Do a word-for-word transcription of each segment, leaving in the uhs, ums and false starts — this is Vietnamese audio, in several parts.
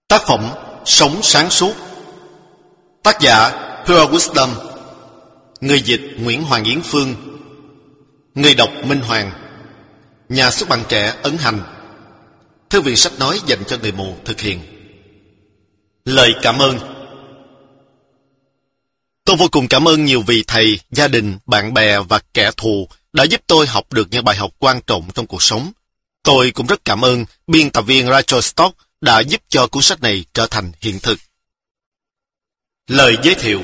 Tác phẩm Sống sáng suốt. Tác giả Pure Wisdom. Người dịch Nguyễn Hoàng Yến Phương. Người đọc Minh Hoàng. Nhà xuất bản trẻ Ấn Hành. Thư viện sách nói dành cho người mù thực hiện. Lời cảm ơn. Tôi vô cùng cảm ơn nhiều vị thầy, gia đình, bạn bè và kẻ thù đã giúp tôi học được những bài học quan trọng trong cuộc sống. Tôi cũng rất cảm ơn biên tập viên Rachel Stock đã giúp cho cuốn sách này trở thành hiện thực. Lời giới thiệu.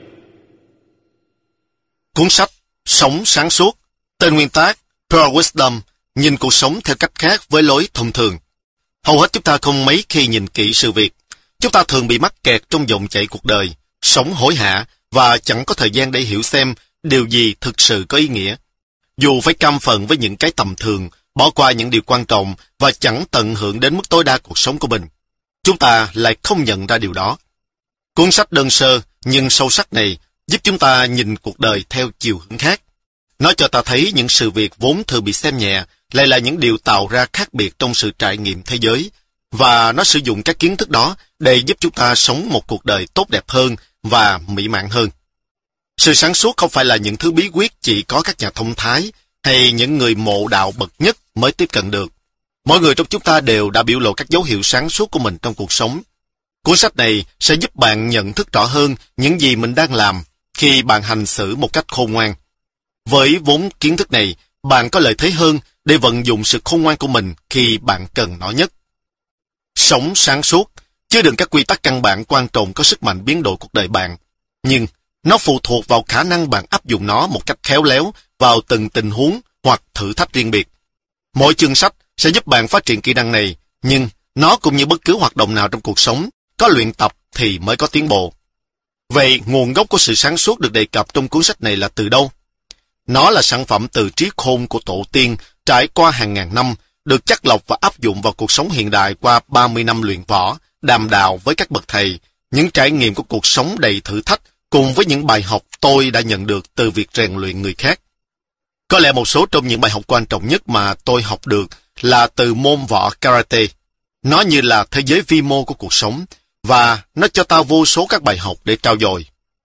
Cuốn sách Sống sáng suốt, tên nguyên tác Pure Wisdom, nhìn cuộc sống theo cách khác với lối thông thường. Hầu hết chúng ta không mấy khi nhìn kỹ sự việc. Chúng ta thường bị mắc kẹt trong dòng chảy cuộc đời, sống hối hả và chẳng có thời gian để hiểu xem điều gì thực sự có ý nghĩa. Dù phải cam phận với những cái tầm thường, bỏ qua những điều quan trọng và chẳng tận hưởng đến mức tối đa cuộc sống của mình, chúng ta lại không nhận ra điều đó. Cuốn sách đơn sơ nhưng sâu sắc này giúp chúng ta nhìn cuộc đời theo chiều hướng khác. Nó cho ta thấy những sự việc vốn thường bị xem nhẹ lại là những điều tạo ra khác biệt trong sự trải nghiệm thế giới, và nó sử dụng các kiến thức đó để giúp chúng ta sống một cuộc đời tốt đẹp hơn và mỹ mãn hơn. Sự sáng suốt không phải là những thứ bí quyết chỉ có các nhà thông thái hay những người mộ đạo bậc nhất mới tiếp cận được. Mỗi người trong chúng ta đều đã biểu lộ các dấu hiệu sáng suốt của mình trong cuộc sống. Cuốn sách này sẽ giúp bạn nhận thức rõ hơn những gì mình đang làm khi bạn hành xử một cách khôn ngoan. Với vốn kiến thức này, bạn có lợi thế hơn để vận dụng sự khôn ngoan của mình khi bạn cần nó nhất. Sống sáng suốt chứa đựng các quy tắc căn bản quan trọng có sức mạnh biến đổi cuộc đời bạn, nhưng nó phụ thuộc vào khả năng bạn áp dụng nó một cách khéo léo vào từng tình huống hoặc thử thách riêng biệt. Mỗi chương sách sẽ giúp bạn phát triển kỹ năng này, nhưng nó cũng như bất cứ hoạt động nào trong cuộc sống, có luyện tập thì mới có tiến bộ. Vậy nguồn gốc của sự sáng suốt được đề cập trong cuốn sách này là từ đâu? Nó là sản phẩm từ trí khôn của tổ tiên trải qua hàng ngàn năm, được chắt lọc và áp dụng vào cuộc sống hiện đại qua ba mươi năm luyện võ, đàm đạo với các bậc thầy, những trải nghiệm của cuộc sống đầy thử thách cùng với những bài học tôi đã nhận được từ việc rèn luyện người khác. Có lẽ một số trong những bài học quan trọng nhất mà tôi học được là từ môn võ karate. Nó như là thế giới vi mô của cuộc sống, và nó cho ta vô số các bài học để trau dồi.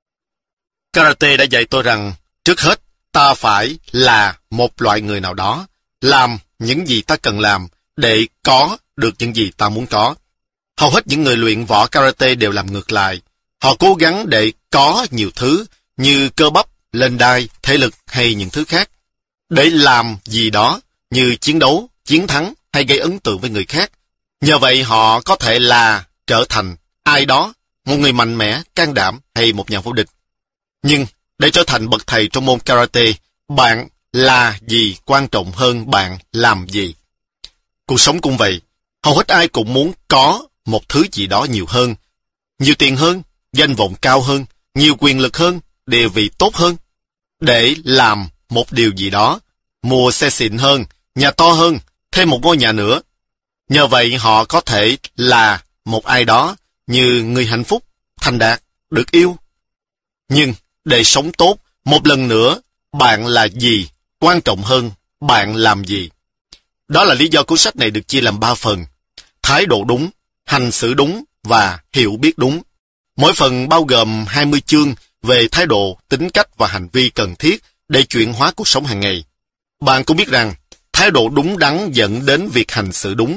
Karate đã dạy tôi rằng, trước hết, ta phải là một loại người nào đó, làm những gì ta cần làm để có được những gì ta muốn có. Hầu hết những người luyện võ karate đều làm ngược lại. Họ cố gắng để có nhiều thứ như cơ bắp, lên đai, thể lực hay những thứ khác. Để làm gì đó như chiến đấu, chiến thắng hay gây ấn tượng với người khác. Nhờ vậy họ có thể là trở thành ai đó, một người mạnh mẽ, can đảm hay một nhà vô địch. Nhưng để trở thành bậc thầy trong môn karate, bạn là gì quan trọng hơn bạn làm gì. Cuộc sống cũng vậy. Hầu hết ai cũng muốn có một thứ gì đó nhiều hơn. Nhiều tiền hơn, danh vọng cao hơn, nhiều quyền lực hơn, địa vị tốt hơn. Để làm một điều gì đó, mua xe xịn hơn, nhà to hơn, thêm một ngôi nhà nữa. Nhờ vậy họ có thể là một ai đó như người hạnh phúc, thành đạt, được yêu. Nhưng để sống tốt, một lần nữa, bạn là gì quan trọng hơn bạn làm gì. Đó là lý do cuốn sách này được chia làm ba phần: thái độ đúng, hành xử đúng và hiểu biết đúng. Mỗi phần bao gồm hai mươi chương về thái độ, tính cách và hành vi cần thiết để chuyển hóa cuộc sống hàng ngày. Bạn cũng biết rằng, thái độ đúng đắn dẫn đến việc hành xử đúng.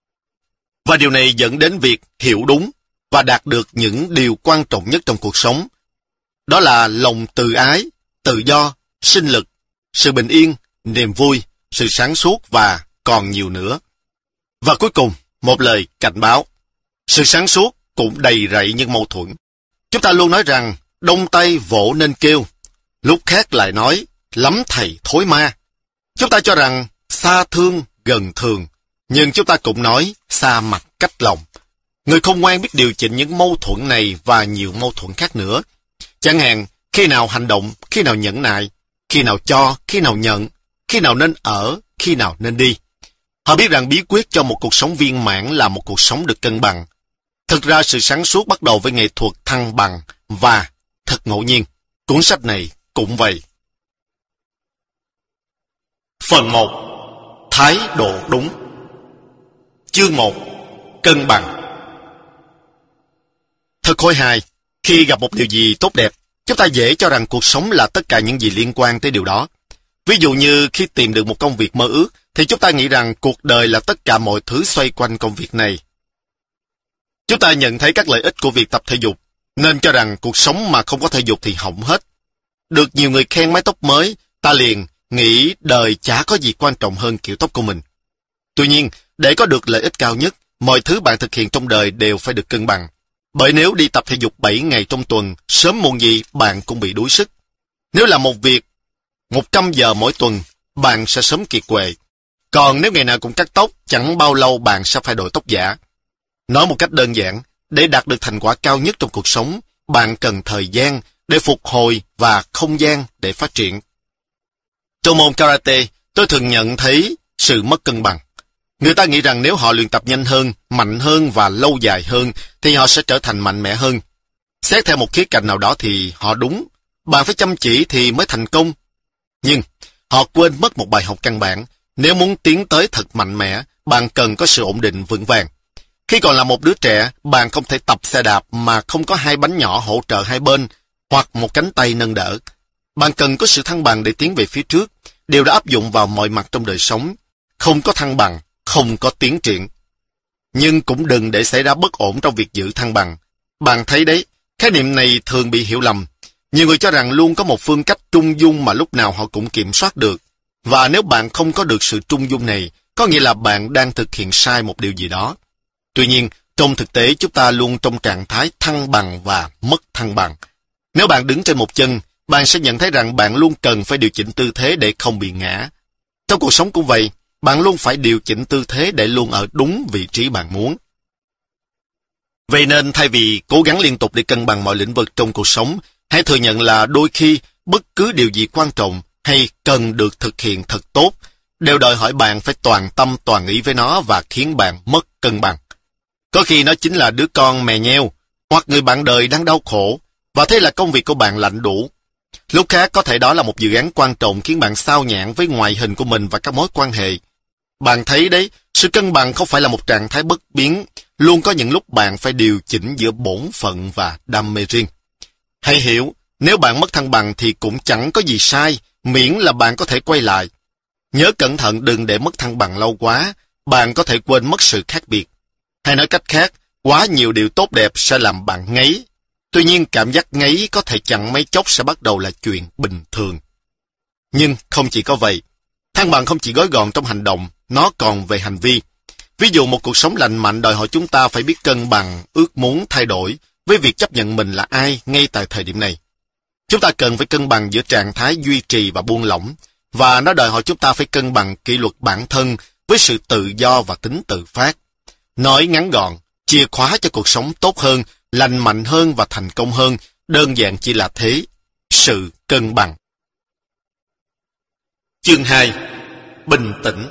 Và điều này dẫn đến việc hiểu đúng và đạt được những điều quan trọng nhất trong cuộc sống. Đó là lòng từ ái, tự do, sinh lực, sự bình yên, niềm vui, sự sáng suốt và còn nhiều nữa. Và cuối cùng, một lời cảnh báo. Sự sáng suốt cũng đầy rẫy những mâu thuẫn. Chúng ta luôn nói rằng, đông tay vỗ nên kêu. Lúc khác lại nói, lắm thầy thối ma. Chúng ta cho rằng, xa thương gần thường. Nhưng chúng ta cũng nói, xa mặt cách lòng. Người khôn ngoan biết điều chỉnh những mâu thuẫn này và nhiều mâu thuẫn khác nữa. Chẳng hạn, khi nào hành động, khi nào nhẫn nại, khi nào cho, khi nào nhận, khi nào nên ở, khi nào nên đi. Họ biết rằng bí quyết cho một cuộc sống viên mãn là một cuộc sống được cân bằng. Thực ra sự sáng suốt bắt đầu với nghệ thuật thăng bằng và thật ngẫu nhiên. Cuốn sách này cũng vậy. Phần một. Thái độ đúng. Chương một. Cân bằng. Thật khôi hài, khi gặp một điều gì tốt đẹp, chúng ta dễ cho rằng cuộc sống là tất cả những gì liên quan tới điều đó. Ví dụ như khi tìm được một công việc mơ ước, thì chúng ta nghĩ rằng cuộc đời là tất cả mọi thứ xoay quanh công việc này. Chúng ta nhận thấy các lợi ích của việc tập thể dục, nên cho rằng cuộc sống mà không có thể dục thì hỏng hết. Được nhiều người khen mái tóc mới, ta liền nghĩ đời chả có gì quan trọng hơn kiểu tóc của mình. Tuy nhiên, để có được lợi ích cao nhất, mọi thứ bạn thực hiện trong đời đều phải được cân bằng. Bởi nếu đi tập thể dục bảy ngày trong tuần, sớm muộn gì bạn cũng bị đuối sức. Nếu làm một việc một trăm giờ mỗi tuần, bạn sẽ sớm kiệt quệ. Còn nếu ngày nào cũng cắt tóc, chẳng bao lâu bạn sẽ phải đổi tóc giả. Nói một cách đơn giản, để đạt được thành quả cao nhất trong cuộc sống, bạn cần thời gian để phục hồi và không gian để phát triển. Trong môn karate, tôi thường nhận thấy sự mất cân bằng. Người ta nghĩ rằng nếu họ luyện tập nhanh hơn, mạnh hơn và lâu dài hơn, thì họ sẽ trở thành mạnh mẽ hơn. Xét theo một khía cạnh nào đó thì họ đúng. Bạn phải chăm chỉ thì mới thành công. Nhưng họ quên mất một bài học căn bản. Nếu muốn tiến tới thật mạnh mẽ, bạn cần có sự ổn định vững vàng. Khi còn là một đứa trẻ, bạn không thể tập xe đạp mà không có hai bánh nhỏ hỗ trợ hai bên, hoặc một cánh tay nâng đỡ. Bạn cần có sự thăng bằng để tiến về phía trước. Điều đã áp dụng vào mọi mặt trong đời sống. Không có thăng bằng, không có tiến triển. Nhưng cũng đừng để xảy ra bất ổn trong việc giữ thăng bằng. Bạn thấy đấy, khái niệm này thường bị hiểu lầm. Nhiều người cho rằng luôn có một phương cách trung dung mà lúc nào họ cũng kiểm soát được. Và nếu bạn không có được sự trung dung này, có nghĩa là bạn đang thực hiện sai một điều gì đó. Tuy nhiên, trong thực tế chúng ta luôn trong trạng thái thăng bằng và mất thăng bằng. Nếu bạn đứng trên một chân, bạn sẽ nhận thấy rằng bạn luôn cần phải điều chỉnh tư thế để không bị ngã. Trong cuộc sống cũng vậy, bạn luôn phải điều chỉnh tư thế để luôn ở đúng vị trí bạn muốn. Vậy nên thay vì cố gắng liên tục để cân bằng mọi lĩnh vực trong cuộc sống, hãy thừa nhận là đôi khi bất cứ điều gì quan trọng hay cần được thực hiện thật tốt, đều đòi hỏi bạn phải toàn tâm toàn ý với nó và khiến bạn mất cân bằng. Có khi nó chính là đứa con mè nheo, hoặc người bạn đời đang đau khổ, và thế là công việc của bạn lạnh đủ. Lúc khác có thể đó là một dự án quan trọng khiến bạn xao nhãng với ngoại hình của mình và các mối quan hệ. Bạn thấy đấy, sự cân bằng không phải là một trạng thái bất biến, luôn có những lúc bạn phải điều chỉnh giữa bổn phận và đam mê riêng. Hãy hiểu, nếu bạn mất thăng bằng thì cũng chẳng có gì sai, miễn là bạn có thể quay lại. Nhớ cẩn thận đừng để mất thăng bằng lâu quá, bạn có thể quên mất sự khác biệt. Hay nói cách khác, quá nhiều điều tốt đẹp sẽ làm bạn ngấy. Tuy nhiên cảm giác ngấy có thể chẳng mấy chốc sẽ bắt đầu là chuyện bình thường. Nhưng không chỉ có vậy, thăng bằng không chỉ gói gọn trong hành động, nó còn về hành vi. Ví dụ một cuộc sống lành mạnh đòi hỏi chúng ta phải biết cân bằng, ước muốn thay đổi với việc chấp nhận mình là ai ngay tại thời điểm này. Chúng ta cần phải cân bằng giữa trạng thái duy trì và buông lỏng, và nó đòi hỏi chúng ta phải cân bằng kỷ luật bản thân với sự tự do và tính tự phát. Nói ngắn gọn, chìa khóa cho cuộc sống tốt hơn, lành mạnh hơn và thành công hơn, đơn giản chỉ là thế, sự cân bằng. Chương hai. Bình tĩnh.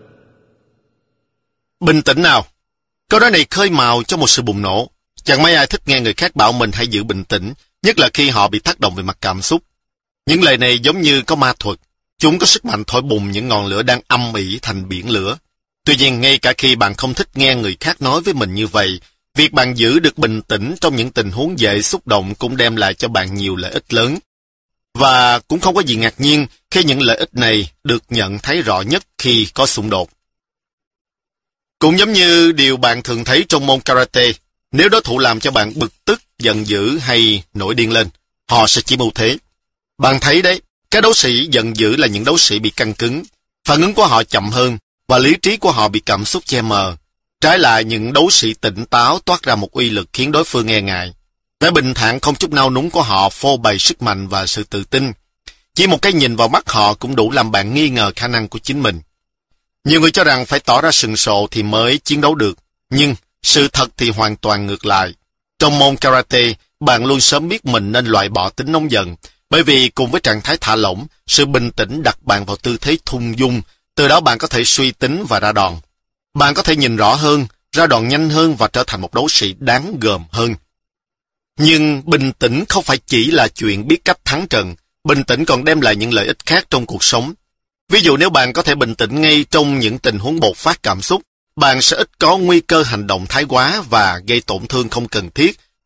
Bình tĩnh nào? Câu nói này khơi mào cho một sự bùng nổ. Chẳng mấy ai thích nghe người khác bảo mình hãy giữ bình tĩnh, nhất là khi họ bị tác động về mặt cảm xúc. Những lời này giống như có ma thuật. Chúng có sức mạnh thổi bùng những ngọn lửa đang âm ỉ thành biển lửa. Tuy nhiên, ngay cả khi bạn không thích nghe người khác nói với mình như vậy, việc bạn giữ được bình tĩnh trong những tình huống dễ xúc động cũng đem lại cho bạn nhiều lợi ích lớn. Và cũng không có gì ngạc nhiên khi những lợi ích này được nhận thấy rõ nhất khi có xung đột. Cũng giống như điều bạn thường thấy trong môn karate, nếu đối thủ làm cho bạn bực tức, giận dữ hay nổi điên lên, họ sẽ chiếm ưu thế. Bạn thấy đấy, các đấu sĩ giận dữ là những đấu sĩ bị căng cứng, phản ứng của họ chậm hơn, và lý trí của họ bị cảm xúc che mờ. Trái lại, những đấu sĩ tỉnh táo toát ra một uy lực khiến đối phương e ngại. Vẻ bình thản không chút nao núng của họ phô bày sức mạnh và sự tự tin. Chỉ một cái nhìn vào mắt họ cũng đủ làm bạn nghi ngờ khả năng của chính mình. Nhiều người cho rằng phải tỏ ra sừng sộ thì mới chiến đấu được, nhưng sự thật thì hoàn toàn ngược lại. Trong môn karate, bạn luôn sớm biết mình nên loại bỏ tính nóng giận, bởi vì cùng với trạng thái thả lỏng, sự bình tĩnh đặt bạn vào tư thế thong dong, từ đó bạn có thể suy tính và ra đòn. Bạn có thể nhìn rõ hơn, ra đòn nhanh hơn và trở thành một đấu sĩ đáng gờm hơn. Nhưng bình tĩnh không phải chỉ là chuyện biết cách thắng trận, bình tĩnh còn đem lại những lợi ích khác trong cuộc sống. Ví dụ nếu bạn có thể bình tĩnh ngay trong những tình huống bộc phát cảm xúc, bạn sẽ ít có nguy cơ hành động thái quá và gây tổn thương không cần thiết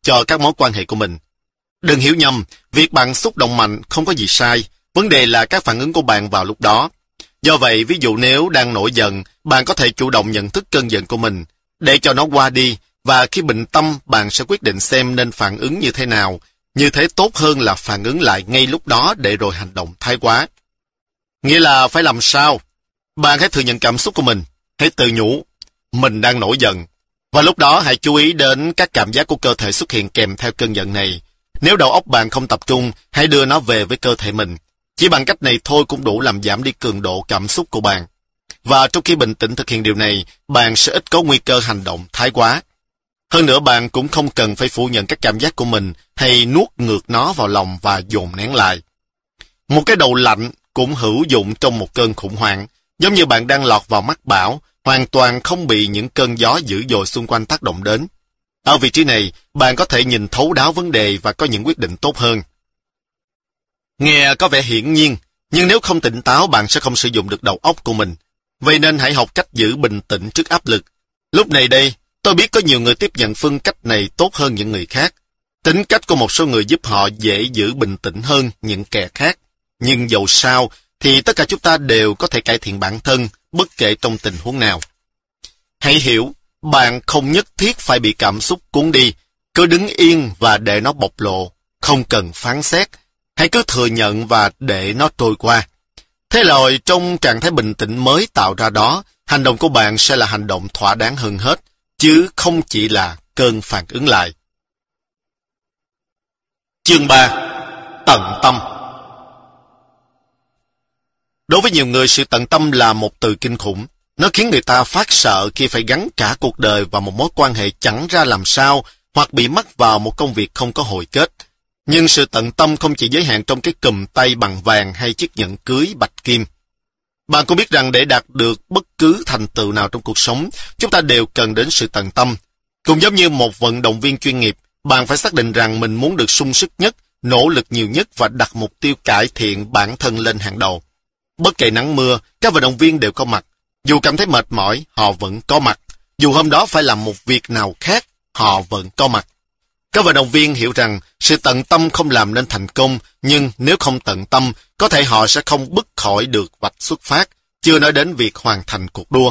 cho các mối quan hệ của mình. Đừng hiểu nhầm, việc bạn xúc động mạnh không có gì sai, vấn đề là các phản ứng của bạn vào lúc đó. Do vậy, ví dụ nếu đang nổi giận, bạn có thể chủ động nhận thức cơn giận của mình, để cho nó qua đi, và khi bình tâm, bạn sẽ quyết định xem nên phản ứng như thế nào. Như thế tốt hơn là phản ứng lại ngay lúc đó để rồi hành động thái quá. Nghĩa là phải làm sao? Bạn hãy thừa nhận cảm xúc của mình, hãy tự nhủ, mình đang nổi giận. Và lúc đó hãy chú ý đến các cảm giác của cơ thể xuất hiện kèm theo cơn giận này. Nếu đầu óc bạn không tập trung, hãy đưa nó về với cơ thể mình. Chỉ bằng cách này thôi cũng đủ làm giảm đi cường độ cảm xúc của bạn. Và trong khi bình tĩnh thực hiện điều này, bạn sẽ ít có nguy cơ hành động thái quá. Hơn nữa bạn cũng không cần phải phủ nhận các cảm giác của mình hay nuốt ngược nó vào lòng và dồn nén lại. Một cái đầu lạnh cũng hữu dụng trong một cơn khủng hoảng, giống như bạn đang lọt vào mắt bão, hoàn toàn không bị những cơn gió dữ dội xung quanh tác động đến. Ở vị trí này, bạn có thể nhìn thấu đáo vấn đề và có những quyết định tốt hơn. Nghe có vẻ hiển nhiên, nhưng nếu không tỉnh táo bạn sẽ không sử dụng được đầu óc của mình. Vậy nên hãy học cách giữ bình tĩnh trước áp lực. Lúc này đây, tôi biết có nhiều người tiếp nhận phương cách này tốt hơn những người khác. Tính cách của một số người giúp họ dễ giữ bình tĩnh hơn những kẻ khác. Nhưng dầu sao, thì tất cả chúng ta đều có thể cải thiện bản thân, bất kể trong tình huống nào. Hãy hiểu, bạn không nhất thiết phải bị cảm xúc cuốn đi, cứ đứng yên và để nó bộc lộ, không cần phán xét, hãy cứ thừa nhận và để nó trôi qua. Thế rồi, trong trạng thái bình tĩnh mới tạo ra đó, hành động của bạn sẽ là hành động thỏa đáng hơn hết, chứ không chỉ là cơn phản ứng lại. Chương ba. Tận tâm. Đối với nhiều người, sự tận tâm là một từ kinh khủng. Nó khiến người ta phát sợ khi phải gắn cả cuộc đời vào một mối quan hệ chẳng ra làm sao, hoặc bị mắc vào một công việc không có hồi kết. Nhưng sự tận tâm không chỉ giới hạn trong cái cùm tay bằng vàng hay chiếc nhẫn cưới bạch kim. Bạn có biết rằng để đạt được bất cứ thành tựu nào trong cuộc sống, chúng ta đều cần đến sự tận tâm. Cũng giống như một vận động viên chuyên nghiệp, bạn phải xác định rằng mình muốn được sung sức nhất, nỗ lực nhiều nhất và đặt mục tiêu cải thiện bản thân lên hàng đầu. Bất kể nắng mưa, các vận động viên đều có mặt. Dù cảm thấy mệt mỏi, họ vẫn có mặt. Dù hôm đó phải làm một việc nào khác, họ vẫn có mặt. Các vận động viên hiểu rằng sự tận tâm không làm nên thành công, nhưng nếu không tận tâm, có thể họ sẽ không bứt khỏi được vạch xuất phát, chưa nói đến việc hoàn thành cuộc đua.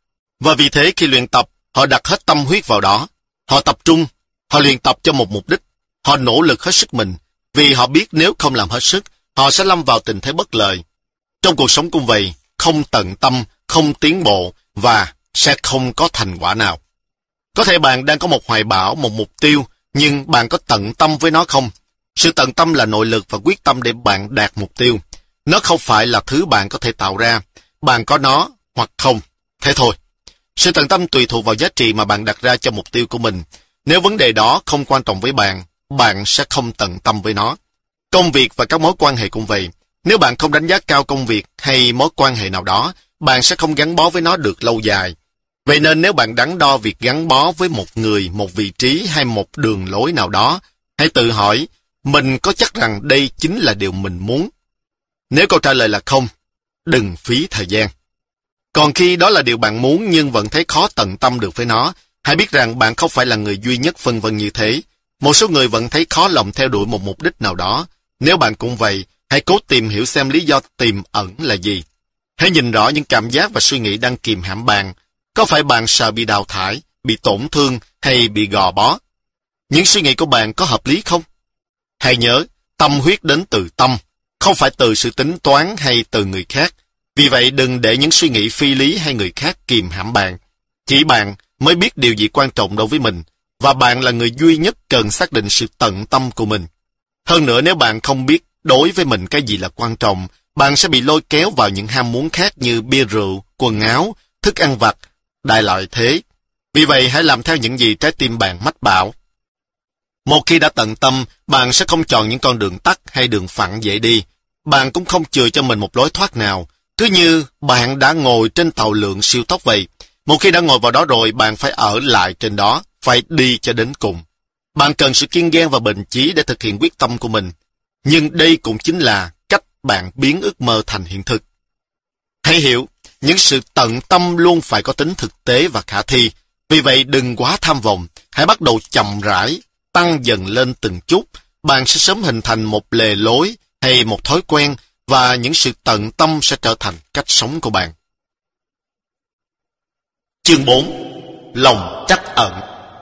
Và vì thế khi luyện tập, họ đặt hết tâm huyết vào đó. Họ tập trung, họ luyện tập cho một mục đích. Họ nỗ lực hết sức mình, vì họ biết nếu không làm hết sức, họ sẽ lâm vào tình thế bất lợi. Trong cuộc sống cũng vậy, không tận tâm, không tiến bộ và sẽ không có thành quả nào. Có thể bạn đang có một hoài bão, một mục tiêu, nhưng bạn có tận tâm với nó không? Sự tận tâm là nội lực và quyết tâm để bạn đạt mục tiêu. Nó không phải là thứ bạn có thể tạo ra. Bạn có nó hoặc không. Thế thôi. Sự tận tâm tùy thuộc vào giá trị mà bạn đặt ra cho mục tiêu của mình. Nếu vấn đề đó không quan trọng với bạn, bạn sẽ không tận tâm với nó. Công việc và các mối quan hệ cũng vậy. Nếu bạn không đánh giá cao công việc hay mối quan hệ nào đó, bạn sẽ không gắn bó với nó được lâu dài. Vậy nên nếu bạn đắn đo việc gắn bó với một người, một vị trí hay một đường lối nào đó, hãy tự hỏi, mình có chắc rằng đây chính là điều mình muốn? Nếu câu trả lời là không, đừng phí thời gian. Còn khi đó là điều bạn muốn nhưng vẫn thấy khó tận tâm được với nó, hãy biết rằng bạn không phải là người duy nhất phân vân như thế. Một số người vẫn thấy khó lòng theo đuổi một mục đích nào đó. Nếu bạn cũng vậy, hãy cố tìm hiểu xem lý do tiềm ẩn là gì. Hãy nhìn rõ những cảm giác và suy nghĩ đang kìm hãm bạn. Có phải bạn sợ bị đào thải, bị tổn thương hay bị gò bó? Những suy nghĩ của bạn có hợp lý không? Hãy nhớ, tâm huyết đến từ tâm, không phải từ sự tính toán hay từ người khác. Vì vậy đừng để những suy nghĩ phi lý hay người khác kìm hãm bạn. Chỉ bạn mới biết điều gì quan trọng đối với mình, và bạn là người duy nhất cần xác định sự tận tâm của mình. Hơn nữa nếu bạn không biết đối với mình cái gì là quan trọng, bạn sẽ bị lôi kéo vào những ham muốn khác như bia rượu, quần áo, thức ăn vặt, đại loại thế. Vì vậy hãy làm theo những gì trái tim bạn mách bảo. Một khi đã tận tâm, bạn sẽ không chọn những con đường tắt hay đường phẳng dễ đi. Bạn cũng không chừa cho mình một lối thoát nào. Cứ như bạn đã ngồi trên tàu lượn siêu tốc vậy. Một khi đã ngồi vào đó rồi, bạn phải ở lại trên đó, phải đi cho đến cùng. Bạn cần sự kiên gan và bền chí để thực hiện quyết tâm của mình. Nhưng đây cũng chính là cách bạn biến ước mơ thành hiện thực. Hãy hiểu, những sự tận tâm luôn phải có tính thực tế và khả thi. Vì vậy đừng quá tham vọng, hãy bắt đầu chậm rãi. tăng dần lên từng chút, bạn sẽ sớm hình thành một lề lối hay một thói quen và những sự tận tâm sẽ trở thành cách sống của bạn. Chương bốn. Lòng trắc ẩn.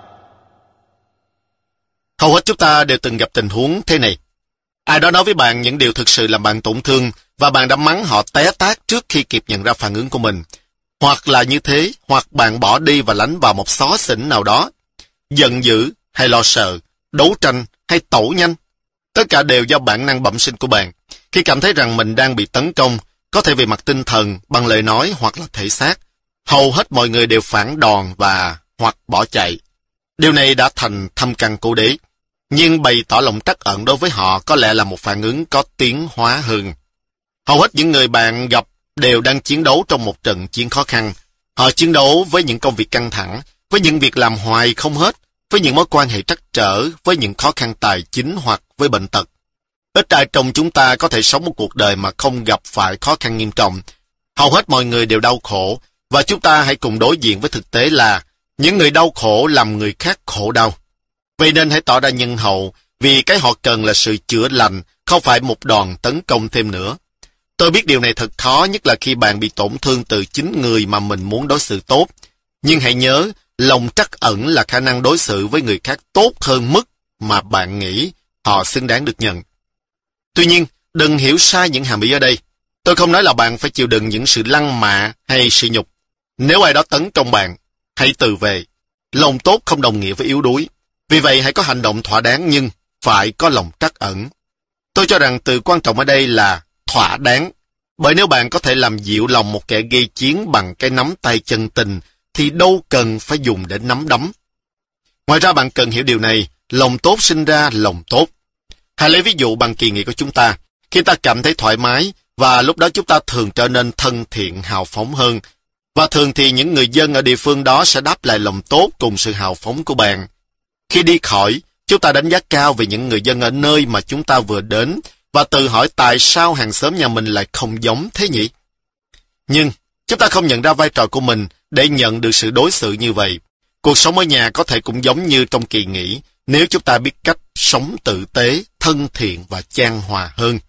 Hầu hết chúng ta đều từng gặp tình huống thế này. Ai đó nói với bạn những điều thực sự làm bạn tổn thương và bạn đã mắng họ té tát trước khi kịp nhận ra phản ứng của mình. Hoặc là như thế, hoặc bạn bỏ đi và lánh vào một xó xỉnh nào đó. Giận dữ hay lo sợ, đấu tranh hay tẩu nhanh. Tất cả đều do bản năng bẩm sinh của bạn. Khi cảm thấy rằng mình đang bị tấn công, có thể về mặt tinh thần, bằng lời nói hoặc là thể xác, hầu hết mọi người đều phản đòn và hoặc bỏ chạy. Điều này đã thành thâm căn cố đế. Nhưng bày tỏ lòng trắc ẩn đối với họ có lẽ là một phản ứng có tiến hóa hơn. Hầu hết những người bạn gặp đều đang chiến đấu trong một trận chiến khó khăn. Họ chiến đấu với những công việc căng thẳng, với những việc làm hoài không hết, với những mối quan hệ trắc trở, với những khó khăn tài chính hoặc với bệnh tật. Ít ai trong chúng ta có thể sống một cuộc đời mà không gặp phải khó khăn nghiêm trọng. Hầu hết mọi người đều đau khổ, và chúng ta hãy cùng đối diện với thực tế là những người đau khổ làm người khác khổ đau. Vậy nên hãy tỏ ra nhân hậu, vì cái họ cần là sự chữa lành, không phải một đòn tấn công thêm nữa. Tôi biết điều này thật khó, nhất là khi bạn bị tổn thương từ chính người mà mình muốn đối xử tốt. Nhưng hãy nhớ, lòng trắc ẩn là khả năng đối xử với người khác tốt hơn mức mà bạn nghĩ họ xứng đáng được nhận. Tuy nhiên, đừng hiểu sai những hàm ý ở đây. Tôi không nói là bạn phải chịu đựng những sự lăng mạ hay sỉ nhục. Nếu ai đó tấn công bạn, hãy từ về. Lòng tốt không đồng nghĩa với yếu đuối. Vì vậy hãy có hành động thỏa đáng nhưng phải có lòng trắc ẩn. Tôi cho rằng từ quan trọng ở đây là thỏa đáng. Bởi nếu bạn có thể làm dịu lòng một kẻ gây chiến bằng cái nắm tay chân tình, thì đâu cần phải dùng để nắm đấm. Ngoài ra bạn cần hiểu điều này, lòng tốt sinh ra lòng tốt. Hãy lấy ví dụ bằng kỳ nghỉ của chúng ta. Khi ta cảm thấy thoải mái, và lúc đó chúng ta thường trở nên thân thiện, hào phóng hơn. Và thường thì những người dân ở địa phương đó sẽ đáp lại lòng tốt cùng sự hào phóng của bạn. Khi đi khỏi, chúng ta đánh giá cao về những người dân ở nơi mà chúng ta vừa đến, và tự hỏi tại sao hàng xóm nhà mình lại không giống thế nhỉ? Nhưng, chúng ta không nhận ra vai trò của mình để nhận được sự đối xử như vậy. Cuộc sống ở nhà có thể cũng giống như trong kỳ nghỉ, nếu chúng ta biết cách sống tử tế, thân thiện và chan hòa hơn.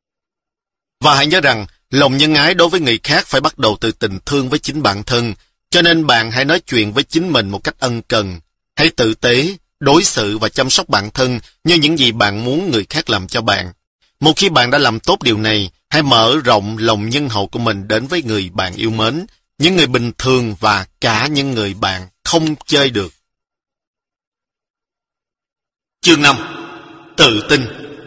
Và hãy nhớ rằng, lòng nhân ái đối với người khác phải bắt đầu từ tình thương với chính bản thân, cho nên bạn hãy nói chuyện với chính mình một cách ân cần. Hãy tử tế, đối xử và chăm sóc bản thân như những gì bạn muốn người khác làm cho bạn. Một khi bạn đã làm tốt điều này, hãy mở rộng lòng nhân hậu của mình đến với người bạn yêu mến, những người bình thường và cả những người bạn không chơi được. Chương năm. Tự tin.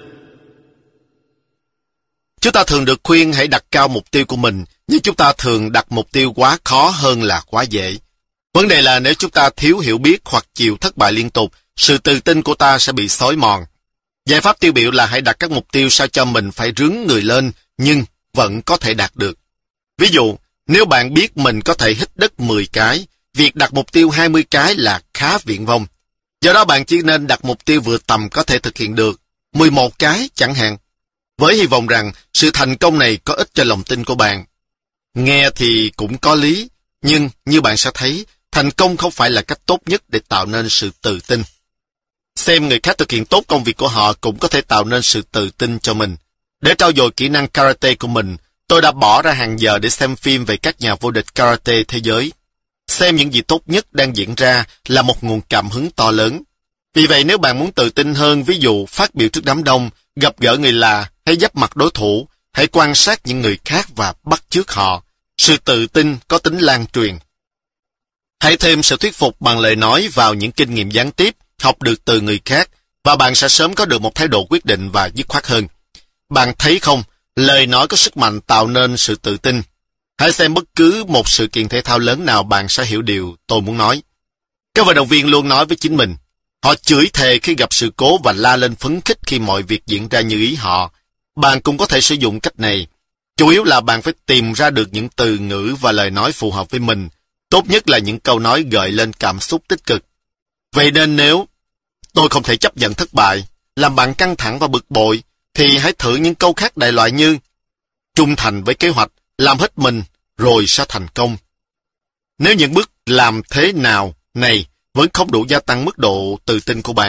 Chúng ta thường được khuyên hãy đặt cao mục tiêu của mình, nhưng chúng ta thường đặt mục tiêu quá khó hơn là quá dễ. Vấn đề là nếu chúng ta thiếu hiểu biết hoặc chịu thất bại liên tục, sự tự tin của ta sẽ bị xói mòn. Giải pháp tiêu biểu là hãy đặt các mục tiêu sao cho mình phải rướn người lên, nhưng vẫn có thể đạt được. Ví dụ, nếu bạn biết mình có thể hít đất mười cái, việc đặt mục tiêu hai mươi cái là khá viển vông. Do đó bạn chỉ nên đặt mục tiêu vừa tầm có thể thực hiện được, mười một cái chẳng hạn. Với hy vọng rằng sự thành công này có ích cho lòng tin của bạn. Nghe thì cũng có lý, nhưng như bạn sẽ thấy, thành công không phải là cách tốt nhất để tạo nên sự tự tin. Xem người khác thực hiện tốt công việc của họ cũng có thể tạo nên sự tự tin cho mình. Để trau dồi kỹ năng karate của mình, tôi đã bỏ ra hàng giờ để xem phim về các nhà vô địch karate thế giới. Xem những gì tốt nhất đang diễn ra là một nguồn cảm hứng to lớn. Vì vậy nếu bạn muốn tự tin hơn, ví dụ phát biểu trước đám đông, gặp gỡ người lạ hay giáp mặt đối thủ, hãy quan sát những người khác và bắt chước họ. Sự tự tin có tính lan truyền. Hãy thêm sự thuyết phục bằng lời nói vào những kinh nghiệm gián tiếp học được từ người khác, và bạn sẽ sớm có được một thái độ quyết định và dứt khoát hơn. Bạn thấy không, lời nói có sức mạnh tạo nên sự tự tin. Hãy xem bất cứ một sự kiện thể thao lớn nào bạn sẽ hiểu điều tôi muốn nói. Các vận động viên luôn nói với chính mình. Họ chửi thề khi gặp sự cố và la lên phấn khích khi mọi việc diễn ra như ý họ. Bạn cũng có thể sử dụng cách này. Chủ yếu là bạn phải tìm ra được những từ ngữ và lời nói phù hợp với mình. Tốt nhất là những câu nói gợi lên cảm xúc tích cực. Vậy nên nếu tôi không thể chấp nhận thất bại, làm bạn căng thẳng và bực bội, thì hãy thử những câu khác đại loại như trung thành với kế hoạch, làm hết mình, rồi sẽ thành công. Nếu những bước làm thế nào này vẫn không đủ gia tăng mức độ tự tin của bạn,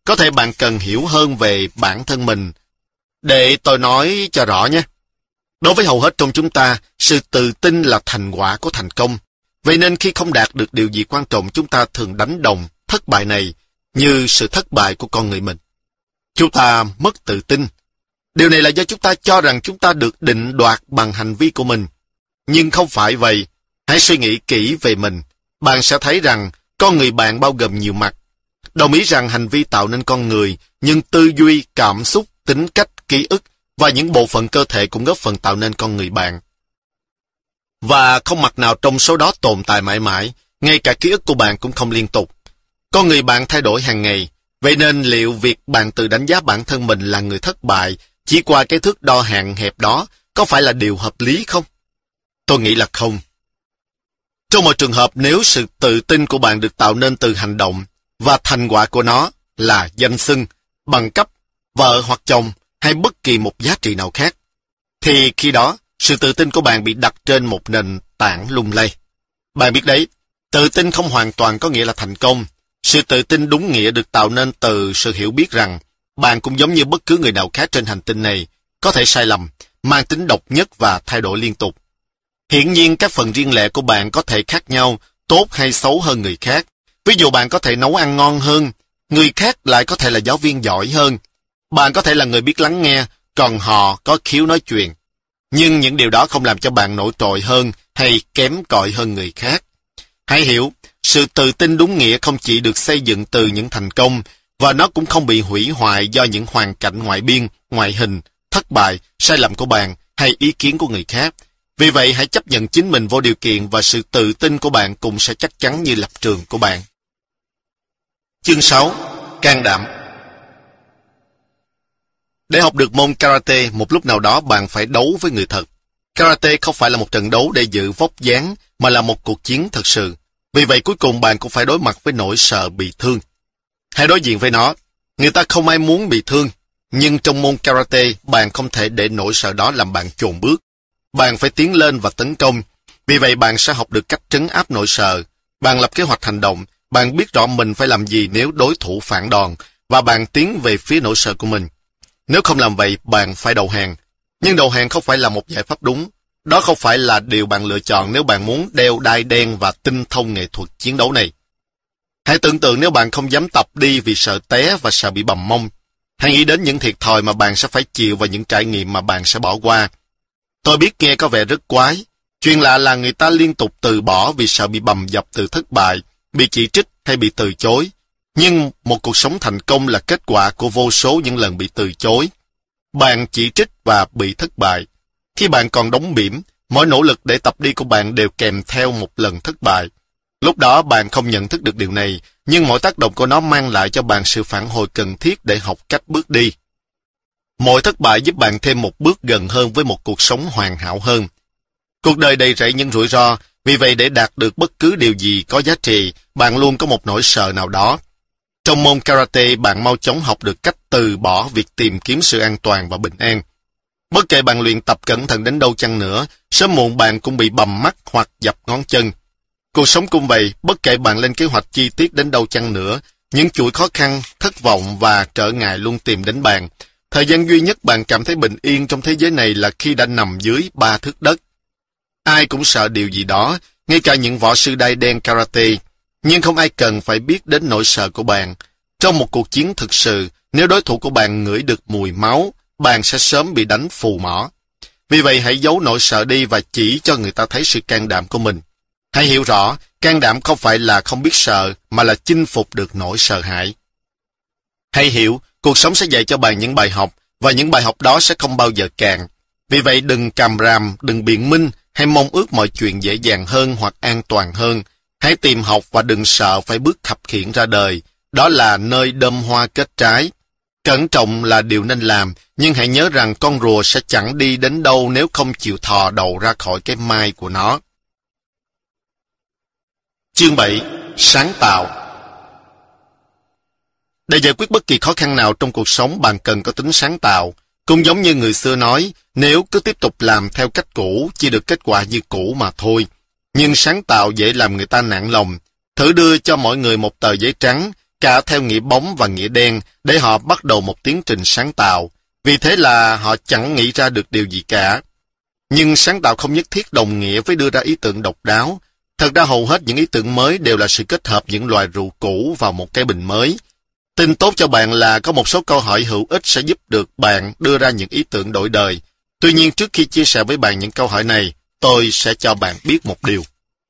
Có thể bạn cần hiểu hơn về bản thân mình. Để tôi nói cho rõ nhé. Đối với hầu hết trong chúng ta, sự tự tin là thành quả của thành công. Vậy nên khi không đạt được điều gì quan trọng, chúng ta thường đánh đồng thất bại này như sự thất bại của con người mình. Chúng ta mất tự tin. Điều này là do chúng ta cho rằng chúng ta được định đoạt bằng hành vi của mình. Nhưng không phải vậy. Hãy suy nghĩ kỹ về mình. Bạn sẽ thấy rằng con người bạn bao gồm nhiều mặt. Đồng ý rằng hành vi tạo nên con người, nhưng tư duy, cảm xúc, tính cách, ký ức và những bộ phận cơ thể cũng góp phần tạo nên con người bạn. Và không mặt nào trong số đó tồn tại mãi mãi, ngay cả ký ức của bạn cũng không liên tục. Con người bạn thay đổi hàng ngày, vậy nên liệu việc bạn tự đánh giá bản thân mình là người thất bại chỉ qua cái thước đo hạn hẹp đó có phải là điều hợp lý không? Tôi nghĩ là không. Trong mọi trường hợp, nếu sự tự tin của bạn được tạo nên từ hành động và thành quả của nó là danh xưng, bằng cấp, vợ hoặc chồng hay bất kỳ một giá trị nào khác, thì khi đó sự tự tin của bạn bị đặt trên một nền tảng lung lay. Bạn biết đấy, tự tin không hoàn toàn có nghĩa là thành công. Sự tự tin đúng nghĩa được tạo nên từ sự hiểu biết rằng bạn cũng giống như bất cứ người nào khác trên hành tinh này, có thể sai lầm, mang tính độc nhất và thay đổi liên tục. Hiển nhiên các phần riêng lẻ của bạn có thể khác nhau, tốt hay xấu hơn người khác. Ví dụ bạn có thể nấu ăn ngon hơn, người khác lại có thể là giáo viên giỏi hơn. Bạn có thể là người biết lắng nghe, còn họ có khiếu nói chuyện. Nhưng những điều đó không làm cho bạn nổi trội hơn hay kém cỏi hơn người khác. Hãy hiểu, sự tự tin đúng nghĩa không chỉ được xây dựng từ những thành công, và nó cũng không bị hủy hoại do những hoàn cảnh ngoại biên, ngoại hình, thất bại, sai lầm của bạn hay ý kiến của người khác. Vì vậy, hãy chấp nhận chính mình vô điều kiện và sự tự tin của bạn cũng sẽ chắc chắn như lập trường của bạn. Chương sáu. Can đảm. Để học được môn karate, một lúc nào đó bạn phải đấu với người thật. Karate không phải là một trận đấu để giữ vóc dáng, mà là một cuộc chiến thật sự. Vì vậy cuối cùng bạn cũng phải đối mặt với nỗi sợ bị thương. Hãy đối diện với nó. Người ta không ai muốn bị thương, nhưng trong môn karate, bạn không thể để nỗi sợ đó làm bạn chồn bước. Bạn phải tiến lên và tấn công. Vì vậy bạn sẽ học được cách trấn áp nỗi sợ. Bạn lập kế hoạch hành động. Bạn biết rõ mình phải làm gì nếu đối thủ phản đòn, và bạn tiến về phía nỗi sợ của mình. Nếu không làm vậy, bạn phải đầu hàng. Nhưng đầu hàng không phải là một giải pháp đúng. Đó không phải là điều bạn lựa chọn nếu bạn muốn đeo đai đen và tinh thông nghệ thuật chiến đấu này. Hãy tưởng tượng nếu bạn không dám tập đi vì sợ té và sợ bị bầm mông. Hãy nghĩ đến những thiệt thòi mà bạn sẽ phải chịu và những trải nghiệm mà bạn sẽ bỏ qua. Tôi biết nghe có vẻ rất quái. Chuyện lạ là người ta liên tục từ bỏ vì sợ bị bầm dập từ thất bại, bị chỉ trích hay bị từ chối. Nhưng một cuộc sống thành công là kết quả của vô số những lần bị từ chối. Bạn chỉ trích và bị thất bại. Khi bạn còn đóng bỉm, mỗi nỗ lực để tập đi của bạn đều kèm theo một lần thất bại. Lúc đó bạn không nhận thức được điều này, nhưng mỗi tác động của nó mang lại cho bạn sự phản hồi cần thiết để học cách bước đi. Mỗi thất bại giúp bạn thêm một bước gần hơn với một cuộc sống hoàn hảo hơn. Cuộc đời đầy rẫy những rủi ro, vì vậy để đạt được bất cứ điều gì có giá trị, bạn luôn có một nỗi sợ nào đó. Trong môn karate, bạn mau chóng học được cách từ bỏ việc tìm kiếm sự an toàn và bình an. Bất kể bạn luyện tập cẩn thận đến đâu chăng nữa, sớm muộn bạn cũng bị bầm mắt hoặc dập ngón chân. Cuộc sống cũng vậy, bất kể bạn lên kế hoạch chi tiết đến đâu chăng nữa, những chuỗi khó khăn, thất vọng và trở ngại luôn tìm đến bạn. Thời gian duy nhất bạn cảm thấy bình yên trong thế giới này là khi đã nằm dưới ba thước đất. Ai cũng sợ điều gì đó, ngay cả những võ sư đai đen karate, nhưng không ai cần phải biết đến nỗi sợ của bạn. Trong một cuộc chiến thực sự, nếu đối thủ của bạn ngửi được mùi máu, bạn sẽ sớm bị đánh phù mỏ. Vì vậy hãy giấu nỗi sợ đi và chỉ cho người ta thấy sự can đảm của mình. Hãy hiểu rõ, can đảm không phải là không biết sợ, mà là chinh phục được nỗi sợ hãi. Hãy hiểu, cuộc sống sẽ dạy cho bạn những bài học, và những bài học đó sẽ không bao giờ cạn. Vì vậy đừng càm ràm, đừng biện minh, hay mong ước mọi chuyện dễ dàng hơn hoặc an toàn hơn. Hãy tìm học và đừng sợ phải bước khập khiễng ra đời. Đó là nơi đơm hoa kết trái. Cẩn trọng là điều nên làm, nhưng hãy nhớ rằng con rùa sẽ chẳng đi đến đâu nếu không chịu thò đầu ra khỏi cái mai của nó. Chương bảy. Sáng tạo. Để giải quyết bất kỳ khó khăn nào trong cuộc sống, bạn cần có tính sáng tạo. Cũng giống như người xưa nói, nếu cứ tiếp tục làm theo cách cũ, chỉ được kết quả như cũ mà thôi. Nhưng sáng tạo dễ làm người ta nản lòng. Thử đưa cho mỗi người một tờ giấy trắng, cả theo nghĩa bóng và nghĩa đen, để họ bắt đầu một tiến trình sáng tạo. Vì thế là họ chẳng nghĩ ra được điều gì cả. Nhưng sáng tạo không nhất thiết đồng nghĩa với đưa ra ý tưởng độc đáo. Thật ra hầu hết những ý tưởng mới đều là sự kết hợp những loại rượu cũ vào một cái bình mới. Tin tốt cho bạn là có một số câu hỏi hữu ích sẽ giúp được bạn đưa ra những ý tưởng đổi đời. Tuy nhiên, trước khi chia sẻ với bạn những câu hỏi này, tôi sẽ cho bạn biết một điều.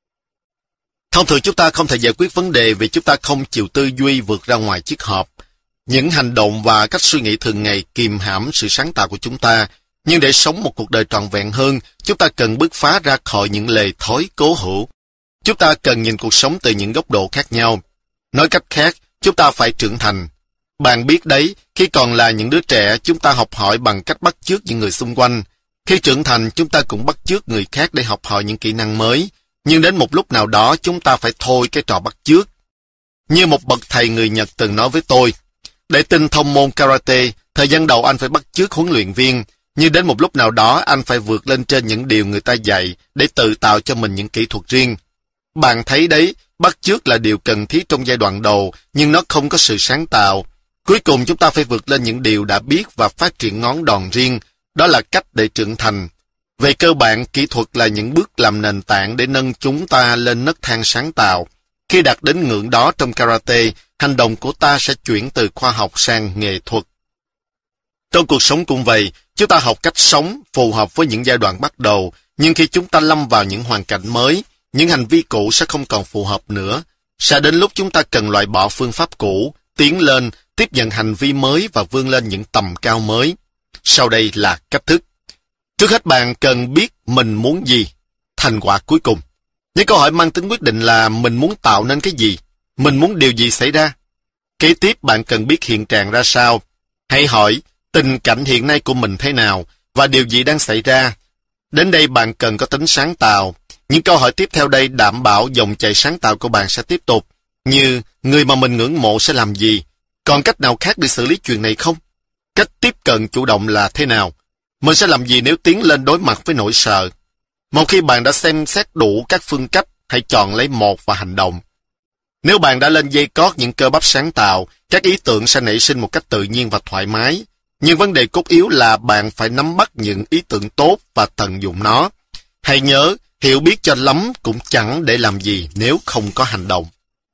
Thông thường chúng ta không thể giải quyết vấn đề vì chúng ta không chịu tư duy vượt ra ngoài chiếc hộp. Những hành động và cách suy nghĩ thường ngày kìm hãm sự sáng tạo của chúng ta. Nhưng để sống một cuộc đời trọn vẹn hơn, chúng ta cần bứt phá ra khỏi những lề thói cố hữu. Chúng ta cần nhìn cuộc sống từ những góc độ khác nhau. Nói cách khác, chúng ta phải trưởng thành. Bạn biết đấy, khi còn là những đứa trẻ, chúng ta học hỏi bằng cách bắt chước những người xung quanh. Khi trưởng thành, chúng ta cũng bắt chước người khác để học hỏi những kỹ năng mới. Nhưng đến một lúc nào đó, chúng ta phải thôi cái trò bắt chước. Như một bậc thầy người Nhật từng nói với tôi, để tinh thông môn karate, thời gian đầu anh phải bắt chước huấn luyện viên, nhưng đến một lúc nào đó anh phải vượt lên trên những điều người ta dạy để tự tạo cho mình những kỹ thuật riêng. Bạn thấy đấy, bắt chước là điều cần thiết trong giai đoạn đầu, nhưng nó không có sự sáng tạo. Cuối cùng chúng ta phải vượt lên những điều đã biết và phát triển ngón đòn riêng. Đó là cách để trưởng thành. Về cơ bản, kỹ thuật là những bước làm nền tảng để nâng chúng ta lên nấc thang sáng tạo. Khi đạt đến ngưỡng đó trong karate, hành động của ta sẽ chuyển từ khoa học sang nghệ thuật. Trong cuộc sống cũng vậy, chúng ta học cách sống phù hợp với những giai đoạn bắt đầu, nhưng khi chúng ta lâm vào những hoàn cảnh mới, những hành vi cũ sẽ không còn phù hợp nữa. Sẽ đến lúc chúng ta cần loại bỏ phương pháp cũ, tiến lên, tiếp nhận hành vi mới và vươn lên những tầm cao mới. Sau đây là cách thức. Trước hết bạn cần biết mình muốn gì, thành quả cuối cùng. Những câu hỏi mang tính quyết định là mình muốn tạo nên cái gì, mình muốn điều gì xảy ra. Kế tiếp bạn cần biết hiện trạng ra sao. Hãy hỏi tình cảnh hiện nay của mình thế nào và điều gì đang xảy ra. Đến đây bạn cần có tính sáng tạo. Những câu hỏi tiếp theo đây đảm bảo dòng chảy sáng tạo của bạn sẽ tiếp tục, như người mà mình ngưỡng mộ sẽ làm gì, còn cách nào khác để xử lý chuyện này không? Cách tiếp cận chủ động là thế nào? Mình sẽ làm gì nếu tiến lên đối mặt với nỗi sợ? Một khi bạn đã xem xét đủ các phương cách, hãy chọn lấy một và hành động. Nếu bạn đã lên dây cót những cơ bắp sáng tạo, các ý tưởng sẽ nảy sinh một cách tự nhiên và thoải mái. Nhưng vấn đề cốt yếu là bạn phải nắm bắt những ý tưởng tốt và tận dụng nó. Hãy nhớ, hiểu biết cho lắm cũng chẳng để làm gì nếu không có hành động.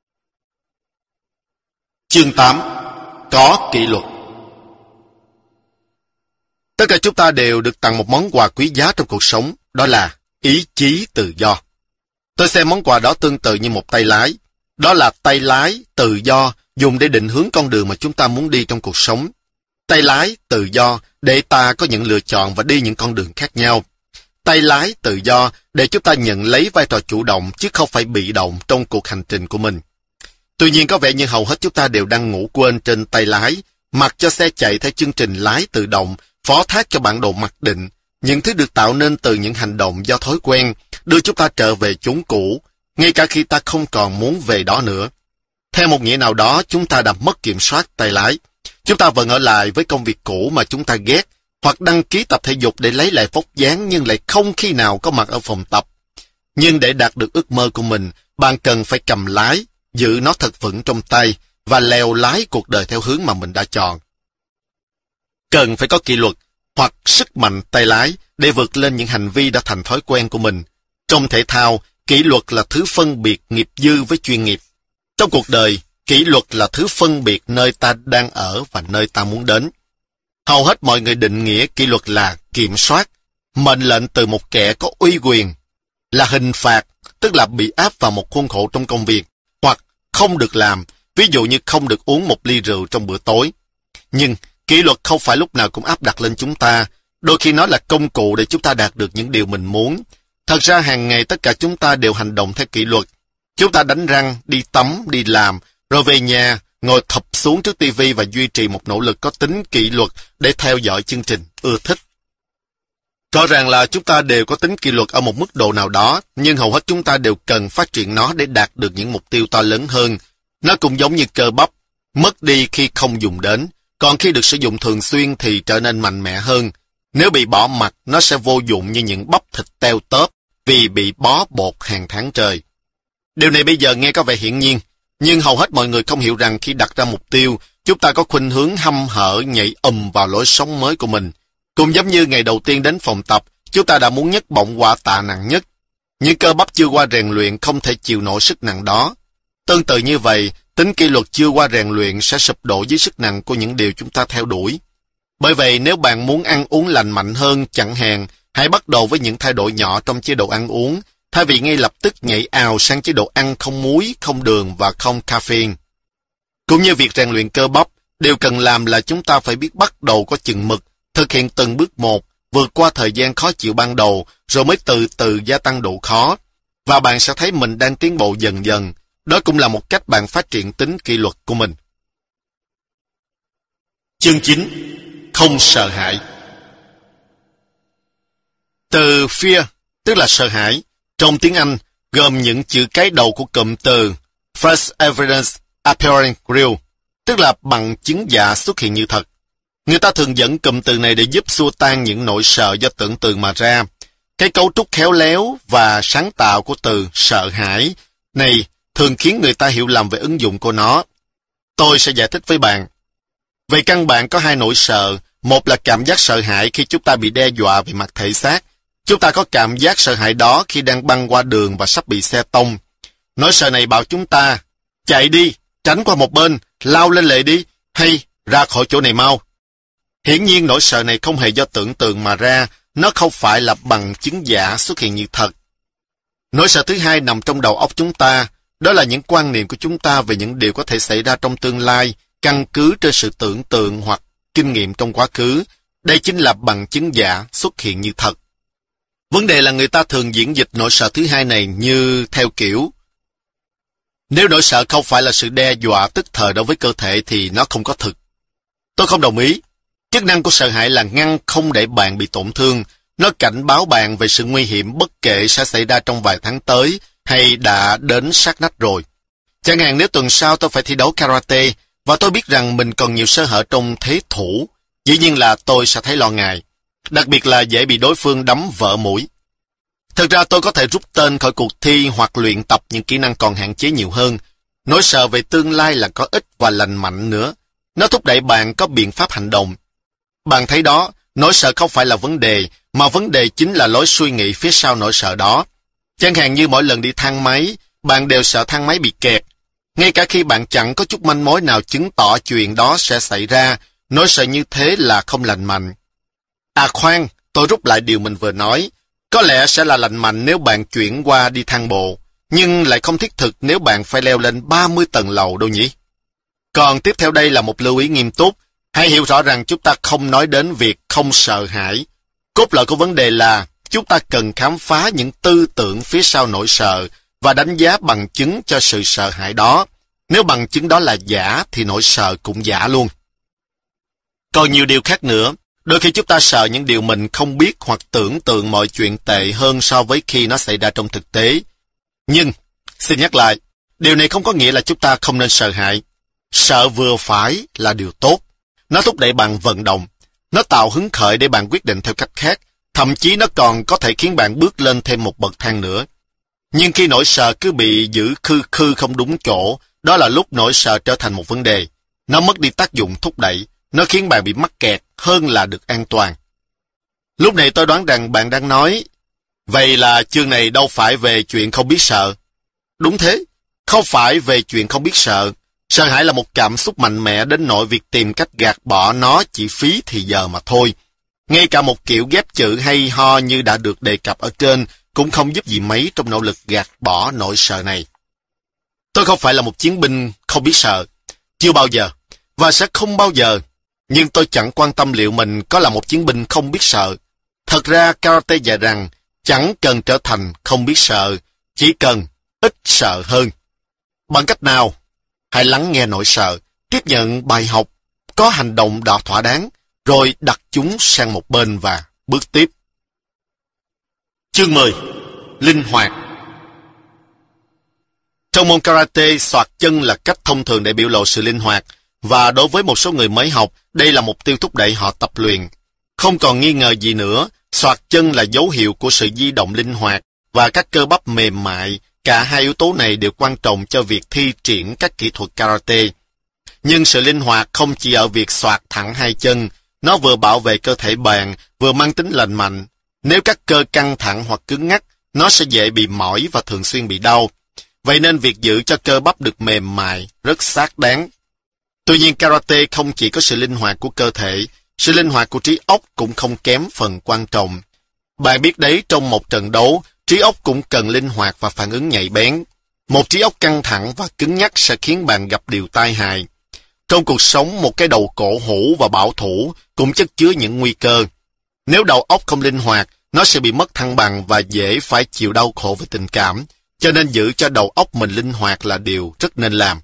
Chương tám. Có kỷ luật. Tất cả chúng ta đều được tặng một món quà quý giá trong cuộc sống, đó là ý chí tự do. Tôi xem món quà đó tương tự như một tay lái. Đó là tay lái tự do dùng để định hướng con đường mà chúng ta muốn đi trong cuộc sống. Tay lái tự do để ta có những lựa chọn và đi những con đường khác nhau. Tay lái tự do để chúng ta nhận lấy vai trò chủ động chứ không phải bị động trong cuộc hành trình của mình. Tuy nhiên có vẻ như hầu hết chúng ta đều đang ngủ quên trên tay lái, mặc cho xe chạy theo chương trình lái tự động, phó thác cho bản đồ mặc định, những thứ được tạo nên từ những hành động do thói quen, đưa chúng ta trở về chốn cũ, ngay cả khi ta không còn muốn về đó nữa. Theo một nghĩa nào đó, chúng ta đã mất kiểm soát tay lái. Chúng ta vẫn ở lại với công việc cũ mà chúng ta ghét, hoặc đăng ký tập thể dục để lấy lại vóc dáng nhưng lại không khi nào có mặt ở phòng tập. Nhưng để đạt được ước mơ của mình, bạn cần phải cầm lái, giữ nó thật vững trong tay và lèo lái cuộc đời theo hướng mà mình đã chọn. Cần phải có kỷ luật hoặc sức mạnh tay lái để vượt lên những hành vi đã thành thói quen của mình. Trong thể thao, kỷ luật là thứ phân biệt nghiệp dư với chuyên nghiệp. Trong cuộc đời, kỷ luật là thứ phân biệt nơi ta đang ở và nơi ta muốn đến. Hầu hết mọi người định nghĩa kỷ luật là kiểm soát, mệnh lệnh từ một kẻ có uy quyền, là hình phạt, tức là bị áp vào một khuôn khổ trong công việc, hoặc không được làm, ví dụ như không được uống một ly rượu trong bữa tối. Nhưng kỷ luật không phải lúc nào cũng áp đặt lên chúng ta, đôi khi nó là công cụ để chúng ta đạt được những điều mình muốn. Thật ra hàng ngày tất cả chúng ta đều hành động theo kỷ luật. Chúng ta đánh răng, đi tắm, đi làm, rồi về nhà, ngồi thụp xuống trước tivi và duy trì một nỗ lực có tính kỷ luật để theo dõi chương trình ưa thích. Rõ ràng là chúng ta đều có tính kỷ luật ở một mức độ nào đó, nhưng hầu hết chúng ta đều cần phát triển nó để đạt được những mục tiêu to lớn hơn. Nó cũng giống như cơ bắp, mất đi khi không dùng đến, còn khi được sử dụng thường xuyên thì trở nên mạnh mẽ hơn. Nếu bị bỏ mặc, nó sẽ vô dụng như những bắp thịt teo tóp vì bị bó bột hàng tháng trời. Điều này bây giờ nghe có vẻ hiển nhiên, Nhưng hầu hết mọi người không hiểu rằng khi đặt ra mục tiêu, chúng ta có khuynh hướng hăm hở nhảy ầm vào lối sống mới của mình. Cũng giống như ngày đầu tiên đến phòng tập, chúng ta đã muốn nhấc bổng quả tạ nặng nhất. Những cơ bắp chưa qua rèn luyện không thể chịu nổi sức nặng đó. Tương tự như vậy, tính kỷ luật chưa qua rèn luyện sẽ sụp đổ dưới sức nặng của những điều chúng ta theo đuổi. Bởi vậy, nếu bạn muốn ăn uống lành mạnh hơn chẳng hạn, hãy bắt đầu với những thay đổi nhỏ trong chế độ ăn uống, thay vì ngay lập tức nhảy ào sang chế độ ăn không muối, không đường và không caffeine. Cũng như việc rèn luyện cơ bắp, điều cần làm là chúng ta phải biết bắt đầu có chừng mực, thực hiện từng bước một, vượt qua thời gian khó chịu ban đầu, rồi mới từ từ gia tăng độ khó. Và bạn sẽ thấy mình đang tiến bộ dần dần. Đó cũng là một cách bạn phát triển tính kỷ luật của mình. Chương chín. Không sợ hãi. Từ fear, tức là sợ hãi, trong tiếng Anh, gồm những chữ cái đầu của cụm từ False Evidence Appearing Real, tức là bằng chứng giả xuất hiện như thật. Người ta thường dẫn cụm từ này để giúp xua tan những nỗi sợ do tưởng tượng mà ra. Cái cấu trúc khéo léo và sáng tạo của từ sợ hãi này thường khiến người ta hiểu lầm về ứng dụng của nó. Tôi sẽ giải thích với bạn. Về căn bản có hai nỗi sợ. Một là cảm giác sợ hãi khi chúng ta bị đe dọa về mặt thể xác. Chúng ta có cảm giác sợ hãi đó khi đang băng qua đường và sắp bị xe tông. Nỗi sợ này bảo chúng ta, chạy đi, tránh qua một bên, lao lên lề đi, hay ra khỏi chỗ này mau. Hiển nhiên nỗi sợ này không hề do tưởng tượng mà ra, nó không phải là bằng chứng giả xuất hiện như thật. Nỗi sợ thứ hai nằm trong đầu óc chúng ta, đó là những quan niệm của chúng ta về những điều có thể xảy ra trong tương lai, căn cứ trên sự tưởng tượng hoặc kinh nghiệm trong quá khứ. Đây chính là bằng chứng giả xuất hiện như thật. Vấn đề là người ta thường diễn dịch nỗi sợ thứ hai này như theo kiểu: nếu nỗi sợ không phải là sự đe dọa tức thời đối với cơ thể thì nó không có thực. Tôi không đồng ý. Chức năng của sợ hãi là ngăn không để bạn bị tổn thương. Nó cảnh báo bạn về sự nguy hiểm bất kể sẽ xảy ra trong vài tháng tới hay đã đến sát nách rồi. Chẳng hạn nếu tuần sau tôi phải thi đấu karate và tôi biết rằng mình còn nhiều sơ hở trong thế thủ, dĩ nhiên là tôi sẽ thấy lo ngại. Đặc biệt là dễ bị đối phương đấm vỡ mũi. Thực ra tôi có thể rút tên khỏi cuộc thi hoặc luyện tập những kỹ năng còn hạn chế nhiều hơn. Nỗi sợ về tương lai là có ích và lành mạnh nữa. Nó thúc đẩy bạn có biện pháp hành động. Bạn thấy đó, nỗi sợ không phải là vấn đề, mà vấn đề chính là lối suy nghĩ phía sau nỗi sợ đó. Chẳng hạn như mỗi lần đi thang máy, bạn đều sợ thang máy bị kẹt. Ngay cả khi bạn chẳng có chút manh mối nào chứng tỏ chuyện đó sẽ xảy ra, nỗi sợ như thế là không lành mạnh. À khoan, tôi rút lại điều mình vừa nói. Có lẽ sẽ là lành mạnh nếu bạn chuyển qua đi thang bộ, nhưng lại không thiết thực nếu bạn phải leo lên ba mươi tầng lầu đâu nhỉ? Còn tiếp theo đây là một lưu ý nghiêm túc. Hãy hiểu rõ rằng chúng ta không nói đến việc không sợ hãi. Cốt lõi của vấn đề là chúng ta cần khám phá những tư tưởng phía sau nỗi sợ và đánh giá bằng chứng cho sự sợ hãi đó. Nếu bằng chứng đó là giả thì nỗi sợ cũng giả luôn. Còn nhiều điều khác nữa. Đôi khi chúng ta sợ những điều mình không biết hoặc tưởng tượng mọi chuyện tệ hơn so với khi nó xảy ra trong thực tế. Nhưng, xin nhắc lại, điều này không có nghĩa là chúng ta không nên sợ hãi. Sợ vừa phải là điều tốt. Nó thúc đẩy bạn vận động. Nó tạo hứng khởi để bạn quyết định theo cách khác. Thậm chí nó còn có thể khiến bạn bước lên thêm một bậc thang nữa. Nhưng khi nỗi sợ cứ bị giữ khư khư không đúng chỗ, đó là lúc nỗi sợ trở thành một vấn đề. Nó mất đi tác dụng thúc đẩy. Nó khiến bạn bị mắc kẹt hơn là được an toàn. Lúc này tôi đoán rằng bạn đang nói, vậy là chương này đâu phải về chuyện không biết sợ. Đúng thế, không phải về chuyện không biết sợ. Sợ hãi là một cảm xúc mạnh mẽ đến nỗi việc tìm cách gạt bỏ nó chỉ phí thì giờ mà thôi. Ngay cả một kiểu ghép chữ hay ho như đã được đề cập ở trên cũng không giúp gì mấy trong nỗ lực gạt bỏ nỗi sợ này. Tôi không phải là một chiến binh không biết sợ. Chưa bao giờ, và sẽ không bao giờ. Nhưng tôi chẳng quan tâm liệu mình có là một chiến binh không biết sợ. Thật ra karate dạy rằng chẳng cần trở thành không biết sợ, chỉ cần ít sợ hơn. Bằng cách nào? Hãy lắng nghe nỗi sợ, tiếp nhận bài học, có hành động đo thỏa đáng, rồi đặt chúng sang một bên và bước tiếp. Chương mười. Linh hoạt. Trong môn karate, xoạc chân là cách thông thường để biểu lộ sự linh hoạt, và đối với một số người mới học, đây là mục tiêu thúc đẩy họ tập luyện. Không còn nghi ngờ gì nữa, xoạc chân là dấu hiệu của sự di động linh hoạt và các cơ bắp mềm mại, Cả hai yếu tố này đều quan trọng cho việc thi triển các kỹ thuật karate. Nhưng sự linh hoạt không chỉ ở việc xoạc thẳng hai chân, nó vừa bảo vệ cơ thể bạn, vừa mang tính lành mạnh. Nếu các cơ căng thẳng hoặc cứng ngắc, nó sẽ dễ bị mỏi và thường xuyên bị đau. Vậy nên việc giữ cho cơ bắp được mềm mại, rất xác đáng. Tuy nhiên karate không chỉ có sự linh hoạt của cơ thể, sự linh hoạt của trí óc cũng không kém phần quan trọng. Bạn biết đấy, trong một trận đấu, trí óc cũng cần linh hoạt và phản ứng nhạy bén. Một trí óc căng thẳng và cứng nhắc sẽ khiến bạn gặp điều tai hại. Trong cuộc sống, một cái đầu cổ hủ và bảo thủ cũng chất chứa những nguy cơ. Nếu đầu óc không linh hoạt, nó sẽ bị mất thăng bằng và dễ phải chịu đau khổ về tình cảm. Cho nên giữ cho đầu óc mình linh hoạt là điều rất nên làm.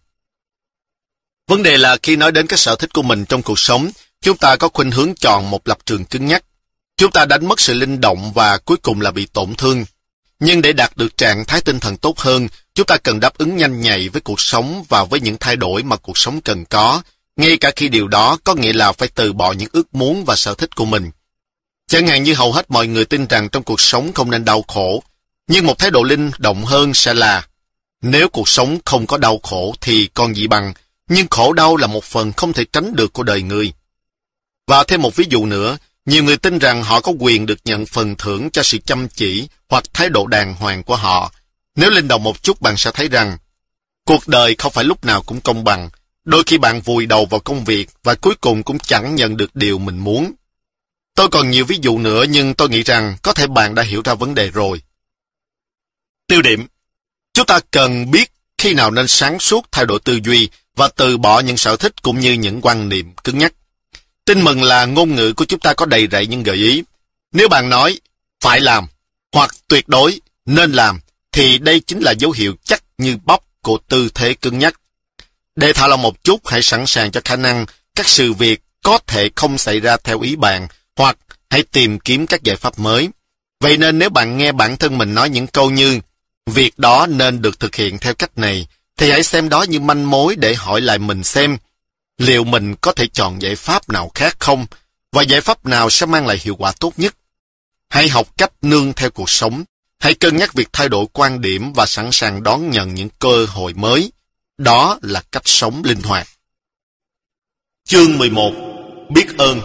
Vấn đề là khi nói đến các sở thích của mình trong cuộc sống, chúng ta có khuynh hướng chọn một lập trường cứng nhắc. Chúng ta đánh mất sự linh động và cuối cùng là bị tổn thương. Nhưng để đạt được trạng thái tinh thần tốt hơn, chúng ta cần đáp ứng nhanh nhạy với cuộc sống và với những thay đổi mà cuộc sống cần có, ngay cả khi điều đó có nghĩa là phải từ bỏ những ước muốn và sở thích của mình. Chẳng hạn như hầu hết mọi người tin rằng trong cuộc sống không nên đau khổ, nhưng một thái độ linh động hơn sẽ là: nếu cuộc sống không có đau khổ thì còn gì bằng, nhưng khổ đau là một phần không thể tránh được của đời người. Và thêm một ví dụ nữa, nhiều người tin rằng họ có quyền được nhận phần thưởng cho sự chăm chỉ hoặc thái độ đàng hoàng của họ. Nếu linh động một chút, bạn sẽ thấy rằng cuộc đời không phải lúc nào cũng công bằng. Đôi khi bạn vùi đầu vào công việc và cuối cùng cũng chẳng nhận được điều mình muốn. Tôi còn nhiều ví dụ nữa, nhưng tôi nghĩ rằng có thể bạn đã hiểu ra vấn đề rồi. Tiêu điểm: chúng ta cần biết khi nào nên sáng suốt thay đổi tư duy và từ bỏ những sở thích cũng như những quan niệm cứng nhắc. Tin mừng là ngôn ngữ của chúng ta có đầy rẫy những gợi ý. Nếu bạn nói phải làm hoặc tuyệt đối nên làm, thì đây chính là dấu hiệu chắc như bắp của tư thế cứng nhắc. Để thả lỏng một chút, hãy sẵn sàng cho khả năng các sự việc có thể không xảy ra theo ý bạn, hoặc hãy tìm kiếm các giải pháp mới. Vậy nên nếu bạn nghe bản thân mình nói những câu như việc đó nên được thực hiện theo cách này, thì hãy xem đó như manh mối để hỏi lại mình xem liệu mình có thể chọn giải pháp nào khác không, và giải pháp nào sẽ mang lại hiệu quả tốt nhất. Hãy học cách nương theo cuộc sống. Hãy cân nhắc việc thay đổi quan điểm và sẵn sàng đón nhận những cơ hội mới. Đó là cách sống linh hoạt. Chương mười một. Biết ơn.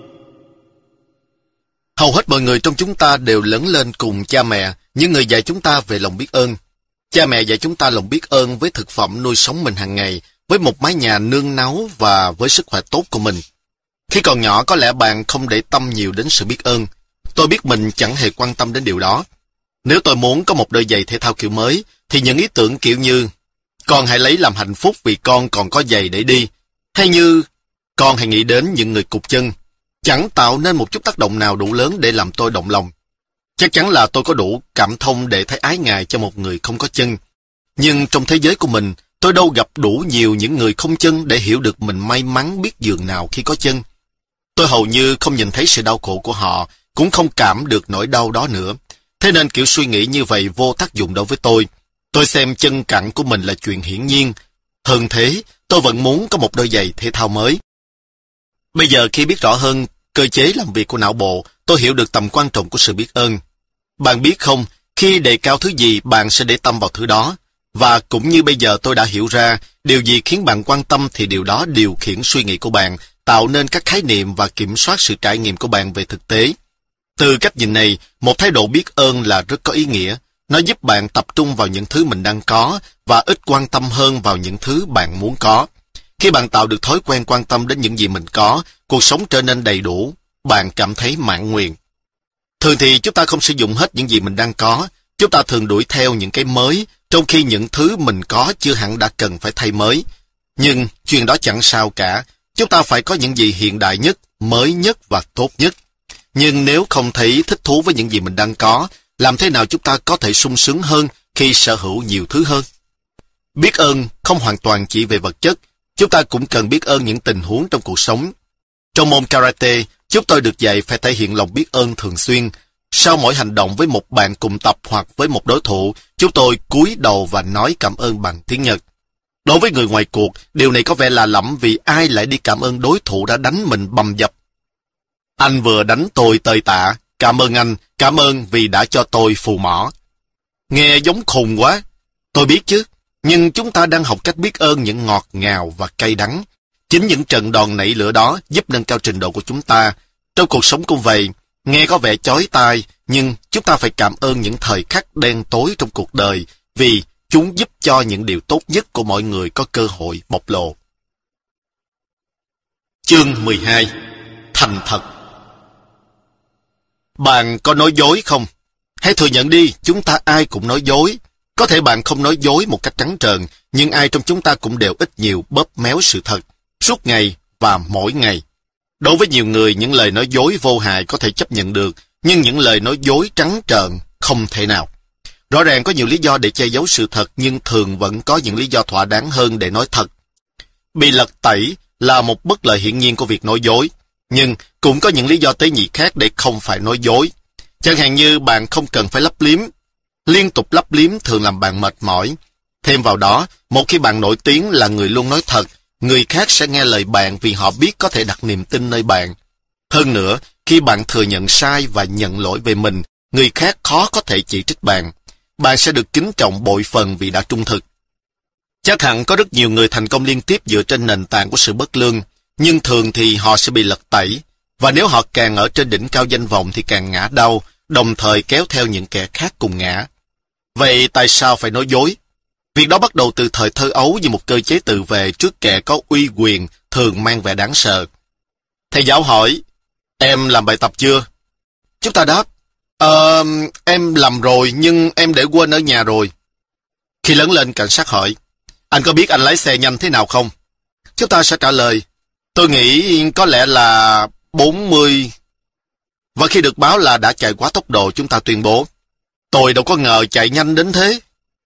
Hầu hết mọi người trong chúng ta đều lớn lên cùng cha mẹ, những người dạy chúng ta về lòng biết ơn. Cha mẹ dạy chúng ta lòng biết ơn với thực phẩm nuôi sống mình hàng ngày, với một mái nhà nương náu và với sức khỏe tốt của mình. Khi còn nhỏ, có lẽ bạn không để tâm nhiều đến sự biết ơn. Tôi biết mình chẳng hề quan tâm đến điều đó. Nếu tôi muốn có một đôi giày thể thao kiểu mới, thì những ý tưởng kiểu như con hãy lấy làm hạnh phúc vì con còn có giày để đi, hay như con hãy nghĩ đến những người cụt chân, chẳng tạo nên một chút tác động nào đủ lớn để làm tôi động lòng. Chắc chắn là tôi có đủ cảm thông để thấy ái ngại cho một người không có chân. Nhưng trong thế giới của mình, tôi đâu gặp đủ nhiều những người không chân để hiểu được mình may mắn biết dường nào khi có chân. Tôi hầu như không nhìn thấy sự đau khổ của họ, cũng không cảm được nỗi đau đó nữa. Thế nên kiểu suy nghĩ như vậy vô tác dụng đối với tôi. Tôi xem chân cẳng của mình là chuyện hiển nhiên. Hơn thế, tôi vẫn muốn có một đôi giày thể thao mới. Bây giờ khi biết rõ hơn cơ chế làm việc của não bộ, tôi hiểu được tầm quan trọng của sự biết ơn. Bạn biết không, khi đề cao thứ gì, bạn sẽ để tâm vào thứ đó. Và cũng như bây giờ tôi đã hiểu ra, điều gì khiến bạn quan tâm thì điều đó điều khiển suy nghĩ của bạn, tạo nên các khái niệm và kiểm soát sự trải nghiệm của bạn về thực tế. Từ cách nhìn này, một thái độ biết ơn là rất có ý nghĩa. Nó giúp bạn tập trung vào những thứ mình đang có và ít quan tâm hơn vào những thứ bạn muốn có. Khi bạn tạo được thói quen quan tâm đến những gì mình có, cuộc sống trở nên đầy đủ, bạn cảm thấy mãn nguyện. Thường thì chúng ta không sử dụng hết những gì mình đang có, chúng ta thường đuổi theo những cái mới, trong khi những thứ mình có chưa hẳn đã cần phải thay mới. Nhưng chuyện đó chẳng sao cả, chúng ta phải có những gì hiện đại nhất, mới nhất và tốt nhất. Nhưng nếu không thấy thích thú với những gì mình đang có, làm thế nào chúng ta có thể sung sướng hơn khi sở hữu nhiều thứ hơn? Biết ơn không hoàn toàn chỉ về vật chất, chúng ta cũng cần biết ơn những tình huống trong cuộc sống. Trong môn karate, chúng tôi được dạy phải thể hiện lòng biết ơn thường xuyên. Sau mỗi hành động với một bạn cùng tập hoặc với một đối thủ, chúng tôi cúi đầu và nói cảm ơn bằng tiếng Nhật. Đối với người ngoài cuộc, điều này có vẻ lạ lẫm vì ai lại đi cảm ơn đối thủ đã đánh mình bầm dập. Anh vừa đánh tôi tơi tạ, cảm ơn anh, cảm ơn vì đã cho tôi phù mỏ. Nghe giống khùng quá, Tôi biết chứ, nhưng chúng ta đang học cách biết ơn những ngọt ngào và cay đắng. Chính những trận đòn nảy lửa đó giúp nâng cao trình độ của chúng ta. Trong cuộc sống cũng vậy, nghe có vẻ chói tai, nhưng chúng ta phải cảm ơn những thời khắc đen tối trong cuộc đời, vì chúng giúp cho những điều tốt nhất của mọi người có cơ hội bộc lộ. Chương mười hai. Thành thật. Bạn có nói dối không? Hãy thừa nhận đi, chúng ta ai cũng nói dối. Có thể bạn không nói dối một cách trắng trợn, nhưng ai trong chúng ta cũng đều ít nhiều bóp méo sự thật, suốt ngày và mỗi ngày. Đối với nhiều người, những lời nói dối vô hại có thể chấp nhận được, nhưng những lời nói dối trắng trợn không thể nào. Rõ ràng có nhiều lý do để che giấu sự thật, nhưng thường vẫn có những lý do thỏa đáng hơn để nói thật. Bị lật tẩy là một bất lợi hiển nhiên của việc nói dối, nhưng cũng có những lý do tế nhị khác để không phải nói dối. Chẳng hạn như bạn không cần phải lấp liếm. Liên tục lấp liếm thường làm bạn mệt mỏi. Thêm vào đó, một khi bạn nổi tiếng là người luôn nói thật, người khác sẽ nghe lời bạn vì họ biết có thể đặt niềm tin nơi bạn. Hơn nữa, khi bạn thừa nhận sai và nhận lỗi về mình, người khác khó có thể chỉ trích bạn. Bạn sẽ được kính trọng bội phần vì đã trung thực. Chắc hẳn có rất nhiều người thành công liên tiếp dựa trên nền tảng của sự bất lương, nhưng thường thì họ sẽ bị lật tẩy, và nếu họ càng ở trên đỉnh cao danh vọng thì càng ngã đau, đồng thời kéo theo những kẻ khác cùng ngã. Vậy tại sao phải nói dối? Việc đó bắt đầu từ thời thơ ấu như một cơ chế tự vệ trước kẻ có uy quyền, thường mang vẻ đáng sợ. Thầy giáo hỏi, em làm bài tập chưa? Chúng ta đáp, Ờ, em làm rồi nhưng em để quên ở nhà rồi. Khi lớn lên, cảnh sát hỏi, anh có biết anh lái xe nhanh thế nào không? Chúng ta sẽ trả lời, tôi nghĩ có lẽ là bốn mươi. Và khi được báo là đã chạy quá tốc độ, chúng ta tuyên bố, tôi đâu có ngờ chạy nhanh đến thế.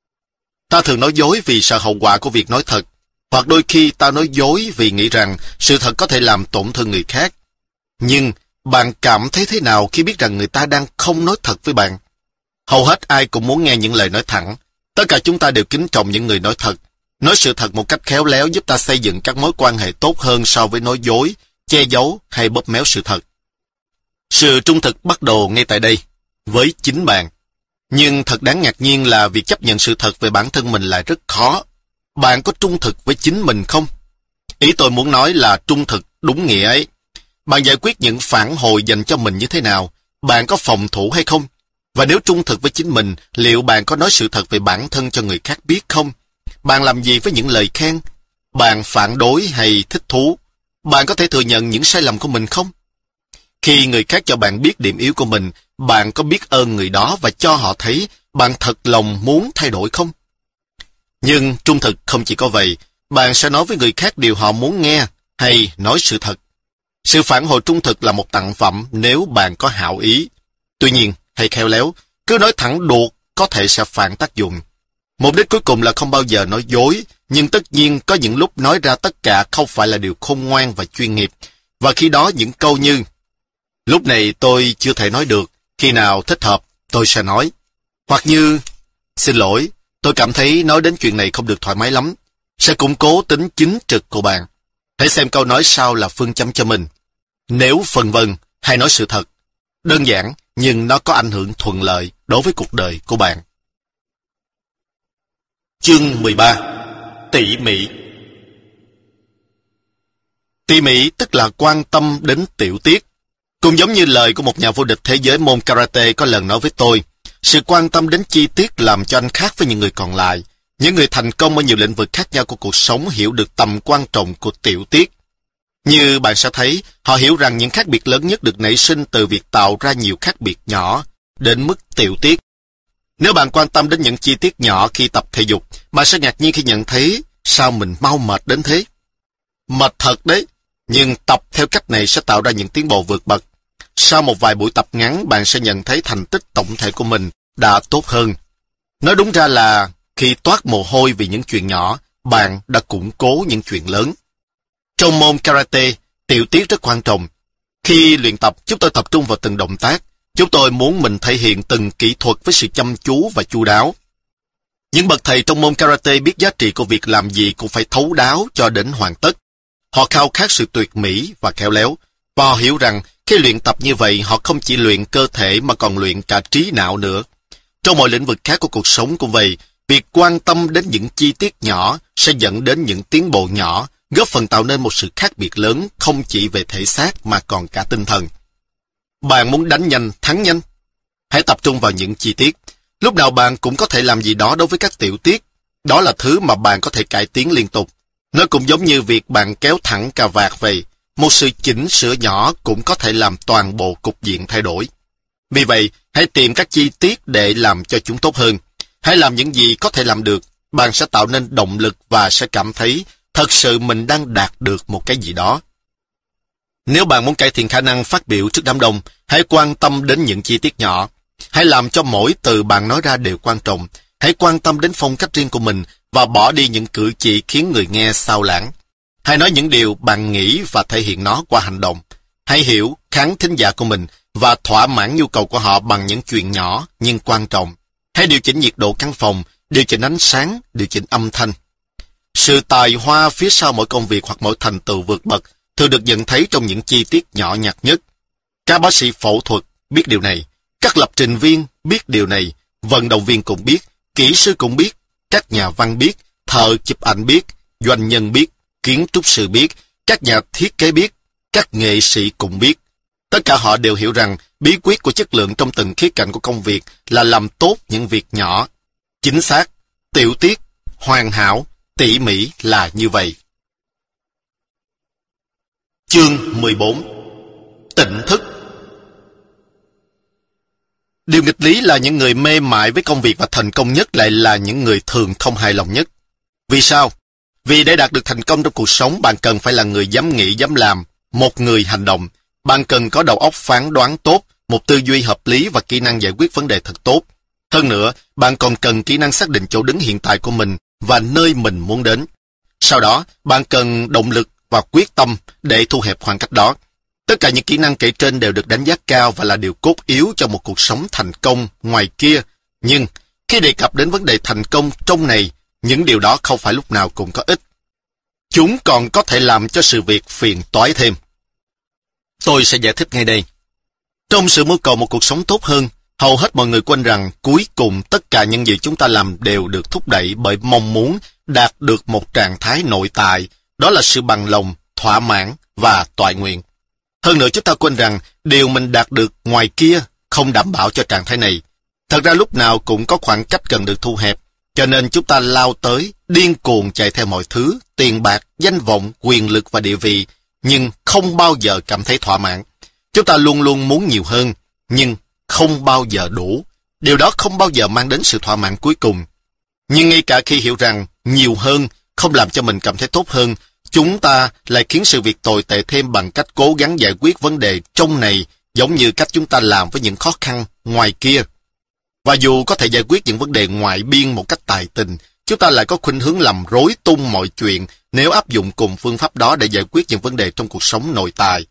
Ta thường nói dối vì sợ hậu quả của việc nói thật, hoặc đôi khi ta nói dối vì nghĩ rằng sự thật có thể làm tổn thương người khác. Nhưng bạn cảm thấy thế nào khi biết rằng người ta đang không nói thật với bạn? Hầu hết ai cũng muốn nghe những lời nói thẳng. Tất cả chúng ta đều kính trọng những người nói thật. Nói sự thật một cách khéo léo giúp ta xây dựng các mối quan hệ tốt hơn so với nói dối, che giấu hay bóp méo sự thật. Sự trung thực bắt đầu ngay tại đây, với chính bạn. Nhưng thật đáng ngạc nhiên là việc chấp nhận sự thật về bản thân mình lại rất khó. Bạn có trung thực với chính mình không? Ý tôi muốn nói là trung thực đúng nghĩa ấy. Bạn giải quyết những phản hồi dành cho mình như thế nào? Bạn có phòng thủ hay không? Và nếu trung thực với chính mình, liệu bạn có nói sự thật về bản thân cho người khác biết không? Bạn làm gì với những lời khen? Bạn phản đối hay thích thú? Bạn có thể thừa nhận những sai lầm của mình không? Khi người khác cho bạn biết điểm yếu của mình, bạn có biết ơn người đó và cho họ thấy bạn thật lòng muốn thay đổi không? Nhưng trung thực không chỉ có vậy, bạn sẽ nói với người khác điều họ muốn nghe hay nói sự thật. Sự phản hồi trung thực là một tặng phẩm nếu bạn có hảo ý. Tuy nhiên, hay khéo léo, cứ nói thẳng đuột có thể sẽ phản tác dụng. Mục đích cuối cùng là không bao giờ nói dối, nhưng tất nhiên có những lúc nói ra tất cả không phải là điều khôn ngoan và chuyên nghiệp. Và khi đó những câu như, lúc này tôi chưa thể nói được, khi nào thích hợp tôi sẽ nói. Hoặc như, xin lỗi, tôi cảm thấy nói đến chuyện này không được thoải mái lắm, sẽ củng cố tính chính trực của bạn. Hãy xem câu nói sau là phương châm cho mình. Nếu phân vân, hay nói sự thật. Đơn giản, nhưng nó có ảnh hưởng thuận lợi đối với cuộc đời của bạn. Chương mười ba. Tỉ mỉ. Tỉ mỉ tức là quan tâm đến tiểu tiết. Cũng giống như lời của một nhà vô địch thế giới môn karate có lần nói với tôi, sự quan tâm đến chi tiết làm cho anh khác với những người còn lại. Những người thành công ở nhiều lĩnh vực khác nhau của cuộc sống hiểu được tầm quan trọng của tiểu tiết. Như bạn sẽ thấy, họ hiểu rằng những khác biệt lớn nhất được nảy sinh từ việc tạo ra nhiều khác biệt nhỏ, đến mức tiểu tiết. Nếu bạn quan tâm đến những chi tiết nhỏ khi tập thể dục, bạn sẽ ngạc nhiên khi nhận thấy sao mình mau mệt đến thế. Mệt thật đấy, nhưng tập theo cách này sẽ tạo ra những tiến bộ vượt bậc. Sau một vài buổi tập ngắn, bạn sẽ nhận thấy thành tích tổng thể của mình đã tốt hơn. Nói đúng ra là khi toát mồ hôi vì những chuyện nhỏ, bạn đã củng cố những chuyện lớn. Trong môn karate, tiểu tiết rất quan trọng. Khi luyện tập, chúng tôi tập trung vào từng động tác. Chúng tôi muốn mình thể hiện từng kỹ thuật với sự chăm chú và chu đáo. Những bậc thầy trong môn karate biết giá trị của việc làm gì cũng phải thấu đáo cho đến hoàn tất. Họ khao khát sự tuyệt mỹ và khéo léo. Và họ hiểu rằng khi luyện tập như vậy, họ không chỉ luyện cơ thể mà còn luyện cả trí não nữa. Trong mọi lĩnh vực khác của cuộc sống cũng vậy. Việc quan tâm đến những chi tiết nhỏ sẽ dẫn đến những tiến bộ nhỏ, góp phần tạo nên một sự khác biệt lớn không chỉ về thể xác mà còn cả tinh thần. Bạn muốn đánh nhanh, thắng nhanh? Hãy tập trung vào những chi tiết. Lúc nào bạn cũng có thể làm gì đó đối với các tiểu tiết. Đó là thứ mà bạn có thể cải tiến liên tục. Nó cũng giống như việc bạn kéo thẳng cà vạt về. Một sự chỉnh sửa nhỏ cũng có thể làm toàn bộ cục diện thay đổi. Vì vậy, hãy tìm các chi tiết để làm cho chúng tốt hơn. Hãy làm những gì có thể làm được. Bạn sẽ tạo nên động lực và sẽ cảm thấy thật sự mình đang đạt được một cái gì đó. Nếu bạn muốn cải thiện khả năng phát biểu trước đám đông, hãy quan tâm đến những chi tiết nhỏ. Hãy làm cho mỗi từ bạn nói ra đều quan trọng. Hãy quan tâm đến phong cách riêng của mình và bỏ đi những cử chỉ khiến người nghe xao lãng. Hãy nói những điều bạn nghĩ và thể hiện nó qua hành động. Hãy hiểu khán thính giả của mình và thỏa mãn nhu cầu của họ bằng những chuyện nhỏ nhưng quan trọng. Hãy điều chỉnh nhiệt độ căn phòng, điều chỉnh ánh sáng, điều chỉnh âm thanh. Sự tài hoa phía sau mỗi công việc hoặc mỗi thành tựu vượt bậc thường được nhận thấy trong những chi tiết nhỏ nhặt nhất. Các bác sĩ phẫu thuật biết điều này, các lập trình viên biết điều này, vận động viên cũng biết, kỹ sư cũng biết, các nhà văn biết, thợ chụp ảnh biết, doanh nhân biết, kiến trúc sư biết, các nhà thiết kế biết, các nghệ sĩ cũng biết. Tất cả họ đều hiểu rằng bí quyết của chất lượng trong từng khía cạnh của công việc là làm tốt những việc nhỏ. Chính xác, tiểu tiết, hoàn hảo, tỉ mỉ là như vậy. Chương mười bốn. Tỉnh thức. Điều nghịch lý là những người mê mải với công việc và thành công nhất lại là những người thường không hài lòng nhất. Vì sao? Vì để đạt được thành công trong cuộc sống, bạn cần phải là người dám nghĩ, dám làm, một người hành động. Bạn cần có đầu óc phán đoán tốt, một tư duy hợp lý và kỹ năng giải quyết vấn đề thật tốt. Hơn nữa, bạn còn cần kỹ năng xác định chỗ đứng hiện tại của mình và nơi mình muốn đến. Sau đó, bạn cần động lực và quyết tâm để thu hẹp khoảng cách đó. Tất cả những kỹ năng kể trên đều được đánh giá cao và là điều cốt yếu cho một cuộc sống thành công ngoài kia. Nhưng, khi đề cập đến vấn đề thành công trong này, những điều đó không phải lúc nào cũng có ích. Chúng còn có thể làm cho sự việc phiền toái thêm. Tôi sẽ giải thích ngay đây. Trong sự mưu cầu một cuộc sống tốt hơn, hầu hết mọi người quên rằng cuối cùng tất cả những gì chúng ta làm đều được thúc đẩy bởi mong muốn đạt được một trạng thái nội tại, đó là sự bằng lòng, thỏa mãn và toại nguyện. Hơn nữa chúng ta quên rằng điều mình đạt được ngoài kia không đảm bảo cho trạng thái này. Thật ra lúc nào cũng có khoảng cách cần được thu hẹp, cho nên chúng ta lao tới, điên cuồng chạy theo mọi thứ, tiền bạc, danh vọng, quyền lực và địa vị, nhưng không bao giờ cảm thấy thỏa mãn. Chúng ta luôn luôn muốn nhiều hơn, nhưng không bao giờ đủ. Điều đó không bao giờ mang đến sự thỏa mãn cuối cùng. Nhưng ngay cả khi hiểu rằng nhiều hơn không làm cho mình cảm thấy tốt hơn, chúng ta lại khiến sự việc tồi tệ thêm bằng cách cố gắng giải quyết vấn đề trong này giống như cách chúng ta làm với những khó khăn ngoài kia. Và dù có thể giải quyết những vấn đề ngoại biên một cách tài tình, chúng ta lại có khuynh hướng làm rối tung mọi chuyện nếu áp dụng cùng phương pháp đó để giải quyết những vấn đề trong cuộc sống nội tại.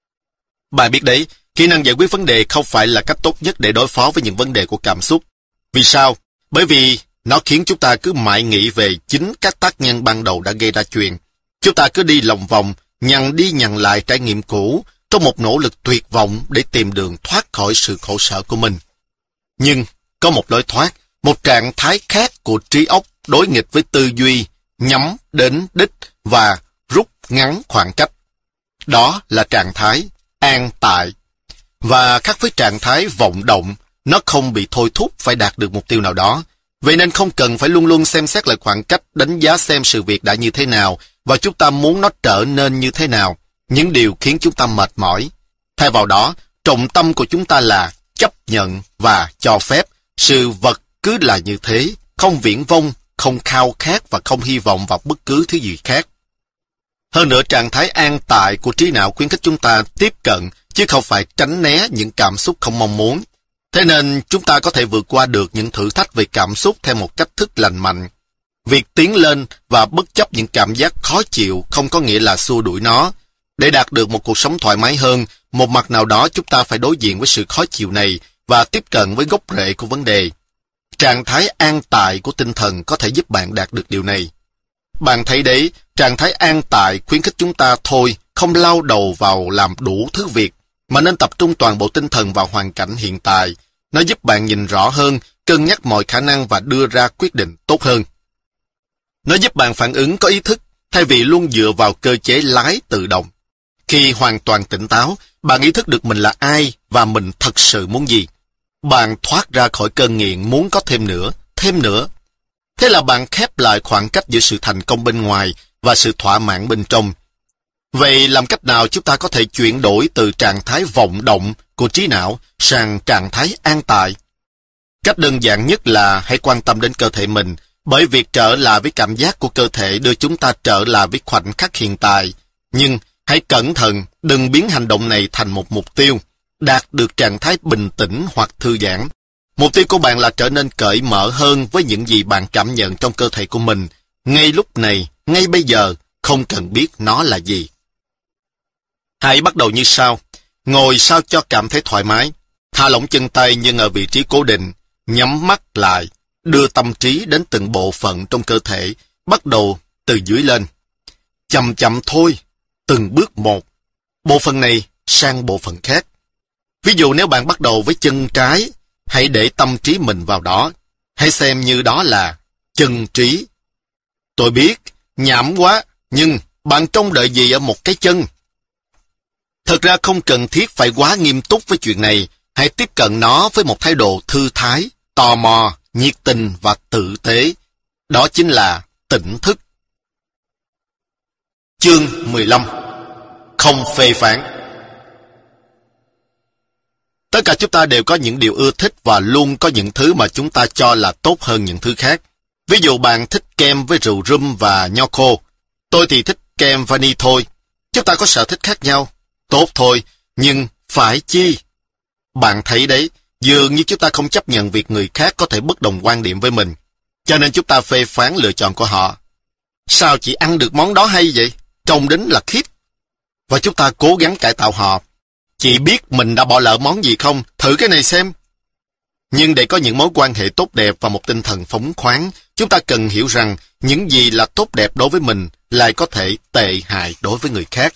Bạn biết đấy, kỹ năng giải quyết vấn đề không phải là cách tốt nhất để đối phó với những vấn đề của cảm xúc. Vì sao? Bởi vì nó khiến chúng ta cứ mãi nghĩ về chính các tác nhân ban đầu đã gây ra chuyện. Chúng ta cứ đi lòng vòng, nhằn đi nhằn lại trải nghiệm cũ, trong một nỗ lực tuyệt vọng để tìm đường thoát khỏi sự khổ sở của mình. Nhưng có một lối thoát, một trạng thái khác của trí óc đối nghịch với tư duy, nhắm đến đích và rút ngắn khoảng cách. Đó là trạng thái an tại. Và khác với trạng thái vọng động, nó không bị thôi thúc phải đạt được mục tiêu nào đó. Vậy nên không cần phải luôn luôn xem xét lại khoảng cách, đánh giá xem sự việc đã như thế nào và chúng ta muốn nó trở nên như thế nào, những điều khiến chúng ta mệt mỏi. Thay vào đó, trọng tâm của chúng ta là chấp nhận và cho phép sự vật cứ là như thế, không viển vông, không khao khát và không hy vọng vào bất cứ thứ gì khác. Hơn nữa, trạng thái an tại của trí não khuyến khích chúng ta tiếp cận, chứ không phải tránh né những cảm xúc không mong muốn. Thế nên, chúng ta có thể vượt qua được những thử thách về cảm xúc theo một cách thức lành mạnh. Việc tiến lên và bất chấp những cảm giác khó chịu không có nghĩa là xua đuổi nó. Để đạt được một cuộc sống thoải mái hơn, một mặt nào đó chúng ta phải đối diện với sự khó chịu này và tiếp cận với gốc rễ của vấn đề. Trạng thái an tại của tinh thần có thể giúp bạn đạt được điều này. Bạn thấy đấy, trạng thái an tại khuyến khích chúng ta thôi, không lao đầu vào làm đủ thứ việc, mà nên tập trung toàn bộ tinh thần vào hoàn cảnh hiện tại. Nó giúp bạn nhìn rõ hơn, cân nhắc mọi khả năng và đưa ra quyết định tốt hơn. Nó giúp bạn phản ứng có ý thức, thay vì luôn dựa vào cơ chế lái tự động. Khi hoàn toàn tỉnh táo, bạn ý thức được mình là ai và mình thật sự muốn gì. Bạn thoát ra khỏi cơn nghiện muốn có thêm nữa, thêm nữa. Thế là bạn khép lại khoảng cách giữa sự thành công bên ngoài và sự thỏa mãn bên trong. Vậy làm cách nào chúng ta có thể chuyển đổi từ trạng thái vọng động của trí não sang trạng thái an tại? Cách đơn giản nhất là hãy quan tâm đến cơ thể mình, bởi việc trở lại với cảm giác của cơ thể đưa chúng ta trở lại với khoảnh khắc hiện tại. Nhưng hãy cẩn thận, đừng biến hành động này thành một mục tiêu, đạt được trạng thái bình tĩnh hoặc thư giãn. Mục tiêu của bạn là trở nên cởi mở hơn với những gì bạn cảm nhận trong cơ thể của mình, ngay lúc này, ngay bây giờ, không cần biết nó là gì. Hãy bắt đầu như sau. Ngồi sao cho cảm thấy thoải mái. Thả lỏng chân tay nhưng ở vị trí cố định. Nhắm mắt lại. Đưa tâm trí đến từng bộ phận trong cơ thể. Bắt đầu từ dưới lên. Chậm chậm thôi. Từng bước một. Bộ phận này sang bộ phận khác. Ví dụ nếu bạn bắt đầu với chân trái, hãy để tâm trí mình vào đó. Hãy xem như đó là chân trí. Tôi biết, nhảm quá, nhưng bạn trông đợi gì ở một cái chân? Thật ra không cần thiết phải quá nghiêm túc với chuyện này. Hãy tiếp cận nó với một thái độ thư thái, tò mò, nhiệt tình và tử tế. Đó chính là tỉnh thức. Chương mười lăm. Không phê phán. Tất cả chúng ta đều có những điều ưa thích và luôn có những thứ mà chúng ta cho là tốt hơn những thứ khác. Ví dụ bạn thích kem với rượu rum và nho khô. Tôi thì thích kem vani thôi. Chúng ta có sở thích khác nhau. Tốt thôi, nhưng phải chi? Bạn thấy đấy, dường như chúng ta không chấp nhận việc người khác có thể bất đồng quan điểm với mình. Cho nên chúng ta phê phán lựa chọn của họ. Sao chị ăn được món đó hay vậy? Trông đến là khiếp. Và chúng ta cố gắng cải tạo họ. Chị biết mình đã bỏ lỡ món gì không? Thử cái này xem. Nhưng để có những mối quan hệ tốt đẹp và một tinh thần phóng khoáng, chúng ta cần hiểu rằng những gì là tốt đẹp đối với mình lại có thể tệ hại đối với người khác.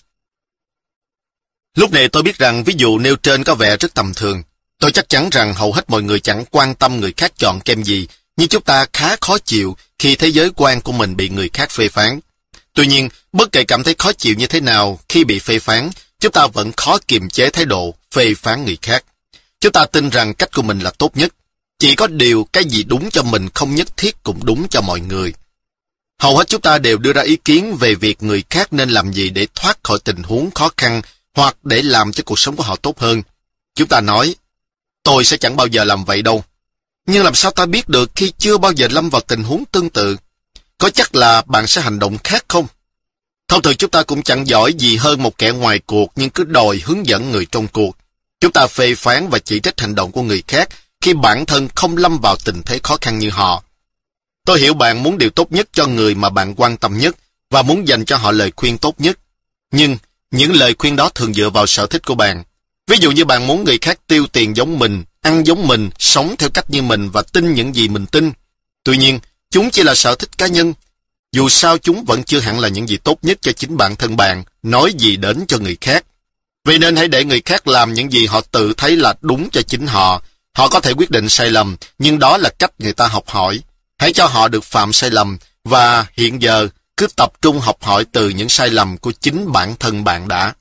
Lúc này tôi biết rằng ví dụ nêu trên có vẻ rất tầm thường. Tôi chắc chắn rằng hầu hết mọi người chẳng quan tâm người khác chọn kem gì, nhưng chúng ta khá khó chịu khi thế giới quan của mình bị người khác phê phán. Tuy nhiên, bất kể cảm thấy khó chịu như thế nào khi bị phê phán, chúng ta vẫn khó kiềm chế thái độ phê phán người khác. Chúng ta tin rằng cách của mình là tốt nhất. Chỉ có điều cái gì đúng cho mình không nhất thiết cũng đúng cho mọi người. Hầu hết chúng ta đều đưa ra ý kiến về việc người khác nên làm gì để thoát khỏi tình huống khó khăn hoặc để làm cho cuộc sống của họ tốt hơn. Chúng ta nói, tôi sẽ chẳng bao giờ làm vậy đâu. Nhưng làm sao ta biết được khi chưa bao giờ lâm vào tình huống tương tự? Có chắc là bạn sẽ hành động khác không? Thông thường chúng ta cũng chẳng giỏi gì hơn một kẻ ngoài cuộc nhưng cứ đòi hướng dẫn người trong cuộc. Chúng ta phê phán và chỉ trích hành động của người khác khi bản thân không lâm vào tình thế khó khăn như họ. Tôi hiểu bạn muốn điều tốt nhất cho người mà bạn quan tâm nhất và muốn dành cho họ lời khuyên tốt nhất. Nhưng những lời khuyên đó thường dựa vào sở thích của bạn. Ví dụ như bạn muốn người khác tiêu tiền giống mình, ăn giống mình, sống theo cách như mình và tin những gì mình tin. Tuy nhiên, chúng chỉ là sở thích cá nhân. Dù sao chúng vẫn chưa hẳn là những gì tốt nhất cho chính bản thân bạn, nói gì đến cho người khác. Vì nên hãy để người khác làm những gì họ tự thấy là đúng cho chính họ. Họ có thể quyết định sai lầm, nhưng đó là cách người ta học hỏi. Hãy cho họ được phạm sai lầm, và hiện giờ cứ tập trung học hỏi từ những sai lầm của chính bản thân bạn đã.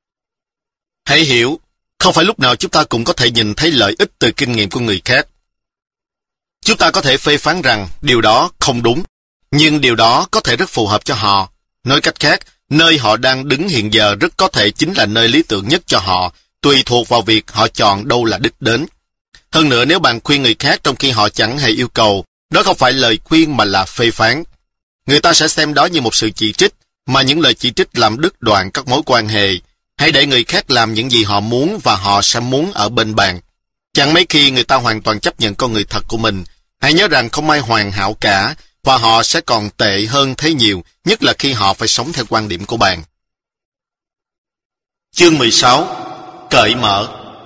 Hãy hiểu, không phải lúc nào chúng ta cũng có thể nhìn thấy lợi ích từ kinh nghiệm của người khác. Chúng ta có thể phê phán rằng điều đó không đúng, nhưng điều đó có thể rất phù hợp cho họ. Nói cách khác, nơi họ đang đứng hiện giờ rất có thể chính là nơi lý tưởng nhất cho họ, tùy thuộc vào việc họ chọn đâu là đích đến. Hơn nữa, nếu bạn khuyên người khác trong khi họ chẳng hề yêu cầu, đó không phải lời khuyên mà là phê phán. Người ta sẽ xem đó như một sự chỉ trích, mà những lời chỉ trích làm đứt đoạn các mối quan hệ. Hãy để người khác làm những gì họ muốn và họ sẽ muốn ở bên bạn. Chẳng mấy khi người ta hoàn toàn chấp nhận con người thật của mình. Hãy nhớ rằng không ai hoàn hảo cả, và họ sẽ còn tệ hơn thế nhiều, nhất là khi họ phải sống theo quan điểm của bạn. Chương mười sáu. Cởi mở.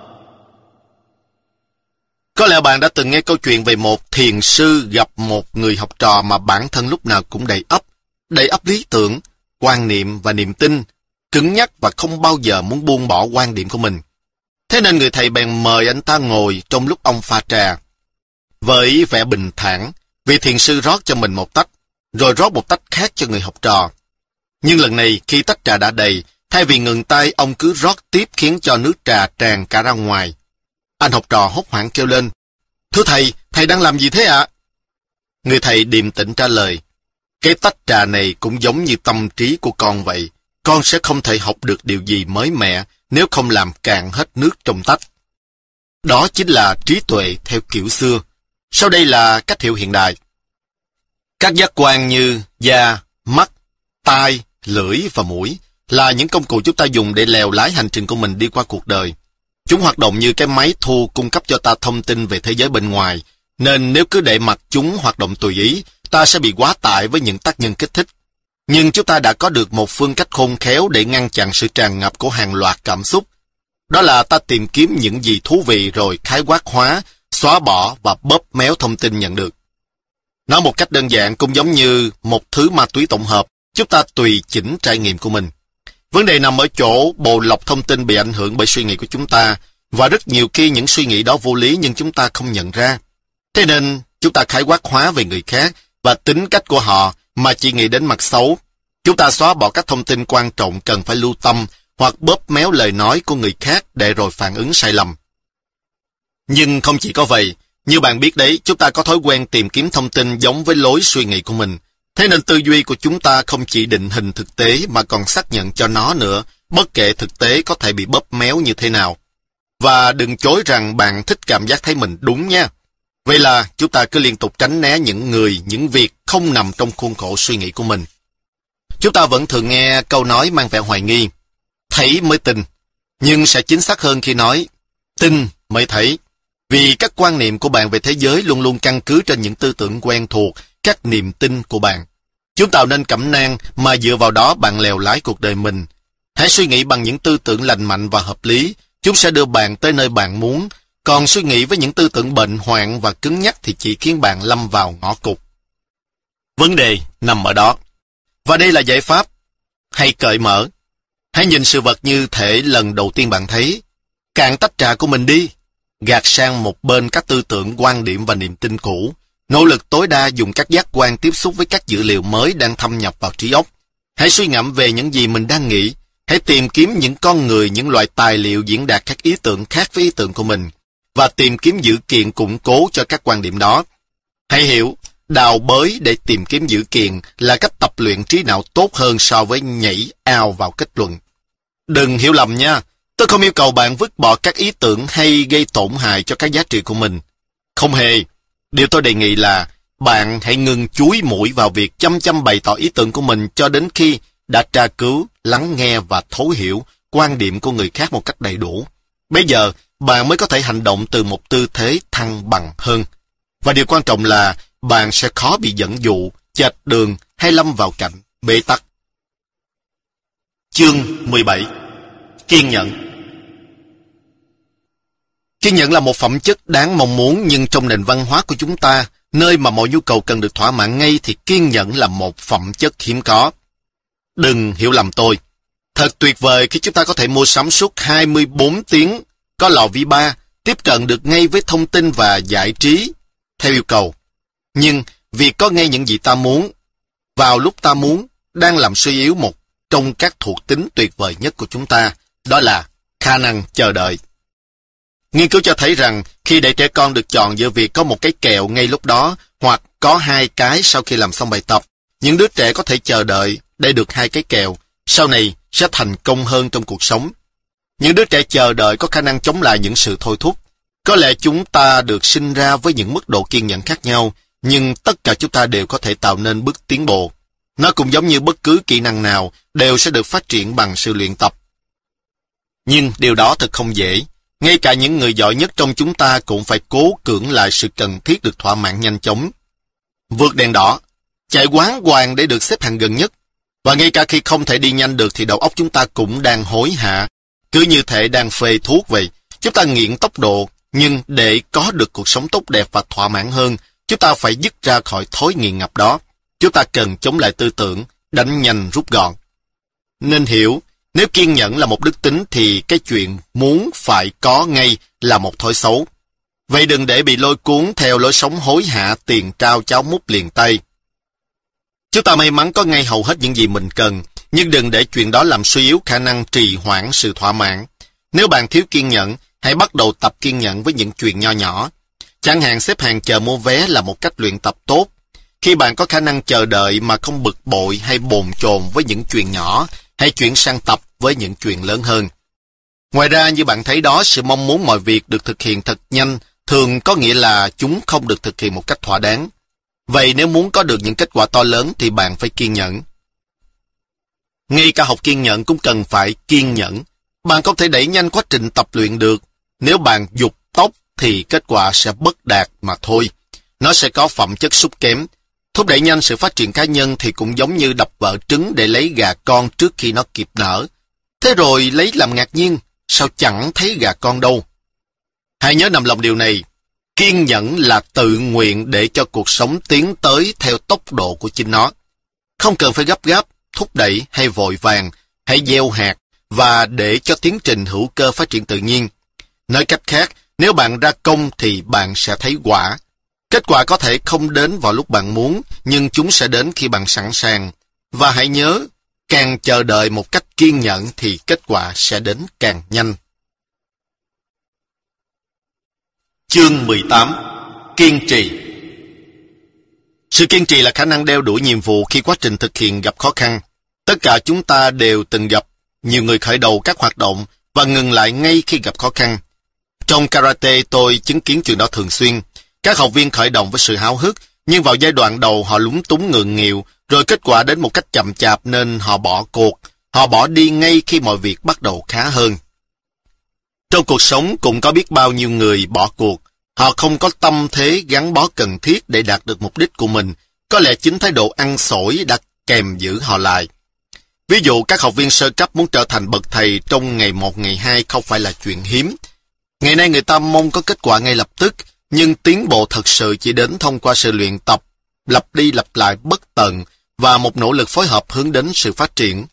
Có lẽ bạn đã từng nghe câu chuyện về một thiền sư gặp một người học trò mà bản thân lúc nào cũng đầy ắp, đầy ắp lý tưởng, quan niệm và niềm tin, cứng nhắc và không bao giờ muốn buông bỏ quan điểm của mình. Thế Thế nên người thầy bèn mời anh ta ngồi trong lúc ông pha trà. Với vẻ bình thản, vị thiền sư rót cho mình một tách, rồi rót một tách khác cho người học trò. Nhưng lần này khi tách trà đã đầy, thay vì ngừng tay, ông cứ rót tiếp khiến cho nước trà tràn cả ra ngoài. Anh học trò hốt hoảng kêu lên: "Thưa thầy, thầy đang làm gì thế ạ?" Người thầy điềm tĩnh trả lời: "Cái tách trà này cũng giống như tâm trí của con vậy. Con sẽ không thể học được điều gì mới mẻ nếu không làm cạn hết nước trong tách. Đó chính là trí tuệ theo kiểu xưa. Sau đây là cách hiểu hiện đại. Các giác quan như da, mắt, tai, lưỡi và mũi là những công cụ chúng ta dùng để lèo lái hành trình của mình đi qua cuộc đời. Chúng hoạt động như cái máy thu cung cấp cho ta thông tin về thế giới bên ngoài, nên nếu cứ để mặc chúng hoạt động tùy ý, ta sẽ bị quá tải với những tác nhân kích thích. Nhưng chúng ta đã có được một phương cách khôn khéo để ngăn chặn sự tràn ngập của hàng loạt cảm xúc. Đó là ta tìm kiếm những gì thú vị rồi khái quát hóa, xóa bỏ và bóp méo thông tin nhận được. Nói một cách đơn giản cũng giống như một thứ ma túy tổng hợp, chúng ta tùy chỉnh trải nghiệm của mình. Vấn đề nằm ở chỗ bộ lọc thông tin bị ảnh hưởng bởi suy nghĩ của chúng ta, và rất nhiều khi những suy nghĩ đó vô lý nhưng chúng ta không nhận ra. Thế nên chúng ta khái quát hóa về người khác và tính cách của họ mà chỉ nghĩ đến mặt xấu. Chúng ta xóa bỏ các thông tin quan trọng cần phải lưu tâm hoặc bóp méo lời nói của người khác để rồi phản ứng sai lầm. Nhưng không chỉ có vậy, như bạn biết đấy, chúng ta có thói quen tìm kiếm thông tin giống với lối suy nghĩ của mình. Thế nên tư duy của chúng ta không chỉ định hình thực tế mà còn xác nhận cho nó nữa, bất kể thực tế có thể bị bóp méo như thế nào. Và đừng chối rằng bạn thích cảm giác thấy mình đúng nha. Vậy là chúng ta cứ liên tục tránh né những người, những việc không nằm trong khuôn khổ suy nghĩ của mình. Chúng ta vẫn thường nghe câu nói mang vẻ hoài nghi: thấy mới tin. Nhưng sẽ chính xác hơn khi nói tin mới thấy. Vì các quan niệm của bạn về thế giới luôn luôn căn cứ trên những tư tưởng quen thuộc, các niềm tin của bạn. Chúng tạo nên cẩm nang mà dựa vào đó bạn lèo lái cuộc đời mình. Hãy suy nghĩ bằng những tư tưởng lành mạnh và hợp lý, chúng sẽ đưa bạn tới nơi bạn muốn. Còn suy nghĩ với những tư tưởng bệnh hoạn và cứng nhắc thì chỉ khiến bạn lâm vào ngõ cụt. Vấn đề nằm ở đó. Và đây là giải pháp. Hãy cởi mở. Hãy nhìn sự vật như thể lần đầu tiên bạn thấy. Cạn tách trà của mình đi. Gạt sang một bên các tư tưởng, quan điểm và niềm tin cũ. Nỗ lực tối đa dùng các giác quan tiếp xúc với các dữ liệu mới đang thâm nhập vào trí óc. Hãy suy ngẫm về những gì mình đang nghĩ. Hãy tìm kiếm những con người, những loại tài liệu diễn đạt các ý tưởng khác với ý tưởng của mình, và tìm kiếm dữ kiện củng cố cho các quan điểm đó. Hãy hiểu, đào bới để tìm kiếm dữ kiện là cách tập luyện trí não tốt hơn so với nhảy ao vào kết luận. Đừng hiểu lầm nha, tôi không yêu cầu bạn vứt bỏ các ý tưởng hay gây tổn hại cho các giá trị của mình. Không hề. Điều tôi đề nghị là bạn hãy ngừng chúi mũi vào việc chăm chăm bày tỏ ý tưởng của mình cho đến khi đã tra cứu, lắng nghe và thấu hiểu quan điểm của người khác một cách đầy đủ. Bây giờ, bạn mới có thể hành động từ một tư thế thăng bằng hơn. Và điều quan trọng là bạn sẽ khó bị dẫn dụ, chệch đường hay lâm vào cảnh bế tắc. Chương mười bảy. Kiên nhẫn. Kiên nhẫn là một phẩm chất đáng mong muốn, nhưng trong nền văn hóa của chúng ta, nơi mà mọi nhu cầu cần được thỏa mãn ngay, thì kiên nhẫn là một phẩm chất hiếm có. Đừng hiểu lầm tôi. Thật tuyệt vời khi chúng ta có thể mua sắm suốt hai mươi bốn tiếng, có lò vi ba, tiếp cận được ngay với thông tin và giải trí theo yêu cầu. Nhưng việc có ngay những gì ta muốn, vào lúc ta muốn, đang làm suy yếu một trong các thuộc tính tuyệt vời nhất của chúng ta, đó là khả năng chờ đợi. Nghiên cứu cho thấy rằng khi để trẻ con được chọn giữa việc có một cái kẹo ngay lúc đó hoặc có hai cái sau khi làm xong bài tập, những đứa trẻ có thể chờ đợi để được hai cái kẹo, sau này sẽ thành công hơn trong cuộc sống. Những đứa trẻ chờ đợi có khả năng chống lại những sự thôi thúc. Có lẽ chúng ta được sinh ra với những mức độ kiên nhẫn khác nhau, nhưng tất cả chúng ta đều có thể tạo nên bước tiến bộ. Nó cũng giống như bất cứ kỹ năng nào, đều sẽ được phát triển bằng sự luyện tập. Nhưng điều đó thật không dễ. Ngay cả những người giỏi nhất trong chúng ta cũng phải cố cưỡng lại sự cần thiết được thỏa mãn nhanh chóng. Vượt đèn đỏ, chạy quán hoàng để được xếp hàng gần nhất. Và ngay cả khi không thể đi nhanh được thì đầu óc chúng ta cũng đang hối hả. Cứ như thể đang phê thuốc vậy. Chúng ta nghiện tốc độ, nhưng để có được cuộc sống tốt đẹp và thỏa mãn hơn, chúng ta phải dứt ra khỏi thói nghiện ngập đó. Chúng ta cần chống lại tư tưởng, đánh nhanh rút gọn. Nên hiểu, Nếu kiên nhẫn là một đức tính thì cái chuyện muốn phải có ngay là một thói xấu. Vậy đừng để bị lôi cuốn theo lối sống hối hả tiền trao cháo múc liền tay. Chúng ta may mắn có ngay hầu hết những gì mình cần, nhưng đừng để chuyện đó làm suy yếu khả năng trì hoãn sự thỏa mãn. Nếu bạn thiếu kiên nhẫn, hãy bắt đầu tập kiên nhẫn với những chuyện nho nhỏ. Chẳng hạn xếp hàng chờ mua vé là một cách luyện tập tốt. Khi bạn có khả năng chờ đợi mà không bực bội hay bồn chồn với những chuyện nhỏ, hãy chuyển sang tập với những chuyện lớn hơn. Ngoài ra, như bạn thấy đó, sự mong muốn mọi việc được thực hiện thật nhanh thường có nghĩa là chúng không được thực hiện một cách thỏa đáng. Vậy nếu muốn có được những kết quả to lớn thì bạn phải kiên nhẫn. Ngay cả học kiên nhẫn cũng cần phải kiên nhẫn. Bạn không thể đẩy nhanh quá trình tập luyện được. Nếu bạn giục tốc thì kết quả sẽ bất đạt mà thôi. Nó sẽ có phẩm chất sút kém. Thúc đẩy nhanh sự phát triển cá nhân thì cũng giống như đập vỡ trứng để lấy gà con trước khi nó kịp nở. Thế rồi lấy làm ngạc nhiên, sao chẳng thấy gà con đâu. Hãy nhớ nằm lòng điều này, kiên nhẫn là tự nguyện để cho cuộc sống tiến tới theo tốc độ của chính nó. Không cần phải gấp gáp, thúc đẩy hay vội vàng, hãy gieo hạt và để cho tiến trình hữu cơ phát triển tự nhiên. Nói cách khác, nếu bạn ra công thì bạn sẽ thấy quả. Kết quả có thể không đến vào lúc bạn muốn, nhưng chúng sẽ đến khi bạn sẵn sàng. Và hãy nhớ, càng chờ đợi một cách kiên nhẫn thì kết quả sẽ đến càng nhanh. Chương mười tám. Kiên trì. Sự kiên trì là khả năng đeo đuổi nhiệm vụ khi quá trình thực hiện gặp khó khăn. Tất cả chúng ta đều từng gặp nhiều người khởi đầu các hoạt động và ngừng lại ngay khi gặp khó khăn. Trong karate tôi chứng kiến chuyện đó thường xuyên. Các học viên khởi động với sự háo hức, nhưng vào giai đoạn đầu họ lúng túng ngượng nghịu, rồi kết quả đến một cách chậm chạp nên họ bỏ cuộc. Họ bỏ đi ngay khi mọi việc bắt đầu khá hơn. Trong cuộc sống cũng có biết bao nhiêu người bỏ cuộc. Họ không có tâm thế gắn bó cần thiết để đạt được mục đích của mình. Có lẽ chính thái độ ăn xổi đã kèm giữ họ lại. Ví dụ các học viên sơ cấp muốn trở thành bậc thầy trong ngày một ngày hai không phải là chuyện hiếm. Ngày nay người ta mong có kết quả ngay lập tức, nhưng tiến bộ thật sự chỉ đến thông qua sự luyện tập, lặp đi lặp lại bất tận và một nỗ lực phối hợp hướng đến sự phát triển.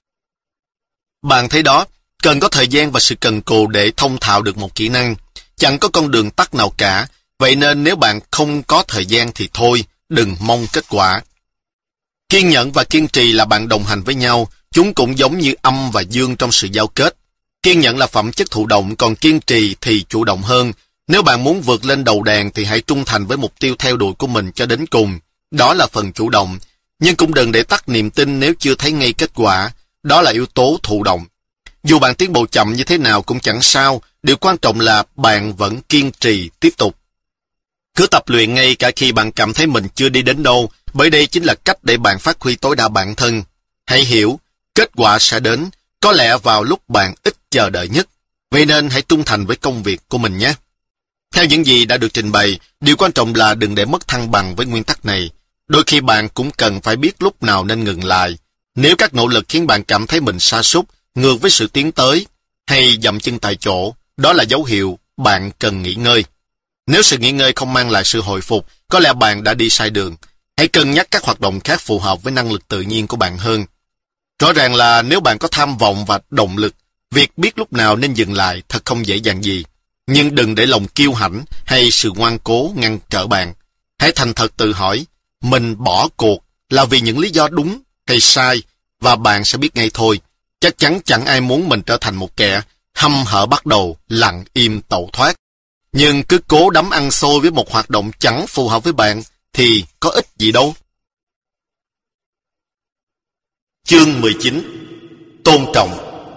Bạn thấy đó, cần có thời gian và sự cần cù để thông thạo được một kỹ năng. Chẳng có con đường tắt nào cả, vậy nên nếu bạn không có thời gian thì thôi, đừng mong kết quả. Kiên nhẫn và kiên trì là bạn đồng hành với nhau, chúng cũng giống như âm và dương trong sự giao kết. Kiên nhẫn là phẩm chất thụ động, còn kiên trì thì chủ động hơn. Nếu bạn muốn vượt lên đầu đàn thì hãy trung thành với mục tiêu theo đuổi của mình cho đến cùng. Đó là phần chủ động. Nhưng cũng đừng để tắt niềm tin nếu chưa thấy ngay kết quả. Đó là yếu tố thụ động. Dù bạn tiến bộ chậm như thế nào cũng chẳng sao, điều quan trọng là bạn vẫn kiên trì tiếp tục. Cứ tập luyện ngay cả khi bạn cảm thấy mình chưa đi đến đâu, bởi đây chính là cách để bạn phát huy tối đa bản thân. Hãy hiểu, kết quả sẽ đến, có lẽ vào lúc bạn ít chờ đợi nhất. Vậy nên hãy trung thành với công việc của mình nhé. Theo những gì đã được trình bày, điều quan trọng là đừng để mất thăng bằng với nguyên tắc này. Đôi khi bạn cũng cần phải biết lúc nào nên ngừng lại. Nếu các nỗ lực khiến bạn cảm thấy mình sa sút, ngược với sự tiến tới, hay dậm chân tại chỗ, đó là dấu hiệu bạn cần nghỉ ngơi. Nếu sự nghỉ ngơi không mang lại sự hồi phục, có lẽ bạn đã đi sai đường. Hãy cân nhắc các hoạt động khác phù hợp với năng lực tự nhiên của bạn hơn. Rõ ràng là nếu bạn có tham vọng và động lực, việc biết lúc nào nên dừng lại thật không dễ dàng gì. Nhưng đừng để lòng kiêu hãnh hay sự ngoan cố ngăn trở bạn. Hãy thành thật tự hỏi, mình bỏ cuộc là vì những lý do đúng hay sai, và bạn sẽ biết ngay thôi. Chắc chắn chẳng ai muốn mình trở thành một kẻ hăm hở bắt đầu, lặng im tẩu thoát. Nhưng cứ cố đắm ăn xôi với một hoạt động chẳng phù hợp với bạn thì có ích gì đâu. Chương mười chín. Tôn trọng.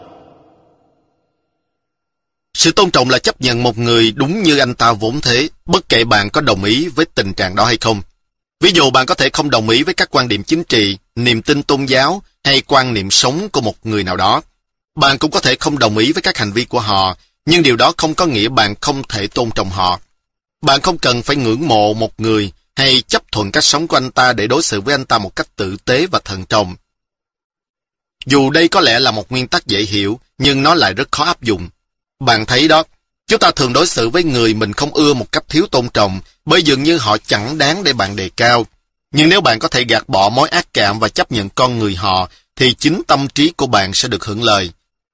Sự tôn trọng là chấp nhận một người đúng như anh ta vốn thế, bất kể bạn có đồng ý với tình trạng đó hay không. Ví dụ bạn có thể không đồng ý với các quan điểm chính trị, niềm tin tôn giáo hay quan niệm sống của một người nào đó. Bạn cũng có thể không đồng ý với các hành vi của họ, nhưng điều đó không có nghĩa bạn không thể tôn trọng họ. Bạn không cần phải ngưỡng mộ một người hay chấp thuận cách sống của anh ta để đối xử với anh ta một cách tử tế và thận trọng. Dù đây có lẽ là một nguyên tắc dễ hiểu, nhưng nó lại rất khó áp dụng. Bạn thấy đó, chúng ta thường đối xử với người mình không ưa một cách thiếu tôn trọng, bởi dường như họ chẳng đáng để bạn đề cao. Nhưng nếu bạn có thể gạt bỏ mối ác cảm và chấp nhận con người họ, thì chính tâm trí của bạn sẽ được hưởng lợi.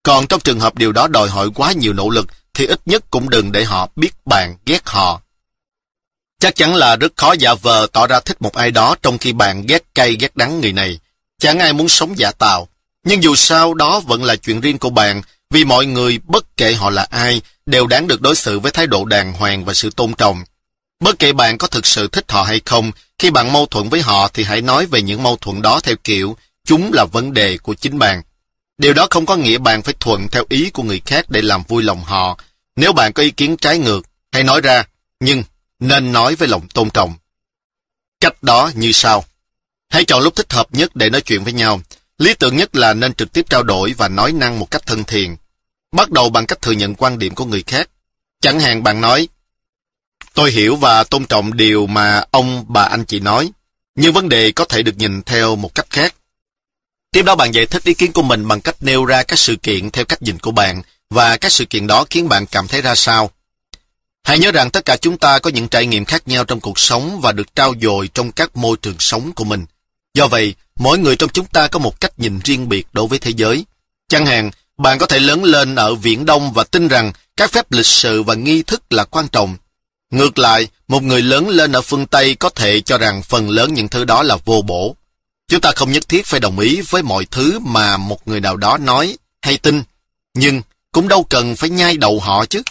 Còn trong trường hợp điều đó đòi hỏi quá nhiều nỗ lực, thì ít nhất cũng đừng để họ biết bạn ghét họ. Chắc chắn là rất khó giả vờ tỏ ra thích một ai đó trong khi bạn ghét cay ghét đắng người này. Chẳng ai muốn sống giả tạo. Nhưng dù sao đó vẫn là chuyện riêng của bạn, vì mọi người, bất kể họ là ai, đều đáng được đối xử với thái độ đàng hoàng và sự tôn trọng. Bất kể bạn có thực sự thích họ hay không, khi bạn mâu thuẫn với họ thì hãy nói về những mâu thuẫn đó theo kiểu chúng là vấn đề của chính bạn. Điều đó không có nghĩa bạn phải thuận theo ý của người khác để làm vui lòng họ. Nếu bạn có ý kiến trái ngược, hãy nói ra, nhưng nên nói với lòng tôn trọng. Cách đó như sau. Hãy chọn lúc thích hợp nhất để nói chuyện với nhau. Lý tưởng nhất là nên trực tiếp trao đổi và nói năng một cách thân thiện. Bắt đầu bằng cách thừa nhận quan điểm của người khác. Chẳng hạn bạn nói, tôi hiểu và tôn trọng điều mà ông bà anh chị nói, nhưng vấn đề có thể được nhìn theo một cách khác. Tiếp đó bạn giải thích ý kiến của mình bằng cách nêu ra các sự kiện theo cách nhìn của bạn và các sự kiện đó khiến bạn cảm thấy ra sao. Hãy nhớ rằng tất cả chúng ta có những trải nghiệm khác nhau trong cuộc sống và được trau dồi trong các môi trường sống của mình. Do vậy, mỗi người trong chúng ta có một cách nhìn riêng biệt đối với thế giới. Chẳng hạn, bạn có thể lớn lên ở Viễn Đông và tin rằng các phép lịch sự và nghi thức là quan trọng. Ngược lại, một người lớn lên ở phương Tây có thể cho rằng phần lớn những thứ đó là vô bổ. Chúng ta không nhất thiết phải đồng ý với mọi thứ mà một người nào đó nói hay tin, nhưng cũng đâu cần phải nhai đầu họ chứ.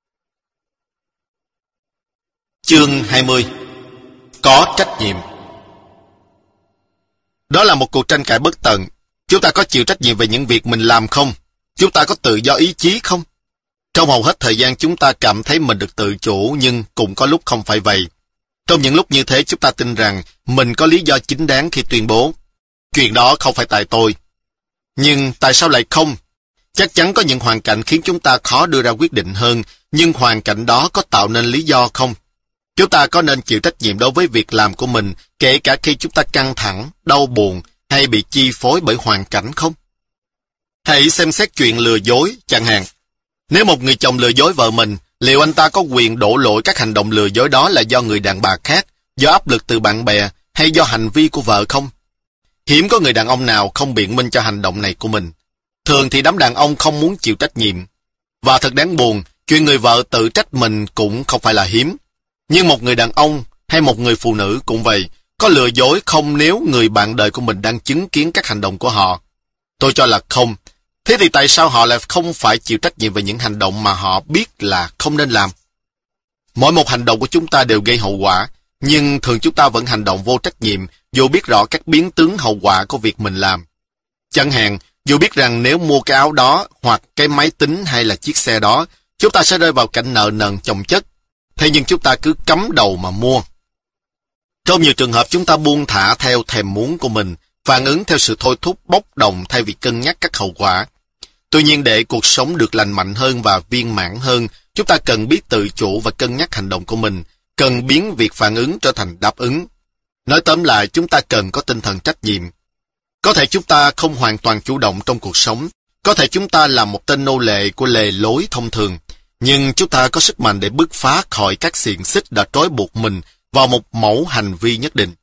Chương hai mươi. Có trách nhiệm. Đó là một cuộc tranh cãi bất tận. Chúng ta có chịu trách nhiệm về những việc mình làm không? Chúng ta có tự do ý chí không? Trong hầu hết thời gian chúng ta cảm thấy mình được tự chủ, nhưng cũng có lúc không phải vậy. Trong những lúc như thế chúng ta tin rằng mình có lý do chính đáng khi tuyên bố chuyện đó không phải tại tôi. Nhưng tại sao lại không? Chắc chắn có những hoàn cảnh khiến chúng ta khó đưa ra quyết định hơn, nhưng hoàn cảnh đó có tạo nên lý do không? Chúng ta có nên chịu trách nhiệm đối với việc làm của mình, kể cả khi chúng ta căng thẳng, đau buồn hay bị chi phối bởi hoàn cảnh không? Hãy xem xét chuyện lừa dối, chẳng hạn. Nếu một người chồng lừa dối vợ mình, liệu anh ta có quyền đổ lỗi các hành động lừa dối đó là do người đàn bà khác, do áp lực từ bạn bè hay do hành vi của vợ không? Hiếm có người đàn ông nào không biện minh cho hành động này của mình. Thường thì đám đàn ông không muốn chịu trách nhiệm. Và thật đáng buồn, chuyện người vợ tự trách mình cũng không phải là hiếm. Nhưng một người đàn ông hay một người phụ nữ cũng vậy, có lừa dối không nếu người bạn đời của mình đang chứng kiến các hành động của họ? Tôi cho là không. Thế thì tại sao họ lại không phải chịu trách nhiệm về những hành động mà họ biết là không nên làm? Mỗi một hành động của chúng ta đều gây hậu quả, nhưng thường chúng ta vẫn hành động vô trách nhiệm dù biết rõ các biến tướng hậu quả của việc mình làm. Chẳng hạn, dù biết rằng nếu mua cái áo đó hoặc cái máy tính hay là chiếc xe đó, chúng ta sẽ rơi vào cảnh nợ nần chồng chất. Thế nhưng chúng ta cứ cắm đầu mà mua. Trong nhiều trường hợp chúng ta buông thả theo thèm muốn của mình, phản ứng theo sự thôi thúc bốc đồng thay vì cân nhắc các hậu quả. Tuy nhiên để cuộc sống được lành mạnh hơn và viên mãn hơn, chúng ta cần biết tự chủ và cân nhắc hành động của mình, cần biến việc phản ứng trở thành đáp ứng. Nói tóm lại, chúng ta cần có tinh thần trách nhiệm. Có thể chúng ta không hoàn toàn chủ động trong cuộc sống, có thể chúng ta là một tên nô lệ của lề lối thông thường, nhưng chúng ta có sức mạnh để bứt phá khỏi các xiềng xích đã trói buộc mình vào một mẫu hành vi nhất định.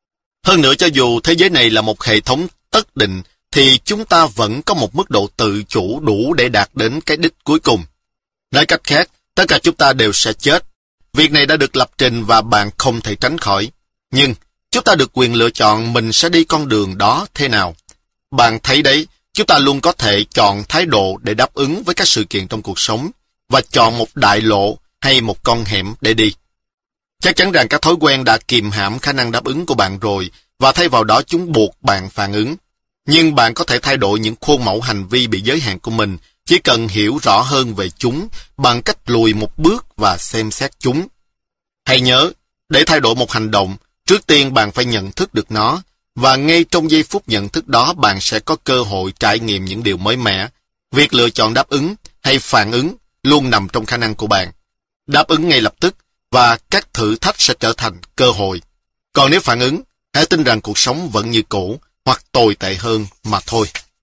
Hơn nữa, cho dù thế giới này là một hệ thống tất định, thì chúng ta vẫn có một mức độ tự chủ đủ để đạt đến cái đích cuối cùng. Nói cách khác, tất cả chúng ta đều sẽ chết. Việc này đã được lập trình và bạn không thể tránh khỏi. Nhưng, chúng ta được quyền lựa chọn mình sẽ đi con đường đó thế nào. Bạn thấy đấy, chúng ta luôn có thể chọn thái độ để đáp ứng với các sự kiện trong cuộc sống, và chọn một đại lộ hay một con hẻm để đi. Chắc chắn rằng các thói quen đã kìm hãm khả năng đáp ứng của bạn rồi, và thay vào đó chúng buộc bạn phản ứng. Nhưng bạn có thể thay đổi những khuôn mẫu hành vi bị giới hạn của mình, chỉ cần hiểu rõ hơn về chúng bằng cách lùi một bước và xem xét chúng. Hãy nhớ, để thay đổi một hành động, trước tiên bạn phải nhận thức được nó, và ngay trong giây phút nhận thức đó bạn sẽ có cơ hội trải nghiệm những điều mới mẻ. Việc lựa chọn đáp ứng hay phản ứng luôn nằm trong khả năng của bạn. Đáp ứng ngay lập tức, và các thử thách sẽ trở thành cơ hội. Còn nếu phản ứng, hãy tin rằng cuộc sống vẫn như cũ, hoặc tồi tệ hơn mà thôi.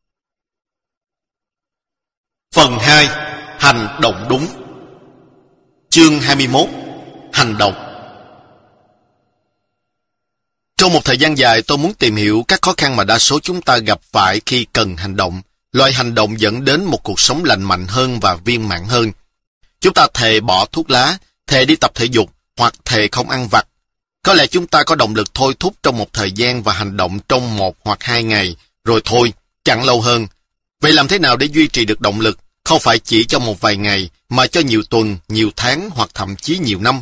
Phần hai. Hành động đúng. Chương hai mươi mốt. Hành động. Trong một thời gian dài tôi muốn tìm hiểu các khó khăn mà đa số chúng ta gặp phải khi cần hành động, loại hành động dẫn đến một cuộc sống lành mạnh hơn và viên mãn hơn. Chúng ta thề bỏ thuốc lá, thề đi tập thể dục, hoặc thề không ăn vặt. Có lẽ chúng ta có động lực thôi thúc trong một thời gian và hành động trong một hoặc hai ngày, rồi thôi, chẳng lâu hơn. Vậy làm thế nào để duy trì được động lực, không phải chỉ trong một vài ngày, mà cho nhiều tuần, nhiều tháng hoặc thậm chí nhiều năm?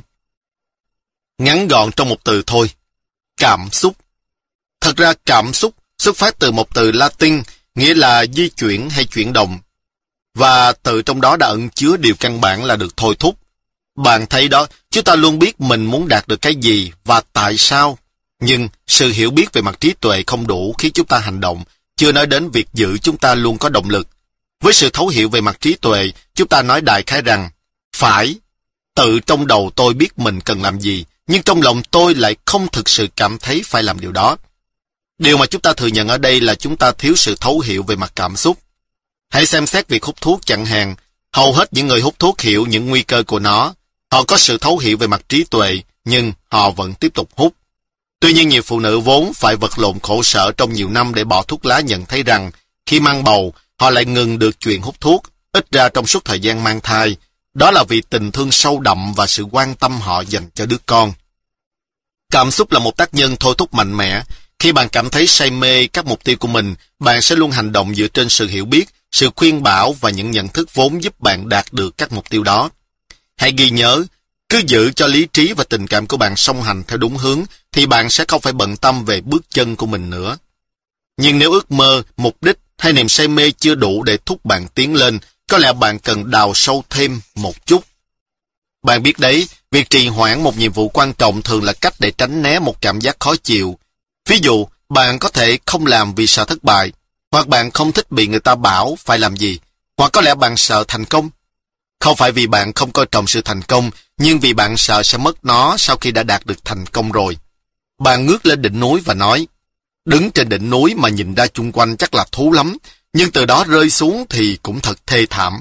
Ngắn gọn trong một từ thôi: cảm xúc. Thật ra cảm xúc xuất phát từ một từ Latin, nghĩa là di chuyển hay chuyển động. Và từ trong đó đã ẩn chứa điều căn bản là được thôi thúc. Bạn thấy đó, chúng ta luôn biết mình muốn đạt được cái gì và tại sao. Nhưng sự hiểu biết về mặt trí tuệ không đủ khiến chúng ta hành động, chưa nói đến việc giữ chúng ta luôn có động lực. Với sự thấu hiểu về mặt trí tuệ, chúng ta nói đại khái rằng, phải, tự trong đầu tôi biết mình cần làm gì, nhưng trong lòng tôi lại không thực sự cảm thấy phải làm điều đó. Điều mà chúng ta thừa nhận ở đây là chúng ta thiếu sự thấu hiểu về mặt cảm xúc. Hãy xem xét việc hút thuốc chẳng hạn. Hầu hết những người hút thuốc hiểu những nguy cơ của nó. Họ có sự thấu hiểu về mặt trí tuệ, nhưng họ vẫn tiếp tục hút. Tuy nhiên nhiều phụ nữ vốn phải vật lộn khổ sở trong nhiều năm để bỏ thuốc lá nhận thấy rằng, khi mang bầu, họ lại ngừng được chuyện hút thuốc, ít ra trong suốt thời gian mang thai. Đó là vì tình thương sâu đậm và sự quan tâm họ dành cho đứa con. Cảm xúc là một tác nhân thôi thúc mạnh mẽ. Khi bạn cảm thấy say mê các mục tiêu của mình, bạn sẽ luôn hành động dựa trên sự hiểu biết, sự khuyên bảo và những nhận thức vốn giúp bạn đạt được các mục tiêu đó. Hãy ghi nhớ, cứ giữ cho lý trí và tình cảm của bạn song hành theo đúng hướng, thì bạn sẽ không phải bận tâm về bước chân của mình nữa. Nhưng nếu ước mơ, mục đích hay niềm say mê chưa đủ để thúc bạn tiến lên, có lẽ bạn cần đào sâu thêm một chút. Bạn biết đấy, việc trì hoãn một nhiệm vụ quan trọng thường là cách để tránh né một cảm giác khó chịu. Ví dụ, bạn có thể không làm vì sợ thất bại, hoặc bạn không thích bị người ta bảo phải làm gì, hoặc có lẽ bạn sợ thành công. Không phải vì bạn không coi trọng sự thành công, nhưng vì bạn sợ sẽ mất nó sau khi đã đạt được thành công rồi. Bạn ngước lên đỉnh núi và nói, đứng trên đỉnh núi mà nhìn ra chung quanh chắc là thú lắm, nhưng từ đó rơi xuống thì cũng thật thê thảm.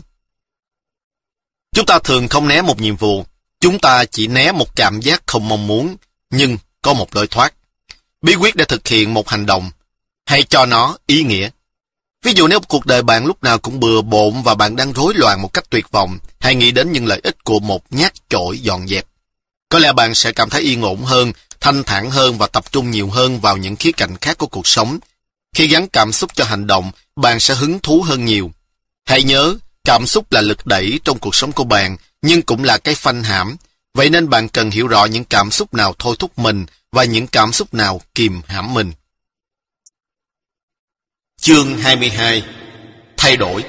Chúng ta thường không né một nhiệm vụ, chúng ta chỉ né một cảm giác không mong muốn, nhưng có một lối thoát. Bí quyết để thực hiện một hành động, hãy cho nó ý nghĩa. Ví dụ nếu cuộc đời bạn lúc nào cũng bừa bộn và bạn đang rối loạn một cách tuyệt vọng, hãy nghĩ đến những lợi ích của một nhát chổi dọn dẹp. Có lẽ bạn sẽ cảm thấy yên ổn hơn, thanh thản hơn và tập trung nhiều hơn vào những khía cạnh khác của cuộc sống. Khi gắn cảm xúc cho hành động, bạn sẽ hứng thú hơn nhiều. Hãy nhớ, cảm xúc là lực đẩy trong cuộc sống của bạn, nhưng cũng là cái phanh hãm. Vậy nên bạn cần hiểu rõ những cảm xúc nào thôi thúc mình và những cảm xúc nào kìm hãm mình. Chương hai mươi hai. Thay đổi.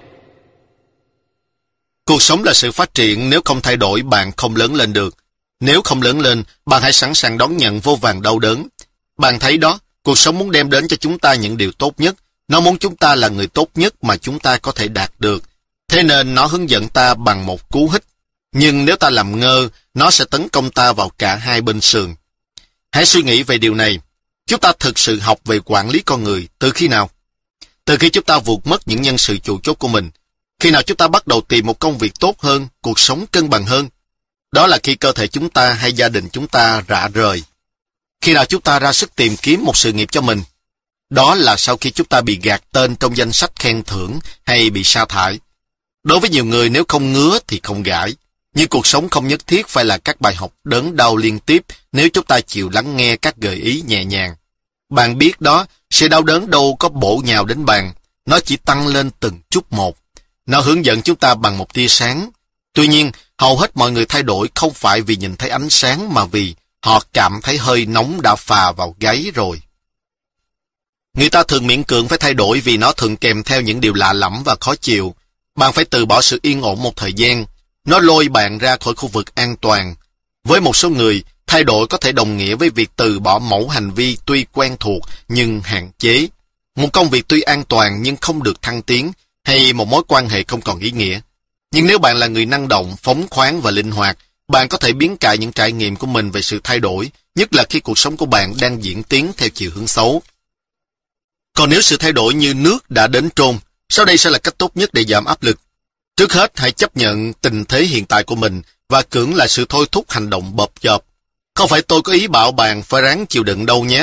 Cuộc sống là sự phát triển, nếu không thay đổi bạn không lớn lên được. Nếu không lớn lên, bạn hãy sẵn sàng đón nhận vô vàn đau đớn. Bạn thấy đó, cuộc sống muốn đem đến cho chúng ta những điều tốt nhất. Nó muốn chúng ta là người tốt nhất mà chúng ta có thể đạt được. Thế nên nó hướng dẫn ta bằng một cú hích. Nhưng nếu ta làm ngơ, nó sẽ tấn công ta vào cả hai bên sườn. Hãy suy nghĩ về điều này. Chúng ta thực sự học về quản lý con người từ khi nào? Từ khi chúng ta vụt mất những nhân sự chủ chốt của mình. Khi nào chúng ta bắt đầu tìm một công việc tốt hơn, cuộc sống cân bằng hơn? Đó là khi cơ thể chúng ta hay gia đình chúng ta rã rời. Khi nào chúng ta ra sức tìm kiếm một sự nghiệp cho mình? Đó là sau khi chúng ta bị gạt tên trong danh sách khen thưởng hay bị sa thải. Đối với nhiều người, nếu không ngứa thì không gãi. Nhưng cuộc sống không nhất thiết phải là các bài học đớn đau liên tiếp nếu chúng ta chịu lắng nghe các gợi ý nhẹ nhàng. Bạn biết đó, sự đau đớn đâu có bổ nhào đến bạn, nó chỉ tăng lên từng chút một. Nó hướng dẫn chúng ta bằng một tia sáng. Tuy nhiên, hầu hết mọi người thay đổi không phải vì nhìn thấy ánh sáng mà vì họ cảm thấy hơi nóng đã phà vào gáy rồi. Người ta thường miễn cưỡng phải thay đổi vì nó thường kèm theo những điều lạ lẫm và khó chịu. Bạn phải từ bỏ sự yên ổn một thời gian. Nó lôi bạn ra khỏi khu vực an toàn. Với một số người, thay đổi có thể đồng nghĩa với việc từ bỏ mẫu hành vi tuy quen thuộc nhưng hạn chế. Một công việc tuy an toàn nhưng không được thăng tiến, hay một mối quan hệ không còn ý nghĩa. Nhưng nếu bạn là người năng động, phóng khoáng và linh hoạt, bạn có thể biến cải những trải nghiệm của mình về sự thay đổi, nhất là khi cuộc sống của bạn đang diễn tiến theo chiều hướng xấu. Còn nếu sự thay đổi như nước đã đến trôn, sau đây sẽ là cách tốt nhất để giảm áp lực. Trước hết, hãy chấp nhận tình thế hiện tại của mình và cưỡng lại sự thôi thúc hành động bập dập. Không phải tôi có ý bảo bạn phải ráng chịu đựng đâu nhé.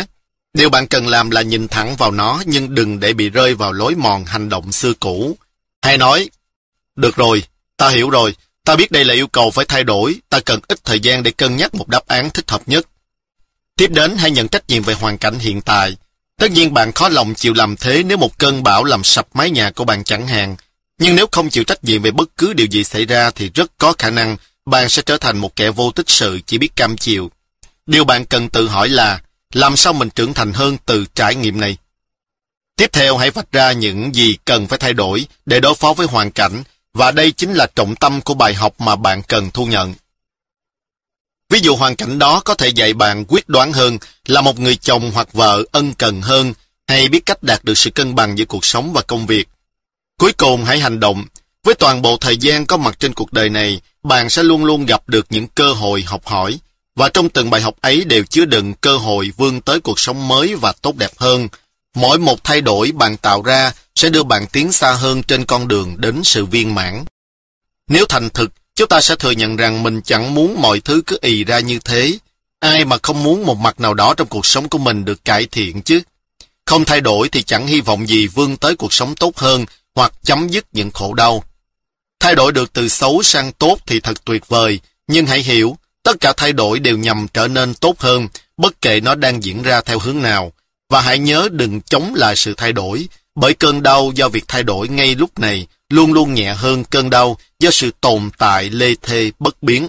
Điều bạn cần làm là nhìn thẳng vào nó, nhưng đừng để bị rơi vào lối mòn hành động xưa cũ. Hay nói, được rồi, ta hiểu rồi, ta biết đây là yêu cầu phải thay đổi, ta cần ít thời gian để cân nhắc một đáp án thích hợp nhất. Tiếp đến, hãy nhận trách nhiệm về hoàn cảnh hiện tại. Tất nhiên bạn khó lòng chịu làm thế nếu một cơn bão làm sập mái nhà của bạn chẳng hạn. Nhưng nếu không chịu trách nhiệm về bất cứ điều gì xảy ra thì rất có khả năng bạn sẽ trở thành một kẻ vô tích sự chỉ biết cam chịu. Điều bạn cần tự hỏi là làm sao mình trưởng thành hơn từ trải nghiệm này. Tiếp theo hãy vạch ra những gì cần phải thay đổi để đối phó với hoàn cảnh, và đây chính là trọng tâm của bài học mà bạn cần thu nhận. Ví dụ hoàn cảnh đó có thể dạy bạn quyết đoán hơn, là một người chồng hoặc vợ ân cần hơn, hay biết cách đạt được sự cân bằng giữa cuộc sống và công việc. Cuối cùng hãy hành động. Với toàn bộ thời gian có mặt trên cuộc đời này, bạn sẽ luôn luôn gặp được những cơ hội học hỏi, và trong từng bài học ấy đều chứa đựng cơ hội vươn tới cuộc sống mới và tốt đẹp hơn. Mỗi một thay đổi bạn tạo ra sẽ đưa bạn tiến xa hơn trên con đường đến sự viên mãn. Nếu thành thực, chúng ta sẽ thừa nhận rằng mình chẳng muốn mọi thứ cứ ì ra như thế. Ai mà không muốn một mặt nào đó trong cuộc sống của mình được cải thiện chứ? Không thay đổi thì chẳng hy vọng gì vươn tới cuộc sống tốt hơn hoặc chấm dứt những khổ đau. Thay đổi được từ xấu sang tốt thì thật tuyệt vời, nhưng hãy hiểu, tất cả thay đổi đều nhằm trở nên tốt hơn, bất kể nó đang diễn ra theo hướng nào. Và hãy nhớ đừng chống lại sự thay đổi, bởi cơn đau do việc thay đổi ngay lúc này luôn luôn nhẹ hơn cơn đau do sự tồn tại lê thê bất biến.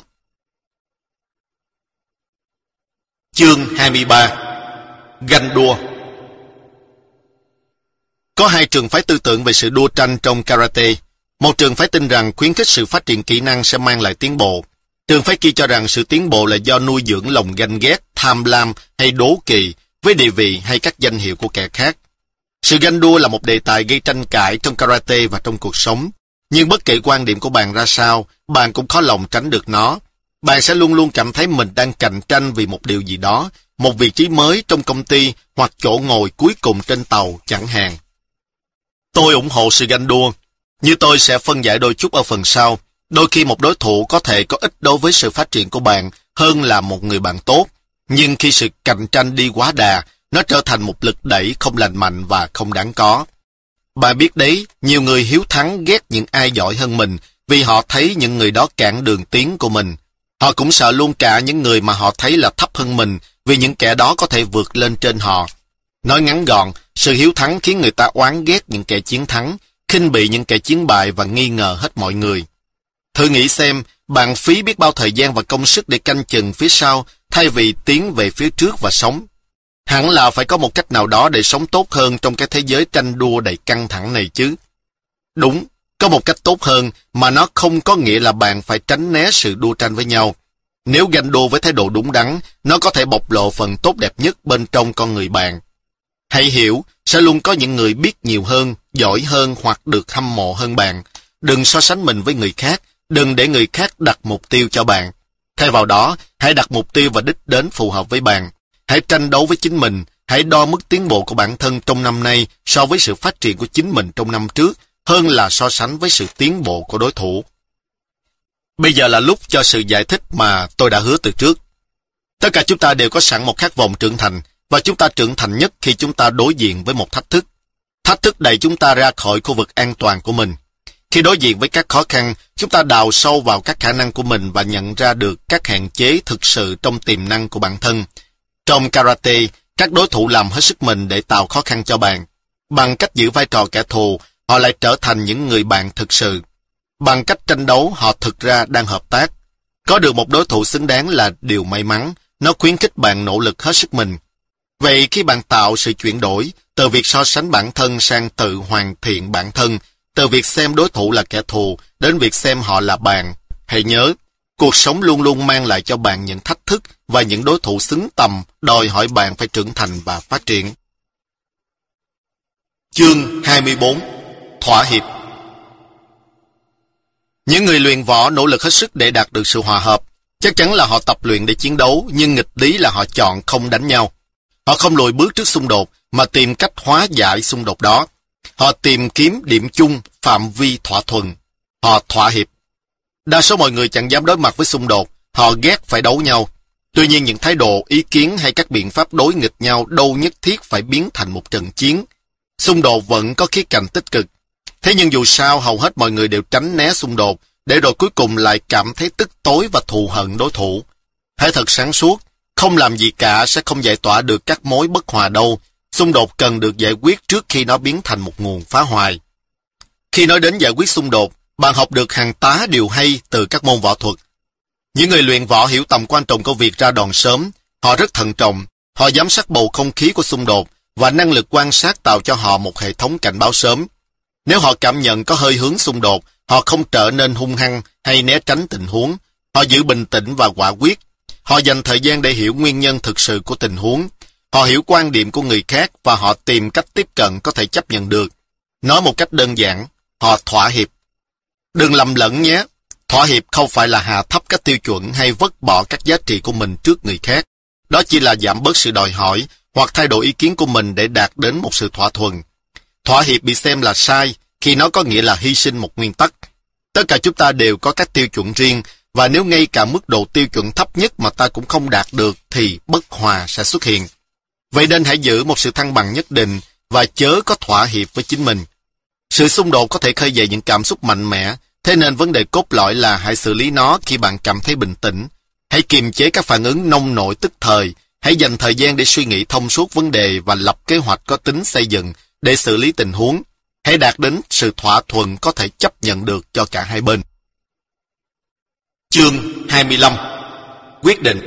Chương hai mươi ba. Ganh đua. Có hai trường phái tư tưởng về sự đua tranh trong karate. Một trường phái tin rằng khuyến khích sự phát triển kỹ năng sẽ mang lại tiến bộ. Trường phái kia cho rằng sự tiến bộ là do nuôi dưỡng lòng ganh ghét, tham lam hay đố kỵ với địa vị hay các danh hiệu của kẻ khác. Sự ganh đua là một đề tài gây tranh cãi trong karate và trong cuộc sống. Nhưng bất kể quan điểm của bạn ra sao, bạn cũng khó lòng tránh được nó. Bạn sẽ luôn luôn cảm thấy mình đang cạnh tranh vì một điều gì đó, một vị trí mới trong công ty hoặc chỗ ngồi cuối cùng trên tàu chẳng hạn. Tôi ủng hộ sự ganh đua. Như tôi sẽ phân giải đôi chút ở phần sau. Đôi khi một đối thủ có thể có ích đối với sự phát triển của bạn hơn là một người bạn tốt. Nhưng khi sự cạnh tranh đi quá đà, nó trở thành một lực đẩy không lành mạnh và không đáng có. Bạn biết đấy, nhiều người hiếu thắng ghét những ai giỏi hơn mình vì họ thấy những người đó cản đường tiến của mình. Họ cũng sợ luôn cả những người mà họ thấy là thấp hơn mình vì những kẻ đó có thể vượt lên trên họ. Nói ngắn gọn, sự hiếu thắng khiến người ta oán ghét những kẻ chiến thắng, khinh bỉ những kẻ chiến bại và nghi ngờ hết mọi người. Thử nghĩ xem, bạn phí biết bao thời gian và công sức để canh chừng phía sau thay vì tiến về phía trước và sống. Hẳn là phải có một cách nào đó để sống tốt hơn trong cái thế giới tranh đua đầy căng thẳng này chứ. Đúng, có một cách tốt hơn mà nó không có nghĩa là bạn phải tránh né sự đua tranh với nhau. Nếu ganh đua với thái độ đúng đắn, nó có thể bộc lộ phần tốt đẹp nhất bên trong con người bạn. Hãy hiểu, sẽ luôn có những người biết nhiều hơn, giỏi hơn hoặc được hâm mộ hơn bạn. Đừng so sánh mình với người khác, đừng để người khác đặt mục tiêu cho bạn. Thay vào đó, hãy đặt mục tiêu và đích đến phù hợp với bạn. Hãy tranh đấu với chính mình, hãy đo mức tiến bộ của bản thân trong năm nay so với sự phát triển của chính mình trong năm trước, hơn là so sánh với sự tiến bộ của đối thủ. Bây giờ là lúc cho sự giải thích mà tôi đã hứa từ trước. Tất cả chúng ta đều có sẵn một khát vọng trưởng thành, và chúng ta trưởng thành nhất khi chúng ta đối diện với một thách thức. Thách thức đẩy chúng ta ra khỏi khu vực an toàn của mình. Khi đối diện với các khó khăn, chúng ta đào sâu vào các khả năng của mình và nhận ra được các hạn chế thực sự trong tiềm năng của bản thân. Trong karate, các đối thủ làm hết sức mình để tạo khó khăn cho bạn. Bằng cách giữ vai trò kẻ thù, họ lại trở thành những người bạn thực sự. Bằng cách tranh đấu, họ thực ra đang hợp tác. Có được một đối thủ xứng đáng là điều may mắn, nó khuyến khích bạn nỗ lực hết sức mình. Vậy khi bạn tạo sự chuyển đổi, từ việc so sánh bản thân sang tự hoàn thiện bản thân, từ việc xem đối thủ là kẻ thù đến việc xem họ là bạn, hãy nhớ, cuộc sống luôn luôn mang lại cho bạn những thách thức và những đối thủ xứng tầm đòi hỏi bạn phải trưởng thành và phát triển. Chương hai mươi bốn. Thỏa hiệp. Những người luyện võ nỗ lực hết sức để đạt được sự hòa hợp. Chắc chắn là họ tập luyện để chiến đấu, nhưng nghịch lý là họ chọn không đánh nhau. Họ không lùi bước trước xung đột, mà tìm cách hóa giải xung đột đó. Họ tìm kiếm điểm chung, phạm vi thỏa thuận. Họ thỏa hiệp. Đa số mọi người chẳng dám đối mặt với xung đột, họ ghét phải đấu nhau. Tuy nhiên những thái độ, ý kiến hay các biện pháp đối nghịch nhau đâu nhất thiết phải biến thành một trận chiến. Xung đột vẫn có khía cạnh tích cực. Thế nhưng dù sao hầu hết mọi người đều tránh né xung đột, để rồi cuối cùng lại cảm thấy tức tối và thù hận đối thủ. Hãy thật sáng suốt, không làm gì cả sẽ không giải tỏa được các mối bất hòa đâu. Xung đột cần được giải quyết trước khi nó biến thành một nguồn phá hoại. Khi nói đến giải quyết xung đột, bạn học được hàng tá điều hay từ các môn võ thuật. Những người luyện võ hiểu tầm quan trọng của việc ra đòn sớm. Họ rất thận trọng, họ giám sát bầu không khí của xung đột và năng lực quan sát tạo cho họ một hệ thống cảnh báo sớm. Nếu họ cảm nhận có hơi hướng xung đột, họ không trở nên hung hăng hay né tránh tình huống. Họ giữ bình tĩnh và quả quyết. Họ dành thời gian để hiểu nguyên nhân thực sự của tình huống. Họ hiểu quan điểm của người khác và họ tìm cách tiếp cận có thể chấp nhận được. Nói một cách đơn giản, họ thỏa hiệp. Đừng lầm lẫn nhé. Thỏa hiệp không phải là hạ thấp các tiêu chuẩn hay vứt bỏ các giá trị của mình trước người khác. Đó chỉ là giảm bớt sự đòi hỏi hoặc thay đổi ý kiến của mình để đạt đến một sự thỏa thuận. Thỏa hiệp bị xem là sai khi nó có nghĩa là hy sinh một nguyên tắc. Tất cả chúng ta đều có các tiêu chuẩn riêng, và nếu ngay cả mức độ tiêu chuẩn thấp nhất mà ta cũng không đạt được thì bất hòa sẽ xuất hiện. Vậy nên hãy giữ một sự thăng bằng nhất định và chớ có thỏa hiệp với chính mình. Sự xung đột có thể khơi dậy những cảm xúc mạnh mẽ, thế nên vấn đề cốt lõi là hãy xử lý nó khi bạn cảm thấy bình tĩnh. Hãy kiềm chế các phản ứng nông nổi tức thời, hãy dành thời gian để suy nghĩ thông suốt vấn đề và lập kế hoạch có tính xây dựng để xử lý tình huống. Hãy đạt đến sự thỏa thuận có thể chấp nhận được cho cả hai bên. Chương hai mươi lăm. Quyết định.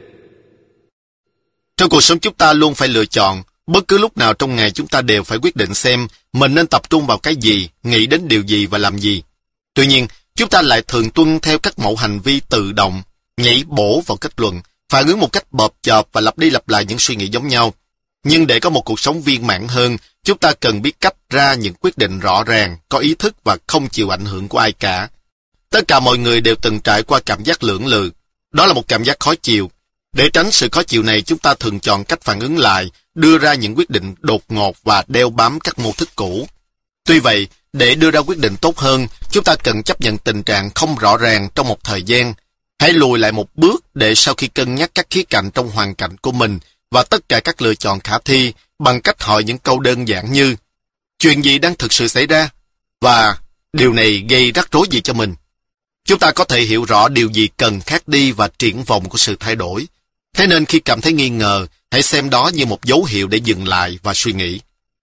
Trong cuộc sống chúng ta luôn phải lựa chọn. Bất cứ lúc nào trong ngày chúng ta đều phải quyết định xem mình nên tập trung vào cái gì, nghĩ đến điều gì và làm gì. Tuy nhiên, chúng ta lại thường tuân theo các mẫu hành vi tự động, nhảy bổ vào kết luận, phản ứng một cách bợp chợp và lặp đi lặp lại những suy nghĩ giống nhau. Nhưng để có một cuộc sống viên mãn hơn, chúng ta cần biết cách ra những quyết định rõ ràng, có ý thức và không chịu ảnh hưởng của ai cả. Tất cả mọi người đều từng trải qua cảm giác lưỡng lự. Đó là một cảm giác khó chịu. Để tránh sự khó chịu này, chúng ta thường chọn cách phản ứng lại, đưa ra những quyết định đột ngột và đeo bám các mô thức cũ. Tuy vậy, để đưa ra quyết định tốt hơn, chúng ta cần chấp nhận tình trạng không rõ ràng trong một thời gian. Hãy lùi lại một bước để sau khi cân nhắc các khía cạnh trong hoàn cảnh của mình và tất cả các lựa chọn khả thi bằng cách hỏi những câu đơn giản như: chuyện gì đang thực sự xảy ra? Và điều này gây rắc rối gì cho mình? Chúng ta có thể hiểu rõ điều gì cần khác đi và triển vọng của sự thay đổi. Thế nên khi cảm thấy nghi ngờ, hãy xem đó như một dấu hiệu để dừng lại và suy nghĩ.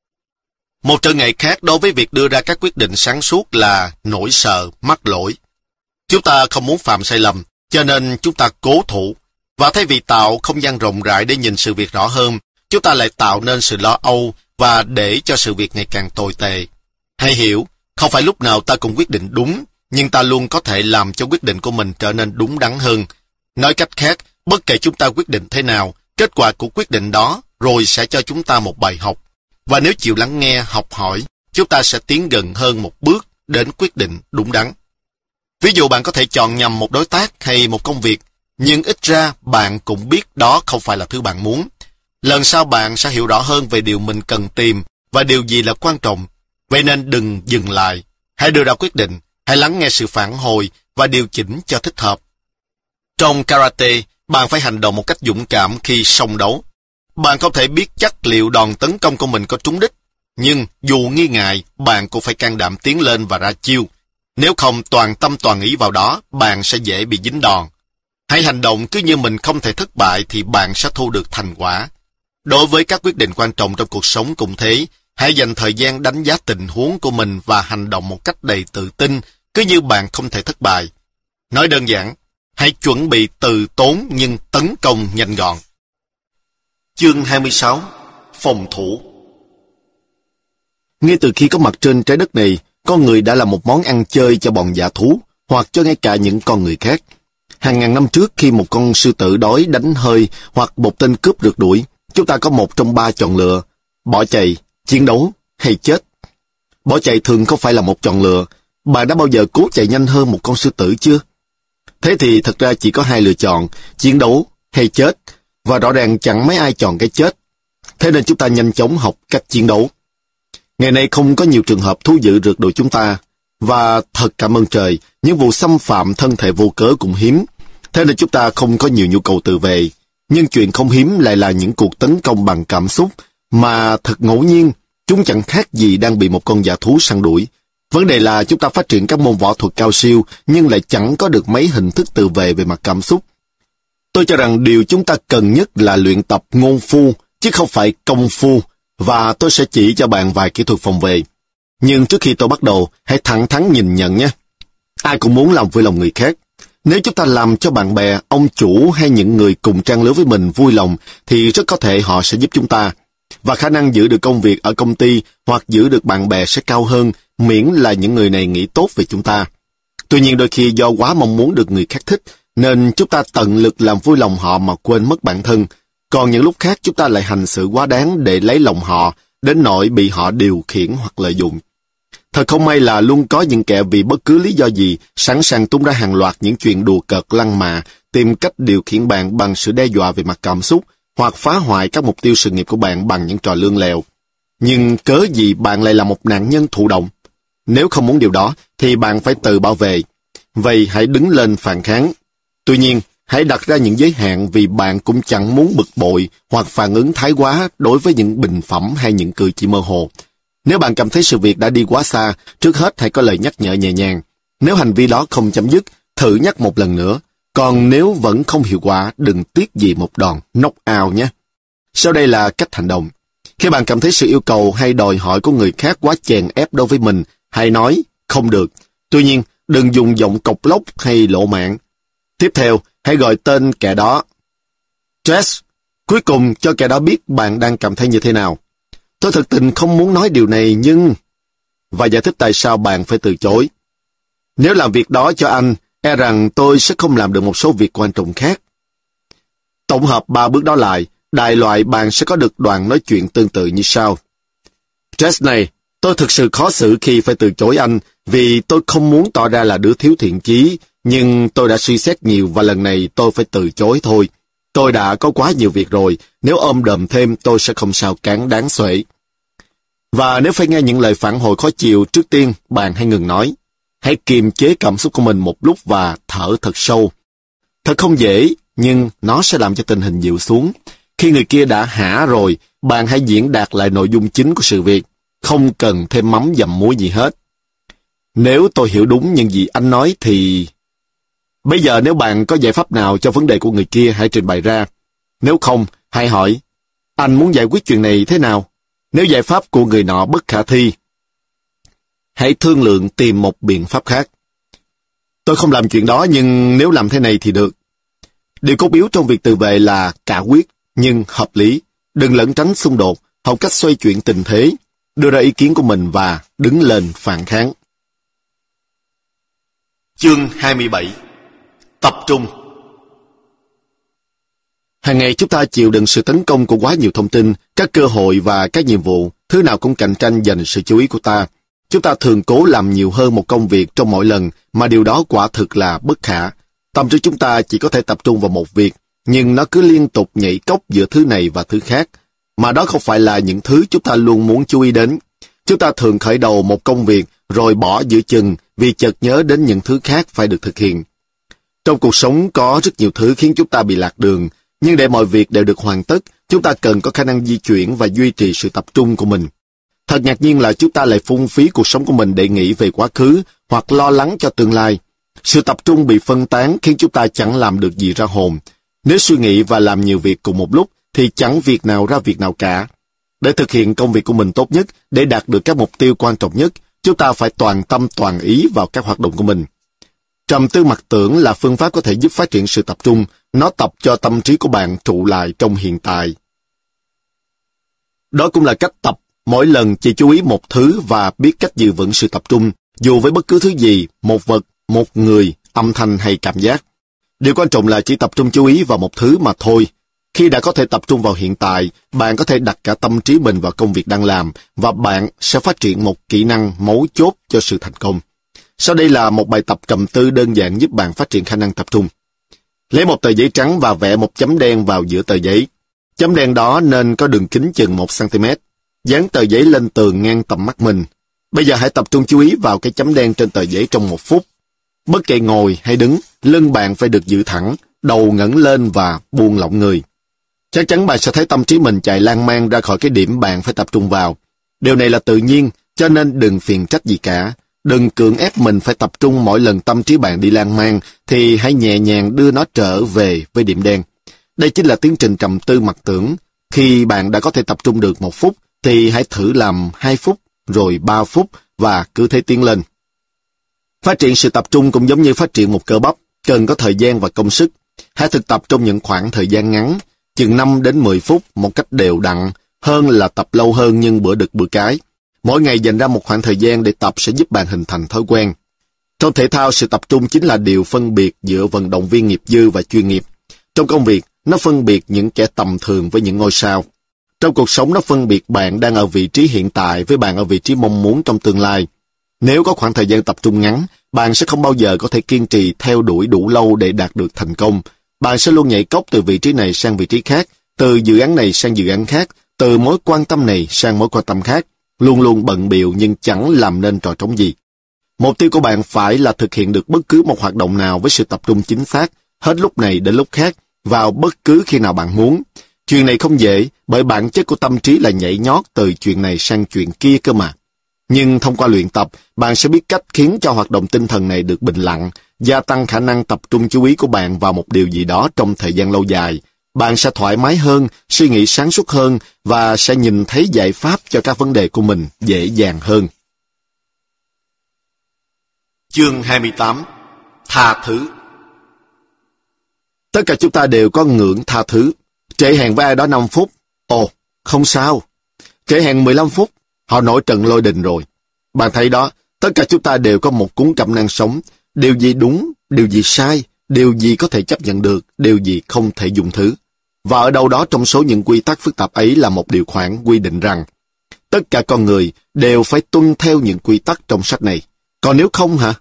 Một trở ngại khác đối với việc đưa ra các quyết định sáng suốt là nỗi sợ mắc lỗi. Chúng ta không muốn phạm sai lầm, cho nên chúng ta cố thủ. Và thay vì tạo không gian rộng rãi để nhìn sự việc rõ hơn, chúng ta lại tạo nên sự lo âu và để cho sự việc ngày càng tồi tệ. Hãy hiểu, không phải lúc nào ta cũng quyết định đúng, nhưng ta luôn có thể làm cho quyết định của mình trở nên đúng đắn hơn. Nói cách khác, bất kể chúng ta quyết định thế nào, kết quả của quyết định đó rồi sẽ cho chúng ta một bài học. Và nếu chịu lắng nghe, học hỏi, chúng ta sẽ tiến gần hơn một bước đến quyết định đúng đắn. Ví dụ bạn có thể chọn nhầm một đối tác hay một công việc, nhưng ít ra bạn cũng biết đó không phải là thứ bạn muốn. Lần sau bạn sẽ hiểu rõ hơn về điều mình cần tìm và điều gì là quan trọng. Vậy nên đừng dừng lại. Hãy đưa ra quyết định, hãy lắng nghe sự phản hồi và điều chỉnh cho thích hợp. Trong karate, bạn phải hành động một cách dũng cảm khi xông đấu. Bạn không thể biết chắc liệu đòn tấn công của mình có trúng đích, nhưng dù nghi ngại, bạn cũng phải can đảm tiến lên và ra chiêu. Nếu không toàn tâm toàn ý vào đó, bạn sẽ dễ bị dính đòn. Hãy hành động cứ như mình không thể thất bại thì bạn sẽ thu được thành quả. Đối với các quyết định quan trọng trong cuộc sống cũng thế, hãy dành thời gian đánh giá tình huống của mình và hành động một cách đầy tự tin, cứ như bạn không thể thất bại. Nói đơn giản, hãy chuẩn bị từ tốn nhưng tấn công nhanh gọn. Chương hai mươi sáu. Phòng thủ. Ngay từ khi có mặt trên trái đất này, con người đã là một món ăn chơi cho bọn dã thú, hoặc cho ngay cả những con người khác. Hàng ngàn năm trước, khi một con sư tử đói đánh hơi hoặc một tên cướp rượt đuổi, chúng ta có một trong ba chọn lựa: bỏ chạy, chiến đấu hay chết. Bỏ chạy thường không phải là một chọn lựa. Bạn đã bao giờ cố chạy nhanh hơn một con sư tử chưa? Thế thì thật ra chỉ có hai lựa chọn: chiến đấu hay chết, và rõ ràng chẳng mấy ai chọn cái chết. Thế nên chúng ta nhanh chóng học cách chiến đấu. Ngày nay không có nhiều trường hợp thú dữ rượt đuổi chúng ta, và thật cảm ơn trời, những vụ xâm phạm thân thể vô cớ cũng hiếm. Thế nên chúng ta không có nhiều nhu cầu tự vệ. Nhưng chuyện không hiếm lại là những cuộc tấn công bằng cảm xúc mà thật ngẫu nhiên, chúng chẳng khác gì đang bị một con dã thú săn đuổi. Vấn đề là chúng ta phát triển các môn võ thuật cao siêu nhưng lại chẳng có được mấy hình thức tự vệ về mặt cảm xúc. Tôi cho rằng điều chúng ta cần nhất là luyện tập ngôn phu, chứ không phải công phu, và tôi sẽ chỉ cho bạn vài kỹ thuật phòng vệ. Nhưng trước khi tôi bắt đầu, hãy thẳng thắn nhìn nhận nhé. Ai cũng muốn làm vui lòng người khác. Nếu chúng ta làm cho bạn bè, ông chủ hay những người cùng trang lứa với mình vui lòng, thì rất có thể họ sẽ giúp chúng ta. Và khả năng giữ được công việc ở công ty hoặc giữ được bạn bè sẽ cao hơn, miễn là những người này nghĩ tốt về chúng ta. Tuy nhiên đôi khi do quá mong muốn được người khác thích, nên chúng ta tận lực làm vui lòng họ mà quên mất bản thân. Còn những lúc khác chúng ta lại hành xử quá đáng để lấy lòng họ, đến nỗi bị họ điều khiển hoặc lợi dụng. Thật không may là luôn có những kẻ vì bất cứ lý do gì sẵn sàng tung ra hàng loạt những chuyện đùa cợt lăng mạ, tìm cách điều khiển bạn bằng sự đe dọa về mặt cảm xúc, hoặc phá hoại các mục tiêu sự nghiệp của bạn bằng những trò lươn lẹo. Nhưng cớ gì bạn lại là một nạn nhân thụ động? Nếu không muốn điều đó, thì bạn phải tự bảo vệ. Vậy hãy đứng lên phản kháng. Tuy nhiên, hãy đặt ra những giới hạn vì bạn cũng chẳng muốn bực bội hoặc phản ứng thái quá đối với những bình phẩm hay những cử chỉ mơ hồ. Nếu bạn cảm thấy sự việc đã đi quá xa, trước hết hãy có lời nhắc nhở nhẹ nhàng. Nếu hành vi đó không chấm dứt, thử nhắc một lần nữa. Còn nếu vẫn không hiệu quả, đừng tiếc gì một đòn knock out nhé. Sau đây là cách hành động. Khi bạn cảm thấy sự yêu cầu hay đòi hỏi của người khác quá chèn ép đối với mình, hãy nói không được. Tuy nhiên, đừng dùng giọng cộc lốc hay lộ mạng. Tiếp theo, hãy gọi tên kẻ đó. Jess, cuối cùng cho kẻ đó biết bạn đang cảm thấy như thế nào. Tôi thực tình không muốn nói điều này nhưng... Và giải thích tại sao bạn phải từ chối. Nếu làm việc đó cho anh, e rằng tôi sẽ không làm được một số việc quan trọng khác. Tổng hợp ba bước đó lại, đại loại bạn sẽ có được đoạn nói chuyện tương tự như sau. Jess này, tôi thực sự khó xử khi phải từ chối anh, vì tôi không muốn tỏ ra là đứa thiếu thiện chí, nhưng tôi đã suy xét nhiều và lần này tôi phải từ chối thôi. Tôi đã có quá nhiều việc rồi, nếu ôm đờm thêm tôi sẽ không sao cán đáng xuể. Và nếu phải nghe những lời phản hồi khó chịu, trước tiên bạn hãy ngừng nói. Hãy kiềm chế cảm xúc của mình một lúc và thở thật sâu. Thật không dễ, nhưng nó sẽ làm cho tình hình dịu xuống. Khi người kia đã hả rồi, bạn hãy diễn đạt lại nội dung chính của sự việc. Không cần thêm mắm dặm muối gì hết. Nếu tôi hiểu đúng những gì anh nói thì... Bây giờ nếu bạn có giải pháp nào cho vấn đề của người kia hãy trình bày ra. Nếu không, hãy hỏi, anh muốn giải quyết chuyện này thế nào? Nếu giải pháp của người nọ bất khả thi, hãy thương lượng tìm một biện pháp khác. Tôi không làm chuyện đó nhưng nếu làm thế này thì được. Điều cốt yếu trong việc tự vệ là cả quyết nhưng hợp lý. Đừng lẩn tránh xung đột, học cách xoay chuyển tình thế, đưa ra ý kiến của mình và đứng lên phản kháng. Chương hai mươi bảy. Tập trung. Hàng ngày chúng ta chịu đựng sự tấn công của quá nhiều thông tin, các cơ hội và các nhiệm vụ, thứ nào cũng cạnh tranh giành sự chú ý của ta. Chúng ta thường cố làm nhiều hơn một công việc trong mỗi lần, mà điều đó quả thực là bất khả. Tâm trí chúng ta chỉ có thể tập trung vào một việc, nhưng nó cứ liên tục nhảy cóc giữa thứ này và thứ khác, mà đó không phải là những thứ chúng ta luôn muốn chú ý đến. Chúng ta thường khởi đầu một công việc, rồi bỏ giữa chừng vì chợt nhớ đến những thứ khác phải được thực hiện. Trong cuộc sống có rất nhiều thứ khiến chúng ta bị lạc đường, nhưng để mọi việc đều được hoàn tất, chúng ta cần có khả năng di chuyển và duy trì sự tập trung của mình. Thật ngạc nhiên là chúng ta lại phung phí cuộc sống của mình để nghĩ về quá khứ hoặc lo lắng cho tương lai. Sự tập trung bị phân tán khiến chúng ta chẳng làm được gì ra hồn. Nếu suy nghĩ và làm nhiều việc cùng một lúc thì chẳng việc nào ra việc nào cả. Để thực hiện công việc của mình tốt nhất, để đạt được các mục tiêu quan trọng nhất, chúng ta phải toàn tâm toàn ý vào các hoạt động của mình. Trầm tư mặc tưởng là phương pháp có thể giúp phát triển sự tập trung. Nó tập cho tâm trí của bạn trụ lại trong hiện tại. Đó cũng là cách tập mỗi lần chỉ chú ý một thứ và biết cách giữ vững sự tập trung, dù với bất cứ thứ gì, một vật, một người, âm thanh hay cảm giác. Điều quan trọng là chỉ tập trung chú ý vào một thứ mà thôi. Khi đã có thể tập trung vào hiện tại, bạn có thể đặt cả tâm trí mình vào công việc đang làm và bạn sẽ phát triển một kỹ năng mấu chốt cho sự thành công. Sau đây là một bài tập trầm tư đơn giản giúp bạn phát triển khả năng tập trung. Lấy một tờ giấy trắng và vẽ một chấm đen vào giữa tờ giấy. Chấm đen đó nên có đường kính chừng một xăng-ti-mét. Dán tờ giấy lên tường ngang tầm mắt mình. Bây giờ hãy tập trung chú ý vào cái chấm đen trên tờ giấy trong một phút. Bất kể ngồi hay đứng, lưng bạn phải được giữ thẳng, đầu ngẩng lên và buông lỏng người. Chắc chắn bạn sẽ thấy tâm trí mình chạy lan man ra khỏi cái điểm bạn phải tập trung vào. Điều này là tự nhiên, cho nên đừng phiền trách gì cả. Đừng cưỡng ép mình phải tập trung mỗi lần tâm trí bạn đi lan man, thì hãy nhẹ nhàng đưa nó trở về với điểm đen. Đây chính là tiến trình trầm tư mặc tưởng. Khi bạn đã có thể tập trung được một phút, thì hãy thử làm hai phút, rồi ba phút, và cứ thế tiến lên. Phát triển sự tập trung cũng giống như phát triển một cơ bắp, cần có thời gian và công sức. Hãy thực tập trong những khoảng thời gian ngắn, chừng năm đến mười phút một cách đều đặn, hơn là tập lâu hơn nhưng bữa đực bữa cái. Mỗi ngày dành ra một khoảng thời gian để tập sẽ giúp bạn hình thành thói quen. Trong thể thao, sự tập trung chính là điều phân biệt giữa vận động viên nghiệp dư và chuyên nghiệp. Trong công việc, nó phân biệt những kẻ tầm thường với những ngôi sao. Trong cuộc sống, nó phân biệt bạn đang ở vị trí hiện tại với bạn ở vị trí mong muốn trong tương lai. Nếu có khoảng thời gian tập trung ngắn, bạn sẽ không bao giờ có thể kiên trì theo đuổi đủ lâu để đạt được thành công. Bạn sẽ luôn nhảy cóc từ vị trí này sang vị trí khác, từ dự án này sang dự án khác, từ mối quan tâm này sang mối quan tâm khác, luôn luôn bận bịu nhưng chẳng làm nên trò trống gì. Mục tiêu của bạn phải là thực hiện được bất cứ một hoạt động nào với sự tập trung chính xác, hết lúc này đến lúc khác, vào bất cứ khi nào bạn muốn. Chuyện này không dễ, bởi bản chất của tâm trí là nhảy nhót từ chuyện này sang chuyện kia cơ mà. Nhưng thông qua luyện tập, bạn sẽ biết cách khiến cho hoạt động tinh thần này được bình lặng, gia tăng khả năng tập trung chú ý của bạn vào một điều gì đó trong thời gian lâu dài. Bạn sẽ thoải mái hơn, suy nghĩ sáng suốt hơn và sẽ nhìn thấy giải pháp cho các vấn đề của mình dễ dàng hơn. Chương hai mươi tám. Tha thứ. Tất cả chúng ta đều có ngưỡng tha thứ. Trễ hẹn với ai đó năm phút, ồ, không sao. Trễ hẹn mười lăm phút, họ nổi trận lôi đình rồi. Bạn thấy đó, tất cả chúng ta đều có một cuốn cẩm nang sống. Điều gì đúng, điều gì sai, điều gì có thể chấp nhận được, điều gì không thể dùng thứ. Và ở đâu đó trong số những quy tắc phức tạp ấy là một điều khoản quy định rằng tất cả con người đều phải tuân theo những quy tắc trong sách này. Còn nếu không hả?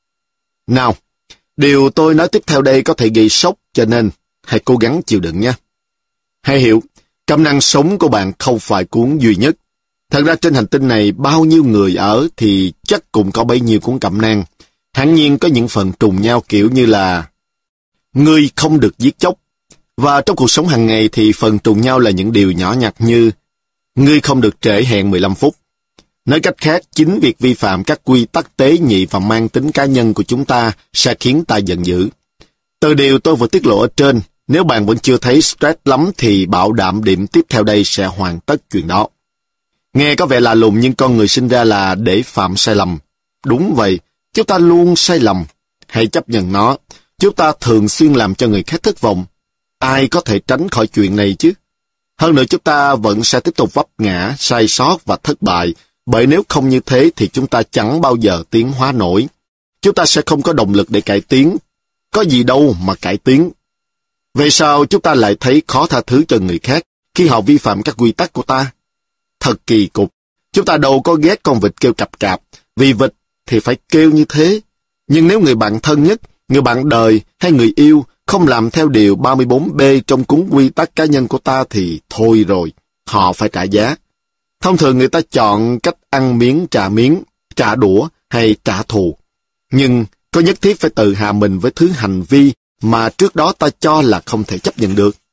Nào, điều tôi nói tiếp theo đây có thể gây sốc, cho nên hãy cố gắng chịu đựng nha. Hãy hiểu, cẩm nang sống của bạn không phải cuốn duy nhất. Thật ra trên hành tinh này bao nhiêu người ở thì chắc cũng có bấy nhiêu cuốn cẩm nang. Hẳn nhiên có những phần trùng nhau kiểu như là ngươi không được giết chóc. Và trong cuộc sống hàng ngày thì phần trùng nhau là những điều nhỏ nhặt như ngươi không được trễ hẹn mười lăm phút. Nói cách khác, chính việc vi phạm các quy tắc tế nhị và mang tính cá nhân của chúng ta sẽ khiến ta giận dữ. Từ điều tôi vừa tiết lộ ở trên, nếu bạn vẫn chưa thấy stress lắm thì bảo đảm điểm tiếp theo đây sẽ hoàn tất chuyện đó. Nghe có vẻ lạ lùng nhưng con người sinh ra là để phạm sai lầm. Đúng vậy, chúng ta luôn sai lầm. Hãy chấp nhận nó. Chúng ta thường xuyên làm cho người khác thất vọng. Ai có thể tránh khỏi chuyện này chứ? Hơn nữa chúng ta vẫn sẽ tiếp tục vấp ngã, sai sót và thất bại, bởi nếu không như thế thì chúng ta chẳng bao giờ tiến hóa nổi. Chúng ta sẽ không có động lực để cải tiến. Có gì đâu mà cải tiến. Vậy sao chúng ta lại thấy khó tha thứ cho người khác khi họ vi phạm các quy tắc của ta? Thật kỳ cục. Chúng ta đâu có ghét con vịt kêu cạp cạp, vì vịt thì phải kêu như thế. Nhưng nếu người bạn thân nhất, người bạn đời hay người yêu không làm theo điều ba mươi bốn B trong cuốn quy tắc cá nhân của ta thì thôi rồi, họ phải trả giá. Thông thường người ta chọn cách ăn miếng trả miếng, trả đũa hay trả thù. Nhưng có nhất thiết phải tự hạ mình với thứ hành vi mà trước đó ta cho là không thể chấp nhận được.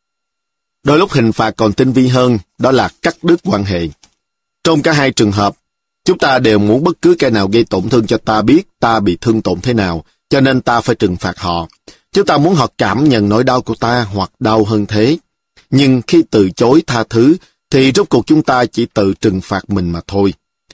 Đôi lúc hình phạt còn tinh vi hơn, đó là cắt đứt quan hệ. Trong cả hai trường hợp, chúng ta đều muốn bất cứ kẻ nào gây tổn thương cho ta biết ta bị thương tổn thế nào, cho nên ta phải trừng phạt họ. Chúng ta muốn họ cảm nhận nỗi đau của ta hoặc đau hơn thế. Nhưng khi từ chối tha thứ, thì rốt cuộc chúng ta chỉ tự trừng phạt mình mà thôi.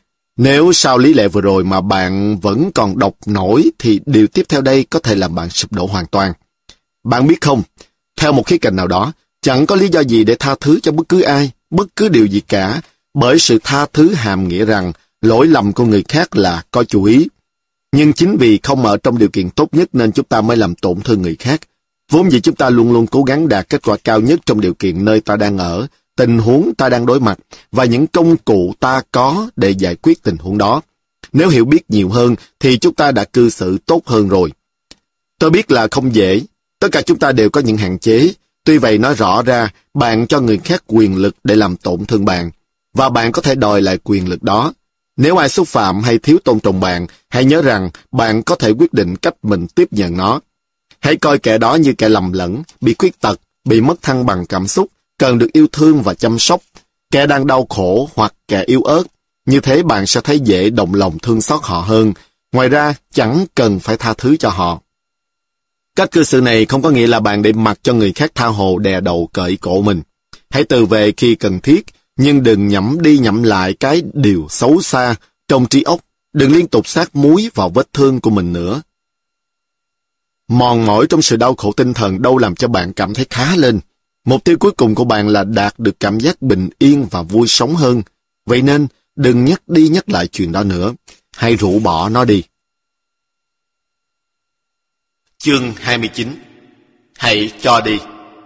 Nếu sau lý lẽ vừa rồi mà bạn vẫn còn đọc nổi, thì điều tiếp theo đây có thể làm bạn sụp đổ hoàn toàn. Bạn biết không, theo một khía cạnh nào đó, chẳng có lý do gì để tha thứ cho bất cứ ai, bất cứ điều gì cả, bởi sự tha thứ hàm nghĩa rằng lỗi lầm của người khác là có chủ ý. Nhưng chính vì không ở trong điều kiện tốt nhất nên chúng ta mới làm tổn thương người khác. Vốn dĩ chúng ta luôn luôn cố gắng đạt kết quả cao nhất trong điều kiện nơi ta đang ở, tình huống ta đang đối mặt và những công cụ ta có để giải quyết tình huống đó. Nếu hiểu biết nhiều hơn thì chúng ta đã cư xử tốt hơn rồi. Tôi biết là không dễ, tất cả chúng ta đều có những hạn chế. Tuy vậy nói rõ ra, bạn cho người khác quyền lực để làm tổn thương bạn, và bạn có thể đòi lại quyền lực đó. Nếu ai xúc phạm hay thiếu tôn trọng bạn, hãy nhớ rằng bạn có thể quyết định cách mình tiếp nhận nó. Hãy coi kẻ đó như kẻ lầm lẫn, bị khuyết tật, bị mất thăng bằng cảm xúc, cần được yêu thương và chăm sóc, kẻ đang đau khổ hoặc kẻ yếu ớt. Như thế bạn sẽ thấy dễ động lòng thương xót họ hơn. Ngoài ra, chẳng cần phải tha thứ cho họ. Cách cư xử này không có nghĩa là bạn để mặc cho người khác tha hồ đè đầu cởi cổ mình. Hãy từ về khi cần thiết, nhưng đừng nhẩm đi nhẩm lại cái điều xấu xa trong trí óc. Đừng liên tục sát muối vào vết thương của mình nữa. Mòn mỏi trong sự đau khổ tinh thần đâu làm cho bạn cảm thấy khá lên. Mục tiêu cuối cùng của bạn là đạt được cảm giác bình yên và vui sống hơn. Vậy nên, đừng nhắc đi nhắc lại chuyện đó nữa. Hãy rũ bỏ nó đi. Chương hai mươi chín. Hãy cho đi.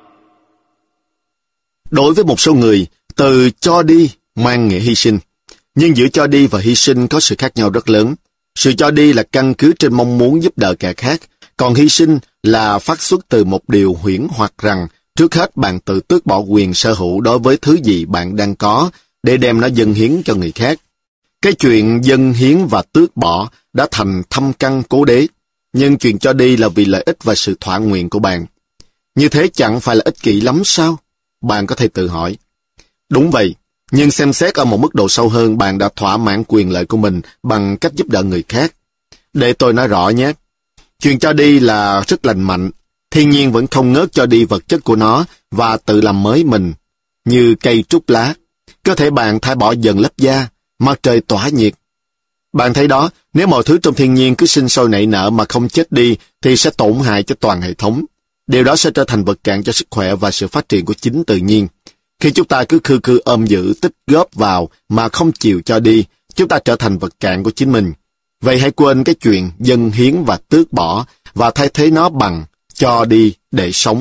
Đối với một số người, từ cho đi mang nghĩa hy sinh. Nhưng giữa cho đi và hy sinh có sự khác nhau rất lớn. Sự cho đi là căn cứ trên mong muốn giúp đỡ kẻ khác, còn hy sinh là phát xuất từ một điều huyễn hoặc rằng trước hết bạn tự tước bỏ quyền sở hữu đối với thứ gì bạn đang có để đem nó dâng hiến cho người khác. Cái chuyện dâng hiến và tước bỏ đã thành thâm căn cố đế, nhưng chuyện cho đi là vì lợi ích và sự thỏa nguyện của bạn. Như thế chẳng phải là ích kỷ lắm sao? Bạn có thể tự hỏi. Đúng vậy, nhưng xem xét ở một mức độ sâu hơn, bạn đã thỏa mãn quyền lợi của mình bằng cách giúp đỡ người khác. Để tôi nói rõ nhé. Chuyện cho đi là rất lành mạnh. Thiên nhiên vẫn không ngớt cho đi vật chất của nó và tự làm mới mình. Như cây trút lá, cơ thể bạn thải bỏ dần lớp da, mặt trời tỏa nhiệt. Bạn thấy đó, nếu mọi thứ trong thiên nhiên cứ sinh sôi nảy nở mà không chết đi thì sẽ tổn hại cho toàn hệ thống. Điều đó sẽ trở thành vật cản cho sức khỏe và sự phát triển của chính tự nhiên. Khi chúng ta cứ khư khư ôm giữ, tích góp vào mà không chịu cho đi, chúng ta trở thành vật cản của chính mình. Vậy hãy quên cái chuyện dâng hiến và tước bỏ và thay thế nó bằng cho đi để sống.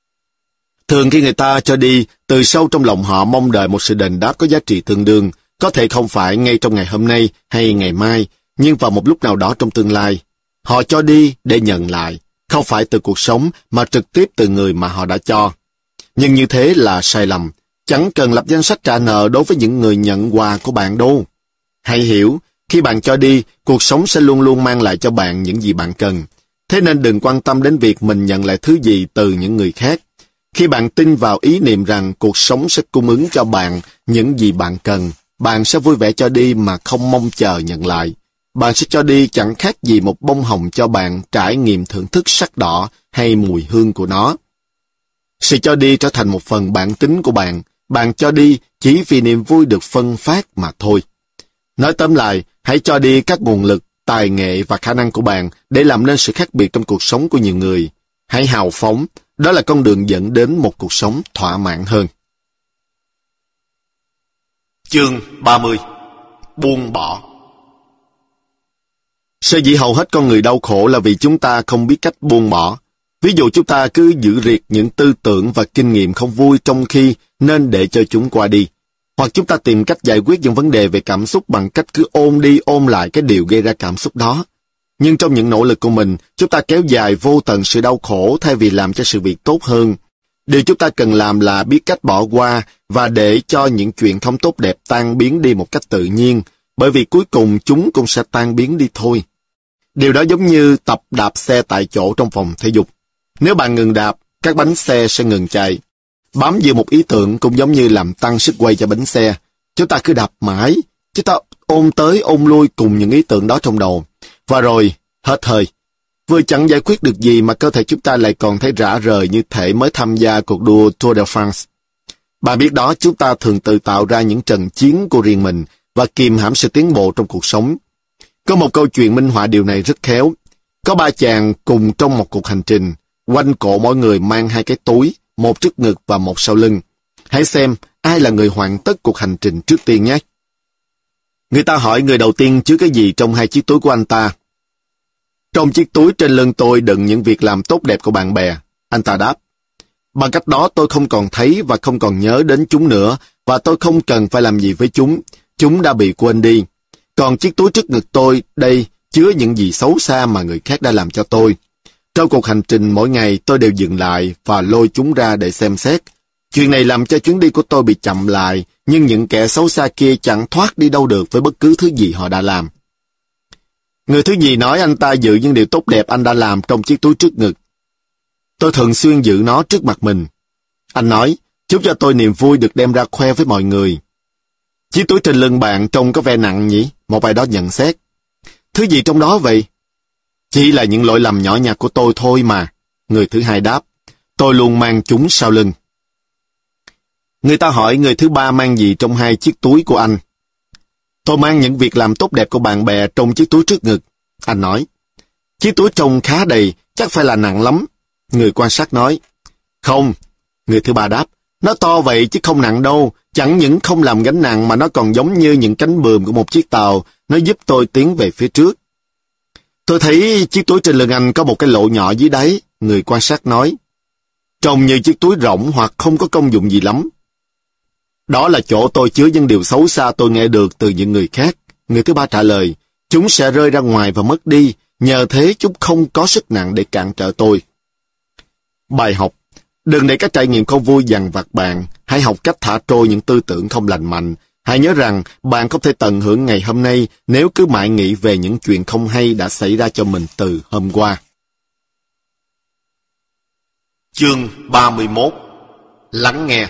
Thường khi người ta cho đi, từ sâu trong lòng họ mong đợi một sự đền đáp có giá trị tương đương, có thể không phải ngay trong ngày hôm nay hay ngày mai, nhưng vào một lúc nào đó trong tương lai. Họ cho đi để nhận lại, không phải từ cuộc sống mà trực tiếp từ người mà họ đã cho. Nhưng như thế là sai lầm, chẳng cần lập danh sách trả nợ đối với những người nhận quà của bạn đâu. Hãy hiểu, khi bạn cho đi, cuộc sống sẽ luôn luôn mang lại cho bạn những gì bạn cần. Thế nên đừng quan tâm đến việc mình nhận lại thứ gì từ những người khác. Khi bạn tin vào ý niệm rằng cuộc sống sẽ cung ứng cho bạn những gì bạn cần, bạn sẽ vui vẻ cho đi mà không mong chờ nhận lại. Bạn sẽ cho đi chẳng khác gì một bông hồng cho bạn trải nghiệm thưởng thức sắc đỏ hay mùi hương của nó. Sự cho đi trở thành một phần bản tính của bạn. Bạn cho đi chỉ vì niềm vui được phân phát mà thôi. Nói tóm lại, hãy cho đi các nguồn lực, tài nghệ và khả năng của bạn để làm nên sự khác biệt trong cuộc sống của nhiều người. Hãy hào phóng, đó là con đường dẫn đến một cuộc sống thỏa mãn hơn. Chương ba mươi. Buông bỏ. Sở dĩ hầu hết con người đau khổ là vì chúng ta không biết cách buông bỏ. Ví dụ chúng ta cứ giữ riệt những tư tưởng và kinh nghiệm không vui trong khi nên để cho chúng qua đi. Hoặc chúng ta tìm cách giải quyết những vấn đề về cảm xúc bằng cách cứ ôm đi ôm lại cái điều gây ra cảm xúc đó. Nhưng trong những nỗ lực của mình, chúng ta kéo dài vô tận sự đau khổ thay vì làm cho sự việc tốt hơn. Điều chúng ta cần làm là biết cách bỏ qua và để cho những chuyện không tốt đẹp tan biến đi một cách tự nhiên, bởi vì cuối cùng chúng cũng sẽ tan biến đi thôi. Điều đó giống như tập đạp xe tại chỗ trong phòng thể dục. Nếu bạn ngừng đạp, các bánh xe sẽ ngừng chạy. Bám vào một ý tưởng cũng giống như làm tăng sức quay cho bánh xe. Chúng ta cứ đạp mãi, chúng ta ôm tới ôm lui cùng những ý tưởng đó trong đầu. Và rồi, hết hơi. Vừa chẳng giải quyết được gì mà cơ thể chúng ta lại còn thấy rã rời như thể mới tham gia cuộc đua Tour de France. Bạn biết đó, chúng ta thường tự tạo ra những trận chiến của riêng mình và kìm hãm sự tiến bộ trong cuộc sống. Có một câu chuyện minh họa điều này rất khéo. Có ba chàng cùng trong một cuộc hành trình, quanh cổ mỗi người mang hai cái túi, một trước ngực và một sau lưng. Hãy xem ai là người hoàn tất cuộc hành trình trước tiên nhé. Người ta hỏi người đầu tiên chứa cái gì trong hai chiếc túi của anh ta. Trong chiếc túi trên lưng tôi đựng những việc làm tốt đẹp của bạn bè, anh ta đáp. Bằng cách đó tôi không còn thấy và không còn nhớ đến chúng nữa, và tôi không cần phải làm gì với chúng. Chúng đã bị quên đi. Còn chiếc túi trước ngực tôi, đây, chứa những gì xấu xa mà người khác đã làm cho tôi. Trong cuộc hành trình mỗi ngày tôi đều dừng lại và lôi chúng ra để xem xét. Chuyện này làm cho chuyến đi của tôi bị chậm lại nhưng những kẻ xấu xa kia chẳng thoát đi đâu được với bất cứ thứ gì họ đã làm. Người thứ gì nói anh ta giữ những điều tốt đẹp anh đã làm trong chiếc túi trước ngực. Tôi thường xuyên giữ nó trước mặt mình. Anh nói, chúc cho tôi niềm vui được đem ra khoe với mọi người. Chiếc túi trên lưng bạn trông có vẻ nặng nhỉ? Một ai đó nhận xét. Thứ gì trong đó vậy? Chỉ là những lỗi lầm nhỏ nhặt của tôi thôi mà. Người thứ hai đáp, tôi luôn mang chúng sau lưng. Người ta hỏi người thứ ba mang gì trong hai chiếc túi của anh. Tôi mang những việc làm tốt đẹp của bạn bè trong chiếc túi trước ngực. Anh nói, chiếc túi trông khá đầy, chắc phải là nặng lắm. Người quan sát nói, không. Người thứ ba đáp, nó to vậy chứ không nặng đâu, chẳng những không làm gánh nặng mà nó còn giống như những cánh buồm của một chiếc tàu, nó giúp tôi tiến về phía trước. Tôi thấy chiếc túi trên lưng anh có một cái lỗ nhỏ dưới đáy. Người quan sát nói, trông như chiếc túi rỗng hoặc không có công dụng gì lắm. Đó là chỗ tôi chứa những điều xấu xa tôi nghe được từ những người khác. Người thứ ba trả lời, chúng sẽ rơi ra ngoài và mất đi, nhờ thế chúng không có sức nặng để cản trở tôi. Bài học, đừng để các trải nghiệm không vui dằn vặt bạn, hãy học cách thả trôi những tư tưởng không lành mạnh. Hãy nhớ rằng bạn không thể tận hưởng ngày hôm nay nếu cứ mãi nghĩ về những chuyện không hay đã xảy ra cho mình từ hôm qua. Chương ba mươi mốt. Lắng nghe.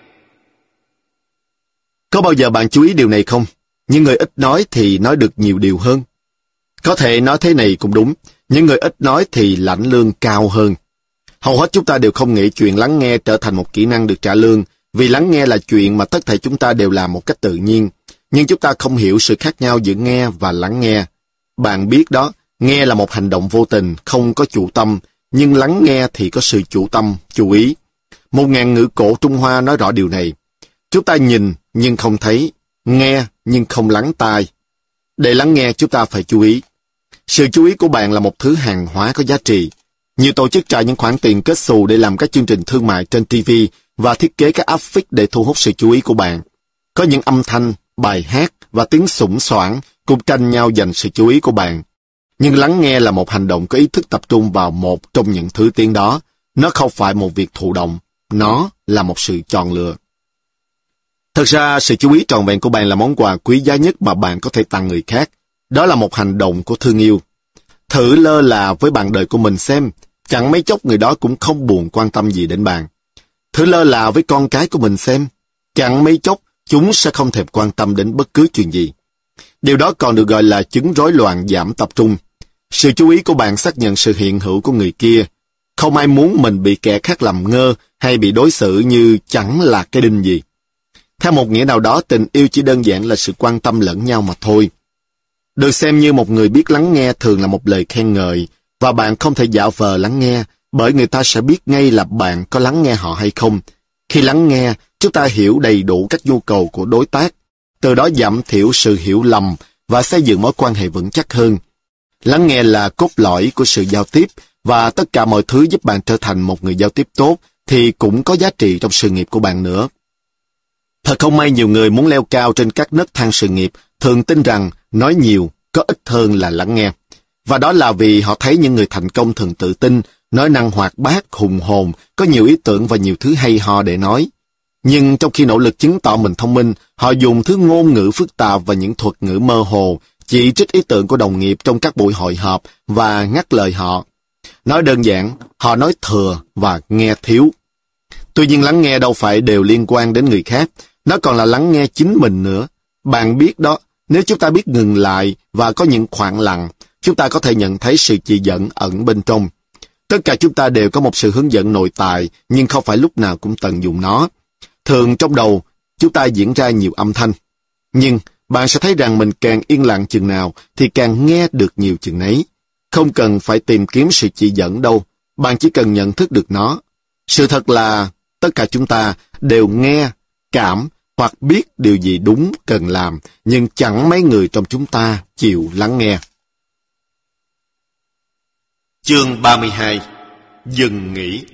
Có bao giờ bạn chú ý điều này không? Những người ít nói thì nói được nhiều điều hơn. Có thể nói thế này cũng đúng, những người ít nói thì lãnh lương cao hơn. Hầu hết chúng ta đều không nghĩ chuyện lắng nghe trở thành một kỹ năng được trả lương, vì lắng nghe là chuyện mà tất thảy chúng ta đều làm một cách tự nhiên. Nhưng chúng ta không hiểu sự khác nhau giữa nghe và lắng nghe. Bạn biết đó, nghe là một hành động vô tình, không có chủ tâm, nhưng lắng nghe thì có sự chủ tâm, chú ý. Một ngạn ngữ cổ Trung Hoa nói rõ điều này. Chúng ta nhìn nhưng không thấy, nghe nhưng không lắng tai. Để lắng nghe chúng ta phải chú ý. Sự chú ý của bạn là một thứ hàng hóa có giá trị. Nhiều tổ chức trả những khoản tiền kết xù để làm các chương trình thương mại trên ti vi và thiết kế các áp phích để thu hút sự chú ý của bạn. Có những âm thanh, bài hát và tiếng sủng soảng cũng tranh nhau giành sự chú ý của bạn. Nhưng lắng nghe là một hành động có ý thức tập trung vào một trong những thứ tiếng đó. Nó không phải một việc thụ động, nó là một sự chọn lựa. Thật ra, sự chú ý trọn vẹn của bạn là món quà quý giá nhất mà bạn có thể tặng người khác. Đó là một hành động của thương yêu. Thử lơ là với bạn đời của mình xem, chẳng mấy chốc người đó cũng không buồn quan tâm gì đến bạn. Thử lơ là với con cái của mình xem, chẳng mấy chốc chúng sẽ không thèm quan tâm đến bất cứ chuyện gì. Điều đó còn được gọi là chứng rối loạn giảm tập trung. Sự chú ý của bạn xác nhận sự hiện hữu của người kia. Không ai muốn mình bị kẻ khác làm ngơ hay bị đối xử như chẳng là cái đinh gì. Theo một nghĩa nào đó, tình yêu chỉ đơn giản là sự quan tâm lẫn nhau mà thôi. Được xem như một người biết lắng nghe thường là một lời khen ngợi, và bạn không thể giả vờ lắng nghe, bởi người ta sẽ biết ngay là bạn có lắng nghe họ hay không. Khi lắng nghe, chúng ta hiểu đầy đủ các nhu cầu của đối tác, từ đó giảm thiểu sự hiểu lầm và xây dựng mối quan hệ vững chắc hơn. Lắng nghe là cốt lõi của sự giao tiếp, và tất cả mọi thứ giúp bạn trở thành một người giao tiếp tốt thì cũng có giá trị trong sự nghiệp của bạn nữa. Thật không may nhiều người muốn leo cao trên các nấc thang sự nghiệp thường tin rằng nói nhiều có ích hơn là lắng nghe. Và đó là vì họ thấy những người thành công thường tự tin, nói năng hoạt bát, hùng hồn, có nhiều ý tưởng và nhiều thứ hay ho để nói. Nhưng trong khi nỗ lực chứng tỏ mình thông minh, họ dùng thứ ngôn ngữ phức tạp và những thuật ngữ mơ hồ, chỉ trích ý tưởng của đồng nghiệp trong các buổi hội họp và ngắt lời họ. Nói đơn giản, họ nói thừa và nghe thiếu. Tuy nhiên lắng nghe đâu phải đều liên quan đến người khác, nó còn là lắng nghe chính mình nữa. Bạn biết đó, nếu chúng ta biết ngừng lại và có những khoảng lặng, chúng ta có thể nhận thấy sự chỉ dẫn ẩn bên trong. Tất cả chúng ta đều có một sự hướng dẫn nội tại, nhưng không phải lúc nào cũng tận dụng nó. Thường trong đầu, chúng ta diễn ra nhiều âm thanh. Nhưng bạn sẽ thấy rằng mình càng yên lặng chừng nào thì càng nghe được nhiều chừng nấy. Không cần phải tìm kiếm sự chỉ dẫn đâu, bạn chỉ cần nhận thức được nó. Sự thật là tất cả chúng ta đều nghe, cảm hoặc biết điều gì đúng cần làm, nhưng chẳng mấy người trong chúng ta chịu lắng nghe. Chương ba mươi hai. Dừng nghỉ.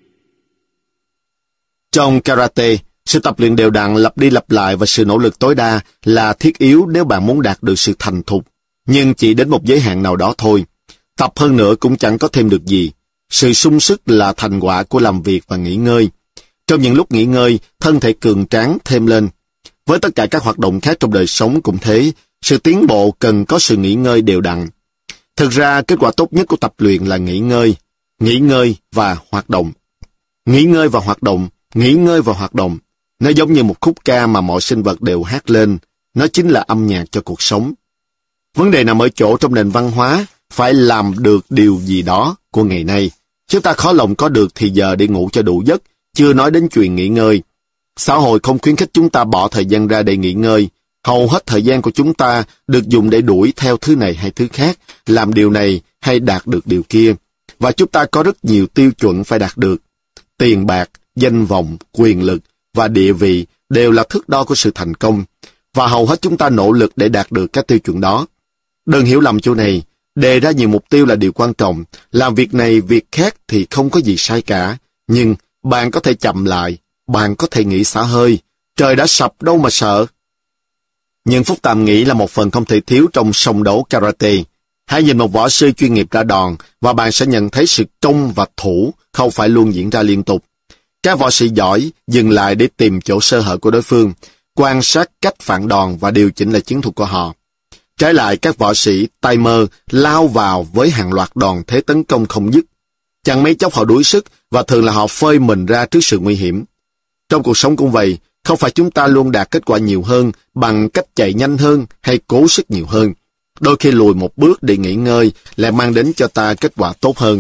Trong karate, sự tập luyện đều đặn lặp đi lặp lại và sự nỗ lực tối đa là thiết yếu nếu bạn muốn đạt được sự thành thục, nhưng chỉ đến một giới hạn nào đó thôi. Tập hơn nữa cũng chẳng có thêm được gì. Sự sung sức là thành quả của làm việc và nghỉ ngơi. Trong những lúc nghỉ ngơi, thân thể cường tráng thêm lên. Với tất cả các hoạt động khác trong đời sống cũng thế, sự tiến bộ cần có sự nghỉ ngơi đều đặn. Thực ra, kết quả tốt nhất của tập luyện là nghỉ ngơi, nghỉ ngơi và hoạt động. Nghỉ ngơi và hoạt động, nghỉ ngơi và hoạt động. Nó giống như một khúc ca mà mọi sinh vật đều hát lên. Nó chính là âm nhạc cho cuộc sống. Vấn đề nằm ở chỗ trong nền văn hóa, phải làm được điều gì đó của ngày nay. Chúng ta khó lòng có được thì giờ để ngủ cho đủ giấc, chưa nói đến chuyện nghỉ ngơi. Xã hội không khuyến khích chúng ta bỏ thời gian ra để nghỉ ngơi. Hầu hết thời gian của chúng ta được dùng để đuổi theo thứ này hay thứ khác, làm điều này hay đạt được điều kia. Và chúng ta có rất nhiều tiêu chuẩn phải đạt được. Tiền bạc, danh vọng, quyền lực và địa vị đều là thước đo của sự thành công. Và hầu hết chúng ta nỗ lực để đạt được các tiêu chuẩn đó. Đừng hiểu lầm chỗ này, đề ra nhiều mục tiêu là điều quan trọng. Làm việc này, việc khác thì không có gì sai cả. Nhưng bạn có thể chậm lại, bạn có thể nghỉ xả hơi. Trời đã sập đâu mà sợ. Nhưng phút tạm nghỉ là một phần không thể thiếu trong song đấu karate. Hãy nhìn một võ sư chuyên nghiệp ra đòn và bạn sẽ nhận thấy sự công và thủ không phải luôn diễn ra liên tục. Các võ sĩ giỏi dừng lại để tìm chỗ sơ hở của đối phương, quan sát cách phản đòn và điều chỉnh lại chiến thuật của họ. Trái lại, các võ sĩ tay mơ lao vào với hàng loạt đòn thế tấn công không dứt. Chẳng mấy chốc họ đuối sức và thường là họ phơi mình ra trước sự nguy hiểm. Trong cuộc sống cũng vậy, không phải chúng ta luôn đạt kết quả nhiều hơn bằng cách chạy nhanh hơn hay cố sức nhiều hơn. Đôi khi lùi một bước để nghỉ ngơi lại mang đến cho ta kết quả tốt hơn.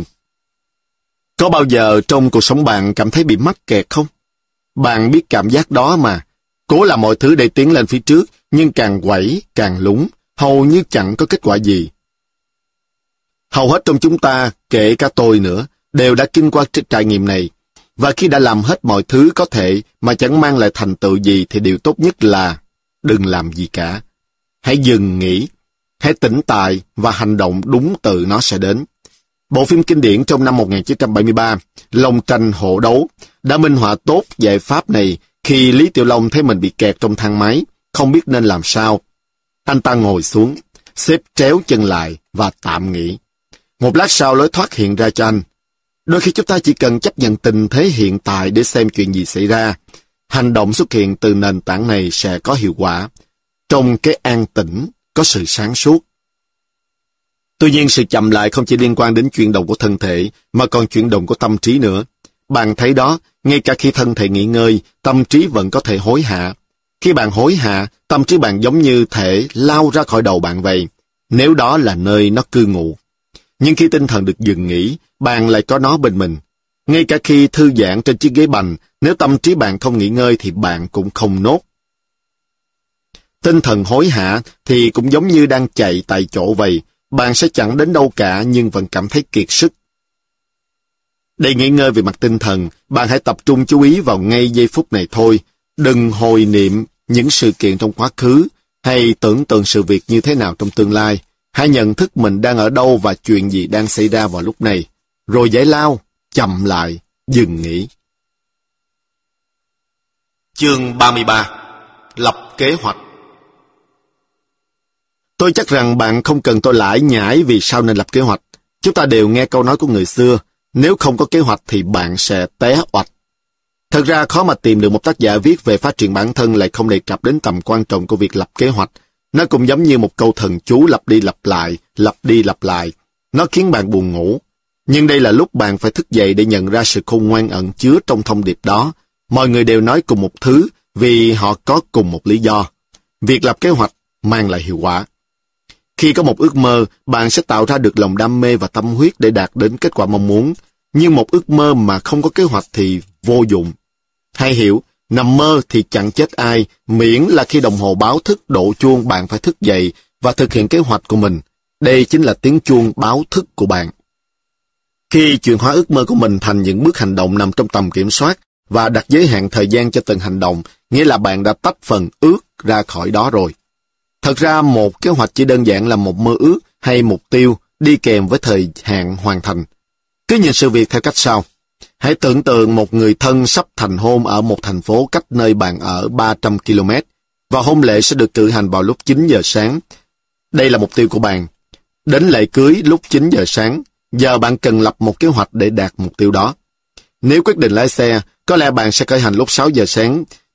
Có bao giờ trong cuộc sống bạn cảm thấy bị mắc kẹt không? Bạn biết cảm giác đó mà. Cố làm mọi thứ để tiến lên phía trước, nhưng càng quẩy, càng lún, hầu như chẳng có kết quả gì. Hầu hết trong chúng ta, kể cả tôi nữa, đều đã kinh qua trải nghiệm này. Và khi đã làm hết mọi thứ có thể mà chẳng mang lại thành tựu gì thì điều tốt nhất là đừng làm gì cả. Hãy dừng nghỉ, hãy tĩnh tại và hành động đúng từ nó sẽ đến. Bộ phim kinh điển trong năm một nghìn chín trăm bảy mươi ba, Long tranh hổ đấu, đã minh họa tốt giải pháp này khi Lý Tiểu Long thấy mình bị kẹt trong thang máy, không biết nên làm sao. Anh ta ngồi xuống, xếp tréo chân lại và tạm nghỉ. Một lát sau lối thoát hiện ra cho anh. Đôi khi chúng ta chỉ cần chấp nhận tình thế hiện tại để xem chuyện gì xảy ra. Hành động xuất hiện từ nền tảng này sẽ có hiệu quả. Trong cái an tĩnh, có sự sáng suốt. Tuy nhiên, sự chậm lại không chỉ liên quan đến chuyển động của thân thể, mà còn chuyển động của tâm trí nữa. Bạn thấy đó, ngay cả khi thân thể nghỉ ngơi, tâm trí vẫn có thể hối hả. Khi bạn hối hả, tâm trí bạn giống như thể lao ra khỏi đầu bạn vậy, nếu đó là nơi nó cư ngụ. Nhưng khi tinh thần được dừng nghỉ, bạn lại có nó bên mình. Ngay cả khi thư giãn trên chiếc ghế bành, nếu tâm trí bạn không nghỉ ngơi thì bạn cũng không nốt. Tinh thần hối hả thì cũng giống như đang chạy tại chỗ vậy. Bạn sẽ chẳng đến đâu cả nhưng vẫn cảm thấy kiệt sức. Để nghỉ ngơi về mặt tinh thần, bạn hãy tập trung chú ý vào ngay giây phút này thôi. Đừng hồi niệm những sự kiện trong quá khứ hay tưởng tượng sự việc như thế nào trong tương lai. Hãy nhận thức mình đang ở đâu và chuyện gì đang xảy ra vào lúc này. Rồi giải lao, chậm lại, dừng nghỉ. Chương ba mươi ba. Lập kế hoạch. Tôi chắc rằng bạn không cần tôi lải nhải vì sao nên lập kế hoạch. Chúng ta đều nghe câu nói của người xưa, nếu không có kế hoạch thì bạn sẽ té oạch. Thật ra khó mà tìm được một tác giả viết về phát triển bản thân lại không đề cập đến tầm quan trọng của việc lập kế hoạch. Nó cũng giống như một câu thần chú lặp đi lặp lại, lặp đi lặp lại. Nó khiến bạn buồn ngủ. Nhưng đây là lúc bạn phải thức dậy để nhận ra sự khôn ngoan ẩn chứa trong thông điệp đó. Mọi người đều nói cùng một thứ vì họ có cùng một lý do. Việc lập kế hoạch mang lại hiệu quả. Khi có một ước mơ, bạn sẽ tạo ra được lòng đam mê và tâm huyết để đạt đến kết quả mong muốn. Nhưng một ước mơ mà không có kế hoạch thì vô dụng. Hãy hiểu, nằm mơ thì chẳng chết ai, miễn là khi đồng hồ báo thức đổ chuông bạn phải thức dậy và thực hiện kế hoạch của mình. Đây chính là tiếng chuông báo thức của bạn. Khi chuyển hóa ước mơ của mình thành những bước hành động nằm trong tầm kiểm soát và đặt giới hạn thời gian cho từng hành động, nghĩa là bạn đã tách phần ước ra khỏi đó rồi. Thật ra một kế hoạch chỉ đơn giản là một mơ ước hay mục tiêu đi kèm với thời hạn hoàn thành. Cứ nhìn sự việc theo cách sau. Hãy tưởng tượng một người thân sắp thành hôn ở một thành phố cách nơi bạn ở ba trăm ki lô mét và hôn lễ sẽ được cử hành vào lúc chín giờ sáng. Đây là mục tiêu của bạn. Đến lễ cưới lúc chín giờ sáng, giờ bạn cần lập một kế hoạch để đạt mục tiêu đó. Nếu quyết định lái xe, có lẽ bạn sẽ khởi hành lúc sáu giờ sáng,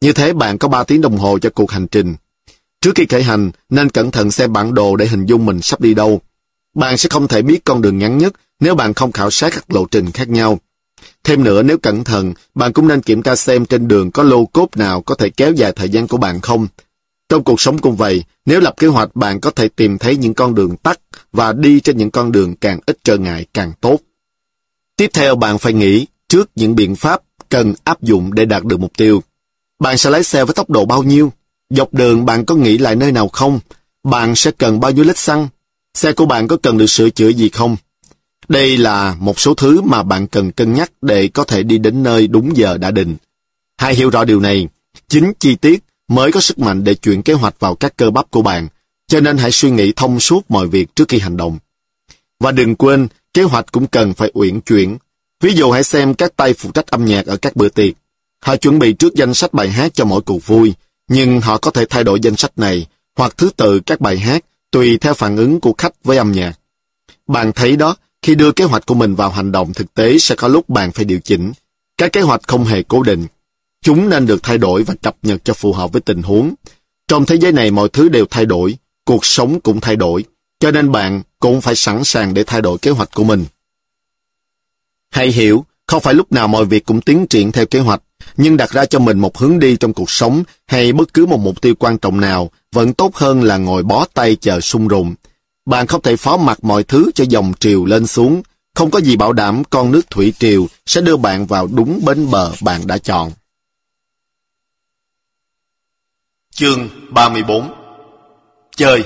Như thế bạn có ba tiếng đồng hồ cho cuộc hành trình. Trước khi khởi hành, nên cẩn thận xem bản đồ để hình dung mình sắp đi đâu. Bạn sẽ không thể biết con đường ngắn nhất nếu bạn không khảo sát các lộ trình khác nhau. Thêm nữa, nếu cẩn thận, bạn cũng nên kiểm tra xem trên đường có lô cốt nào có thể kéo dài thời gian của bạn không. Trong cuộc sống cũng vậy, nếu lập kế hoạch bạn có thể tìm thấy những con đường tắt và đi trên những con đường càng ít trở ngại càng tốt. Tiếp theo bạn phải nghĩ trước những biện pháp cần áp dụng để đạt được mục tiêu. Bạn sẽ lái xe với tốc độ bao nhiêu? Dọc đường bạn có nghĩ lại nơi nào không? Bạn sẽ cần bao nhiêu lít xăng? Xe của bạn có cần được sửa chữa gì không? Đây là một số thứ mà bạn cần cân nhắc để có thể đi đến nơi đúng giờ đã định. Hãy hiểu rõ điều này, chính chi tiết mới có sức mạnh để chuyển kế hoạch vào các cơ bắp của bạn, cho nên hãy suy nghĩ thông suốt mọi việc trước khi hành động. Và đừng quên, kế hoạch cũng cần phải uyển chuyển. Ví dụ hãy xem các tay phụ trách âm nhạc ở các bữa tiệc. Họ chuẩn bị trước danh sách bài hát cho mỗi cuộc vui, nhưng họ có thể thay đổi danh sách này hoặc thứ tự các bài hát tùy theo phản ứng của khách với âm nhạc. Bạn thấy đó, khi đưa kế hoạch của mình vào hành động thực tế sẽ có lúc bạn phải điều chỉnh. Các kế hoạch không hề cố định. Chúng nên được thay đổi và cập nhật cho phù hợp với tình huống. Trong thế giới này mọi thứ đều thay đổi, cuộc sống cũng thay đổi, cho nên bạn cũng phải sẵn sàng để thay đổi kế hoạch của mình. Hãy hiểu, không phải lúc nào mọi việc cũng tiến triển theo kế hoạch, nhưng đặt ra cho mình một hướng đi trong cuộc sống hay bất cứ một mục tiêu quan trọng nào vẫn tốt hơn là ngồi bó tay chờ sung rụng. Bạn không thể phó mặc mọi thứ cho dòng triều lên xuống, không có gì bảo đảm con nước thủy triều sẽ đưa bạn vào đúng bến bờ bạn đã chọn. Chương ba mươi bốn. Chơi.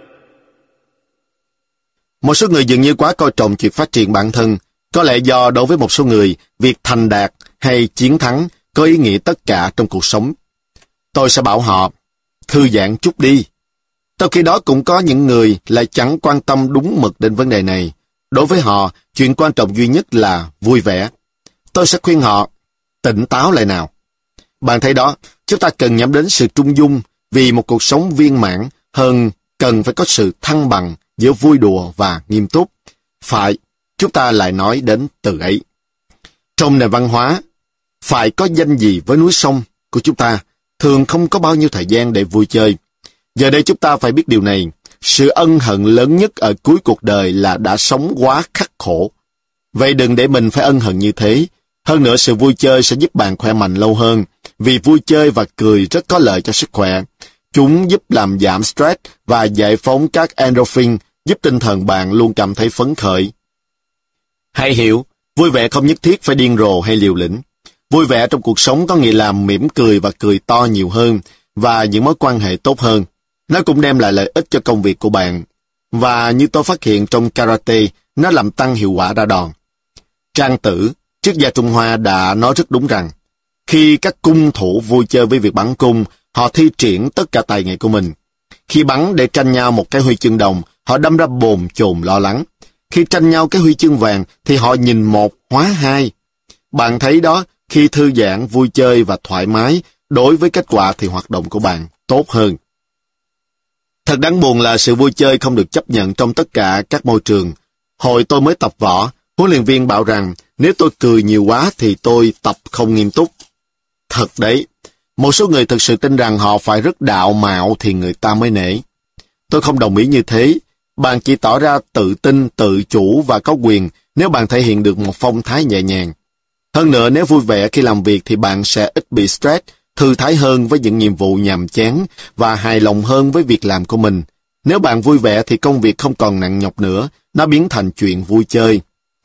Một số người dường như quá coi trọng chuyện phát triển bản thân, có lẽ do đối với một số người, việc thành đạt hay chiến thắng có ý nghĩa tất cả trong cuộc sống. Tôi sẽ bảo họ, thư giãn chút đi. Trong khi đó cũng có những người lại chẳng quan tâm đúng mực đến vấn đề này. Đối với họ, chuyện quan trọng duy nhất là vui vẻ. Tôi sẽ khuyên họ, tỉnh táo lại nào. Bạn thấy đó, chúng ta cần nhắm đến sự trung dung vì một cuộc sống viên mãn hơn cần phải có sự thăng bằng giữa vui đùa và nghiêm túc. Phải, chúng ta lại nói đến từ ấy. Trong nền văn hóa, phải có danh gì với núi sông của chúng ta, thường không có bao nhiêu thời gian để vui chơi. Giờ đây chúng ta phải biết điều này, sự ân hận lớn nhất ở cuối cuộc đời là đã sống quá khắc khổ. Vậy đừng để mình phải ân hận như thế. Hơn nữa sự vui chơi sẽ giúp bạn khỏe mạnh lâu hơn, vì vui chơi và cười rất có lợi cho sức khỏe. Chúng giúp làm giảm stress và giải phóng các endorphin, giúp tinh thần bạn luôn cảm thấy phấn khởi. Hãy hiểu, vui vẻ không nhất thiết phải điên rồ hay liều lĩnh. Vui vẻ trong cuộc sống có nghĩa là mỉm cười và cười to nhiều hơn, và những mối quan hệ tốt hơn. Nó cũng đem lại lợi ích cho công việc của bạn. Và như tôi phát hiện trong karate, nó làm tăng hiệu quả ra đòn. Trang Tử, triết gia Trung Hoa đã nói rất đúng rằng, khi các cung thủ vui chơi với việc bắn cung, họ thi triển tất cả tài nghệ của mình. Khi bắn để tranh nhau một cái huy chương đồng, họ đâm ra bồn chồn lo lắng. Khi tranh nhau cái huy chương vàng, thì họ nhìn một hóa hai. Bạn thấy đó, khi thư giãn, vui chơi và thoải mái, đối với kết quả thì hoạt động của bạn tốt hơn. Thật đáng buồn là sự vui chơi không được chấp nhận trong tất cả các môi trường. Hồi tôi mới tập võ, huấn luyện viên bảo rằng nếu tôi cười nhiều quá thì tôi tập không nghiêm túc. Thật đấy, một số người thực sự tin rằng họ phải rất đạo mạo thì người ta mới nể. Tôi không đồng ý như thế. Bạn chỉ tỏ ra tự tin, tự chủ và có quyền nếu bạn thể hiện được một phong thái nhẹ nhàng. Hơn nữa, nếu vui vẻ khi làm việc thì bạn sẽ ít bị stress, thư thái hơn với những nhiệm vụ nhàm chán và hài lòng hơn với việc làm của mình. Nếu bạn vui vẻ thì công việc không còn nặng nhọc nữa, nó biến thành chuyện vui chơi.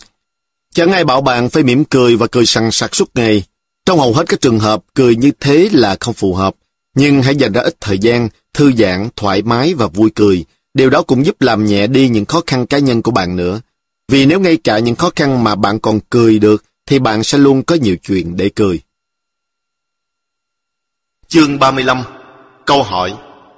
Chẳng ai bảo bạn phải mỉm cười và cười sằng sặc suốt ngày. Trong hầu hết các trường hợp, cười như thế là không phù hợp. Nhưng hãy dành ra ít thời gian, thư giãn, thoải mái và vui cười. Điều đó cũng giúp làm nhẹ đi những khó khăn cá nhân của bạn nữa. Vì nếu ngay cả những khó khăn mà bạn còn cười được, thì bạn sẽ luôn có nhiều chuyện để cười. Chương ba mươi lăm. Câu hỏi.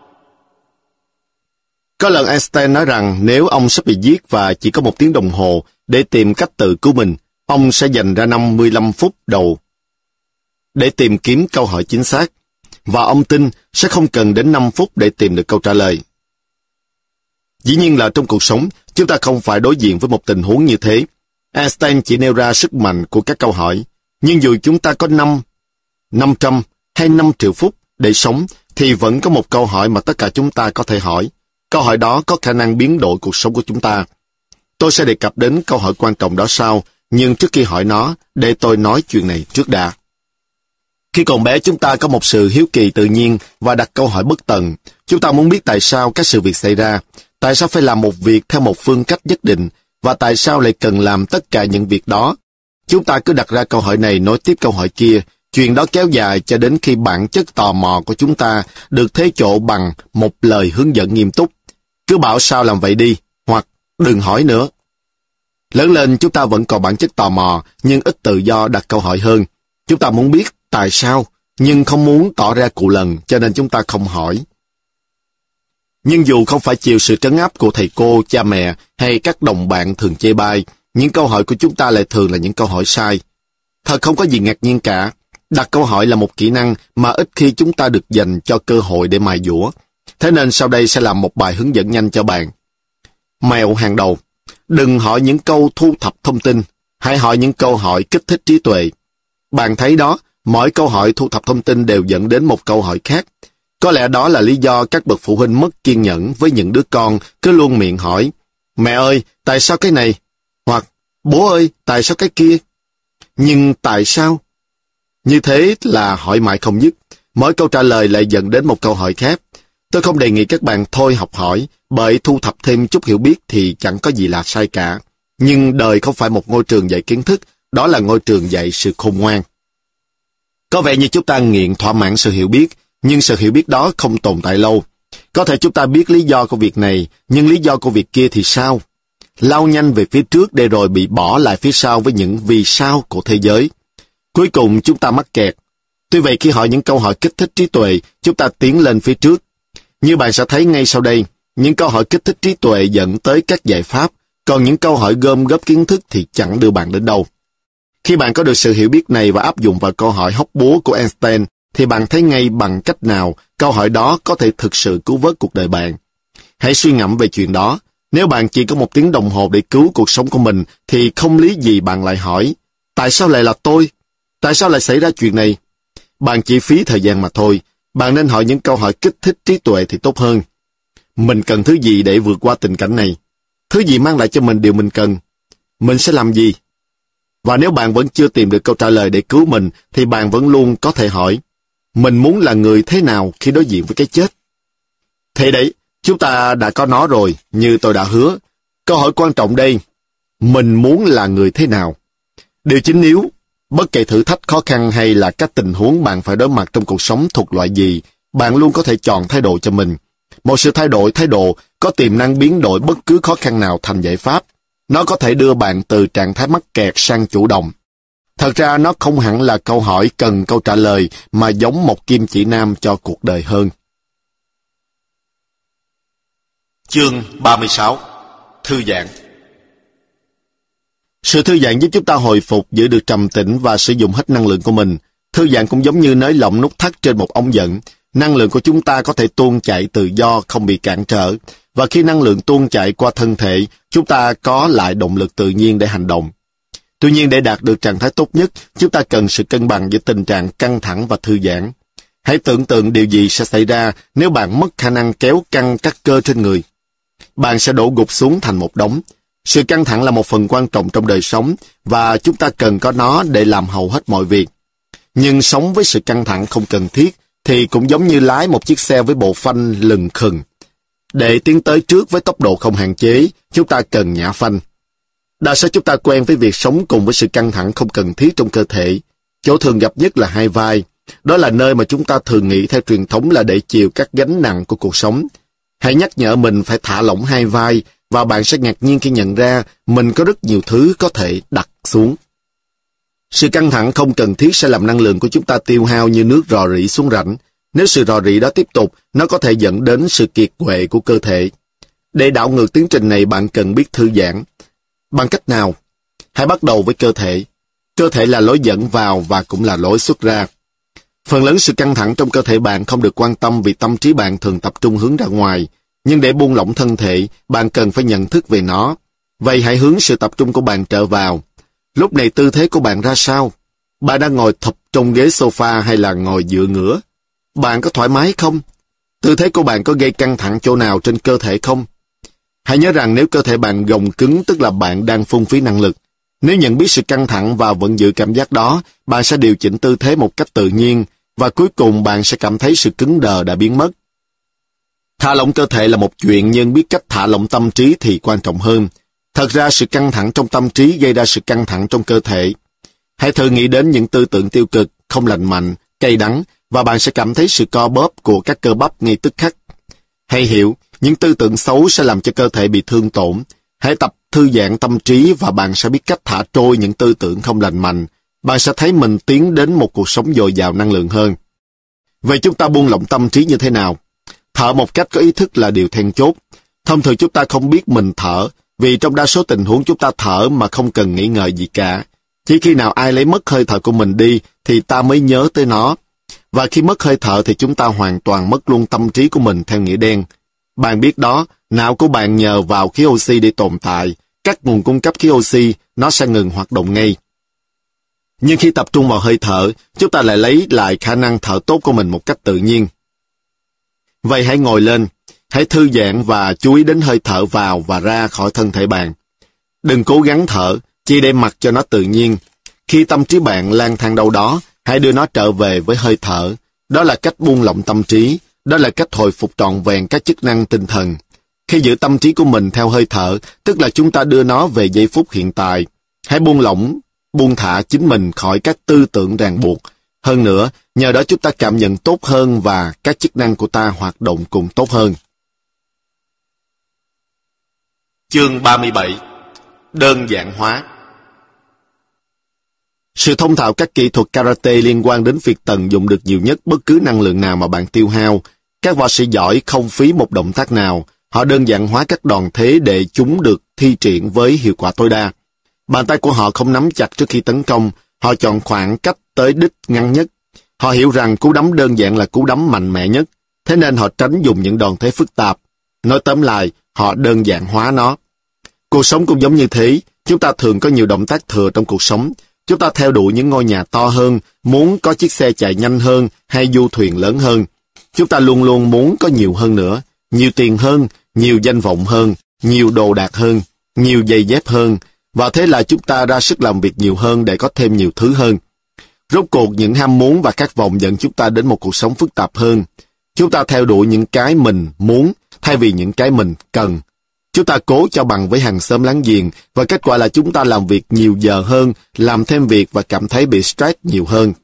Có lần Einstein nói rằng nếu ông sắp bị giết và chỉ có một tiếng đồng hồ để tìm cách tự cứu mình, ông sẽ dành ra năm mươi lăm phút đầu để tìm kiếm câu hỏi chính xác. Và ông tin sẽ không cần đến năm phút để tìm được câu trả lời. Dĩ nhiên là trong cuộc sống, chúng ta không phải đối diện với một tình huống như thế. Einstein chỉ nêu ra sức mạnh của các câu hỏi. Nhưng dù chúng ta có năm, năm trăm hay năm triệu phút để sống, thì vẫn có một câu hỏi mà tất cả chúng ta có thể hỏi. Câu hỏi đó có khả năng biến đổi cuộc sống của chúng ta. Tôi sẽ đề cập đến câu hỏi quan trọng đó sau, nhưng trước khi hỏi nó, để tôi nói chuyện này trước đã. Khi còn bé, chúng ta có một sự hiếu kỳ tự nhiên và đặt câu hỏi bất tận. Chúng ta muốn biết tại sao các sự việc xảy ra, tại sao phải làm một việc theo một phương cách nhất định, và tại sao lại cần làm tất cả những việc đó. Chúng ta cứ đặt ra câu hỏi này nối tiếp câu hỏi kia, chuyện đó kéo dài cho đến khi bản chất tò mò của chúng ta được thế chỗ bằng một lời hướng dẫn nghiêm túc. Cứ bảo sao làm vậy đi, hoặc đừng hỏi nữa. Lớn lên chúng ta vẫn còn bản chất tò mò, nhưng ít tự do đặt câu hỏi hơn. Chúng ta muốn biết tại sao, nhưng không muốn tỏ ra cù lần, cho nên chúng ta không hỏi. Nhưng dù không phải chịu sự trấn áp của thầy cô, cha mẹ hay các đồng bạn thường chê bai, những câu hỏi của chúng ta lại thường là những câu hỏi sai. Thật không có gì ngạc nhiên cả. Đặt câu hỏi là một kỹ năng mà ít khi chúng ta được dành cho cơ hội để mài dũa. Thế nên sau đây sẽ làm một bài hướng dẫn nhanh cho bạn. Mẹo hàng đầu. Đừng hỏi những câu thu thập thông tin. Hãy hỏi những câu hỏi kích thích trí tuệ. Bạn thấy đó, mỗi câu hỏi thu thập thông tin đều dẫn đến một câu hỏi khác. Có lẽ đó là lý do các bậc phụ huynh mất kiên nhẫn với những đứa con cứ luôn miệng hỏi, mẹ ơi, tại sao cái này? Hoặc, bố ơi, tại sao cái kia? Nhưng tại sao? Như thế là hỏi mãi không dứt. Mỗi câu trả lời lại dẫn đến một câu hỏi khác. Tôi không đề nghị các bạn thôi học hỏi, bởi thu thập thêm chút hiểu biết thì chẳng có gì là sai cả. Nhưng đời không phải một ngôi trường dạy kiến thức, đó là ngôi trường dạy sự khôn ngoan. Có vẻ như chúng ta nghiện thỏa mãn sự hiểu biết, nhưng sự hiểu biết đó không tồn tại lâu. Có thể chúng ta biết lý do của việc này, nhưng lý do của việc kia thì sao? Lao nhanh về phía trước để rồi bị bỏ lại phía sau với những vì sao của thế giới. Cuối cùng chúng ta mắc kẹt. Tuy vậy khi hỏi những câu hỏi kích thích trí tuệ, chúng ta tiến lên phía trước. Như bạn sẽ thấy ngay sau đây, những câu hỏi kích thích trí tuệ dẫn tới các giải pháp, còn những câu hỏi gom góp kiến thức thì chẳng đưa bạn đến đâu. Khi bạn có được sự hiểu biết này và áp dụng vào câu hỏi hóc búa của Einstein, thì bạn thấy ngay bằng cách nào câu hỏi đó có thể thực sự cứu vớt cuộc đời bạn. Hãy suy ngẫm về chuyện đó. Nếu bạn chỉ có một tiếng đồng hồ để cứu cuộc sống của mình, thì không lý gì bạn lại hỏi, tại sao lại là tôi? Tại sao lại xảy ra chuyện này? Bạn chỉ phí thời gian mà thôi. Bạn nên hỏi những câu hỏi kích thích trí tuệ thì tốt hơn. Mình cần thứ gì để vượt qua tình cảnh này? Thứ gì mang lại cho mình điều mình cần? Mình sẽ làm gì? Và nếu bạn vẫn chưa tìm được câu trả lời để cứu mình, thì bạn vẫn luôn có thể hỏi, mình muốn là người thế nào khi đối diện với cái chết? Thế đấy, chúng ta đã có nó rồi, như tôi đã hứa. Câu hỏi quan trọng đây, mình muốn là người thế nào? Điều chính yếu, bất kể thử thách khó khăn hay là các tình huống bạn phải đối mặt trong cuộc sống thuộc loại gì, bạn luôn có thể chọn thái độ cho mình. Một sự thay đổi thái độ có tiềm năng biến đổi bất cứ khó khăn nào thành giải pháp. Nó có thể đưa bạn từ trạng thái mắc kẹt sang chủ động. Thật ra nó không hẳn là câu hỏi cần câu trả lời mà giống một kim chỉ nam cho cuộc đời hơn. Chương ba mươi sáu. Thư giãn. Sự thư giãn giúp chúng ta hồi phục, giữ được trầm tĩnh và sử dụng hết năng lượng của mình. Thư giãn cũng giống như nới lỏng nút thắt trên một ống dẫn. Năng lượng của chúng ta có thể tuôn chảy tự do, không bị cản trở. Và khi năng lượng tuôn chảy qua thân thể, chúng ta có lại động lực tự nhiên để hành động. Tuy nhiên, để đạt được trạng thái tốt nhất, chúng ta cần sự cân bằng giữa tình trạng căng thẳng và thư giãn. Hãy tưởng tượng điều gì sẽ xảy ra nếu bạn mất khả năng kéo căng các cơ trên người. Bạn sẽ đổ gục xuống thành một đống. Sự căng thẳng là một phần quan trọng trong đời sống, và chúng ta cần có nó để làm hầu hết mọi việc. Nhưng sống với sự căng thẳng không cần thiết, thì cũng giống như lái một chiếc xe với bộ phanh lừng khừng. Để tiến tới trước với tốc độ không hạn chế, chúng ta cần nhả phanh. Đa số chúng ta quen với việc sống cùng với sự căng thẳng không cần thiết trong cơ thể. Chỗ thường gặp nhất là hai vai. Đó là nơi mà chúng ta thường nghĩ theo truyền thống là để chịu các gánh nặng của cuộc sống. Hãy nhắc nhở mình phải thả lỏng hai vai, và bạn sẽ ngạc nhiên khi nhận ra mình có rất nhiều thứ có thể đặt xuống. Sự căng thẳng không cần thiết sẽ làm năng lượng của chúng ta tiêu hao như nước rò rỉ xuống rãnh. Nếu sự rò rỉ đó tiếp tục, nó có thể dẫn đến sự kiệt quệ của cơ thể. Để đảo ngược tiến trình này, bạn cần biết thư giãn. Bằng cách nào? Hãy bắt đầu với cơ thể. Cơ thể là lối dẫn vào và cũng là lối xuất ra. Phần lớn sự căng thẳng trong cơ thể bạn không được quan tâm vì tâm trí bạn thường tập trung hướng ra ngoài. Nhưng để buông lỏng thân thể, bạn cần phải nhận thức về nó. Vậy hãy hướng sự tập trung của bạn trở vào. Lúc này tư thế của bạn ra sao? Bạn đang ngồi thụp trong ghế sofa hay là ngồi dựa ngửa? Bạn có thoải mái không? Tư thế của bạn có gây căng thẳng chỗ nào trên cơ thể không? Hãy nhớ rằng nếu cơ thể bạn gồng cứng tức là bạn đang phung phí năng lực. Nếu nhận biết sự căng thẳng và vẫn giữ cảm giác đó, bạn sẽ điều chỉnh tư thế một cách tự nhiên và cuối cùng bạn sẽ cảm thấy sự cứng đờ đã biến mất. Thả lỏng cơ thể là một chuyện, nhưng biết cách thả lỏng tâm trí thì quan trọng hơn. Thật ra sự căng thẳng trong tâm trí gây ra sự căng thẳng trong cơ thể. Hãy thử nghĩ đến những tư tưởng tiêu cực, không lành mạnh, cay đắng và bạn sẽ cảm thấy sự co bóp của các cơ bắp ngay tức khắc. Hãy hiểu, những tư tưởng xấu sẽ làm cho cơ thể bị thương tổn. Hãy tập thư giãn tâm trí và bạn sẽ biết cách thả trôi những tư tưởng không lành mạnh. Bạn sẽ thấy mình tiến đến một cuộc sống dồi dào năng lượng hơn. Vậy chúng ta buông lỏng tâm trí như thế nào? Thở một cách có ý thức là điều then chốt. Thông thường chúng ta không biết mình thở, vì trong đa số tình huống chúng ta thở mà không cần nghĩ ngợi gì cả. Chỉ khi nào ai lấy mất hơi thở của mình đi thì ta mới nhớ tới nó. Và khi mất hơi thở thì chúng ta hoàn toàn mất luôn tâm trí của mình theo nghĩa đen. Bạn biết đó, não của bạn nhờ vào khí oxy để tồn tại. Các nguồn cung cấp khí oxy, nó sẽ ngừng hoạt động ngay. Nhưng khi tập trung vào hơi thở, chúng ta lại lấy lại khả năng thở tốt của mình một cách tự nhiên. Vậy hãy ngồi lên, hãy thư giãn và chú ý đến hơi thở vào và ra khỏi thân thể bạn. Đừng cố gắng thở, chỉ để mặc cho nó tự nhiên. Khi tâm trí bạn lang thang đâu đó, hãy đưa nó trở về với hơi thở. Đó là cách buông lỏng tâm trí, đó là cách hồi phục trọn vẹn các chức năng tinh thần. Khi giữ tâm trí của mình theo hơi thở, tức là chúng ta đưa nó về giây phút hiện tại. Hãy buông lỏng, buông thả chính mình khỏi các tư tưởng ràng buộc. Hơn nữa, nhờ đó chúng ta cảm nhận tốt hơn và các chức năng của ta hoạt động cũng tốt hơn. Chương ba mươi bảy. Đơn giản hóa. Sự thông thạo các kỹ thuật karate liên quan đến việc tận dụng được nhiều nhất bất cứ năng lượng nào mà bạn tiêu hao. Các võ sĩ giỏi không phí một động tác nào. Họ đơn giản hóa các đòn thế để chúng được thi triển với hiệu quả tối đa. Bàn tay của họ không nắm chặt trước khi tấn công. Họ chọn khoảng cách tới đích ngắn nhất. Họ hiểu rằng cú đấm đơn giản là cú đấm mạnh mẽ nhất. Thế nên họ tránh dùng những đòn thế phức tạp. Nói tóm lại, họ đơn giản hóa nó. Cuộc sống cũng giống như thế. Chúng ta thường có nhiều động tác thừa trong cuộc sống. Chúng ta theo đuổi những ngôi nhà to hơn, muốn có chiếc xe chạy nhanh hơn hay du thuyền lớn hơn. Chúng ta luôn luôn muốn có nhiều hơn nữa, nhiều tiền hơn, nhiều danh vọng hơn, nhiều đồ đạc hơn, nhiều giày dép hơn, và thế là chúng ta ra sức làm việc nhiều hơn để có thêm nhiều thứ hơn. Rốt cuộc những ham muốn và khát vọng dẫn chúng ta đến một cuộc sống phức tạp hơn. Chúng ta theo đuổi những cái mình muốn thay vì những cái mình cần. Chúng ta cố cho bằng với hàng xóm láng giềng và kết quả là chúng ta làm việc nhiều giờ hơn, làm thêm việc và cảm thấy bị stress nhiều hơn.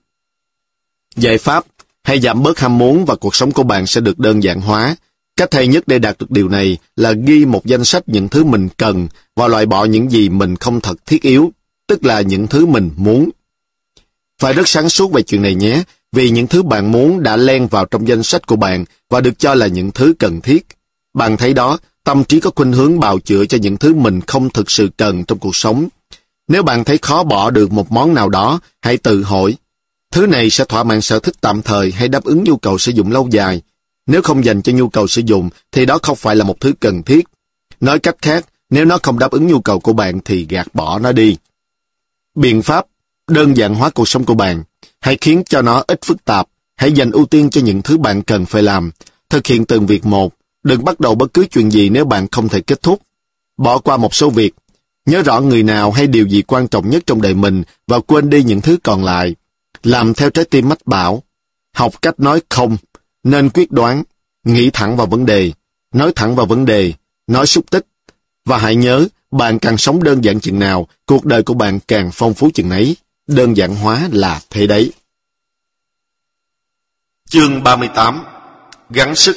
Giải pháp, hãy giảm bớt ham muốn và cuộc sống của bạn sẽ được đơn giản hóa. Cách hay nhất để đạt được điều này là ghi một danh sách những thứ mình cần và loại bỏ những gì mình không thật thiết yếu, tức là những thứ mình muốn. Phải rất sáng suốt về chuyện này nhé, vì những thứ bạn muốn đã len vào trong danh sách của bạn và được cho là những thứ cần thiết. Bạn thấy đó, tâm trí có khuynh hướng bào chữa cho những thứ mình không thực sự cần trong cuộc sống. Nếu bạn thấy khó bỏ được một món nào đó, hãy tự hỏi, thứ này sẽ thỏa mãn sở thích tạm thời hay đáp ứng nhu cầu sử dụng lâu dài? Nếu không dành cho nhu cầu sử dụng, thì đó không phải là một thứ cần thiết. Nói cách khác, nếu nó không đáp ứng nhu cầu của bạn thì gạt bỏ nó đi. Biện pháp, đơn giản hóa cuộc sống của bạn. Hãy khiến cho nó ít phức tạp. Hãy dành ưu tiên cho những thứ bạn cần phải làm. Thực hiện từng việc một. Đừng bắt đầu bất cứ chuyện gì nếu bạn không thể kết thúc. Bỏ qua một số việc. Nhớ rõ người nào hay điều gì quan trọng nhất trong đời mình và quên đi những thứ còn lại. Làm theo trái tim mách bảo. Học cách nói không. Nên quyết đoán. Nghĩ thẳng vào vấn đề. Nói thẳng vào vấn đề. Nói xúc tích. Và hãy nhớ, bạn càng sống đơn giản chừng nào, cuộc đời của bạn càng phong phú chừng ấy. Đơn giản hóa là thế đấy. Chương ba mươi tám. Gắng sức.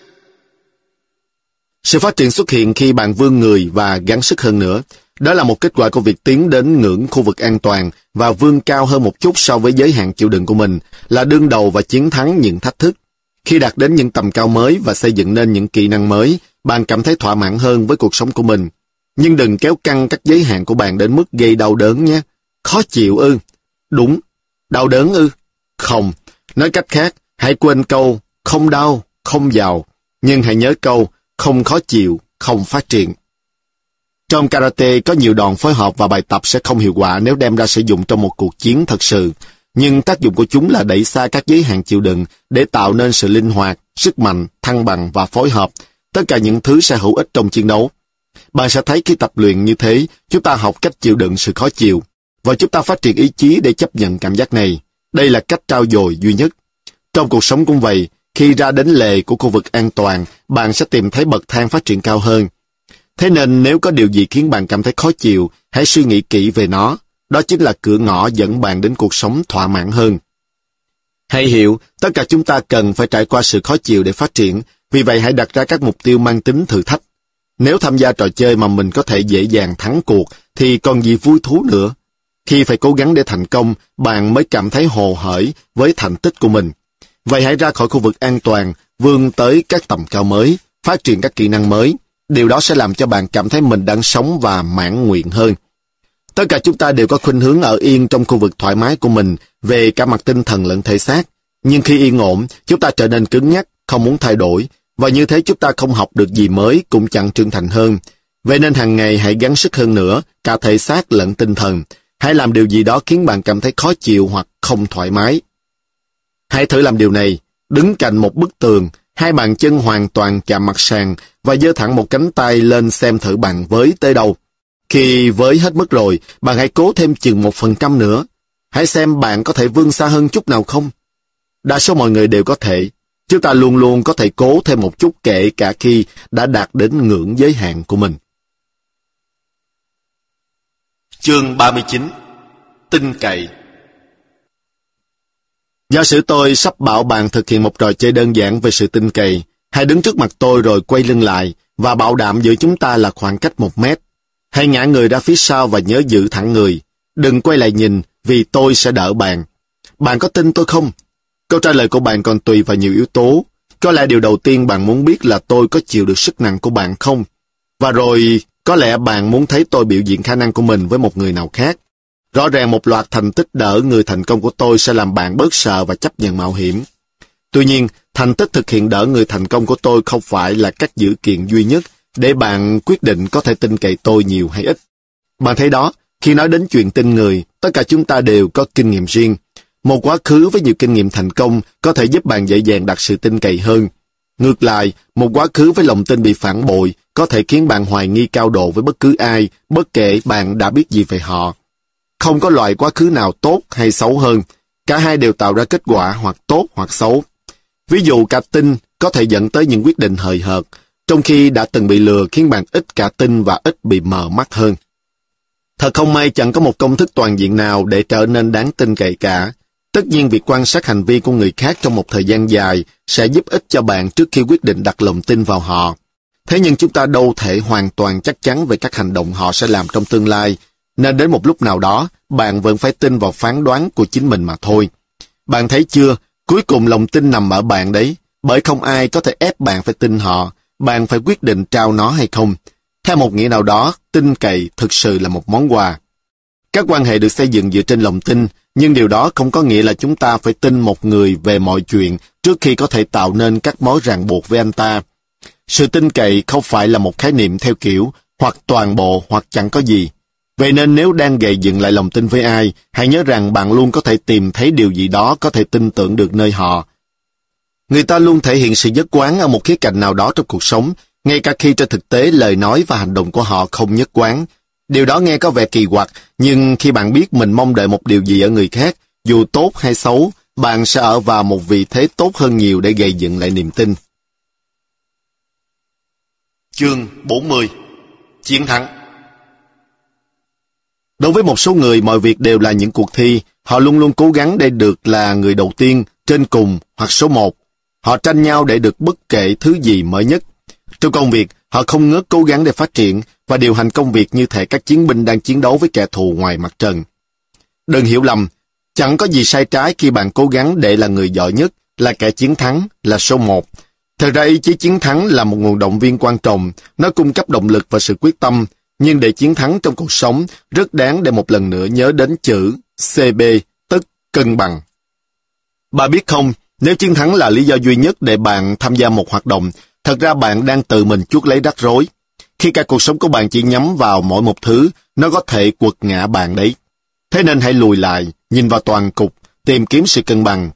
Sự phát triển xuất hiện khi bạn vươn người và gắng sức hơn nữa. Đó là một kết quả của việc tiến đến ngưỡng khu vực an toàn và vươn cao hơn một chút so với giới hạn chịu đựng của mình, là đương đầu và chiến thắng những thách thức. Khi đạt đến những tầm cao mới và xây dựng nên những kỹ năng mới, bạn cảm thấy thỏa mãn hơn với cuộc sống của mình. Nhưng đừng kéo căng các giới hạn của bạn đến mức gây đau đớn nhé. Khó chịu ư? Đúng. Đau đớn ư? Không. Nói cách khác, hãy quên câu không đau, không giàu. Nhưng hãy nhớ câu không khó chịu, không phát triển. Trong karate có nhiều đòn phối hợp và bài tập sẽ không hiệu quả nếu đem ra sử dụng trong một cuộc chiến thật sự, nhưng tác dụng của chúng là đẩy xa các giới hạn chịu đựng để tạo nên sự linh hoạt, sức mạnh, thăng bằng và phối hợp. Tất cả những thứ sẽ hữu ích trong chiến đấu. Bạn sẽ thấy khi tập luyện như thế, chúng ta học cách chịu đựng sự khó chịu, và chúng ta phát triển ý chí để chấp nhận cảm giác này. Đây là cách trau dồi duy nhất. Trong cuộc sống cũng vậy, khi ra đến lề của khu vực an toàn, bạn sẽ tìm thấy bậc thang phát triển cao hơn. Thế nên nếu có điều gì khiến bạn cảm thấy khó chịu, hãy suy nghĩ kỹ về nó. Đó chính là cửa ngõ dẫn bạn đến cuộc sống thỏa mãn hơn. Hãy hiểu, tất cả chúng ta cần phải trải qua sự khó chịu để phát triển, vì vậy hãy đặt ra các mục tiêu mang tính thử thách. Nếu tham gia trò chơi mà mình có thể dễ dàng thắng cuộc, thì còn gì vui thú nữa. Khi phải cố gắng để thành công, bạn mới cảm thấy hồ hởi với thành tích của mình. Vậy hãy ra khỏi khu vực an toàn, vươn tới các tầm cao mới, phát triển các kỹ năng mới. Điều đó sẽ làm cho bạn cảm thấy mình đang sống và mãn nguyện hơn. Tất cả chúng ta đều có khuynh hướng ở yên trong khu vực thoải mái của mình về cả mặt tinh thần lẫn thể xác. Nhưng khi yên ổn, chúng ta trở nên cứng nhắc, không muốn thay đổi, và như thế chúng ta không học được gì mới, cũng chẳng trưởng thành hơn. Vậy nên hàng ngày hãy gắng sức hơn nữa, cả thể xác lẫn tinh thần. Hãy làm điều gì đó khiến bạn cảm thấy khó chịu hoặc không thoải mái. Hãy thử làm điều này, đứng cạnh một bức tường, hai bàn chân hoàn toàn chạm mặt sàn và giơ thẳng một cánh tay lên xem thử bạn với tới đâu. Khi với hết mức rồi, bạn hãy cố thêm chừng một phần trăm nữa. Hãy xem bạn có thể vươn xa hơn chút nào không. Đa số mọi người đều có thể. Chúng ta luôn luôn có thể cố thêm một chút kể cả khi đã đạt đến ngưỡng giới hạn của mình. Chương ba mươi chín. Tin cậy. Giả sử tôi sắp bảo bạn thực hiện một trò chơi đơn giản về sự tin cậy. Hãy đứng trước mặt tôi rồi quay lưng lại và bảo đảm giữa chúng ta là khoảng cách một mét. Hãy ngã người ra phía sau và nhớ giữ thẳng người. Đừng quay lại nhìn vì tôi sẽ đỡ bạn. Bạn có tin tôi không? Câu trả lời của bạn còn tùy vào nhiều yếu tố. Có lẽ điều đầu tiên bạn muốn biết là tôi có chịu được sức nặng của bạn không? Và rồi, có lẽ bạn muốn thấy tôi biểu diễn khả năng của mình với một người nào khác. Rõ ràng một loạt thành tích đỡ người thành công của tôi sẽ làm bạn bớt sợ và chấp nhận mạo hiểm. Tuy nhiên, thành tích thực hiện đỡ người thành công của tôi không phải là cách dữ kiện duy nhất để bạn quyết định có thể tin cậy tôi nhiều hay ít. Bạn thấy đó, khi nói đến chuyện tin người, tất cả chúng ta đều có kinh nghiệm riêng. Một quá khứ với nhiều kinh nghiệm thành công có thể giúp bạn dễ dàng đặt sự tin cậy hơn. Ngược lại, một quá khứ với lòng tin bị phản bội có thể khiến bạn hoài nghi cao độ với bất cứ ai, bất kể bạn đã biết gì về họ. Không có loại quá khứ nào tốt hay xấu hơn. Cả hai đều tạo ra kết quả hoặc tốt hoặc xấu. Ví dụ cả tin có thể dẫn tới những quyết định hời hợt, trong khi đã từng bị lừa khiến bạn ít cả tin và ít bị mờ mắt hơn. Thật không may chẳng có một công thức toàn diện nào để trở nên đáng tin cậy cả. Tất nhiên việc quan sát hành vi của người khác trong một thời gian dài sẽ giúp ích cho bạn trước khi quyết định đặt lòng tin vào họ. Thế nhưng chúng ta đâu thể hoàn toàn chắc chắn về các hành động họ sẽ làm trong tương lai, nên đến một lúc nào đó, bạn vẫn phải tin vào phán đoán của chính mình mà thôi. Bạn thấy chưa, cuối cùng lòng tin nằm ở bạn đấy, bởi không ai có thể ép bạn phải tin họ, bạn phải quyết định trao nó hay không. Theo một nghĩa nào đó, tin cậy thực sự là một món quà. Các quan hệ được xây dựng dựa trên lòng tin, nhưng điều đó không có nghĩa là chúng ta phải tin một người về mọi chuyện trước khi có thể tạo nên các mối ràng buộc với anh ta. Sự tin cậy không phải là một khái niệm theo kiểu hoặc toàn bộ hoặc chẳng có gì. Vậy nên nếu đang gầy dựng lại lòng tin với ai, hãy nhớ rằng bạn luôn có thể tìm thấy điều gì đó có thể tin tưởng được nơi họ. Người ta luôn thể hiện sự nhất quán ở một khía cạnh nào đó trong cuộc sống, ngay cả khi trên thực tế lời nói và hành động của họ không nhất quán. Điều đó nghe có vẻ kỳ quặc, nhưng khi bạn biết mình mong đợi một điều gì ở người khác, dù tốt hay xấu, bạn sẽ ở vào một vị thế tốt hơn nhiều để gây dựng lại niềm tin. Chương bốn mươi. Chiến thắng. Đối với một số người, mọi việc đều là những cuộc thi. Họ luôn luôn cố gắng để được là người đầu tiên, trên cùng hoặc số một. Họ tranh nhau để được bất kể thứ gì mới nhất. Trong công việc, họ không ngớt cố gắng để phát triển và điều hành công việc như thể các chiến binh đang chiến đấu với kẻ thù ngoài mặt trận. Đừng hiểu lầm, chẳng có gì sai trái khi bạn cố gắng để là người giỏi nhất, là kẻ chiến thắng, là số một. Thật ra ý chí chiến thắng là một nguồn động viên quan trọng, nó cung cấp động lực và sự quyết tâm, nhưng để chiến thắng trong cuộc sống, rất đáng để một lần nữa nhớ đến chữ xê bê, tức cân bằng. Bạn biết không, nếu chiến thắng là lý do duy nhất để bạn tham gia một hoạt động, thật ra bạn đang tự mình chuốc lấy rắc rối. Khi cả cuộc sống của bạn chỉ nhắm vào mỗi một thứ, nó có thể quật ngã bạn đấy. Thế nên hãy lùi lại, nhìn vào toàn cục, tìm kiếm sự cân bằng.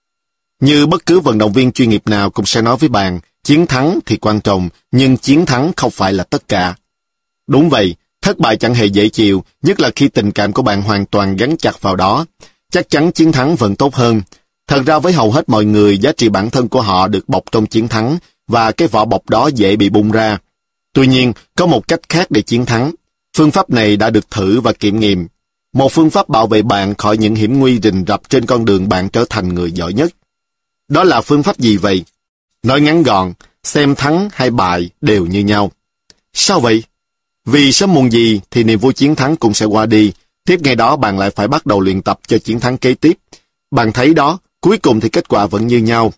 Như bất cứ vận động viên chuyên nghiệp nào cũng sẽ nói với bạn, chiến thắng thì quan trọng, nhưng chiến thắng không phải là tất cả. Đúng vậy, thất bại chẳng hề dễ chịu, nhất là khi tình cảm của bạn hoàn toàn gắn chặt vào đó. Chắc chắn chiến thắng vẫn tốt hơn. Thật ra với hầu hết mọi người, giá trị bản thân của họ được bọc trong chiến thắng, và cái vỏ bọc đó dễ bị bung ra. Tuy nhiên, có một cách khác để chiến thắng. Phương pháp này đã được thử và kiểm nghiệm. Một phương pháp bảo vệ bạn khỏi những hiểm nguy rình rập trên con đường bạn trở thành người giỏi nhất. Đó là phương pháp gì vậy? Nói ngắn gọn, xem thắng hay bại đều như nhau. Sao vậy? Vì sớm muộn gì thì niềm vui chiến thắng cũng sẽ qua đi. Tiếp ngay đó bạn lại phải bắt đầu luyện tập cho chiến thắng kế tiếp. Bạn thấy đó, cuối cùng thì kết quả vẫn như nhau.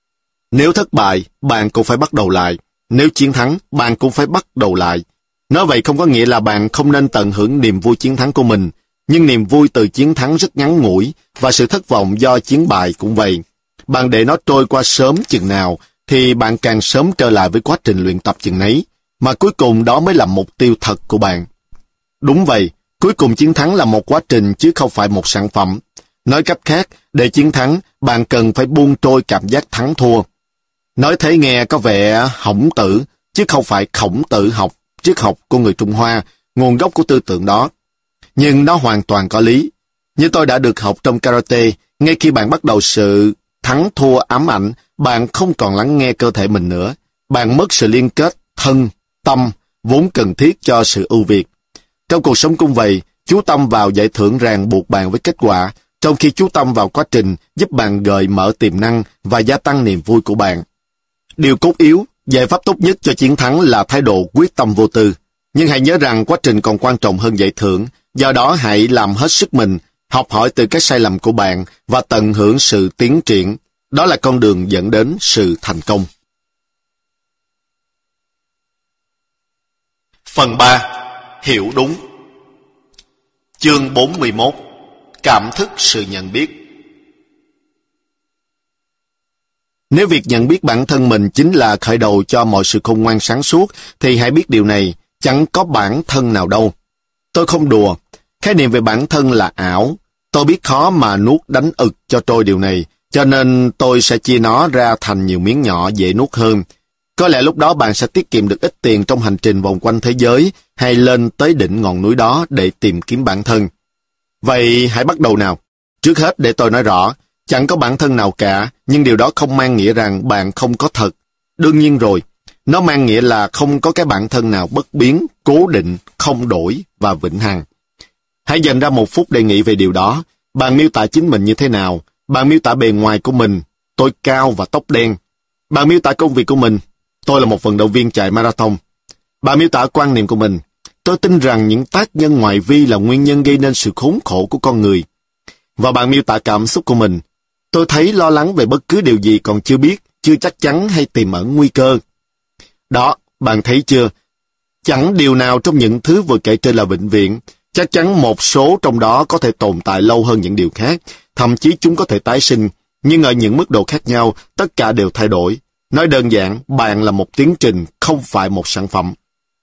Nếu thất bại, bạn cũng phải bắt đầu lại. Nếu chiến thắng, bạn cũng phải bắt đầu lại. Nói vậy không có nghĩa là bạn không nên tận hưởng niềm vui chiến thắng của mình. Nhưng niềm vui từ chiến thắng rất ngắn ngủi, và sự thất vọng do chiến bại cũng vậy. Bạn để nó trôi qua sớm chừng nào, thì bạn càng sớm trở lại với quá trình luyện tập chừng nấy, mà cuối cùng đó mới là mục tiêu thật của bạn. Đúng vậy, cuối cùng chiến thắng là một quá trình chứ không phải một sản phẩm. Nói cách khác, để chiến thắng, bạn cần phải buông trôi cảm giác thắng thua. Nói thế nghe có vẻ hỏng tử, chứ không phải khổng tử học, triết học của người Trung Hoa, nguồn gốc của tư tưởng đó. Nhưng nó hoàn toàn có lý. Như tôi đã được học trong karate, ngay khi bạn bắt đầu sự thắng thua ám ảnh, bạn không còn lắng nghe cơ thể mình nữa. Bạn mất sự liên kết thân, tâm, vốn cần thiết cho sự ưu việt. Trong cuộc sống cũng vậy, chú tâm vào giải thưởng ràng buộc bạn với kết quả, trong khi chú tâm vào quá trình giúp bạn gợi mở tiềm năng và gia tăng niềm vui của bạn. Điều cốt yếu, giải pháp tốt nhất cho chiến thắng là thái độ quyết tâm vô tư. Nhưng hãy nhớ rằng quá trình còn quan trọng hơn giải thưởng, do đó hãy làm hết sức mình, học hỏi từ các sai lầm của bạn và tận hưởng sự tiến triển. Đó là con đường dẫn đến sự thành công. Phần ba. Hiểu đúng. Chương bốn mươi mốt. Cảm thức sự nhận biết. Nếu việc nhận biết bản thân mình chính là khởi đầu cho mọi sự khôn ngoan sáng suốt, thì hãy biết điều này, chẳng có bản thân nào đâu. Tôi không đùa, khái niệm về bản thân là ảo. Tôi biết khó mà nuốt đánh ực cho trôi điều này, cho nên tôi sẽ chia nó ra thành nhiều miếng nhỏ dễ nuốt hơn. Có lẽ lúc đó bạn sẽ tiết kiệm được ít tiền trong hành trình vòng quanh thế giới, hay lên tới đỉnh ngọn núi đó để tìm kiếm bản thân. Vậy hãy bắt đầu nào. Trước hết để tôi nói rõ, chẳng có bản thân nào cả, nhưng điều đó không mang nghĩa rằng bạn không có thật. Đương nhiên rồi, nó mang nghĩa là không có cái bản thân nào bất biến, cố định, không đổi và vĩnh hằng. Hãy dành ra một phút để nghĩ về điều đó. Bạn miêu tả chính mình như thế nào? Bạn miêu tả bề ngoài của mình, tôi cao và tóc đen. Bạn miêu tả công việc của mình, tôi là một vận động viên chạy marathon. Bạn miêu tả quan niệm của mình, tôi tin rằng những tác nhân ngoại vi là nguyên nhân gây nên sự khốn khổ của con người. Và bạn miêu tả cảm xúc của mình, tôi thấy lo lắng về bất cứ điều gì còn chưa biết, chưa chắc chắn hay tiềm ẩn nguy cơ. Đó, bạn thấy chưa? Chẳng điều nào trong những thứ vừa kể trên là vĩnh viễn. Chắc chắn một số trong đó có thể tồn tại lâu hơn những điều khác, thậm chí chúng có thể tái sinh, nhưng ở những mức độ khác nhau, tất cả đều thay đổi. Nói đơn giản, bạn là một tiến trình, không phải một sản phẩm.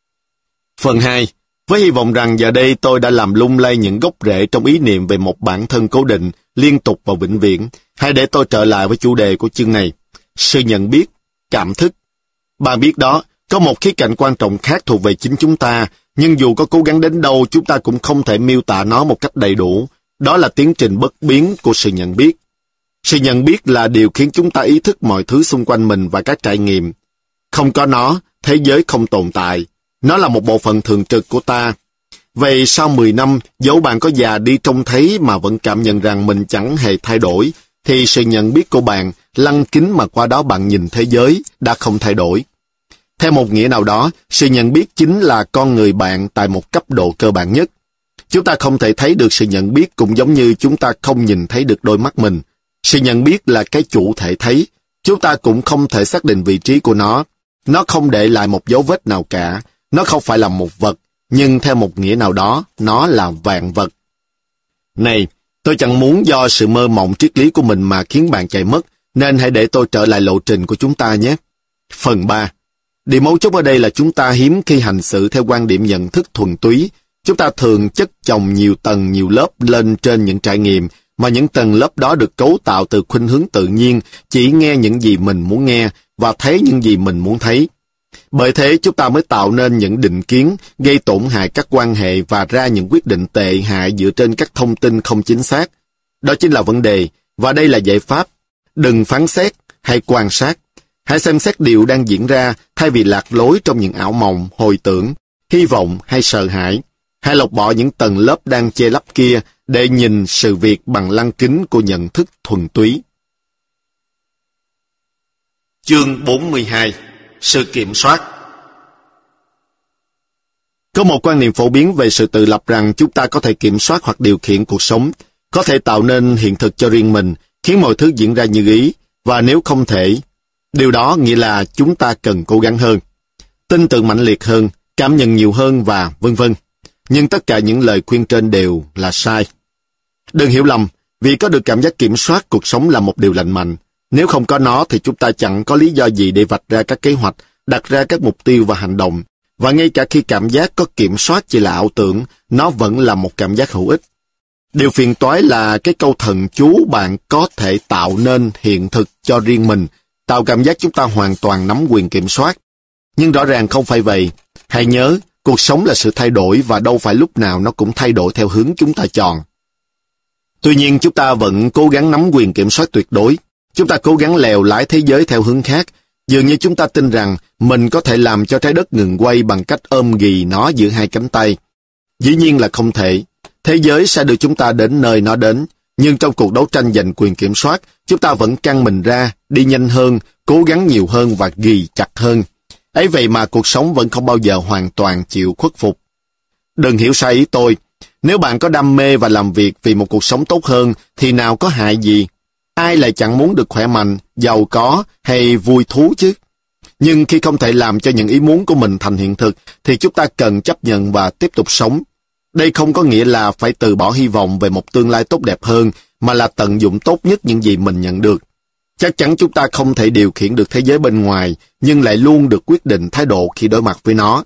Phần hai. Với hy vọng rằng giờ đây tôi đã làm lung lay những gốc rễ trong ý niệm về một bản thân cố định, liên tục và vĩnh viễn. Hãy để tôi trở lại với chủ đề của chương này. Sự nhận biết, cảm thức. Bạn biết đó, có một khía cạnh quan trọng khác thuộc về chính chúng ta, nhưng dù có cố gắng đến đâu, chúng ta cũng không thể miêu tả nó một cách đầy đủ. Đó là tiến trình bất biến của sự nhận biết. Sự nhận biết là điều khiến chúng ta ý thức mọi thứ xung quanh mình và các trải nghiệm. Không có nó, thế giới không tồn tại. Nó là một bộ phận thường trực của ta. Vậy sau mười năm, dẫu bạn có già đi trông thấy mà vẫn cảm nhận rằng mình chẳng hề thay đổi, thì sự nhận biết của bạn, lăng kính mà qua đó bạn nhìn thế giới, đã không thay đổi. Theo một nghĩa nào đó, sự nhận biết chính là con người bạn tại một cấp độ cơ bản nhất. Chúng ta không thể thấy được sự nhận biết cũng giống như chúng ta không nhìn thấy được đôi mắt mình. Sự nhận biết là cái chủ thể thấy. Chúng ta cũng không thể xác định vị trí của nó. Nó không để lại một dấu vết nào cả. Nó không phải là một vật, nhưng theo một nghĩa nào đó, nó là vạn vật. Này, tôi chẳng muốn do sự mơ mộng triết lý của mình mà khiến bạn chạy mất, nên hãy để tôi trở lại lộ trình của chúng ta nhé. Phần ba. Điều mấu chốt ở đây là chúng ta hiếm khi hành xử theo quan điểm nhận thức thuần túy. Chúng ta thường chất chồng nhiều tầng nhiều lớp lên trên những trải nghiệm, mà những tầng lớp đó được cấu tạo từ khuynh hướng tự nhiên, chỉ nghe những gì mình muốn nghe và thấy những gì mình muốn thấy. Bởi thế chúng ta mới tạo nên những định kiến, gây tổn hại các quan hệ và ra những quyết định tệ hại dựa trên các thông tin không chính xác. Đó chính là vấn đề, và đây là giải pháp. Đừng phán xét, hãy quan sát. Hãy xem xét điều đang diễn ra thay vì lạc lối trong những ảo mộng, hồi tưởng, hy vọng hay sợ hãi. Hãy lọc bỏ những tầng lớp đang che lấp kia để nhìn sự việc bằng lăng kính của nhận thức thuần túy. Chương bốn mươi hai. Sự kiểm soát. Có một quan niệm phổ biến về sự tự lập rằng chúng ta có thể kiểm soát hoặc điều khiển cuộc sống, có thể tạo nên hiện thực cho riêng mình, khiến mọi thứ diễn ra như ý, và nếu không thể, điều đó nghĩa là chúng ta cần cố gắng hơn, tin tưởng mãnh liệt hơn, cảm nhận nhiều hơn và vân vân. Nhưng tất cả những lời khuyên trên đều là sai. Đừng hiểu lầm, vì có được cảm giác kiểm soát cuộc sống là một điều lành mạnh. Nếu không có nó thì chúng ta chẳng có lý do gì để vạch ra các kế hoạch, đặt ra các mục tiêu và hành động. Và ngay cả khi cảm giác có kiểm soát chỉ là ảo tưởng, nó vẫn là một cảm giác hữu ích. Điều phiền toái là cái câu thần chú bạn có thể tạo nên hiện thực cho riêng mình, tạo cảm giác chúng ta hoàn toàn nắm quyền kiểm soát. Nhưng rõ ràng không phải vậy. Hãy nhớ, cuộc sống là sự thay đổi và đâu phải lúc nào nó cũng thay đổi theo hướng chúng ta chọn. Tuy nhiên chúng ta vẫn cố gắng nắm quyền kiểm soát tuyệt đối. Chúng ta cố gắng lèo lái thế giới theo hướng khác. Dường như chúng ta tin rằng mình có thể làm cho trái đất ngừng quay bằng cách ôm ghì nó giữa hai cánh tay. Dĩ nhiên là không thể. Thế giới sẽ đưa chúng ta đến nơi nó đến. Nhưng trong cuộc đấu tranh giành quyền kiểm soát, chúng ta vẫn căng mình ra, đi nhanh hơn, cố gắng nhiều hơn và ghì chặt hơn. Ấy vậy mà cuộc sống vẫn không bao giờ hoàn toàn chịu khuất phục. Đừng hiểu sai ý tôi. Nếu bạn có đam mê và làm việc vì một cuộc sống tốt hơn, thì nào có hại gì? Ai lại chẳng muốn được khỏe mạnh, giàu có hay vui thú chứ? Nhưng khi không thể làm cho những ý muốn của mình thành hiện thực, thì chúng ta cần chấp nhận và tiếp tục sống. Đây không có nghĩa là phải từ bỏ hy vọng về một tương lai tốt đẹp hơn, mà là tận dụng tốt nhất những gì mình nhận được. Chắc chắn chúng ta không thể điều khiển được thế giới bên ngoài, nhưng lại luôn được quyết định thái độ khi đối mặt với nó.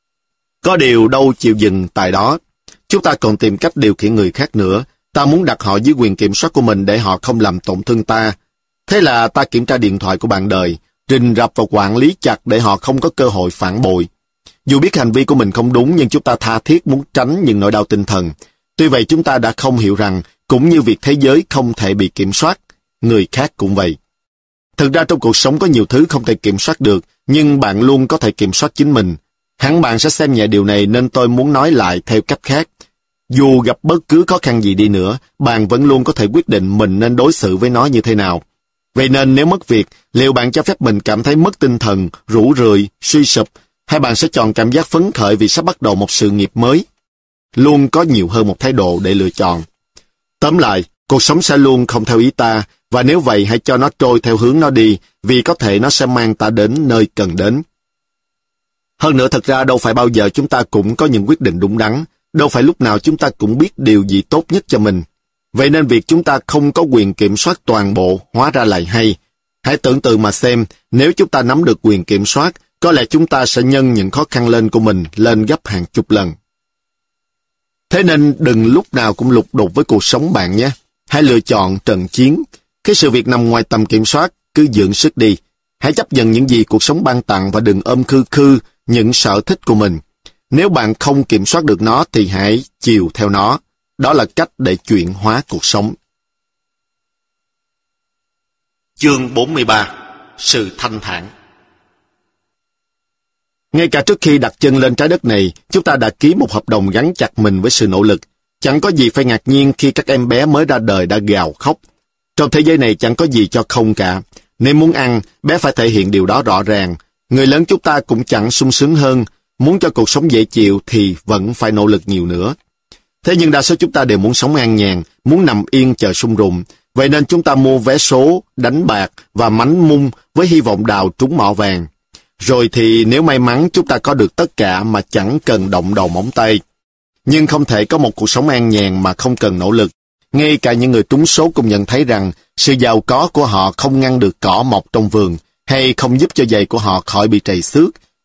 Có điều đâu chịu dừng tại đó. Chúng ta còn tìm cách điều khiển người khác nữa. Ta muốn đặt họ dưới quyền kiểm soát của mình để họ không làm tổn thương ta. Thế là ta kiểm tra điện thoại của bạn đời, rình rập và quản lý chặt để họ không có cơ hội phản bội. Dù biết hành vi của mình không đúng, nhưng chúng ta tha thiết muốn tránh những nỗi đau tinh thần. Tuy vậy chúng ta đã không hiểu rằng, cũng như việc thế giới không thể bị kiểm soát, người khác cũng vậy. Thực ra trong cuộc sống có nhiều thứ không thể kiểm soát được, nhưng bạn luôn có thể kiểm soát chính mình. Hẳn bạn sẽ xem nhẹ điều này nên tôi muốn nói lại theo cách khác. Dù gặp bất cứ khó khăn gì đi nữa, bạn vẫn luôn có thể quyết định mình nên đối xử với nó như thế nào. Vậy nên nếu mất việc, liệu bạn cho phép mình cảm thấy mất tinh thần, rũ rượi, suy sụp, hay bạn sẽ chọn cảm giác phấn khởi vì sắp bắt đầu một sự nghiệp mới? Luôn có nhiều hơn một thái độ để lựa chọn. Tóm lại, cuộc sống sẽ luôn không theo ý ta, và nếu vậy hãy cho nó trôi theo hướng nó đi, vì có thể nó sẽ mang ta đến nơi cần đến. Hơn nữa thật ra đâu phải bao giờ chúng ta cũng có những quyết định đúng đắn, đâu phải lúc nào chúng ta cũng biết điều gì tốt nhất cho mình. Vậy nên việc chúng ta không có quyền kiểm soát toàn bộ hóa ra lại hay. Hãy tưởng tượng mà xem, nếu chúng ta nắm được quyền kiểm soát, có lẽ chúng ta sẽ nhân những khó khăn lên của mình lên gấp hàng chục lần. Thế nên đừng lúc nào cũng lục đục với cuộc sống bạn nhé. Hãy lựa chọn trận chiến. Khi sự việc nằm ngoài tầm kiểm soát, cứ dưỡng sức đi. Hãy chấp nhận những gì cuộc sống ban tặng và đừng ôm khư khư những sở thích của mình. Nếu bạn không kiểm soát được nó thì hãy chiều theo nó. Đó là cách để chuyển hóa cuộc sống. Chương bốn mươi ba. Sự thanh thản. Ngay cả trước khi đặt chân lên trái đất này, chúng ta đã ký một hợp đồng gắn chặt mình với sự nỗ lực. Chẳng có gì phải ngạc nhiên khi các em bé mới ra đời đã gào khóc. Trong thế giới này chẳng có gì cho không cả. Nếu muốn ăn, bé phải thể hiện điều đó rõ ràng. Người lớn chúng ta cũng chẳng sung sướng hơn. Muốn cho cuộc sống dễ chịu thì vẫn phải nỗ lực nhiều nữa. Thế nhưng đa số chúng ta đều muốn sống an nhàn, muốn nằm yên chờ sung rụng. Vậy nên chúng ta mua vé số, đánh bạc và mánh mung với hy vọng đào trúng mỏ vàng. Rồi thì nếu may mắn chúng ta có được tất cả mà chẳng cần động đầu móng tay. Nhưng không thể có một cuộc sống an nhàn mà không cần nỗ lực. Ngay cả những người trúng số cũng nhận thấy rằng sự giàu có của họ không ngăn được cỏ mọc trong vườn, hay không giúp cho giày của họ khỏi bị trầy xước,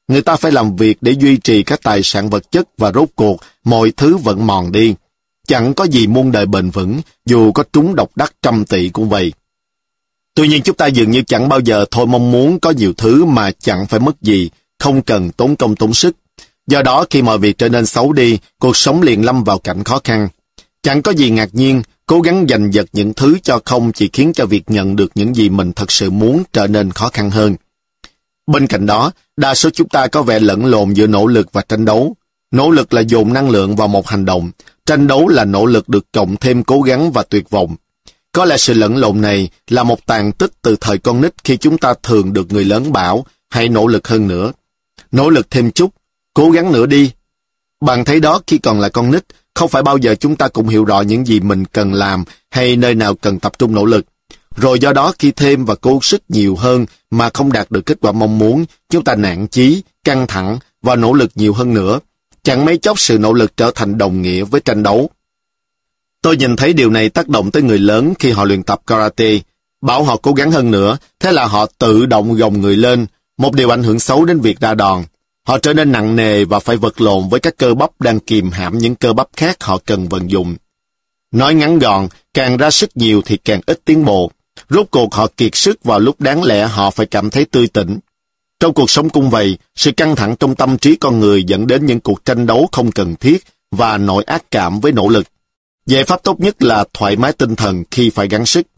người ta phải làm việc để duy trì các tài sản vật chất và rốt cuộc mọi thứ vẫn mòn đi. Chẳng có gì muôn đời bền vững, dù có trúng độc đắc trăm tỷ cũng vậy. Tuy nhiên chúng ta dường như chẳng bao giờ thôi mong muốn có nhiều thứ mà chẳng phải mất gì, không cần tốn công tốn sức. Do đó khi mọi việc trở nên xấu đi, cuộc sống liền lâm vào cảnh khó khăn. Chẳng có gì ngạc nhiên, cố gắng giành giật những thứ cho không chỉ khiến cho việc nhận được những gì mình thật sự muốn trở nên khó khăn hơn. Bên cạnh đó, đa số chúng ta có vẻ lẫn lộn giữa nỗ lực và tranh đấu. Nỗ lực là dồn năng lượng vào một hành động, tranh đấu là nỗ lực được cộng thêm cố gắng và tuyệt vọng. Có lẽ sự lẫn lộn này là một tàn tích từ thời con nít khi chúng ta thường được người lớn bảo hãy nỗ lực hơn nữa. Nỗ lực thêm chút, cố gắng nữa đi. Bạn thấy đó, khi còn là con nít, không phải bao giờ chúng ta cũng hiểu rõ những gì mình cần làm hay nơi nào cần tập trung nỗ lực. Rồi do đó khi thêm và cố sức nhiều hơn mà không đạt được kết quả mong muốn, chúng ta nản chí, căng thẳng và nỗ lực nhiều hơn nữa. Chẳng mấy chốc sự nỗ lực trở thành đồng nghĩa với tranh đấu. Tôi nhìn thấy điều này tác động tới người lớn khi họ luyện tập karate. Bảo họ cố gắng hơn nữa, thế là họ tự động gồng người lên, một điều ảnh hưởng xấu đến việc ra đòn. Họ trở nên nặng nề và phải vật lộn với các cơ bắp đang kìm hãm những cơ bắp khác họ cần vận dụng. Nói ngắn gọn, càng ra sức nhiều thì càng ít tiến bộ. Rốt cuộc họ kiệt sức vào lúc đáng lẽ họ phải cảm thấy tươi tỉnh. Trong cuộc sống cũng vậy, sự căng thẳng trong tâm trí con người dẫn đến những cuộc tranh đấu không cần thiết và nỗi ác cảm với nỗ lực. Giải pháp tốt nhất là thoải mái tinh thần khi phải gắng sức.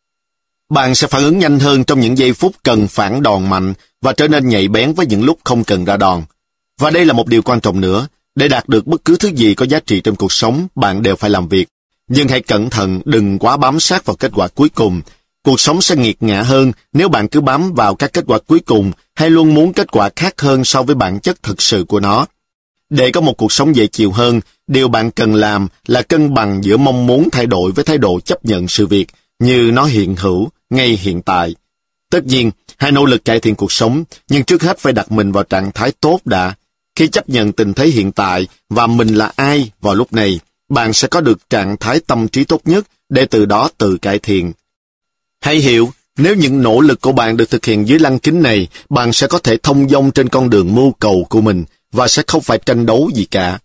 Bạn sẽ phản ứng nhanh hơn trong những giây phút cần phản đòn mạnh và trở nên nhạy bén với những lúc không cần ra đòn. Và đây là một điều quan trọng nữa, để đạt được bất cứ thứ gì có giá trị trong cuộc sống, bạn đều phải làm việc. Nhưng hãy cẩn thận đừng quá bám sát vào kết quả cuối cùng. Cuộc sống sẽ nghiệt ngã hơn nếu bạn cứ bám vào các kết quả cuối cùng hay luôn muốn kết quả khác hơn so với bản chất thực sự của nó. Để có một cuộc sống dễ chịu hơn, điều bạn cần làm là cân bằng giữa mong muốn thay đổi với thái độ chấp nhận sự việc như nó hiện hữu, ngay hiện tại. Tất nhiên, hãy nỗ lực cải thiện cuộc sống, nhưng trước hết phải đặt mình vào trạng thái tốt đã. Khi chấp nhận tình thế hiện tại và mình là ai vào lúc này, bạn sẽ có được trạng thái tâm trí tốt nhất để từ đó tự cải thiện. Hãy hiểu, nếu những nỗ lực của bạn được thực hiện dưới lăng kính này, bạn sẽ có thể thông dong trên con đường mưu cầu của mình và sẽ không phải tranh đấu gì cả.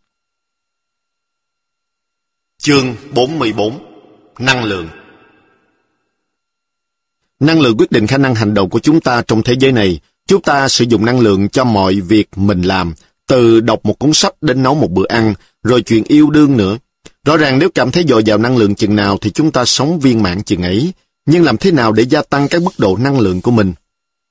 Chương bốn mươi bốn. Năng lượng. Năng lượng quyết định khả năng hành động của chúng ta trong thế giới này. Chúng ta sử dụng năng lượng cho mọi việc mình làm, từ đọc một cuốn sách đến nấu một bữa ăn, rồi chuyện yêu đương nữa. Rõ ràng nếu cảm thấy dồi dào năng lượng chừng nào thì chúng ta sống viên mãn chừng ấy. Nhưng làm thế nào để gia tăng các mức độ năng lượng của mình?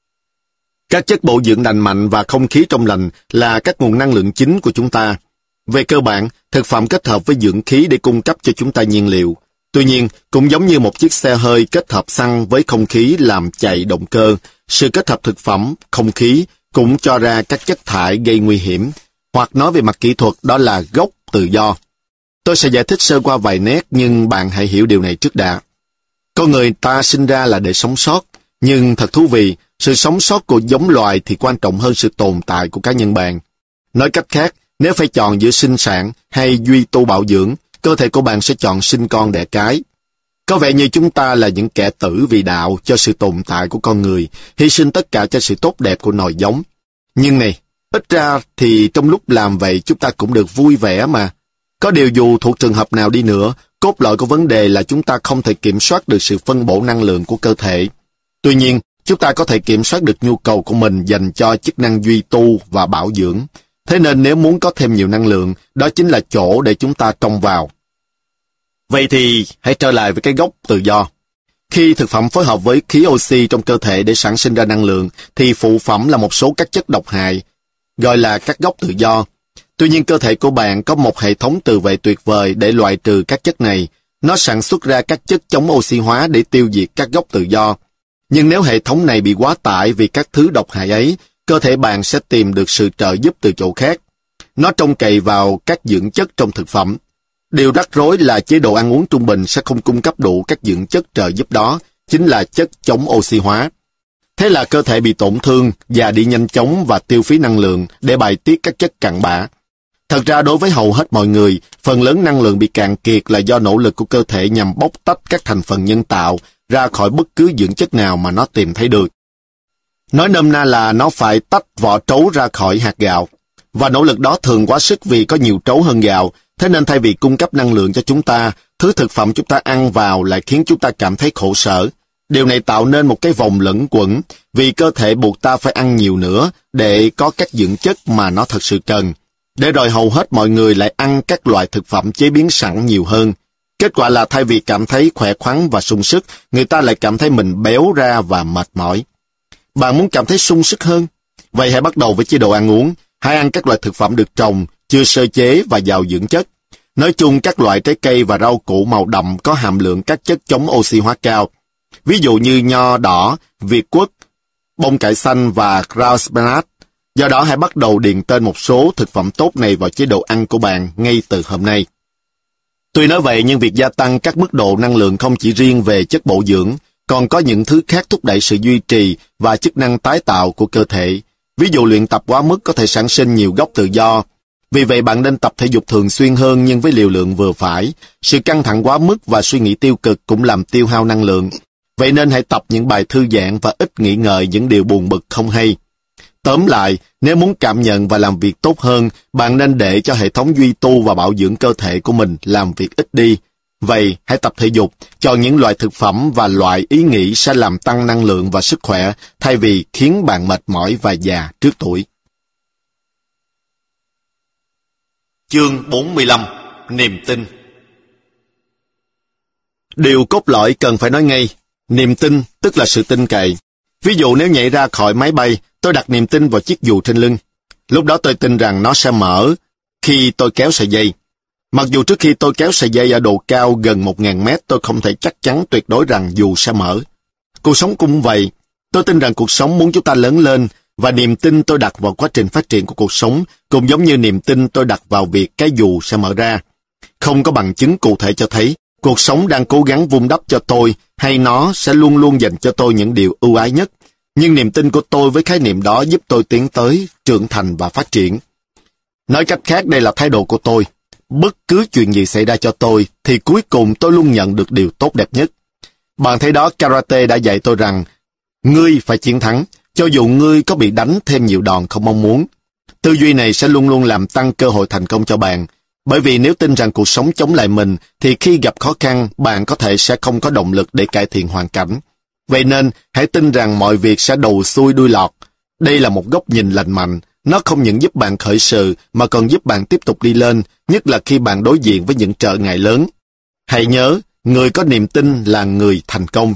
Các chất bổ dưỡng lành mạnh và không khí trong lành là các nguồn năng lượng chính của chúng ta. Về cơ bản, thực phẩm kết hợp với dưỡng khí để cung cấp cho chúng ta nhiên liệu. Tuy nhiên, cũng giống như một chiếc xe hơi kết hợp xăng với không khí làm chạy động cơ, sự kết hợp thực phẩm, không khí cũng cho ra các chất thải gây nguy hiểm, hoặc nói về mặt kỹ thuật đó là gốc tự do. Tôi sẽ giải thích sơ qua vài nét, nhưng bạn hãy hiểu điều này trước đã. Con người ta sinh ra là để sống sót, nhưng thật thú vị, sự sống sót của giống loài thì quan trọng hơn sự tồn tại của cá nhân bạn. Nói cách khác, nếu phải chọn giữa sinh sản hay duy tu bảo dưỡng, cơ thể của bạn sẽ chọn sinh con đẻ cái. Có vẻ như chúng ta là những kẻ tử vì đạo cho sự tồn tại của con người, hy sinh tất cả cho sự tốt đẹp của nòi giống. Nhưng này, ít ra thì trong lúc làm vậy chúng ta cũng được vui vẻ mà. Có điều dù thuộc trường hợp nào đi nữa, cốt lõi của vấn đề là chúng ta không thể kiểm soát được sự phân bổ năng lượng của cơ thể. Tuy nhiên, chúng ta có thể kiểm soát được nhu cầu của mình dành cho chức năng duy tu và bảo dưỡng. Thế nên nếu muốn có thêm nhiều năng lượng, đó chính là chỗ để chúng ta trông vào. Vậy thì hãy trở lại với cái gốc tự do. Khi thực phẩm phối hợp với khí oxy trong cơ thể để sản sinh ra năng lượng, thì phụ phẩm là một số các chất độc hại, gọi là các gốc tự do. Tuy nhiên cơ thể của bạn có một hệ thống tự vệ tuyệt vời để loại trừ các chất này. Nó sản xuất ra các chất chống oxy hóa để tiêu diệt các gốc tự do. Nhưng nếu hệ thống này bị quá tải vì các thứ độc hại ấy, cơ thể bạn sẽ tìm được sự trợ giúp từ chỗ khác. Nó trông cậy vào các dưỡng chất trong thực phẩm. Điều rắc rối là chế độ ăn uống trung bình sẽ không cung cấp đủ các dưỡng chất trợ giúp đó, chính là chất chống oxy hóa. Thế là cơ thể bị tổn thương, già đi nhanh chóng và tiêu phí năng lượng để bài tiết các chất cặn bã. Thật ra đối với hầu hết mọi người, phần lớn năng lượng bị cạn kiệt là do nỗ lực của cơ thể nhằm bóc tách các thành phần nhân tạo ra khỏi bất cứ dưỡng chất nào mà nó tìm thấy được. Nói nôm na là nó phải tách vỏ trấu ra khỏi hạt gạo. Và nỗ lực đó thường quá sức vì có nhiều trấu hơn gạo, thế nên thay vì cung cấp năng lượng cho chúng ta, thứ thực phẩm chúng ta ăn vào lại khiến chúng ta cảm thấy khổ sở. Điều này tạo nên một cái vòng lẫn quẩn, vì cơ thể buộc ta phải ăn nhiều nữa để có các dưỡng chất mà nó thật sự cần. Để rồi hầu hết mọi người lại ăn các loại thực phẩm chế biến sẵn nhiều hơn. Kết quả là thay vì cảm thấy khỏe khoắn và sung sức, người ta lại cảm thấy mình béo ra và mệt mỏi. Bạn muốn cảm thấy sung sức hơn? Vậy hãy bắt đầu với chế độ ăn uống. Hãy ăn các loại thực phẩm được trồng, chưa sơ chế và giàu dưỡng chất. Nói chung, các loại trái cây và rau củ màu đậm có hàm lượng các chất chống oxy hóa cao. Ví dụ như nho đỏ, việt quất, bông cải xanh và rau spinach. Do đó hãy bắt đầu điền tên một số thực phẩm tốt này vào chế độ ăn của bạn ngay từ hôm nay. Tuy nói vậy nhưng việc gia tăng các mức độ năng lượng không chỉ riêng về chất bổ dưỡng, còn có những thứ khác thúc đẩy sự duy trì và chức năng tái tạo của cơ thể. Ví dụ luyện tập quá mức có thể sản sinh nhiều gốc tự do. Vì vậy bạn nên tập thể dục thường xuyên hơn nhưng với liều lượng vừa phải. Sự căng thẳng quá mức và suy nghĩ tiêu cực cũng làm tiêu hao năng lượng. Vậy nên hãy tập những bài thư giãn và ít nghĩ ngợi những điều buồn bực không hay. Tóm lại, nếu muốn cảm nhận và làm việc tốt hơn, bạn nên để cho hệ thống duy tu và bảo dưỡng cơ thể của mình làm việc ít đi. Vậy, hãy tập thể dục, chọn những loại thực phẩm và loại ý nghĩ sẽ làm tăng năng lượng và sức khỏe, thay vì khiến bạn mệt mỏi và già trước tuổi. Chương bốn mươi lăm. Niềm tin. Điều cốt lõi cần phải nói ngay. Niềm tin tức là sự tin cậy. Ví dụ nếu nhảy ra khỏi máy bay, tôi đặt niềm tin vào chiếc dù trên lưng. Lúc đó tôi tin rằng nó sẽ mở khi tôi kéo sợi dây. Mặc dù trước khi tôi kéo sợi dây ở độ cao gần một nghìn mét, tôi không thể chắc chắn tuyệt đối rằng dù sẽ mở. Cuộc sống cũng vậy. Tôi tin rằng cuộc sống muốn chúng ta lớn lên, và niềm tin tôi đặt vào quá trình phát triển của cuộc sống cũng giống như niềm tin tôi đặt vào việc cái dù sẽ mở ra. Không có bằng chứng cụ thể cho thấy cuộc sống đang cố gắng vun đắp cho tôi hay nó sẽ luôn luôn dành cho tôi những điều ưu ái nhất. Nhưng niềm tin của tôi với khái niệm đó giúp tôi tiến tới, trưởng thành và phát triển. Nói cách khác, đây là thái độ của tôi. Bất cứ chuyện gì xảy ra cho tôi, thì cuối cùng tôi luôn nhận được điều tốt đẹp nhất. Bạn thấy đó, karate đã dạy tôi rằng, ngươi phải chiến thắng, cho dù ngươi có bị đánh thêm nhiều đòn không mong muốn. Tư duy này sẽ luôn luôn làm tăng cơ hội thành công cho bạn. Bởi vì nếu tin rằng cuộc sống chống lại mình, thì khi gặp khó khăn, bạn có thể sẽ không có động lực để cải thiện hoàn cảnh. Vậy nên, hãy tin rằng mọi việc sẽ đầu xuôi đuôi lọt. Đây là một góc nhìn lành mạnh. Nó không những giúp bạn khởi sự, mà còn giúp bạn tiếp tục đi lên, nhất là khi bạn đối diện với những trở ngại lớn. Hãy nhớ, người có niềm tin là người thành công.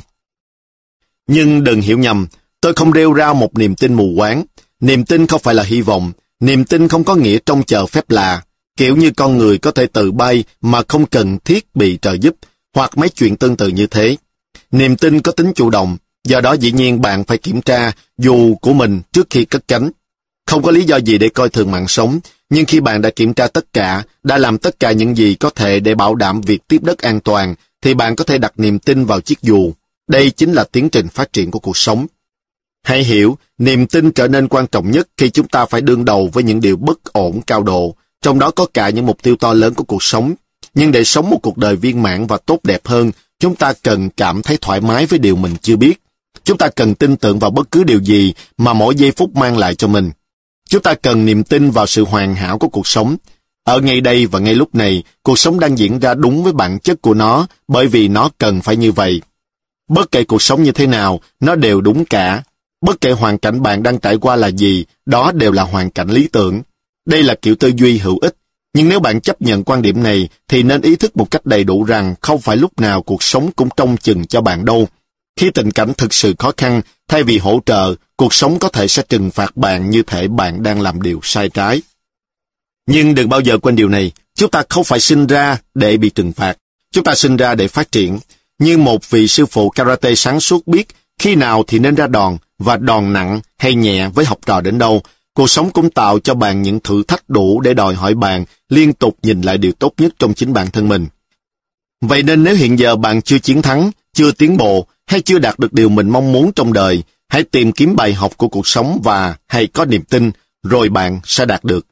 Nhưng đừng hiểu nhầm, tôi không rêu rao một niềm tin mù quáng. Niềm tin không phải là hy vọng. Niềm tin không có nghĩa trông chờ phép lạ, kiểu như con người có thể tự bay mà không cần thiết bị trợ giúp, hoặc mấy chuyện tương tự như thế. Niềm tin có tính chủ động, do đó dĩ nhiên bạn phải kiểm tra dù của mình trước khi cất cánh. Không có lý do gì để coi thường mạng sống, nhưng khi bạn đã kiểm tra tất cả, đã làm tất cả những gì có thể để bảo đảm việc tiếp đất an toàn, thì bạn có thể đặt niềm tin vào chiếc dù. Đây chính là tiến trình phát triển của cuộc sống. Hãy hiểu, niềm tin trở nên quan trọng nhất khi chúng ta phải đương đầu với những điều bất ổn cao độ, trong đó có cả những mục tiêu to lớn của cuộc sống. Nhưng để sống một cuộc đời viên mãn và tốt đẹp hơn, chúng ta cần cảm thấy thoải mái với điều mình chưa biết. Chúng ta cần tin tưởng vào bất cứ điều gì mà mỗi giây phút mang lại cho mình. Chúng ta cần niềm tin vào sự hoàn hảo của cuộc sống. Ở ngay đây và ngay lúc này, cuộc sống đang diễn ra đúng với bản chất của nó, bởi vì nó cần phải như vậy. Bất kể cuộc sống như thế nào, nó đều đúng cả. Bất kể hoàn cảnh bạn đang trải qua là gì, đó đều là hoàn cảnh lý tưởng. Đây là kiểu tư duy hữu ích. Nhưng nếu bạn chấp nhận quan điểm này, thì nên ý thức một cách đầy đủ rằng không phải lúc nào cuộc sống cũng trông chừng cho bạn đâu. Khi tình cảnh thực sự khó khăn, thay vì hỗ trợ, cuộc sống có thể sẽ trừng phạt bạn như thể bạn đang làm điều sai trái. Nhưng đừng bao giờ quên điều này, chúng ta không phải sinh ra để bị trừng phạt. Chúng ta sinh ra để phát triển. Như một vị sư phụ karate sáng suốt biết khi nào thì nên ra đòn, và đòn nặng hay nhẹ với học trò đến đâu. Cuộc sống cũng tạo cho bạn những thử thách đủ để đòi hỏi bạn liên tục nhìn lại điều tốt nhất trong chính bản thân mình. Vậy nên nếu hiện giờ bạn chưa chiến thắng, chưa tiến bộ, hay chưa đạt được điều mình mong muốn trong đời, hãy tìm kiếm bài học của cuộc sống và hãy có niềm tin, rồi bạn sẽ đạt được.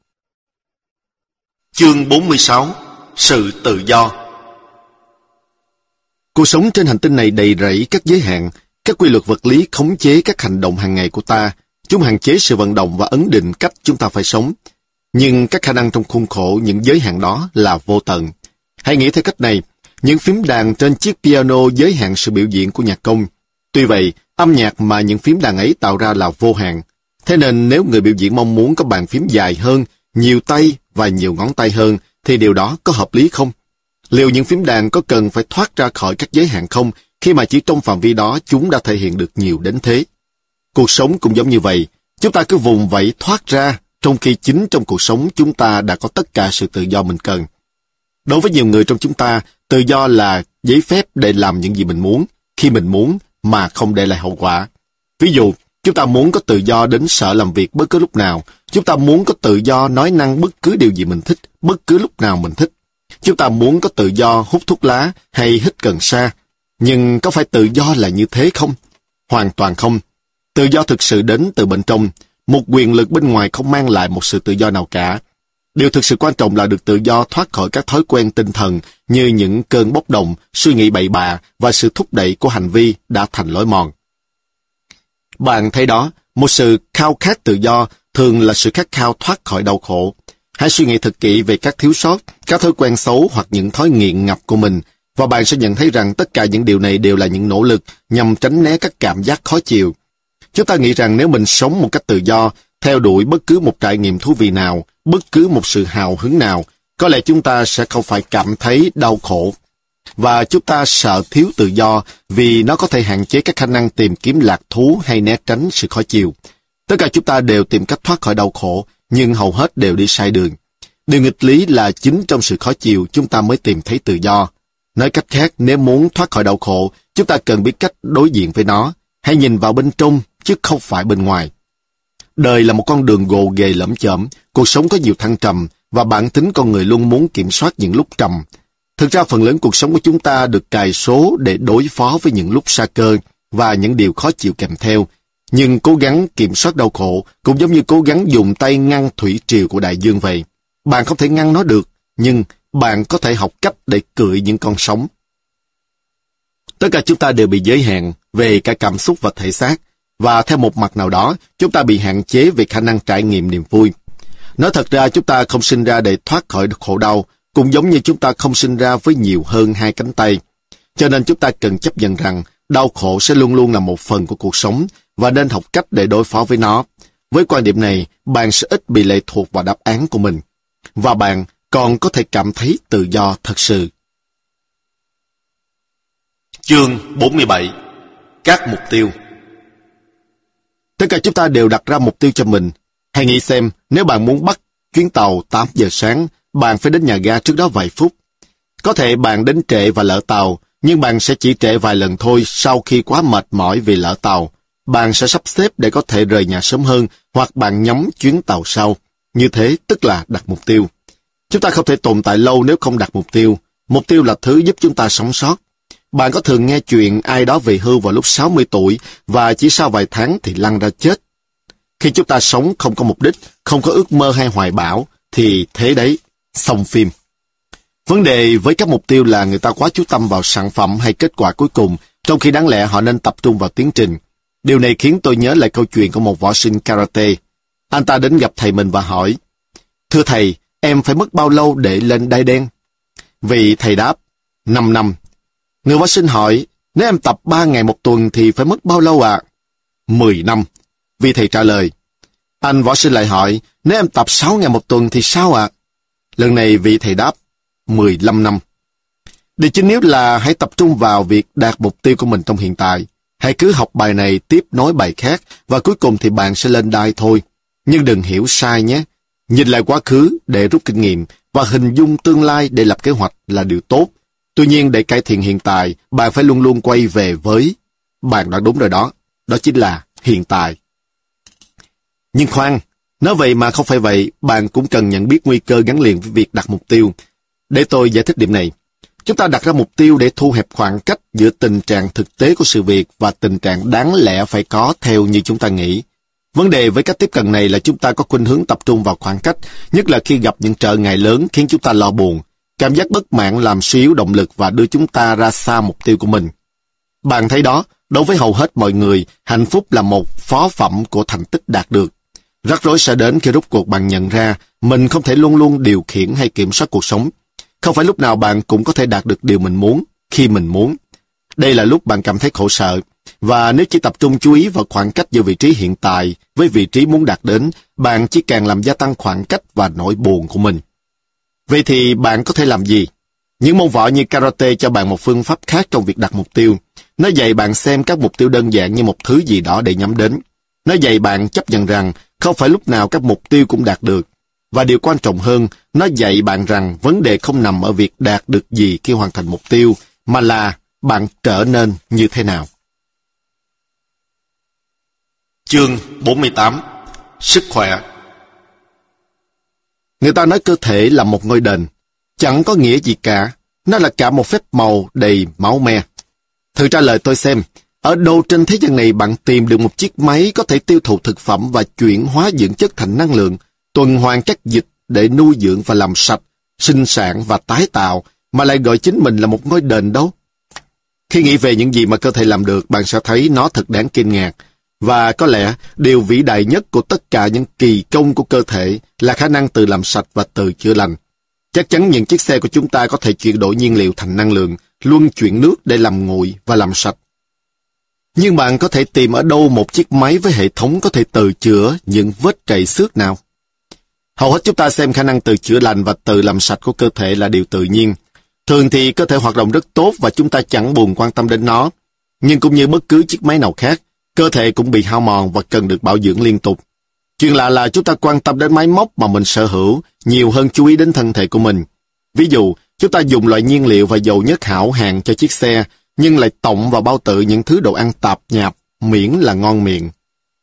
Chương bốn mươi sáu. Sự tự do. Cuộc sống trên hành tinh này đầy rẫy các giới hạn. Các quy luật vật lý khống chế các hành động hàng ngày của ta. Chúng hạn chế sự vận động và ấn định cách chúng ta phải sống. Nhưng các khả năng trong khuôn khổ những giới hạn đó là vô tận. Hãy nghĩ theo cách này, những phím đàn trên chiếc piano giới hạn sự biểu diễn của nhạc công. Tuy vậy, âm nhạc mà những phím đàn ấy tạo ra là vô hạn. Thế nên nếu người biểu diễn mong muốn có bàn phím dài hơn, nhiều tay và nhiều ngón tay hơn, thì điều đó có hợp lý không? Liệu những phím đàn có cần phải thoát ra khỏi các giới hạn không, khi mà chỉ trong phạm vi đó chúng đã thể hiện được nhiều đến thế? Cuộc sống cũng giống như vậy. Chúng ta cứ vùng vẫy thoát ra, trong khi chính trong cuộc sống chúng ta đã có tất cả sự tự do mình cần. Đối với nhiều người trong chúng ta, tự do là giấy phép để làm những gì mình muốn, khi mình muốn, mà không để lại hậu quả. Ví dụ, chúng ta muốn có tự do đến sở làm việc bất cứ lúc nào. Chúng ta muốn có tự do nói năng bất cứ điều gì mình thích, bất cứ lúc nào mình thích. Chúng ta muốn có tự do hút thuốc lá hay hít cần sa. Nhưng có phải tự do là như thế không? Hoàn toàn không. Tự do thực sự đến từ bên trong. Một quyền lực bên ngoài không mang lại một sự tự do nào cả. Điều thực sự quan trọng là được tự do thoát khỏi các thói quen tinh thần như những cơn bốc đồng, suy nghĩ bậy bạ và sự thúc đẩy của hành vi đã thành lối mòn. Bạn thấy đó, một sự khao khát tự do thường là sự khát khao thoát khỏi đau khổ. Hãy suy nghĩ thật kỹ về các thiếu sót, các thói quen xấu hoặc những thói nghiện ngập của mình, và bạn sẽ nhận thấy rằng tất cả những điều này đều là những nỗ lực nhằm tránh né các cảm giác khó chịu. Chúng ta nghĩ rằng nếu mình sống một cách tự do, theo đuổi bất cứ một trải nghiệm thú vị nào, bất cứ một sự hào hứng nào, có lẽ chúng ta sẽ không phải cảm thấy đau khổ. Và chúng ta sợ thiếu tự do vì nó có thể hạn chế các khả năng tìm kiếm lạc thú hay né tránh sự khó chịu. Tất cả chúng ta đều tìm cách thoát khỏi đau khổ, nhưng hầu hết đều đi sai đường. Điều nghịch lý là chính trong sự khó chịu chúng ta mới tìm thấy tự do. Nói cách khác, nếu muốn thoát khỏi đau khổ, chúng ta cần biết cách đối diện với nó. Hãy nhìn vào bên trong, chứ không phải bên ngoài. Đời là một con đường gồ ghề lởm chởm, cuộc sống có nhiều thăng trầm, và bản tính con người luôn muốn kiểm soát những lúc trầm. Thực ra phần lớn cuộc sống của chúng ta được cài số để đối phó với những lúc sa cơ và những điều khó chịu kèm theo. Nhưng cố gắng kiểm soát đau khổ cũng giống như cố gắng dùng tay ngăn thủy triều của đại dương vậy. Bạn không thể ngăn nó được, nhưng bạn có thể học cách để cưỡi những con sóng. Tất cả chúng ta đều bị giới hạn về cả cảm xúc và thể xác, và theo một mặt nào đó, chúng ta bị hạn chế về khả năng trải nghiệm niềm vui. Nói thật ra, chúng ta không sinh ra để thoát khỏi khổ đau, cũng giống như chúng ta không sinh ra với nhiều hơn hai cánh tay. Cho nên chúng ta cần chấp nhận rằng đau khổ sẽ luôn luôn là một phần của cuộc sống và nên học cách để đối phó với nó. Với quan điểm này, bạn sẽ ít bị lệ thuộc vào đáp án của mình, và bạn còn có thể cảm thấy tự do thật sự. Chương bốn mươi bảy. Các mục tiêu. Tất cả chúng ta đều đặt ra mục tiêu cho mình. Hãy nghĩ xem, nếu bạn muốn bắt chuyến tàu tám giờ sáng, bạn phải đến nhà ga trước đó vài phút. Có thể bạn đến trễ và lỡ tàu, nhưng bạn sẽ chỉ trễ vài lần thôi sau khi quá mệt mỏi vì lỡ tàu. Bạn sẽ sắp xếp để có thể rời nhà sớm hơn, hoặc bạn nhắm chuyến tàu sau. Như thế tức là đặt mục tiêu. Chúng ta không thể tồn tại lâu nếu không đặt mục tiêu. Mục tiêu là thứ giúp chúng ta sống sót. Bạn có thường nghe chuyện ai đó về hưu vào lúc sáu mươi tuổi và chỉ sau vài tháng thì lăn ra chết. Khi chúng ta sống không có mục đích, không có ước mơ hay hoài bão, thì thế đấy, xong phim. Vấn đề với các mục tiêu là người ta quá chú tâm vào sản phẩm hay kết quả cuối cùng, trong khi đáng lẽ họ nên tập trung vào tiến trình. Điều này khiến tôi nhớ lại câu chuyện của một võ sinh karate. Anh ta đến gặp thầy mình và hỏi, thưa thầy, em phải mất bao lâu để lên đai đen? Vị thầy đáp, năm năm. Người võ sinh hỏi, nếu em tập ba ngày một tuần thì phải mất bao lâu ạ? Mười năm. Vị thầy trả lời. Anh võ sinh lại hỏi, nếu em tập sáu ngày một tuần thì sao ạ? Lần này vị thầy đáp, mười lăm năm. Điều chính yếu là hãy tập trung vào việc đạt mục tiêu của mình trong hiện tại. Hãy cứ học bài này tiếp nối bài khác, và cuối cùng thì bạn sẽ lên đai thôi. Nhưng đừng hiểu sai nhé. Nhìn lại quá khứ để rút kinh nghiệm, và hình dung tương lai để lập kế hoạch là điều tốt. Tuy nhiên, để cải thiện hiện tại, bạn phải luôn luôn quay về với... Bạn đã đúng rồi đó. Đó chính là hiện tại. Nhưng khoan, nói vậy mà không phải vậy, bạn cũng cần nhận biết nguy cơ gắn liền với việc đặt mục tiêu. Để tôi giải thích điểm này. Chúng ta đặt ra mục tiêu để thu hẹp khoảng cách giữa tình trạng thực tế của sự việc và tình trạng đáng lẽ phải có theo như chúng ta nghĩ. Vấn đề với cách tiếp cận này là chúng ta có khuynh hướng tập trung vào khoảng cách, nhất là khi gặp những trở ngại lớn khiến chúng ta lo buồn. Cảm giác bất mãn làm suy yếu động lực và đưa chúng ta ra xa mục tiêu của mình. Bạn thấy đó, Đối với hầu hết mọi người, hạnh phúc là một phó phẩm của thành tích đạt được. Rắc rối sẽ đến khi rốt cuộc bạn nhận ra mình không thể luôn luôn điều khiển hay kiểm soát cuộc sống. Không phải lúc nào bạn cũng có thể đạt được điều mình muốn, khi mình muốn. Đây là lúc bạn cảm thấy khổ sở. Và nếu chỉ tập trung chú ý vào khoảng cách giữa vị trí hiện tại với vị trí muốn đạt đến, bạn chỉ càng làm gia tăng khoảng cách và nỗi buồn của mình. Vậy thì bạn có thể làm gì? Những môn võ như karate cho bạn một phương pháp khác trong việc đặt mục tiêu. Nó dạy bạn xem các mục tiêu đơn giản như một thứ gì đó để nhắm đến. Nó dạy bạn chấp nhận rằng không phải lúc nào các mục tiêu cũng đạt được. Và điều quan trọng hơn, nó dạy bạn rằng vấn đề không nằm ở việc đạt được gì khi hoàn thành mục tiêu, mà là bạn trở nên như thế nào. Chương bốn mươi tám. Sức khỏe. Người ta nói cơ thể là một ngôi đền. Chẳng có nghĩa gì cả. Nó là cả một phép màu đầy máu me. Thử trả lời tôi xem, ở đâu trên thế gian này bạn tìm được một chiếc máy có thể tiêu thụ thực phẩm và chuyển hóa dưỡng chất thành năng lượng, tuần hoàn các dịch để nuôi dưỡng và làm sạch, sinh sản và tái tạo, mà lại gọi chính mình là một ngôi đền đâu? Khi nghĩ về những gì mà cơ thể làm được, bạn sẽ thấy nó thật đáng kinh ngạc. Và có lẽ điều vĩ đại nhất của tất cả những kỳ công của cơ thể là khả năng tự làm sạch và tự chữa lành. Chắc chắn những chiếc xe của chúng ta có thể chuyển đổi nhiên liệu thành năng lượng, luân chuyển nước để làm nguội và làm sạch. Nhưng bạn có thể tìm ở đâu một chiếc máy với hệ thống có thể tự chữa những vết trầy xước nào? Hầu hết chúng ta xem khả năng tự chữa lành và tự làm sạch của cơ thể là điều tự nhiên. Thường thì cơ thể hoạt động rất tốt và chúng ta chẳng buồn quan tâm đến nó. Nhưng cũng như bất cứ chiếc máy nào khác, cơ thể cũng bị hao mòn và cần được bảo dưỡng liên tục. Chuyện lạ là chúng ta quan tâm đến máy móc mà mình sở hữu nhiều hơn chú ý đến thân thể của mình. Ví dụ, chúng ta dùng loại nhiên liệu và dầu nhất hảo hạng cho chiếc xe, nhưng lại tọng vào bao tử những thứ đồ ăn tạp nhạp, miễn là ngon miệng.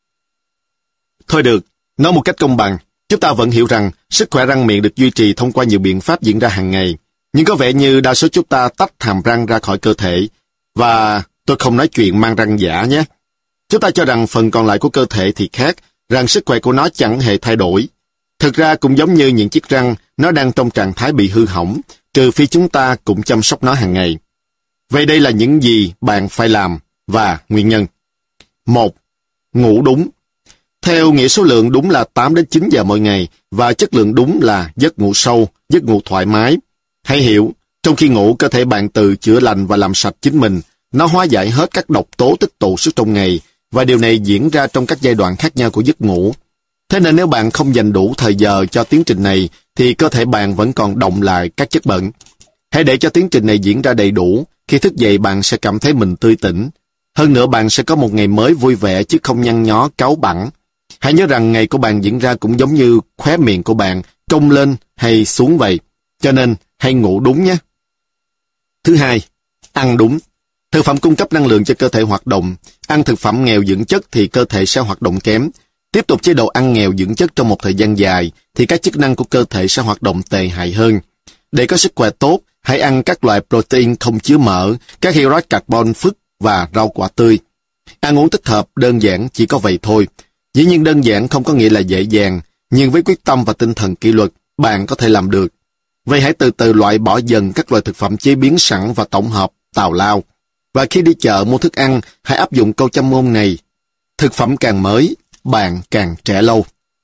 Thôi được, nói một cách công bằng, chúng ta vẫn hiểu rằng sức khỏe răng miệng được duy trì thông qua nhiều biện pháp diễn ra hàng ngày. Nhưng có vẻ như đa số chúng ta tách hàm răng ra khỏi cơ thể. Và tôi không nói chuyện mang răng giả nhé. Chúng ta cho rằng phần còn lại của cơ thể thì khác, rằng sức khỏe của nó chẳng hề thay đổi. Thực ra cũng giống như những chiếc răng, nó đang trong trạng thái bị hư hỏng, trừ phi chúng ta cũng chăm sóc nó hàng ngày. Vậy đây là những gì bạn phải làm và nguyên nhân. Một. Ngủ đúng. Theo nghĩa số lượng đúng là tám đến chín giờ mỗi ngày và chất lượng đúng là giấc ngủ sâu, giấc ngủ thoải mái. Hãy hiểu, trong khi ngủ cơ thể bạn tự chữa lành và làm sạch chính mình, nó hóa giải hết các độc tố tích tụ suốt trong ngày và điều này diễn ra trong các giai đoạn khác nhau của giấc ngủ. Thế nên nếu bạn không dành đủ thời giờ cho tiến trình này thì cơ thể bạn vẫn còn đọng lại các chất bẩn. Hãy để cho tiến trình này diễn ra đầy đủ. Khi thức dậy bạn sẽ cảm thấy mình tươi tỉnh. Hơn nữa bạn sẽ có một ngày mới vui vẻ chứ không nhăn nhó, cáu bẳn. Hãy nhớ rằng ngày của bạn diễn ra cũng giống như khóe miệng của bạn, cong lên hay xuống vậy. Cho nên hãy ngủ đúng nhé. Thứ hai, ăn đúng. Thực phẩm cung cấp năng lượng cho cơ thể hoạt động. Ăn thực phẩm nghèo dưỡng chất thì cơ thể sẽ hoạt động kém. Tiếp tục chế độ ăn nghèo dưỡng chất trong một thời gian dài thì các chức năng của cơ thể sẽ hoạt động tệ hại hơn. Để có sức khỏe tốt, hãy ăn các loại protein không chứa mỡ, các hydrate carbon phức và rau quả tươi. Ăn uống thích hợp đơn giản chỉ có vậy thôi. Dĩ nhiên đơn giản không có nghĩa là dễ dàng, nhưng với quyết tâm và tinh thần kỷ luật, bạn có thể làm được. Vậy hãy từ từ loại bỏ dần các loại thực phẩm chế biến sẵn và tổng hợp, tào lao. Và khi đi chợ mua thức ăn, hãy áp dụng câu châm ngôn này. Thực phẩm càng mới, bạn càng trẻ lâu.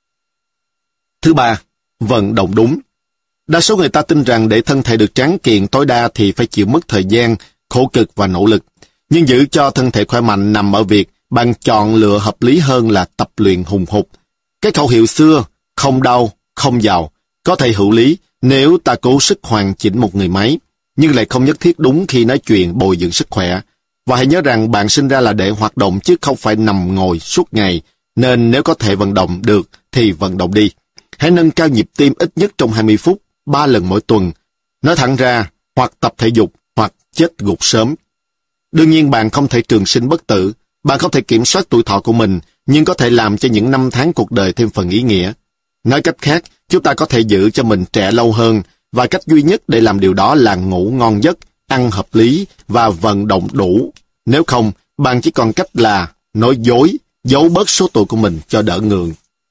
Thứ ba, vận động đúng. Đa số người ta tin rằng để thân thể được tráng kiện tối đa thì phải chịu mất thời gian, khổ cực và nỗ lực. Nhưng giữ cho thân thể khỏe mạnh nằm ở việc bạn chọn lựa hợp lý hơn là tập luyện hùng hục. Cái khẩu hiệu xưa, không đau, không giàu, có thể hữu lý nếu ta cố sức hoàn chỉnh một người máy, nhưng lại không nhất thiết đúng khi nói chuyện bồi dưỡng sức khỏe. Và hãy nhớ rằng bạn sinh ra là để hoạt động chứ không phải nằm ngồi suốt ngày, nên nếu có thể vận động được thì vận động đi. Hãy nâng cao nhịp tim ít nhất trong hai mươi phút, ba lần mỗi tuần. Nói thẳng ra, hoặc tập thể dục, hoặc chết gục sớm. Đương nhiên bạn không thể trường sinh bất tử, bạn không thể kiểm soát tuổi thọ của mình, nhưng có thể làm cho những năm tháng cuộc đời thêm phần ý nghĩa. Nói cách khác, chúng ta có thể giữ cho mình trẻ lâu hơn, và cách duy nhất để làm điều đó là ngủ ngon giấc, ăn hợp lý và vận động đủ. Nếu không, bạn chỉ còn cách là nói dối, giấu bớt số tuổi của mình cho đỡ ngượng.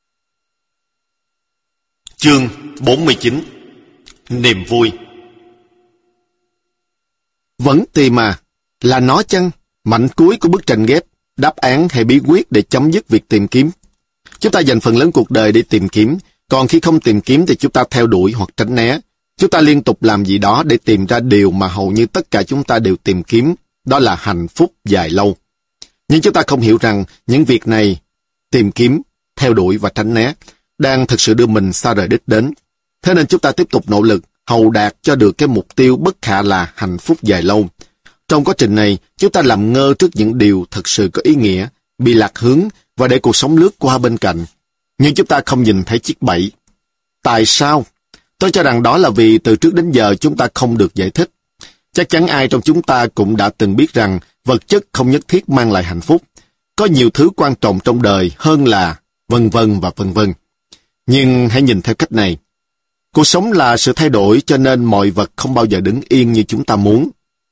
Chương bốn mươi chín. Niềm vui. Vẫn tìm mà, là nó chăng? Mảnh cuối của bức tranh ghép, đáp án hay bí quyết để chấm dứt việc tìm kiếm. Chúng ta dành phần lớn cuộc đời để tìm kiếm, còn khi không tìm kiếm thì chúng ta theo đuổi hoặc tránh né. Chúng ta liên tục làm gì đó để tìm ra điều mà hầu như tất cả chúng ta đều tìm kiếm, đó là hạnh phúc dài lâu. Nhưng chúng ta không hiểu rằng những việc này, tìm kiếm, theo đuổi và tránh né, đang thực sự đưa mình xa rời đích đến. Thế nên chúng ta tiếp tục nỗ lực, hầu đạt cho được cái mục tiêu bất khả là hạnh phúc dài lâu. Trong quá trình này, chúng ta làm ngơ trước những điều thực sự có ý nghĩa, bị lạc hướng và để cuộc sống lướt qua bên cạnh. Nhưng chúng ta không nhìn thấy chiếc bẫy. Tại sao? Tôi cho rằng đó là vì từ trước đến giờ chúng ta không được giải thích. Chắc chắn ai trong chúng ta cũng đã từng biết rằng vật chất không nhất thiết mang lại hạnh phúc. Có nhiều thứ quan trọng trong đời hơn là vân vân và vân vân. Nhưng hãy nhìn theo cách này. Cuộc sống là sự thay đổi cho nên mọi vật không bao giờ đứng yên như chúng ta muốn.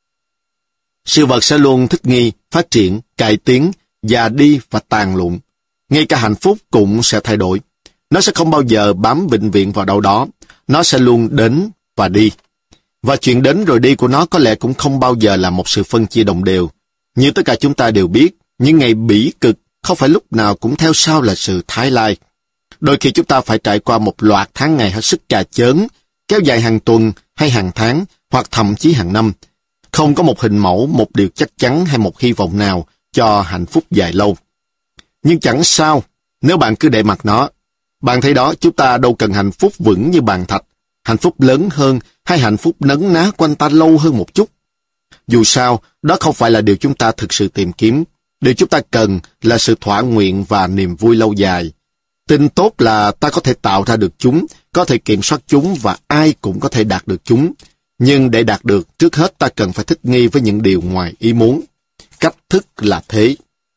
Sự vật sẽ luôn thích nghi, phát triển, cải tiến, già đi và tàn lụn. Ngay cả hạnh phúc cũng sẽ thay đổi. Nó sẽ không bao giờ bám vĩnh viễn vào đâu đó. Nó sẽ luôn đến và đi. Và chuyện đến rồi đi của nó có lẽ cũng không bao giờ là một sự phân chia đồng đều. Như tất cả chúng ta đều biết, những ngày bỉ cực không phải lúc nào cũng theo sau là sự thái lai. Đôi khi chúng ta phải trải qua một loạt tháng ngày hết sức cà chớn, kéo dài hàng tuần hay hàng tháng, hoặc thậm chí hàng năm. Không có một hình mẫu, một điều chắc chắn hay một hy vọng nào cho hạnh phúc dài lâu. Nhưng chẳng sao, nếu bạn cứ để mặc nó. Bạn thấy đó, chúng ta đâu cần hạnh phúc vững như bàn thạch, hạnh phúc lớn hơn hay hạnh phúc nấn ná quanh ta lâu hơn một chút. Dù sao, đó không phải là điều chúng ta thực sự tìm kiếm. Điều chúng ta cần là sự thỏa nguyện và niềm vui lâu dài. Tin tốt là ta có thể tạo ra được chúng, có thể kiểm soát chúng và ai cũng có thể đạt được chúng. Nhưng để đạt được, trước hết ta cần phải thích nghi với những điều ngoài ý muốn. Cách thức là thế.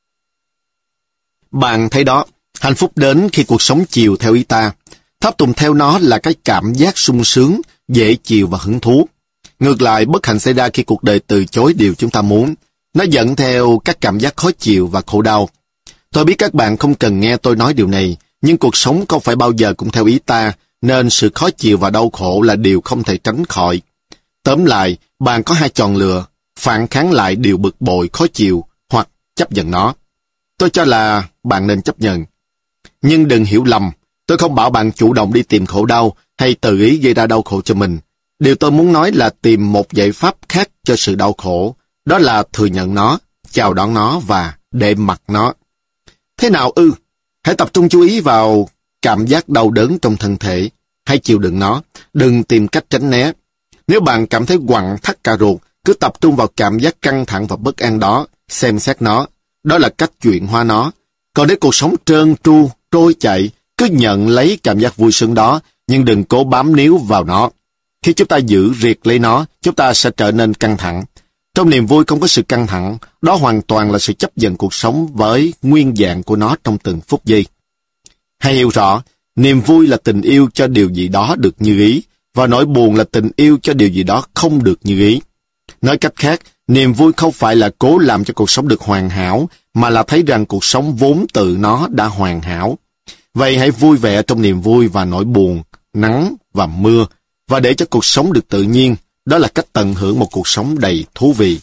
Bạn thấy đó, hạnh phúc đến khi cuộc sống chiều theo ý ta. Tháp tùng theo nó là cái cảm giác sung sướng, dễ chịu và hứng thú. Ngược lại, bất hạnh xảy ra khi cuộc đời từ chối điều chúng ta muốn. Nó dẫn theo các cảm giác khó chịu và khổ đau. Tôi biết các bạn không cần nghe tôi nói điều này, nhưng cuộc sống không phải bao giờ cũng theo ý ta, nên sự khó chịu và đau khổ là điều không thể tránh khỏi. Tóm lại, bạn có hai chọn lựa, phản kháng lại điều bực bội khó chịu hoặc chấp nhận nó. Tôi cho là bạn nên chấp nhận. Nhưng đừng hiểu lầm, tôi không bảo bạn chủ động đi tìm khổ đau hay tự ý gây ra đau khổ cho mình. Điều tôi muốn nói là tìm một giải pháp khác cho sự đau khổ, đó là thừa nhận nó, chào đón nó và để mặc nó. Thế nào ư? Hãy tập trung chú ý vào cảm giác đau đớn trong thân thể. Hãy chịu đựng nó, đừng tìm cách tránh né. Nếu bạn cảm thấy quặn thắt cả ruột, cứ tập trung vào cảm giác căng thẳng và bất an đó, xem xét nó. Đó là cách chuyển hóa nó. Còn để cuộc sống trơn tru, trôi chảy, cứ nhận lấy cảm giác vui sướng đó, nhưng đừng cố bám níu vào nó. Khi chúng ta giữ riệt lấy nó, chúng ta sẽ trở nên căng thẳng. Trong niềm vui không có sự căng thẳng, đó hoàn toàn là sự chấp nhận cuộc sống với nguyên dạng của nó trong từng phút giây. Hãy hiểu rõ, niềm vui là tình yêu cho điều gì đó được như ý, và nỗi buồn là tình yêu cho điều gì đó không được như ý. Nói cách khác, niềm vui không phải là cố làm cho cuộc sống được hoàn hảo, mà là thấy rằng cuộc sống vốn tự nó đã hoàn hảo. Vậy hãy vui vẻ trong niềm vui và nỗi buồn, nắng và mưa, và để cho cuộc sống được tự nhiên. Đó là cách tận hưởng một cuộc sống đầy thú vị.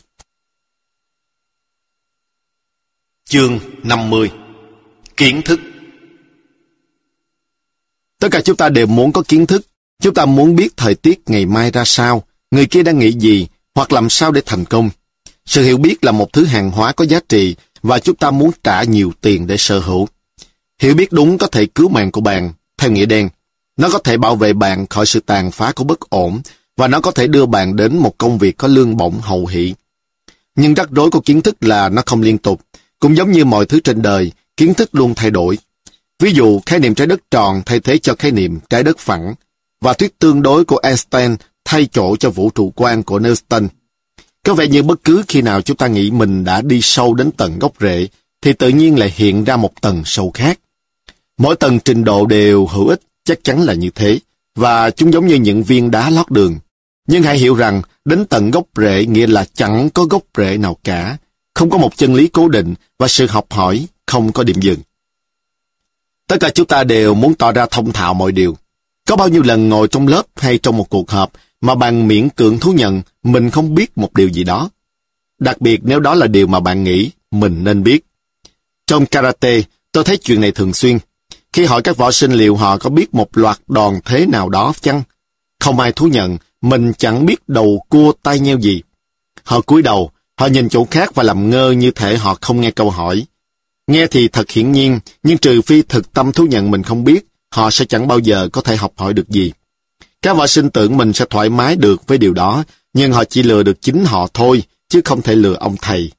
Chương năm mươi. Kiến thức. Tất cả chúng ta đều muốn có kiến thức. Chúng ta muốn biết thời tiết ngày mai ra sao, người kia đang nghĩ gì, hoặc làm sao để thành công. Sự hiểu biết là một thứ hàng hóa có giá trị, và chúng ta muốn trả nhiều tiền để sở hữu. Hiểu biết đúng có thể cứu mạng của bạn, theo nghĩa đen. Nó có thể bảo vệ bạn khỏi sự tàn phá của bất ổn, và nó có thể đưa bạn đến một công việc có lương bổng hậu hỷ. Nhưng rắc rối của kiến thức là nó không liên tục. Cũng giống như mọi thứ trên đời, kiến thức luôn thay đổi. Ví dụ, khái niệm trái đất tròn thay thế cho khái niệm trái đất phẳng, và thuyết tương đối của Einstein thay chỗ cho vũ trụ quan của Newton. Có vẻ như bất cứ khi nào chúng ta nghĩ mình đã đi sâu đến tận gốc rễ, thì tự nhiên lại hiện ra một tầng sâu khác. Mỗi tầng trình độ đều hữu ích, chắc chắn là như thế, và chúng giống như những viên đá lót đường. Nhưng hãy hiểu rằng, đến tận gốc rễ nghĩa là chẳng có gốc rễ nào cả, không có một chân lý cố định, và sự học hỏi không có điểm dừng. Tất cả chúng ta đều muốn tỏ ra thông thạo mọi điều. Có bao nhiêu lần ngồi trong lớp hay trong một cuộc họp mà bạn miễn cưỡng thú nhận mình không biết một điều gì đó? đặc biệt nếu đó là điều mà bạn nghĩ mình nên biết. Trong karate, tôi thấy chuyện này thường xuyên. Khi hỏi các võ sinh liệu họ có biết một loạt đòn thế nào đó chăng, không ai thú nhận mình chẳng biết đầu cua tay nheo gì. Họ cúi đầu, họ nhìn chỗ khác và làm ngơ như thể họ không nghe câu hỏi. Nghe thì thật hiển nhiên, nhưng trừ phi thực tâm thú nhận mình không biết, họ sẽ chẳng bao giờ có thể học hỏi được gì. Các võ sinh tưởng mình sẽ thoải mái được với điều đó, nhưng họ chỉ lừa được chính họ thôi, chứ không thể lừa ông thầy.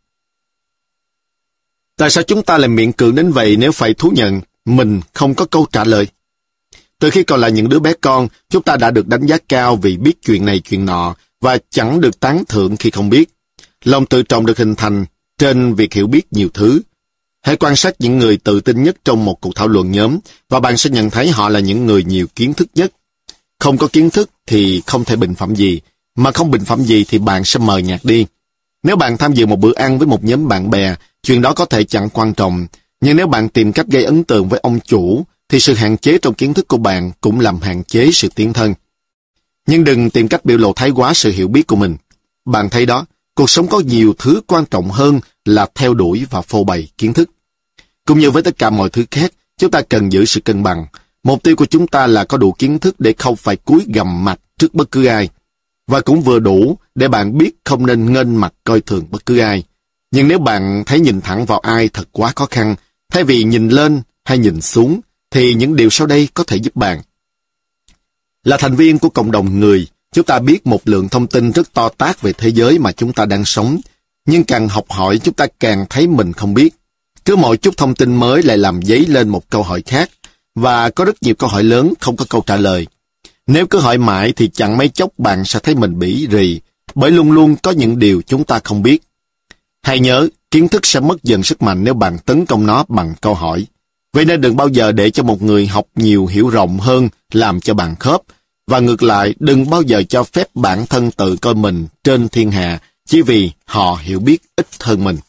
Tại sao chúng ta lại miễn cưỡng đến vậy nếu phải thú nhận mình không có câu trả lời? Từ khi còn là những đứa bé con, chúng ta đã được đánh giá cao vì biết chuyện này chuyện nọ, và chẳng được tán thưởng khi không biết. Lòng tự trọng được hình thành trên việc hiểu biết nhiều thứ. Hãy quan sát những người tự tin nhất trong một cuộc thảo luận nhóm, và bạn sẽ nhận thấy họ là những người nhiều kiến thức nhất. Không có kiến thức thì không thể bình phẩm gì, mà không bình phẩm gì thì bạn sẽ mờ nhạt đi. Nếu bạn tham dự một bữa ăn với một nhóm bạn bè, chuyện đó có thể chẳng quan trọng, nhưng nếu bạn tìm cách gây ấn tượng với ông chủ, thì sự hạn chế trong kiến thức của bạn cũng làm hạn chế sự tiến thân. Nhưng đừng tìm cách biểu lộ thái quá sự hiểu biết của mình. Bạn thấy đó, cuộc sống có nhiều thứ quan trọng hơn là theo đuổi và phô bày kiến thức. Cũng như với tất cả mọi thứ khác, chúng ta cần giữ sự cân bằng. Mục tiêu của chúng ta là có đủ kiến thức để không phải cúi gằm mặt trước bất cứ ai. Và cũng vừa đủ để bạn biết không nên nghênh mặt coi thường bất cứ ai. Nhưng nếu bạn thấy nhìn thẳng vào ai thật quá khó khăn, thay vì nhìn lên hay nhìn xuống, thì những điều sau đây có thể giúp bạn. Là thành viên của cộng đồng người, chúng ta biết một lượng thông tin rất to tát về thế giới mà chúng ta đang sống, nhưng càng học hỏi chúng ta càng thấy mình không biết. Cứ mỗi chút thông tin mới lại làm dấy lên một câu hỏi khác, và có rất nhiều câu hỏi lớn không có câu trả lời. Nếu cứ hỏi mãi thì chẳng mấy chốc bạn sẽ thấy mình bỉ rì, bởi luôn luôn có những điều chúng ta không biết. Hãy nhớ, kiến thức sẽ mất dần sức mạnh nếu bạn tấn công nó bằng câu hỏi. Vậy nên đừng bao giờ để cho một người học nhiều hiểu rộng hơn làm cho bạn khớp, và ngược lại đừng bao giờ cho phép bản thân tự coi mình trên thiên hạ chỉ vì họ hiểu biết ít hơn mình.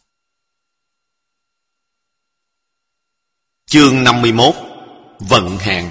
Chương năm mươi mốt. Vận hạn.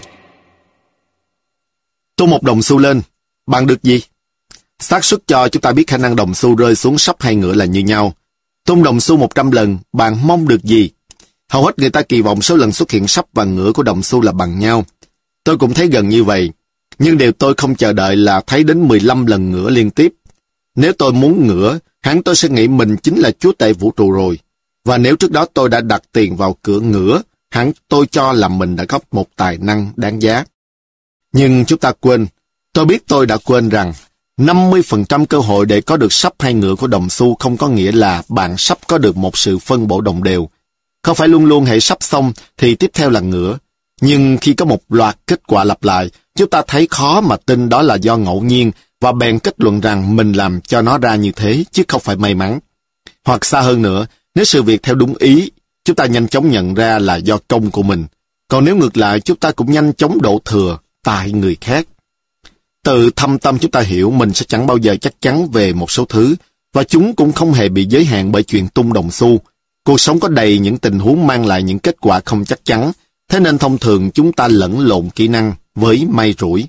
Tung một đồng xu lên, bạn được gì? Xác suất cho chúng ta biết khả năng đồng xu rơi xuống sấp hay ngửa là như nhau. Tung đồng xu một trăm lần, bạn mong được gì? Hầu hết người ta kỳ vọng số lần xuất hiện sấp và ngửa của đồng xu là bằng nhau. Tôi cũng thấy gần như vậy. Nhưng điều tôi không chờ đợi là thấy đến mười lăm lần ngửa liên tiếp. Nếu tôi muốn ngửa, hẳn tôi sẽ nghĩ mình chính là chúa tể vũ trụ rồi. Và nếu trước đó tôi đã đặt tiền vào cửa ngửa, hẳn tôi cho là mình đã có một tài năng đáng giá. Nhưng chúng ta quên, tôi biết tôi đã quên rằng năm mươi phần trăm cơ hội để có được sấp hay ngửa của đồng xu không có nghĩa là bạn sắp có được một sự phân bổ đồng đều. Không phải luôn luôn hãy sắp xong thì tiếp theo là ngửa. Nhưng khi có một loạt kết quả lặp lại, chúng ta thấy khó mà tin đó là do ngẫu nhiên và bèn kết luận rằng mình làm cho nó ra như thế chứ không phải may mắn. Hoặc xa hơn nữa, nếu sự việc theo đúng ý, chúng ta nhanh chóng nhận ra là do công của mình. Còn nếu ngược lại, chúng ta cũng nhanh chóng đổ thừa tại người khác. Từ thâm tâm chúng ta hiểu mình sẽ chẳng bao giờ chắc chắn về một số thứ, và chúng cũng không hề bị giới hạn bởi chuyện tung đồng xu. Cuộc sống có đầy những tình huống mang lại những kết quả không chắc chắn, thế nên thông thường chúng ta lẫn lộn kỹ năng với may rủi.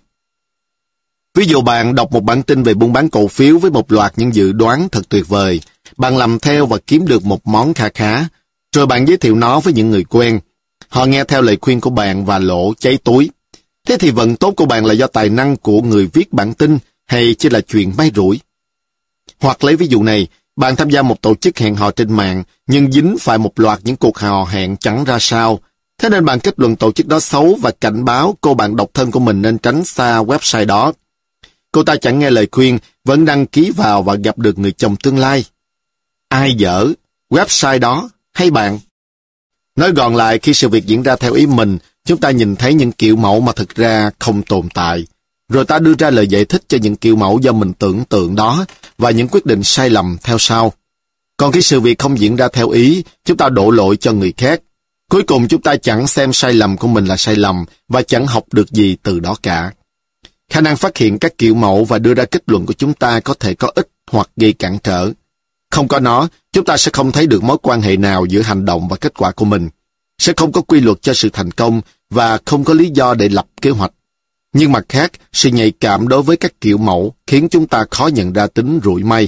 Ví dụ bạn đọc một bản tin về buôn bán cổ phiếu với một loạt những dự đoán thật tuyệt vời, bạn làm theo và kiếm được một món kha khá, rồi bạn giới thiệu nó với những người quen. Họ nghe theo lời khuyên của bạn và lỗ cháy túi. Thế thì vận tốt của bạn là do tài năng của người viết bản tin hay chỉ là chuyện may rủi? Hoặc lấy ví dụ này, bạn tham gia một tổ chức hẹn hò trên mạng nhưng dính phải một loạt những cuộc hò hẹn chẳng ra sao. Thế nên bạn kết luận tổ chức đó xấu và cảnh báo cô bạn độc thân của mình nên tránh xa website đó. Cô ta chẳng nghe lời khuyên, vẫn đăng ký vào và gặp được người chồng tương lai. Ai dở, website đó hay bạn? Nói gọn lại, khi sự việc diễn ra theo ý mình, chúng ta nhìn thấy những kiểu mẫu mà thực ra không tồn tại. Rồi ta đưa ra lời giải thích cho những kiểu mẫu do mình tưởng tượng đó và những quyết định sai lầm theo sau. Còn khi sự việc không diễn ra theo ý, chúng ta đổ lỗi cho người khác. Cuối cùng chúng ta chẳng xem sai lầm của mình là sai lầm và chẳng học được gì từ đó cả. Khả năng phát hiện các kiểu mẫu và đưa ra kết luận của chúng ta có thể có ích hoặc gây cản trở. Không có nó, chúng ta sẽ không thấy được mối quan hệ nào giữa hành động và kết quả của mình. Sẽ không có quy luật cho sự thành công và không có lý do để lập kế hoạch. Nhưng mặt khác, sự nhạy cảm đối với các kiểu mẫu khiến chúng ta khó nhận ra tính rủi may.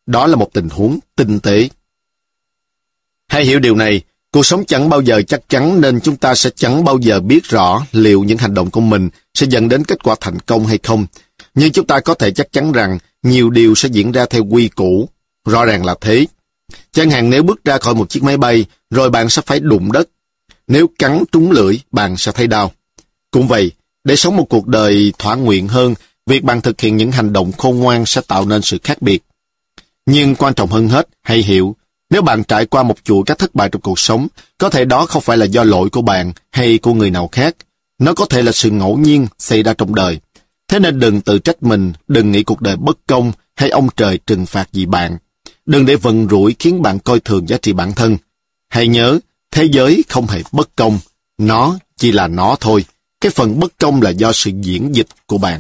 Đó là một tình huống tinh tế. Hãy hiểu điều này, cuộc sống chẳng bao giờ chắc chắn nên chúng ta sẽ chẳng bao giờ biết rõ liệu những hành động của mình sẽ dẫn đến kết quả thành công hay không. Nhưng chúng ta có thể chắc chắn rằng nhiều điều sẽ diễn ra theo quy củ. Rõ ràng là thế. Chẳng hạn nếu bước ra khỏi một chiếc máy bay, rồi bạn sẽ phải đụng đất. Nếu cắn trúng lưỡi, bạn sẽ thấy đau. Cũng vậy, để sống một cuộc đời thỏa nguyện hơn, việc bạn thực hiện những hành động khôn ngoan sẽ tạo nên sự khác biệt. Nhưng quan trọng hơn hết, hãy hiểu, nếu bạn trải qua một chuỗi các thất bại trong cuộc sống, có thể đó không phải là do lỗi của bạn hay của người nào khác. Nó có thể là sự ngẫu nhiên xảy ra trong đời. Thế nên đừng tự trách mình, đừng nghĩ cuộc đời bất công hay ông trời trừng phạt gì bạn. Đừng để vận rủi khiến bạn coi thường giá trị bản thân. Hãy nhớ, thế giới không hề bất công, nó chỉ là nó thôi. Cái phần bất công là do sự diễn dịch của bạn.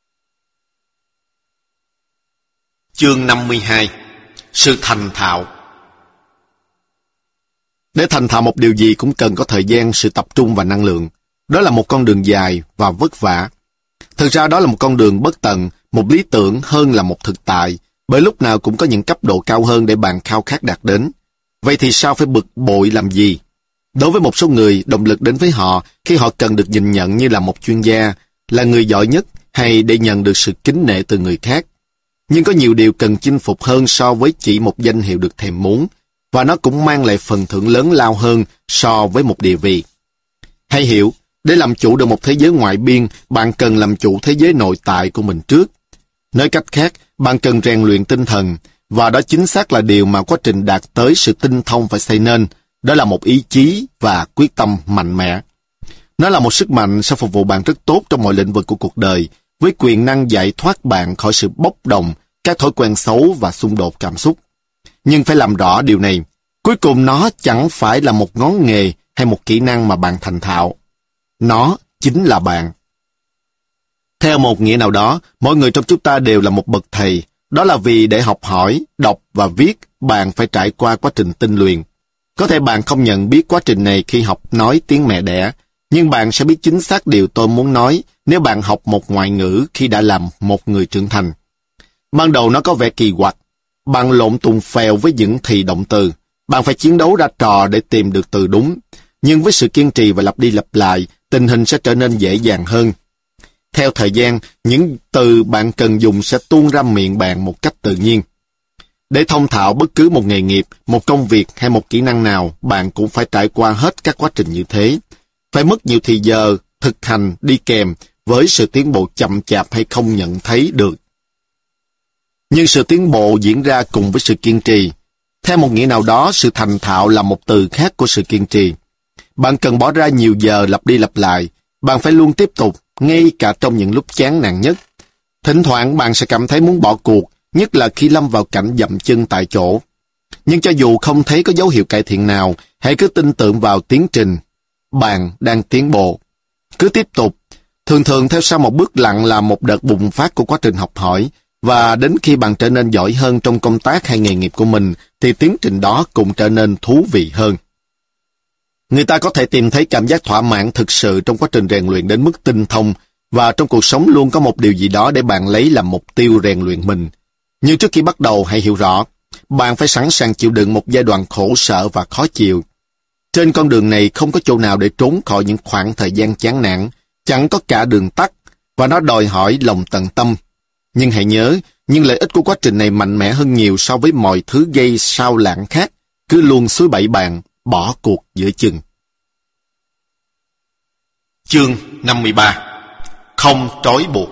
Chương năm mươi hai. Sự thành thạo. Để thành thạo một điều gì cũng cần có thời gian, sự tập trung và năng lượng. Đó là một con đường dài và vất vả. Thực ra đó là một con đường bất tận, một lý tưởng hơn là một thực tại, bởi lúc nào cũng có những cấp độ cao hơn để bạn khao khát đạt đến. Vậy thì sao phải bực bội làm gì? Đối với một số người, động lực đến với họ khi họ cần được nhìn nhận như là một chuyên gia, là người giỏi nhất hay để nhận được sự kính nể từ người khác. Nhưng có nhiều điều cần chinh phục hơn so với chỉ một danh hiệu được thèm muốn, và nó cũng mang lại phần thưởng lớn lao hơn so với một địa vị. Hãy hiểu, để làm chủ được một thế giới ngoại biên, bạn cần làm chủ thế giới nội tại của mình trước. Nói cách khác, bạn cần rèn luyện tinh thần, và đó chính xác là điều mà quá trình đạt tới sự tinh thông phải xây nên. Đó là một ý chí và quyết tâm mạnh mẽ. Nó là một sức mạnh sẽ phục vụ bạn rất tốt trong mọi lĩnh vực của cuộc đời, với quyền năng giải thoát bạn khỏi sự bốc đồng, các thói quen xấu và xung đột cảm xúc. Nhưng phải làm rõ điều này, cuối cùng nó chẳng phải là một ngón nghề hay một kỹ năng mà bạn thành thạo. Nó chính là bạn. Theo một nghĩa nào đó, mỗi người trong chúng ta đều là một bậc thầy. Đó là vì để học hỏi, đọc và viết, bạn phải trải qua quá trình tinh luyện. Có thể bạn không nhận biết quá trình này khi học nói tiếng mẹ đẻ, nhưng bạn sẽ biết chính xác điều tôi muốn nói nếu bạn học một ngoại ngữ khi đã làm một người trưởng thành. Ban đầu nó có vẻ kỳ quặc. Bạn lộn tùng phèo với những thì động từ. Bạn phải chiến đấu ra trò để tìm được từ đúng. Nhưng với sự kiên trì và lặp đi lặp lại, tình hình sẽ trở nên dễ dàng hơn. Theo thời gian, những từ bạn cần dùng sẽ tuôn ra miệng bạn một cách tự nhiên. Để thông thạo bất cứ một nghề nghiệp, một công việc hay một kỹ năng nào, bạn cũng phải trải qua hết các quá trình như thế. Phải mất nhiều thời giờ, thực hành đi kèm với sự tiến bộ chậm chạp hay không nhận thấy được. Nhưng sự tiến bộ diễn ra cùng với sự kiên trì. Theo một nghĩa nào đó, sự thành thạo là một từ khác của sự kiên trì. Bạn cần bỏ ra nhiều giờ lặp đi lặp lại. Bạn phải luôn tiếp tục, ngay cả trong những lúc chán nản nhất. Thỉnh thoảng bạn sẽ cảm thấy muốn bỏ cuộc, nhất là khi lâm vào cảnh dậm chân tại chỗ. Nhưng cho dù không thấy có dấu hiệu cải thiện nào, hãy cứ tin tưởng vào tiến trình. Bạn đang tiến bộ. Cứ tiếp tục. Thường thường theo sau một bước lặng là một đợt bùng phát của quá trình học hỏi, và đến khi bạn trở nên giỏi hơn trong công tác hay nghề nghiệp của mình, thì tiến trình đó cũng trở nên thú vị hơn. Người ta có thể tìm thấy cảm giác thỏa mãn thực sự trong quá trình rèn luyện đến mức tinh thông, và trong cuộc sống luôn có một điều gì đó để bạn lấy làm mục tiêu rèn luyện mình. Nhưng trước khi bắt đầu, hãy hiểu rõ, bạn phải sẵn sàng chịu đựng một giai đoạn khổ sở và khó chịu. Trên con đường này không có chỗ nào để trốn khỏi những khoảng thời gian chán nản, chẳng có cả đường tắt, và nó đòi hỏi lòng tận tâm. Nhưng hãy nhớ, những lợi ích của quá trình này mạnh mẽ hơn nhiều so với mọi thứ gây sao lãng khác, cứ luôn suối bẫy bạn, bỏ cuộc giữa chừng. Chương năm mươi ba. Không trói buộc.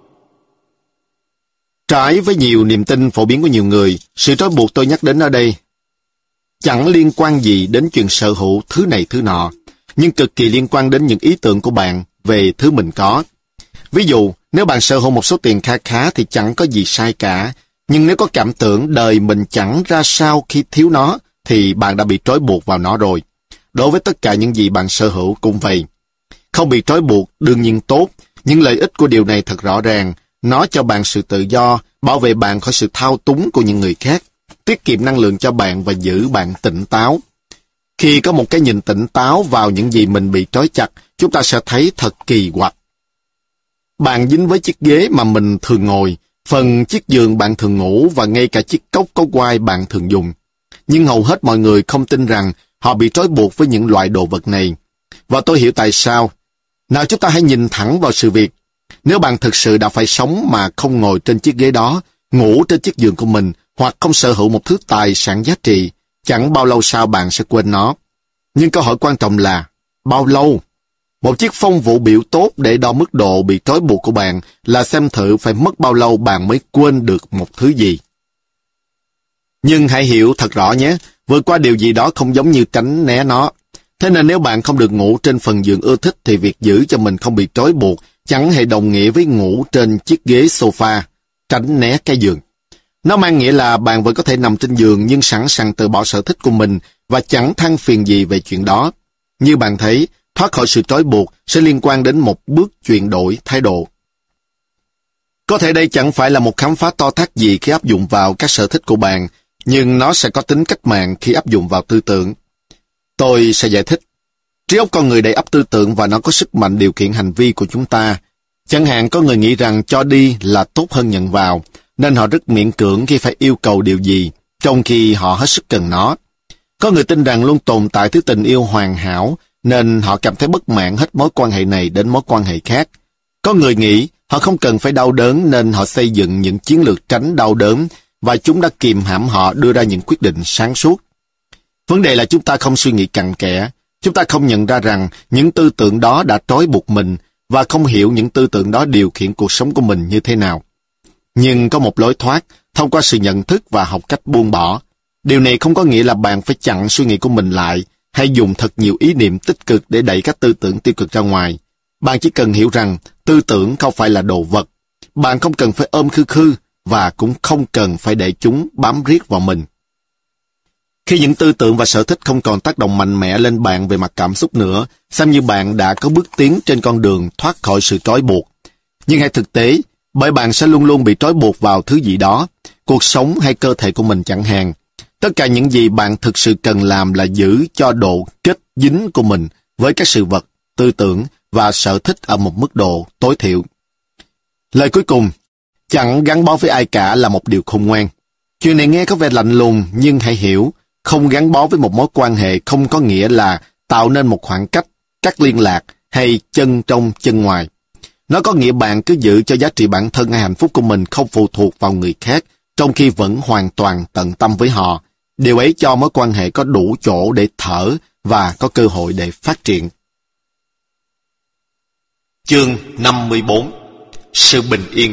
Trái với nhiều niềm tin phổ biến của nhiều người, sự trói buộc tôi nhắc đến ở đây chẳng liên quan gì đến chuyện sở hữu thứ này thứ nọ, nhưng cực kỳ liên quan đến những ý tưởng của bạn về thứ mình có. Ví dụ, nếu bạn sở hữu một số tiền kha khá thì chẳng có gì sai cả, nhưng nếu có cảm tưởng đời mình chẳng ra sao khi thiếu nó, thì bạn đã bị trói buộc vào nó rồi. Đối với tất cả những gì bạn sở hữu cũng vậy. Không bị trói buộc đương nhiên tốt, nhưng lợi ích của điều này thật rõ ràng. Nó cho bạn sự tự do, bảo vệ bạn khỏi sự thao túng của những người khác, tiết kiệm năng lượng cho bạn và giữ bạn tỉnh táo. Khi có một cái nhìn tỉnh táo vào những gì mình bị trói chặt, chúng ta sẽ thấy thật kỳ quặc. Bạn dính với chiếc ghế mà mình thường ngồi, Phần chiếc giường bạn thường ngủ và ngay cả chiếc cốc có quai bạn thường dùng. Nhưng hầu hết mọi người không tin rằng họ bị trói buộc với những loại đồ vật này. Và tôi hiểu tại sao. Nào chúng ta hãy nhìn thẳng vào sự việc. Nếu bạn thực sự đã phải sống mà không ngồi trên chiếc ghế đó, ngủ trên chiếc giường của mình, hoặc không sở hữu một thứ tài sản giá trị, chẳng bao lâu sau bạn sẽ quên nó. Nhưng câu hỏi quan trọng là, bao lâu? Một chiếc phong vụ biểu tốt để đo mức độ bị trói buộc của bạn là xem thử phải mất bao lâu bạn mới quên được một thứ gì. Nhưng hãy hiểu thật rõ nhé, vượt qua điều gì đó không giống như tránh né nó. Thế nên nếu bạn không được ngủ trên phần giường ưa thích thì việc giữ cho mình không bị trói buộc chẳng hề đồng nghĩa với ngủ trên chiếc ghế sofa, tránh né cái giường. Nó mang nghĩa là bạn vẫn có thể nằm trên giường nhưng sẵn sàng từ bỏ sở thích của mình và chẳng than phiền gì về chuyện đó. Như bạn thấy, thoát khỏi sự trói buộc sẽ liên quan đến một bước chuyển đổi thái độ. Có thể đây chẳng phải là một khám phá to tát gì khi áp dụng vào các sở thích của bạn, nhưng nó sẽ có tính cách mạng khi áp dụng vào tư tưởng. Tôi sẽ giải thích. Trí óc con người đầy ắp tư tưởng và nó có sức mạnh điều khiển hành vi của chúng ta. Chẳng hạn có người nghĩ rằng cho đi là tốt hơn nhận vào, nên họ rất miễn cưỡng khi phải yêu cầu điều gì, trong khi họ hết sức cần nó. Có người tin rằng luôn tồn tại thứ tình yêu hoàn hảo, nên họ cảm thấy bất mãn hết mối quan hệ này đến mối quan hệ khác. Có người nghĩ họ không cần phải đau đớn nên họ xây dựng những chiến lược tránh đau đớn và chúng đã kìm hãm họ đưa ra những quyết định sáng suốt. Vấn đề là chúng ta không suy nghĩ cặn kẽ, chúng ta không nhận ra rằng những tư tưởng đó đã trói buộc mình và không hiểu những tư tưởng đó điều khiển cuộc sống của mình như thế nào. Nhưng có một lối thoát thông qua sự nhận thức và học cách buông bỏ. Điều này không có nghĩa là bạn phải chặn suy nghĩ của mình lại hay dùng thật nhiều ý niệm tích cực để đẩy các tư tưởng tiêu cực ra ngoài. Bạn chỉ cần hiểu rằng tư tưởng không phải là đồ vật. Bạn không cần phải ôm khư khư và cũng không cần phải để chúng bám riết vào mình. Khi những tư tưởng và sở thích không còn tác động mạnh mẽ lên bạn về mặt cảm xúc nữa, xem như bạn đã có bước tiến trên con đường thoát khỏi sự trói buộc. Nhưng hãy thực tế, bởi bạn sẽ luôn luôn bị trói buộc vào thứ gì đó, cuộc sống hay cơ thể của mình chẳng hạn. Tất cả những gì bạn thực sự cần làm là giữ cho độ kết dính của mình với các sự vật, tư tưởng và sở thích ở một mức độ tối thiểu. Lời cuối cùng, chẳng gắn bó với ai cả là một điều khôn ngoan. Chuyện này nghe có vẻ lạnh lùng, nhưng hãy hiểu, không gắn bó với một mối quan hệ không có nghĩa là tạo nên một khoảng cách, cắt liên lạc hay chân trong chân ngoài. Nó có nghĩa bạn cứ giữ cho giá trị bản thân hay hạnh phúc của mình không phụ thuộc vào người khác, trong khi vẫn hoàn toàn tận tâm với họ. Điều ấy cho mối quan hệ có đủ chỗ để thở và có cơ hội để phát triển. Chương năm mươi bốn. Sự bình yên.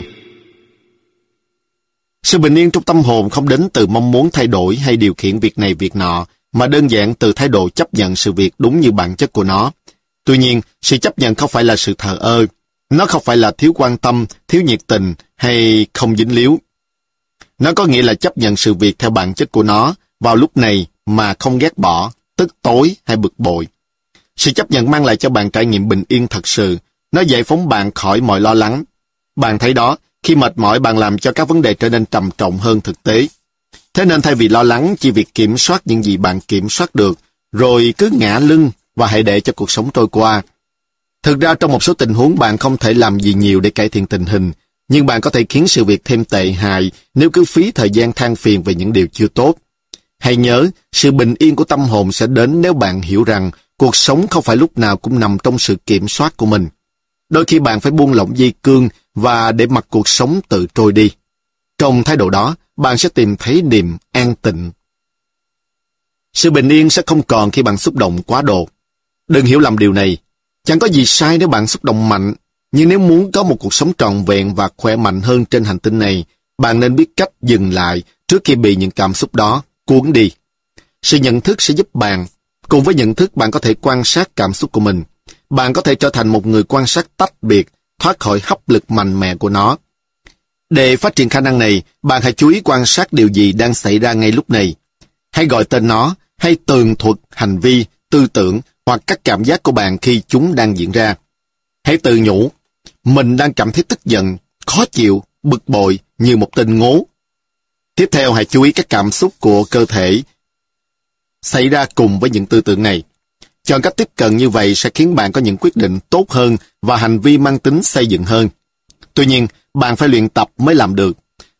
Sự bình yên trong tâm hồn không đến từ mong muốn thay đổi hay điều khiển việc này việc nọ, mà đơn giản từ thái độ chấp nhận sự việc đúng như bản chất của nó. Tuy nhiên, sự chấp nhận không phải là sự thờ ơ. Nó không phải là thiếu quan tâm, thiếu nhiệt tình hay không dính líu. Nó có nghĩa là chấp nhận sự việc theo bản chất của nó vào lúc này mà không ghét bỏ, tức tối hay bực bội. Sự chấp nhận mang lại cho bạn trải nghiệm bình yên thật sự. Nó giải phóng bạn khỏi mọi lo lắng. Bạn thấy đó, khi mệt mỏi bạn làm cho các vấn đề trở nên trầm trọng hơn thực tế. Thế nên thay vì lo lắng chỉ việc kiểm soát những gì bạn kiểm soát được, rồi cứ ngã lưng và hãy để cho cuộc sống trôi qua. Thực ra trong một số tình huống bạn không thể làm gì nhiều để cải thiện tình hình, nhưng bạn có thể khiến sự việc thêm tệ hại nếu cứ phí thời gian than phiền về những điều chưa tốt. Hãy nhớ, sự bình yên của tâm hồn sẽ đến nếu bạn hiểu rằng cuộc sống không phải lúc nào cũng nằm trong sự kiểm soát của mình. Đôi khi bạn phải buông lỏng dây cương và để mặc cuộc sống tự trôi đi. Trong thái độ đó, bạn sẽ tìm thấy niềm an tịnh. Sự bình yên sẽ không còn khi bạn xúc động quá độ. Đừng hiểu lầm điều này. Chẳng có gì sai nếu bạn xúc động mạnh, nhưng nếu muốn có một cuộc sống trọn vẹn và khỏe mạnh hơn trên hành tinh này, bạn nên biết cách dừng lại trước khi bị những cảm xúc đó cuốn đi. Sự nhận thức sẽ giúp bạn. Cùng với nhận thức bạn có thể quan sát cảm xúc của mình. Bạn có thể trở thành một người quan sát tách biệt, thoát khỏi hấp lực mạnh mẽ của nó. Để phát triển khả năng này, bạn hãy chú ý quan sát điều gì đang xảy ra ngay lúc này. Hãy gọi tên nó, hay tường thuật hành vi, tư tưởng hoặc các cảm giác của bạn khi chúng đang diễn ra. Hãy tự nhủ, mình đang cảm thấy tức giận, khó chịu, bực bội như một tên ngố. Tiếp theo hãy chú ý các cảm xúc của cơ thể xảy ra cùng với những tư tưởng này. Chọn cách tiếp cận như vậy sẽ khiến bạn có những quyết định tốt hơn và hành vi mang tính xây dựng hơn. Tuy nhiên, bạn phải luyện tập mới làm được.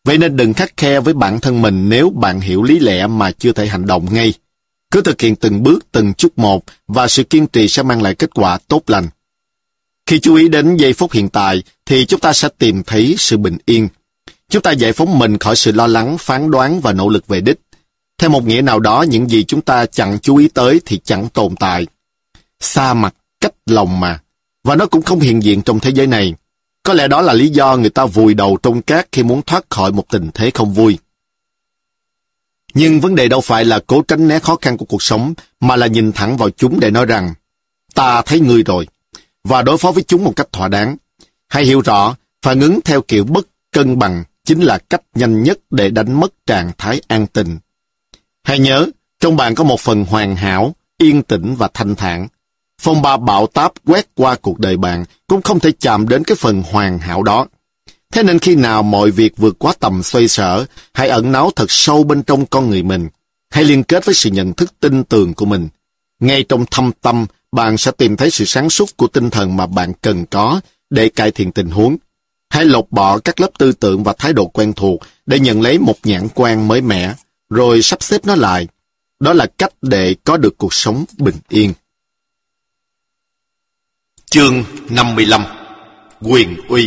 Vậy nên đừng khắt khe với bản thân mình nếu bạn hiểu lý lẽ mà chưa thể hành động ngay. Cứ thực hiện từng bước, từng chút một, và sự kiên trì sẽ mang lại kết quả tốt lành. Khi chú ý đến giây phút hiện tại, thì chúng ta sẽ tìm thấy sự bình yên. Chúng ta giải phóng mình khỏi sự lo lắng, phán đoán và nỗ lực về đích. Theo một nghĩa nào đó, những gì chúng ta chẳng chú ý tới thì chẳng tồn tại. Xa mặt, cách lòng mà. Và nó cũng không hiện diện trong thế giới này. Có lẽ đó là lý do người ta vùi đầu trong cát khi muốn thoát khỏi một tình thế không vui. Nhưng vấn đề đâu phải là cố tránh né khó khăn của cuộc sống, mà là nhìn thẳng vào chúng để nói rằng, ta thấy ngươi rồi, và đối phó với chúng một cách thỏa đáng. Hãy hiểu rõ, phản ứng theo kiểu bất cân bằng chính là cách nhanh nhất để đánh mất trạng thái an tình. Hãy nhớ, trong bạn có một phần hoàn hảo, yên tĩnh và thanh thản. Phong ba bão táp quét qua cuộc đời bạn cũng không thể chạm đến cái phần hoàn hảo đó. Thế nên khi nào mọi việc vượt quá tầm xoay sở, hãy ẩn náu thật sâu bên trong con người mình. Hãy liên kết với sự nhận thức tin tưởng của mình. Ngay trong thâm tâm, bạn sẽ tìm thấy sự sáng suốt của tinh thần mà bạn cần có để cải thiện tình huống. Hãy lột bỏ các lớp tư tưởng và thái độ quen thuộc để nhận lấy một nhãn quan mới mẻ, rồi sắp xếp nó lại. Đó là cách để có được cuộc sống bình yên. Chương năm mươi lăm. Quyền uy.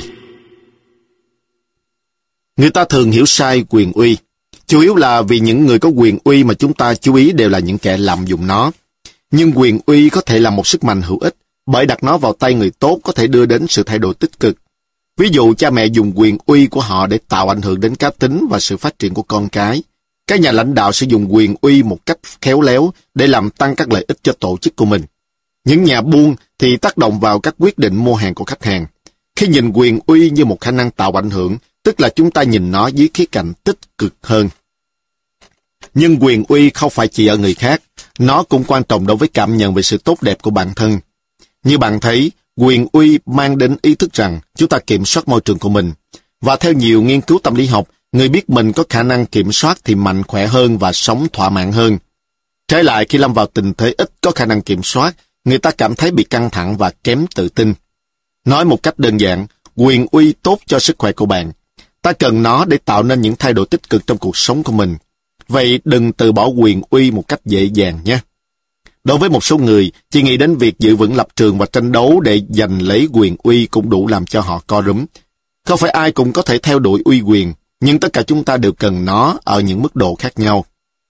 Người ta thường hiểu sai quyền uy. Chủ yếu là vì những người có quyền uy mà chúng ta chú ý đều là những kẻ lạm dụng nó. Nhưng quyền uy có thể là một sức mạnh hữu ích, bởi đặt nó vào tay người tốt có thể đưa đến sự thay đổi tích cực. Ví dụ cha mẹ dùng quyền uy của họ để tạo ảnh hưởng đến cá tính và sự phát triển của con cái. Các nhà lãnh đạo sử dụng quyền uy một cách khéo léo để làm tăng các lợi ích cho tổ chức của mình. Những nhà buôn thì tác động vào các quyết định mua hàng của khách hàng. Khi nhìn quyền uy như một khả năng tạo ảnh hưởng, tức là chúng ta nhìn nó dưới khía cạnh tích cực hơn. Nhưng quyền uy không phải chỉ ở người khác, nó cũng quan trọng đối với cảm nhận về sự tốt đẹp của bản thân. Như bạn thấy, quyền uy mang đến ý thức rằng chúng ta kiểm soát môi trường của mình. Và theo nhiều nghiên cứu tâm lý học, người biết mình có khả năng kiểm soát thì mạnh khỏe hơn và sống thỏa mãn hơn. Trái lại, khi lâm vào tình thế ít có khả năng kiểm soát, người ta cảm thấy bị căng thẳng và kém tự tin. Nói một cách đơn giản, quyền uy tốt cho sức khỏe của bạn. Ta cần nó để tạo nên những thay đổi tích cực trong cuộc sống của mình. Vậy đừng từ bỏ quyền uy một cách dễ dàng nhé. Đối với một số người, chỉ nghĩ đến việc giữ vững lập trường và tranh đấu để giành lấy quyền uy cũng đủ làm cho họ co rúm. Không phải ai cũng có thể theo đuổi uy quyền, nhưng tất cả chúng ta đều cần nó ở những mức độ khác nhau.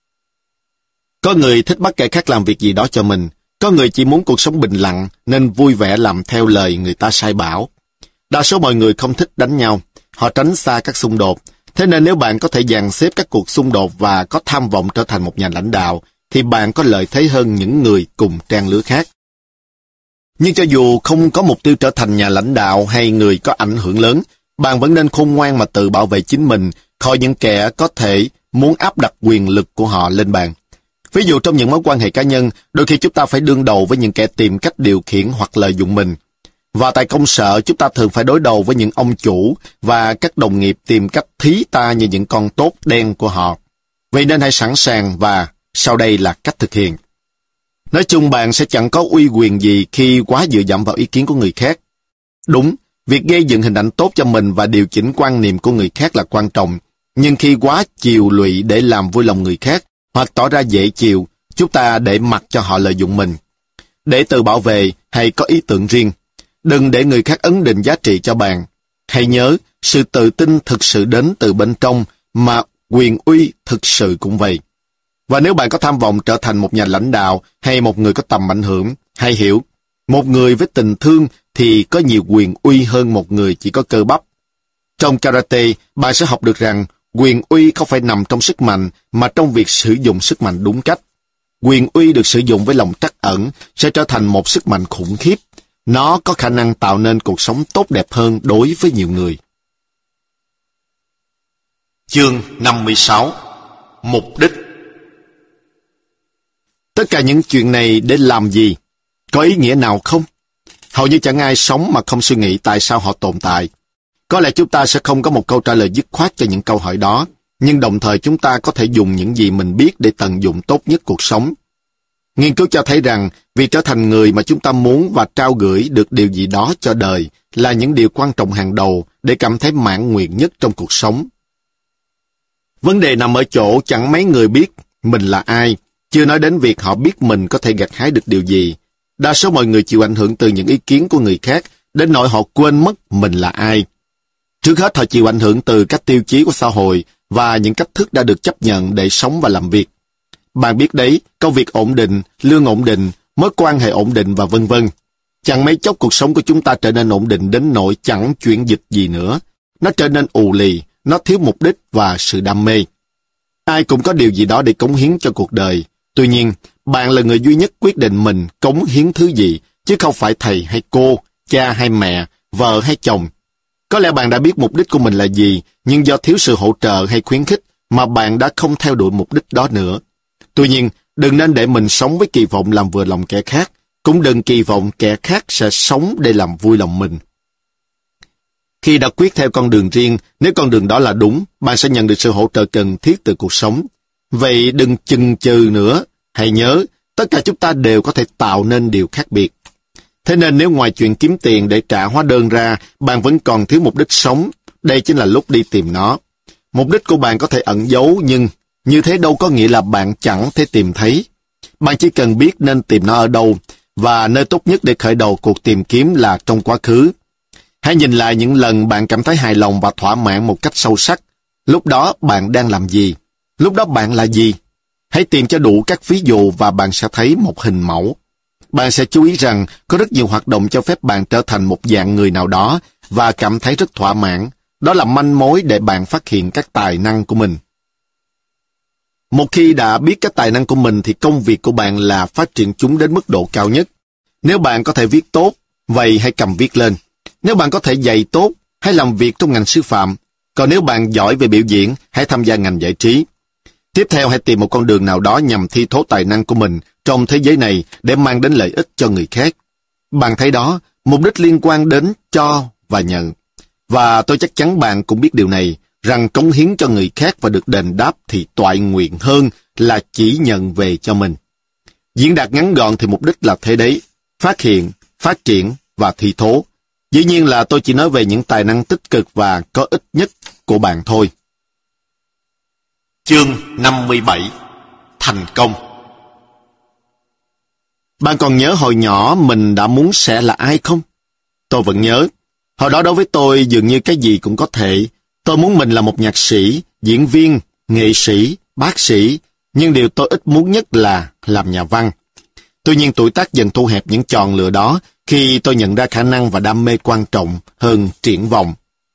Có người thích bắt kẻ khác làm việc gì đó cho mình, có người chỉ muốn cuộc sống bình lặng nên vui vẻ làm theo lời người ta sai bảo. Đa số mọi người không thích đánh nhau, họ tránh xa các xung đột. Thế nên nếu bạn có thể dàn xếp các cuộc xung đột và có tham vọng trở thành một nhà lãnh đạo, thì bạn có lợi thế hơn những người cùng trang lứa khác. Nhưng cho dù không có mục tiêu trở thành nhà lãnh đạo hay người có ảnh hưởng lớn, bạn vẫn nên khôn ngoan mà tự bảo vệ chính mình khỏi những kẻ có thể muốn áp đặt quyền lực của họ lên bạn. Ví dụ trong những mối quan hệ cá nhân, đôi khi chúng ta phải đương đầu với những kẻ tìm cách điều khiển hoặc lợi dụng mình. Và tại công sở, chúng ta thường phải đối đầu với những ông chủ và các đồng nghiệp tìm cách thí ta như những con tốt đen của họ. Vậy nên hãy sẵn sàng và sau đây là cách thực hiện. Nói chung bạn sẽ chẳng có uy quyền gì khi quá dựa dẫm vào ý kiến của người khác. Đúng, việc gây dựng hình ảnh tốt cho mình và điều chỉnh quan niệm của người khác là quan trọng. Nhưng khi quá chiều lụy để làm vui lòng người khác hoặc tỏ ra dễ chịu, chúng ta để mặc cho họ lợi dụng mình. Để tự bảo vệ, hãy có ý tưởng riêng. Đừng để người khác ấn định giá trị cho bạn. Hãy nhớ, sự tự tin thực sự đến từ bên trong, mà quyền uy thực sự cũng vậy. Và nếu bạn có tham vọng trở thành một nhà lãnh đạo hay một người có tầm ảnh hưởng, hãy hiểu, một người với tình thương thì có nhiều quyền uy hơn một người chỉ có cơ bắp. Trong karate, bạn sẽ học được rằng quyền uy không phải nằm trong sức mạnh, mà trong việc sử dụng sức mạnh đúng cách. Quyền uy được sử dụng với lòng trắc ẩn sẽ trở thành một sức mạnh khủng khiếp. Nó có khả năng tạo nên cuộc sống tốt đẹp hơn đối với nhiều người. Chương năm mươi sáu. Mục đích. Tất cả những chuyện này để làm gì? Có ý nghĩa nào không? Hầu như chẳng ai sống mà không suy nghĩ tại sao họ tồn tại. Có lẽ chúng ta sẽ không có một câu trả lời dứt khoát cho những câu hỏi đó, nhưng đồng thời chúng ta có thể dùng những gì mình biết để tận dụng tốt nhất cuộc sống. Nghiên cứu cho thấy rằng việc trở thành người mà chúng ta muốn và trao gửi được điều gì đó cho đời là những điều quan trọng hàng đầu để cảm thấy mãn nguyện nhất trong cuộc sống. Vấn đề nằm ở chỗ chẳng mấy người biết mình là ai, chưa nói đến việc họ biết mình có thể gặt hái được điều gì. Đa số mọi người chịu ảnh hưởng từ những ý kiến của người khác, đến nỗi họ quên mất mình là ai. Trước hết họ chịu ảnh hưởng từ các tiêu chí của xã hội và những cách thức đã được chấp nhận để sống và làm việc. Bạn biết đấy, công việc ổn định, lương ổn định, mối quan hệ ổn định và vân vân. Chẳng mấy chốc cuộc sống của chúng ta trở nên ổn định đến nỗi chẳng chuyển dịch gì nữa. Nó trở nên ù lì, nó thiếu mục đích và sự đam mê. Ai cũng có điều gì đó để cống hiến cho cuộc đời. Tuy nhiên, bạn là người duy nhất quyết định mình cống hiến thứ gì, chứ không phải thầy hay cô, cha hay mẹ, vợ hay chồng. Có lẽ bạn đã biết mục đích của mình là gì, nhưng do thiếu sự hỗ trợ hay khuyến khích mà bạn đã không theo đuổi mục đích đó nữa. Tuy nhiên, đừng nên để mình sống với kỳ vọng làm vừa lòng kẻ khác, cũng đừng kỳ vọng kẻ khác sẽ sống để làm vui lòng mình. Khi đã quyết theo con đường riêng, nếu con đường đó là đúng, bạn sẽ nhận được sự hỗ trợ cần thiết từ cuộc sống. Vậy đừng chần chừ nữa. Hãy nhớ, tất cả chúng ta đều có thể tạo nên điều khác biệt. Thế nên nếu ngoài chuyện kiếm tiền để trả hóa đơn ra, bạn vẫn còn thiếu mục đích sống, đây chính là lúc đi tìm nó. Mục đích của bạn có thể ẩn giấu, nhưng như thế đâu có nghĩa là bạn chẳng thể tìm thấy. Bạn chỉ cần biết nên tìm nó ở đâu, và nơi tốt nhất để khởi đầu cuộc tìm kiếm là trong quá khứ. Hãy nhìn lại những lần bạn cảm thấy hài lòng và thỏa mãn một cách sâu sắc. Lúc đó bạn đang làm gì? Lúc đó bạn là gì? Hãy tìm cho đủ các ví dụ và bạn sẽ thấy một hình mẫu. Bạn sẽ chú ý rằng có rất nhiều hoạt động cho phép bạn trở thành một dạng người nào đó và cảm thấy rất thỏa mãn. Đó là manh mối để bạn phát hiện các tài năng của mình. Một khi đã biết các tài năng của mình thì công việc của bạn là phát triển chúng đến mức độ cao nhất. Nếu bạn có thể viết tốt, vậy hãy cầm viết lên. Nếu bạn có thể dạy tốt, hãy làm việc trong ngành sư phạm. Còn nếu bạn giỏi về biểu diễn, hãy tham gia ngành giải trí. Tiếp theo hãy tìm một con đường nào đó nhằm thi thố tài năng của mình trong thế giới này để mang đến lợi ích cho người khác. Bạn thấy đó, mục đích liên quan đến cho và nhận. Và tôi chắc chắn bạn cũng biết điều này, rằng cống hiến cho người khác và được đền đáp thì toại nguyện hơn là chỉ nhận về cho mình. Diễn đạt ngắn gọn thì mục đích là thế đấy, phát hiện, phát triển và thi thố. Dĩ nhiên là tôi chỉ nói về những tài năng tích cực và có ích nhất của bạn thôi. Chương năm mươi bảy. Thành công. Bạn còn nhớ hồi nhỏ mình đã muốn sẽ là ai không? Tôi vẫn nhớ. Hồi đó đối với tôi dường như cái gì cũng có thể. Tôi muốn mình là một nhạc sĩ, diễn viên, nghệ sĩ, bác sĩ, nhưng điều tôi ít muốn nhất là làm nhà văn. Tuy nhiên tuổi tác dần thu hẹp những chọn lựa đó khi tôi nhận ra khả năng và đam mê quan trọng hơn triển vọng.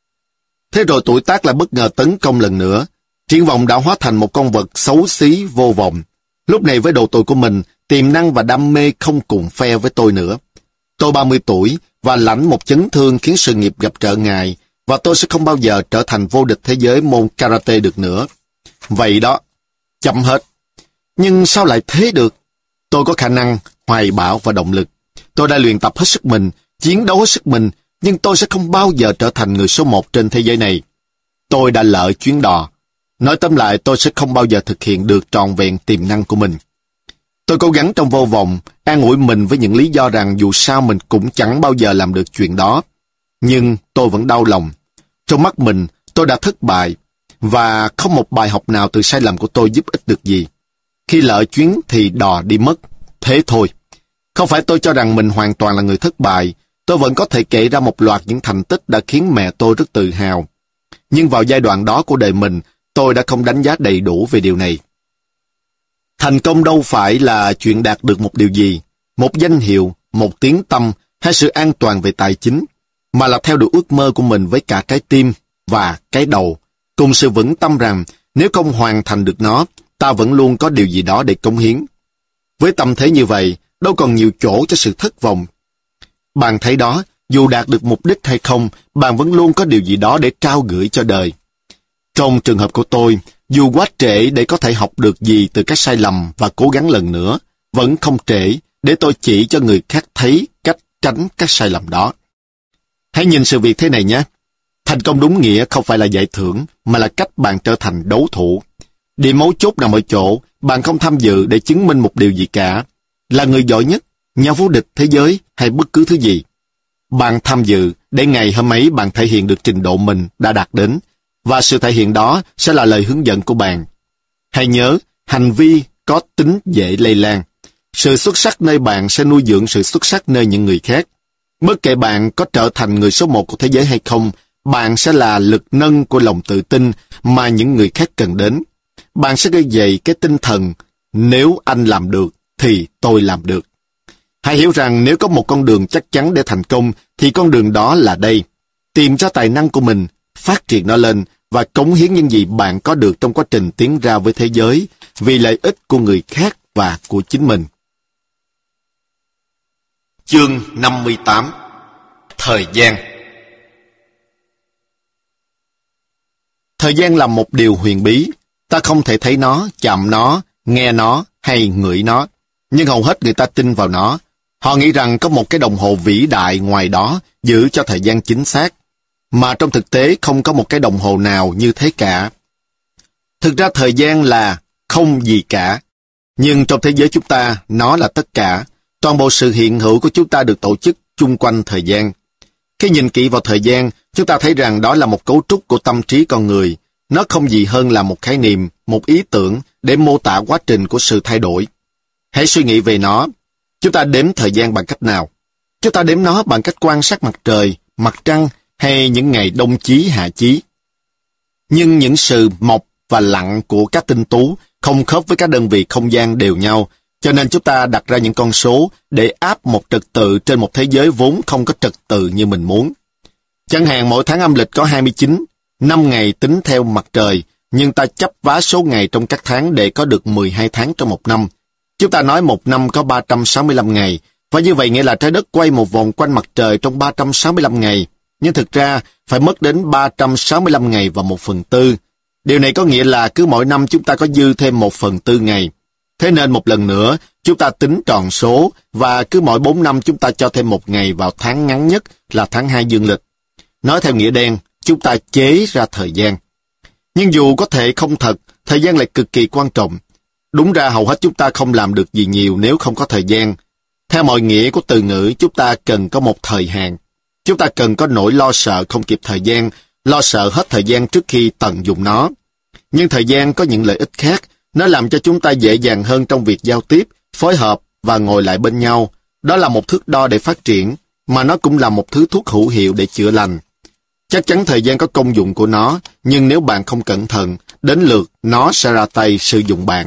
Thế rồi tuổi tác lại bất ngờ tấn công lần nữa. Triển vọng đã hóa thành một con vật xấu xí vô vọng. Lúc này với độ tuổi của mình, tiềm năng và đam mê không cùng phe với tôi nữa. Tôi ba mươi tuổi và lãnh một chấn thương khiến sự nghiệp gặp trở ngại, và tôi sẽ không bao giờ trở thành vô địch thế giới môn karate được nữa. Vậy đó, chấm hết. Nhưng sao lại thế được? Tôi có khả năng, hoài bão và động lực. Tôi đã luyện tập hết sức mình, chiến đấu hết sức mình, nhưng tôi sẽ không bao giờ trở thành người số một trên thế giới này. Tôi đã lỡ chuyến đò. Nói tóm lại, tôi sẽ không bao giờ thực hiện được trọn vẹn tiềm năng của mình. Tôi cố gắng trong vô vọng, an ủi mình với những lý do rằng dù sao mình cũng chẳng bao giờ làm được chuyện đó. Nhưng tôi vẫn đau lòng. Trong mắt mình, tôi đã thất bại, và không một bài học nào từ sai lầm của tôi giúp ích được gì. Khi lỡ chuyến thì đò đi mất. Thế thôi. Không phải tôi cho rằng mình hoàn toàn là người thất bại. Tôi vẫn có thể kể ra một loạt những thành tích đã khiến mẹ tôi rất tự hào. Nhưng vào giai đoạn đó của đời mình, tôi đã không đánh giá đầy đủ về điều này. Thành công đâu phải là chuyện đạt được một điều gì, một danh hiệu, một tiếng tăm hay sự an toàn về tài chính, mà là theo đuổi ước mơ của mình với cả cái tim và cái đầu, cùng sự vững tâm rằng nếu không hoàn thành được nó, ta vẫn luôn có điều gì đó để cống hiến. Với tâm thế như vậy, đâu còn nhiều chỗ cho sự thất vọng. Bạn thấy đó, dù đạt được mục đích hay không, bạn vẫn luôn có điều gì đó để trao gửi cho đời. Trong trường hợp của tôi, dù quá trễ để có thể học được gì từ các sai lầm và cố gắng lần nữa, vẫn không trễ để tôi chỉ cho người khác thấy cách tránh các sai lầm đó. Hãy nhìn sự việc thế này nhé. Thành công đúng nghĩa không phải là giải thưởng, mà là cách bạn trở thành đấu thủ. Điểm mấu chốt nằm ở chỗ, bạn không tham dự để chứng minh một điều gì cả. Là người giỏi nhất, nhà vô địch thế giới hay bất cứ thứ gì. Bạn tham dự để ngày hôm ấy bạn thể hiện được trình độ mình đã đạt đến. và sự thể hiện đó sẽ là lời hướng dẫn của bạn. Hãy nhớ, hành vi có tính dễ lây lan. Sự xuất sắc nơi bạn sẽ nuôi dưỡng sự xuất sắc nơi những người khác. Bất kể bạn có trở thành người số một của thế giới hay không, bạn sẽ là lực nâng của lòng tự tin mà những người khác cần đến. Bạn sẽ gây dậy cái tinh thần, nếu anh làm được, thì tôi làm được. Hãy hiểu rằng nếu có một con đường chắc chắn để thành công, thì con đường đó là đây. Tìm ra tài năng của mình, phát triển nó lên, và cống hiến những gì bạn có được trong quá trình tiến ra với thế giới, vì lợi ích của người khác và của chính mình. Chương năm mươi tám. Thời gian. Thời gian là một điều huyền bí. Ta không thể thấy nó, chạm nó, nghe nó hay ngửi nó. Nhưng hầu hết người ta tin vào nó. Họ nghĩ rằng có một cái đồng hồ vĩ đại ngoài đó giữ cho thời gian chính xác. Mà trong thực tế không có một cái đồng hồ nào như thế cả. Thực ra thời gian là không gì cả. Nhưng trong thế giới chúng ta, nó là tất cả. Toàn bộ sự hiện hữu của chúng ta được tổ chức chung quanh thời gian. Khi nhìn kỹ vào thời gian, chúng ta thấy rằng đó là một cấu trúc của tâm trí con người. Nó không gì hơn là một khái niệm, một ý tưởng để mô tả quá trình của sự thay đổi. Hãy suy nghĩ về nó. Chúng ta đếm thời gian bằng cách nào? Chúng ta đếm nó bằng cách quan sát mặt trời, mặt trăng hay những ngày đông chí hạ chí. Nhưng những sự mọc và lặn của các tinh tú không khớp với các đơn vị không gian đều nhau, cho nên chúng ta đặt ra những con số để áp một trật tự trên một thế giới vốn không có trật tự như mình muốn. Chẳng hạn mỗi tháng âm lịch có hai mươi chín, năm ngày tính theo mặt trời, nhưng ta chấp vá số ngày trong các tháng để có được mười hai tháng trong một năm. Chúng ta nói một năm có ba trăm sáu mươi lăm ngày, và như vậy nghĩa là trái đất quay một vòng quanh mặt trời trong ba trăm sáu mươi lăm ngày, nhưng thực ra phải mất đến ba trăm sáu mươi lăm ngày và một phần tư. Điều này có nghĩa là cứ mỗi năm chúng ta có dư thêm một phần tư ngày. Thế nên một lần nữa, chúng ta tính tròn số, và cứ mỗi bốn năm chúng ta cho thêm một ngày vào tháng ngắn nhất là tháng hai dương lịch. Nói theo nghĩa đen, chúng ta chế ra thời gian. Nhưng dù có thể không thật, thời gian lại cực kỳ quan trọng. Đúng ra hầu hết chúng ta không làm được gì nhiều nếu không có thời gian. Theo mọi nghĩa của từ ngữ, chúng ta cần có một thời hạn. Chúng ta cần có nỗi lo sợ không kịp thời gian, lo sợ hết thời gian trước khi tận dụng nó. Nhưng thời gian có những lợi ích khác. Nó làm cho chúng ta dễ dàng hơn trong việc giao tiếp, phối hợp và ngồi lại bên nhau. Đó là một thước đo để phát triển, mà nó cũng là một thứ thuốc hữu hiệu để chữa lành. Chắc chắn thời gian có công dụng của nó, nhưng nếu bạn không cẩn thận, đến lượt nó sẽ ra tay sử dụng bạn.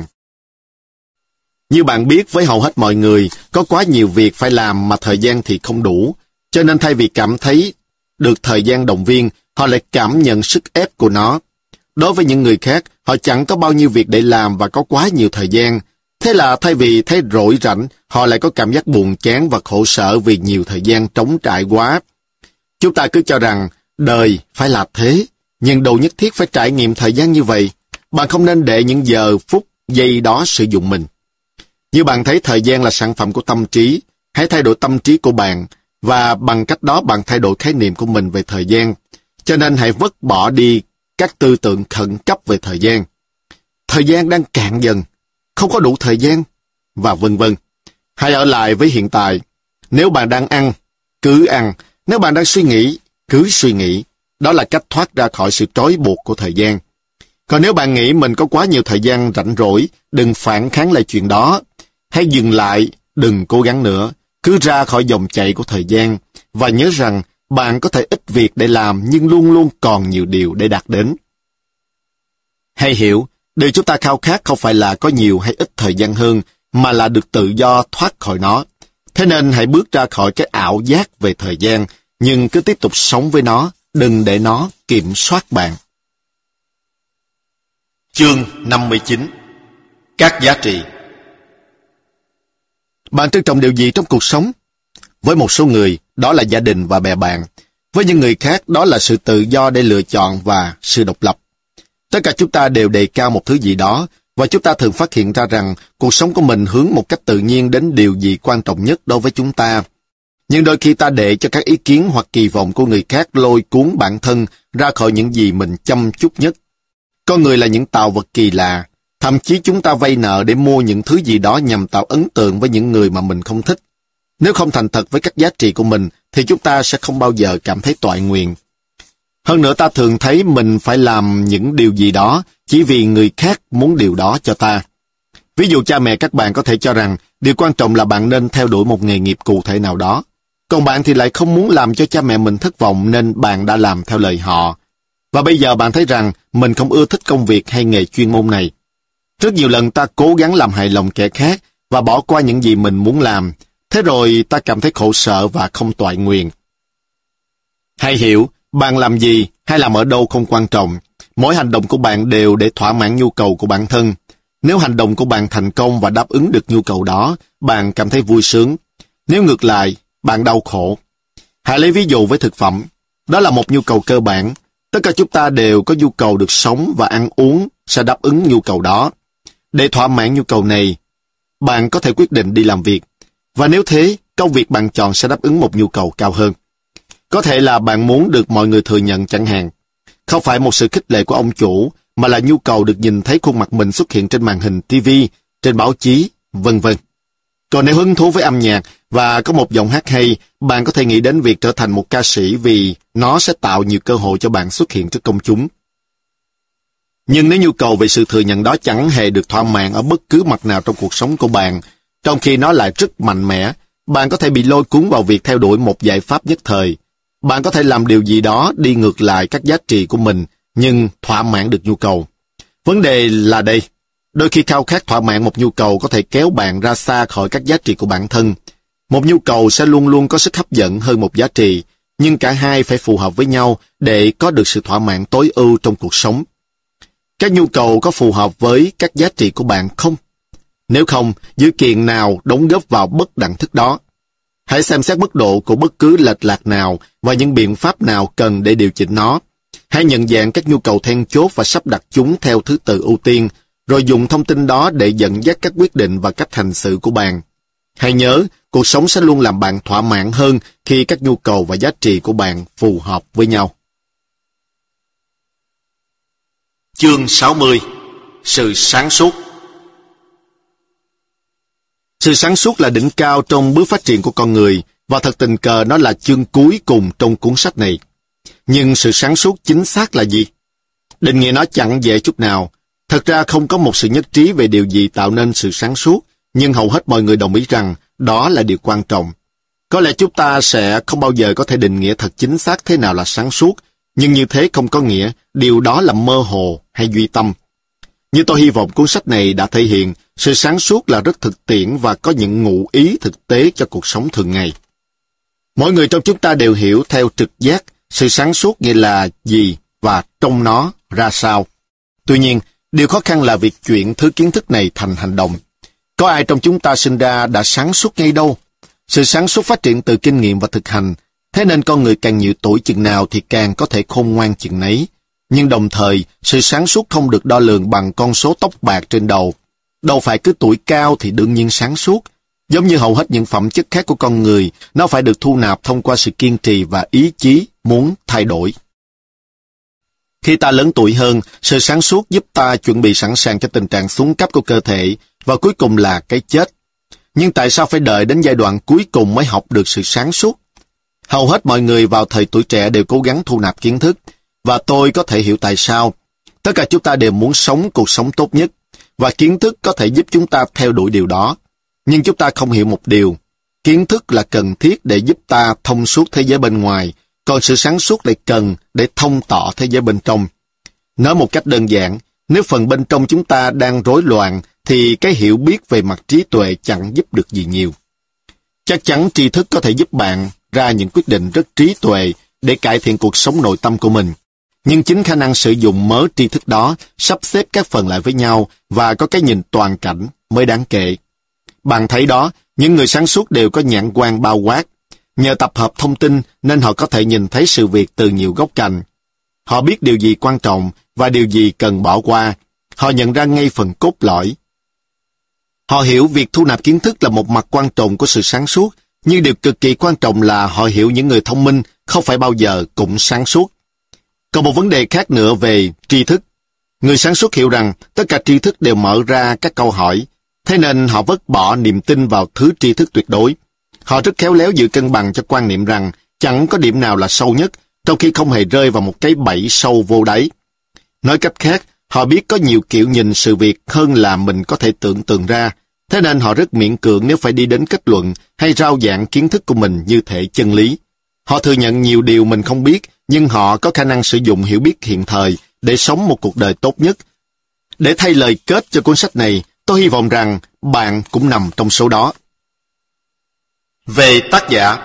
Như bạn biết, với hầu hết mọi người, có quá nhiều việc phải làm mà thời gian thì không đủ. Cho nên thay vì cảm thấy được thời gian động viên, họ lại cảm nhận sức ép của nó. Đối với những người khác, họ chẳng có bao nhiêu việc để làm và có quá nhiều thời gian. Thế là thay vì thấy rỗi rảnh, họ lại có cảm giác buồn chán và khổ sở vì nhiều thời gian trống trải quá. Chúng ta cứ cho rằng đời phải là thế, nhưng đâu nhất thiết phải trải nghiệm thời gian như vậy. Bạn không nên để những giờ, phút, giây đó sử dụng mình. Như bạn thấy thời gian là sản phẩm của tâm trí, hãy thay đổi tâm trí của bạn, và bằng cách đó bạn thay đổi khái niệm của mình về thời gian. Cho nên hãy vứt bỏ đi các tư tưởng khẩn cấp về thời gian. Thời gian đang cạn dần, không có đủ thời gian, và vân vân. Hãy ở lại với hiện tại. Nếu bạn đang ăn, cứ ăn. Nếu bạn đang suy nghĩ, cứ suy nghĩ. Đó là cách thoát ra khỏi sự trói buộc của thời gian. Còn nếu bạn nghĩ mình có quá nhiều thời gian rảnh rỗi, đừng phản kháng lại chuyện đó. Hãy dừng lại, đừng cố gắng nữa. Cứ ra khỏi dòng chảy của thời gian, và nhớ rằng bạn có thể ít việc để làm nhưng luôn luôn còn nhiều điều để đạt đến. Hãy hiểu, điều chúng ta khao khát không phải là có nhiều hay ít thời gian hơn, mà là được tự do thoát khỏi nó. Thế nên hãy bước ra khỏi cái ảo giác về thời gian, nhưng cứ tiếp tục sống với nó, đừng để nó kiểm soát bạn. Chương năm mươi chín. Các giá trị. Bạn trân trọng điều gì trong cuộc sống? Với một số người, đó là gia đình và bè bạn. Với những người khác, đó là sự tự do để lựa chọn và sự độc lập. Tất cả chúng ta đều đề cao một thứ gì đó, và chúng ta thường phát hiện ra rằng cuộc sống của mình hướng một cách tự nhiên đến điều gì quan trọng nhất đối với chúng ta. Nhưng đôi khi ta để cho các ý kiến hoặc kỳ vọng của người khác lôi cuốn bản thân ra khỏi những gì mình chăm chút nhất. Con người là những tạo vật kỳ lạ. Thậm chí chúng ta vay nợ để mua những thứ gì đó nhằm tạo ấn tượng với những người mà mình không thích. Nếu không thành thật với các giá trị của mình, thì chúng ta sẽ không bao giờ cảm thấy toại nguyện. Hơn nữa ta thường thấy mình phải làm những điều gì đó chỉ vì người khác muốn điều đó cho ta. Ví dụ cha mẹ các bạn có thể cho rằng điều quan trọng là bạn nên theo đuổi một nghề nghiệp cụ thể nào đó. Còn bạn thì lại không muốn làm cho cha mẹ mình thất vọng nên bạn đã làm theo lời họ. Và bây giờ bạn thấy rằng mình không ưa thích công việc hay nghề chuyên môn này. Rất nhiều lần ta cố gắng làm hài lòng kẻ khác và bỏ qua những gì mình muốn làm. Thế rồi ta cảm thấy khổ sở và không toại nguyện. Hãy hiểu, bạn làm gì hay làm ở đâu không quan trọng. Mỗi hành động của bạn đều để thỏa mãn nhu cầu của bản thân. Nếu hành động của bạn thành công và đáp ứng được nhu cầu đó, bạn cảm thấy vui sướng. Nếu ngược lại, bạn đau khổ. Hãy lấy ví dụ với thực phẩm. Đó là một nhu cầu cơ bản. Tất cả chúng ta đều có nhu cầu được sống và ăn uống sẽ đáp ứng nhu cầu đó. Để thỏa mãn nhu cầu này, bạn có thể quyết định đi làm việc. Và nếu thế, công việc bạn chọn sẽ đáp ứng một nhu cầu cao hơn. Có thể là bạn muốn được mọi người thừa nhận chẳng hạn. Không phải một sự khích lệ của ông chủ, mà là nhu cầu được nhìn thấy khuôn mặt mình xuất hiện trên màn hình ti vi, trên báo chí, vân vân. Còn nếu hứng thú với âm nhạc và có một giọng hát hay, bạn có thể nghĩ đến việc trở thành một ca sĩ vì nó sẽ tạo nhiều cơ hội cho bạn xuất hiện trước công chúng. Nhưng nếu nhu cầu về sự thừa nhận đó chẳng hề được thỏa mãn ở bất cứ mặt nào trong cuộc sống của bạn, trong khi nó lại rất mạnh mẽ, bạn có thể bị lôi cuốn vào việc theo đuổi một giải pháp nhất thời. Bạn có thể làm điều gì đó đi ngược lại các giá trị của mình, nhưng thỏa mãn được nhu cầu. Vấn đề là đây, đôi khi khao khát thỏa mãn một nhu cầu có thể kéo bạn ra xa khỏi các giá trị của bản thân. Một nhu cầu sẽ luôn luôn có sức hấp dẫn hơn một giá trị, nhưng cả hai phải phù hợp với nhau để có được sự thỏa mãn tối ưu trong cuộc sống. Các nhu cầu có phù hợp với các giá trị của bạn không? Nếu không, dữ kiện nào đóng góp vào bất đẳng thức đó? Hãy xem xét mức độ của bất cứ lệch lạc nào và những biện pháp nào cần để điều chỉnh nó. Hãy nhận dạng các nhu cầu then chốt và sắp đặt chúng theo thứ tự ưu tiên, rồi dùng thông tin đó để dẫn dắt các quyết định và cách hành xử của bạn. Hãy nhớ, cuộc sống sẽ luôn làm bạn thỏa mãn hơn khi các nhu cầu và giá trị của bạn phù hợp với nhau. Chương sáu mươi. Sự sáng suốt. Sự sáng suốt là đỉnh cao trong bước phát triển của con người, và thật tình cờ nó là chương cuối cùng trong cuốn sách này. Nhưng sự sáng suốt chính xác là gì? Định nghĩa nó chẳng dễ chút nào. Thật ra không có một sự nhất trí về điều gì tạo nên sự sáng suốt, nhưng hầu hết mọi người đồng ý rằng đó là điều quan trọng. Có lẽ chúng ta sẽ không bao giờ có thể định nghĩa thật chính xác thế nào là sáng suốt, nhưng như thế không có nghĩa điều đó là mơ hồ hay duy tâm. Như tôi hy vọng cuốn sách này đã thể hiện, sự sáng suốt là rất thực tiễn và có những ngụ ý thực tế cho cuộc sống thường ngày. Mỗi người trong chúng ta đều hiểu theo trực giác sự sáng suốt nghĩa là gì và trong nó ra sao. Tuy nhiên, điều khó khăn là việc chuyển thứ kiến thức này thành hành động. Có ai trong chúng ta sinh ra đã sáng suốt ngay đâu? Sự sáng suốt phát triển từ kinh nghiệm và thực hành, thế nên con người càng nhiều tuổi chừng nào thì càng có thể khôn ngoan chừng nấy. Nhưng đồng thời, sự sáng suốt không được đo lường bằng con số tóc bạc trên đầu. Đâu phải cứ tuổi cao thì đương nhiên sáng suốt. Giống như hầu hết những phẩm chất khác của con người, nó phải được thu nạp thông qua sự kiên trì và ý chí muốn thay đổi. Khi ta lớn tuổi hơn, sự sáng suốt giúp ta chuẩn bị sẵn sàng cho tình trạng xuống cấp của cơ thể, và cuối cùng là cái chết. Nhưng tại sao phải đợi đến giai đoạn cuối cùng mới học được sự sáng suốt? Hầu hết mọi người vào thời tuổi trẻ đều cố gắng thu nạp kiến thức, và tôi có thể hiểu tại sao. Tất cả chúng ta đều muốn sống cuộc sống tốt nhất, và kiến thức có thể giúp chúng ta theo đuổi điều đó. Nhưng chúng ta không hiểu một điều. Kiến thức là cần thiết để giúp ta thông suốt thế giới bên ngoài, còn sự sáng suốt lại cần để thông tỏ thế giới bên trong. Nói một cách đơn giản, nếu phần bên trong chúng ta đang rối loạn, thì cái hiểu biết về mặt trí tuệ chẳng giúp được gì nhiều. Chắc chắn tri thức có thể giúp bạn ra những quyết định rất trí tuệ để cải thiện cuộc sống nội tâm của mình. Nhưng chính khả năng sử dụng mớ tri thức đó, sắp xếp các phần lại với nhau và có cái nhìn toàn cảnh mới đáng kể. Bạn thấy đó, những người sáng suốt đều có nhãn quan bao quát. Nhờ tập hợp thông tin nên họ có thể nhìn thấy sự việc từ nhiều góc cạnh. Họ biết điều gì quan trọng và điều gì cần bỏ qua. Họ nhận ra ngay phần cốt lõi. Họ hiểu việc thu nạp kiến thức là một mặt quan trọng của sự sáng suốt, nhưng điều cực kỳ quan trọng là họ hiểu những người thông minh không phải bao giờ cũng sáng suốt. Còn một vấn đề khác nữa về tri thức. Người sáng suốt hiểu rằng tất cả tri thức đều mở ra các câu hỏi, thế nên họ vứt bỏ niềm tin vào thứ tri thức tuyệt đối. Họ rất khéo léo giữ cân bằng cho quan niệm rằng chẳng có điểm nào là sâu nhất, trong khi không hề rơi vào một cái bẫy sâu vô đáy. Nói cách khác, họ biết có nhiều kiểu nhìn sự việc hơn là mình có thể tưởng tượng ra, thế nên họ rất miễn cưỡng nếu phải đi đến kết luận hay rao giảng kiến thức của mình như thể chân lý. Họ thừa nhận nhiều điều mình không biết, nhưng họ có khả năng sử dụng hiểu biết hiện thời để sống một cuộc đời tốt nhất. Để thay lời kết cho cuốn sách này, tôi hy vọng rằng bạn cũng nằm trong số đó. Về tác giả,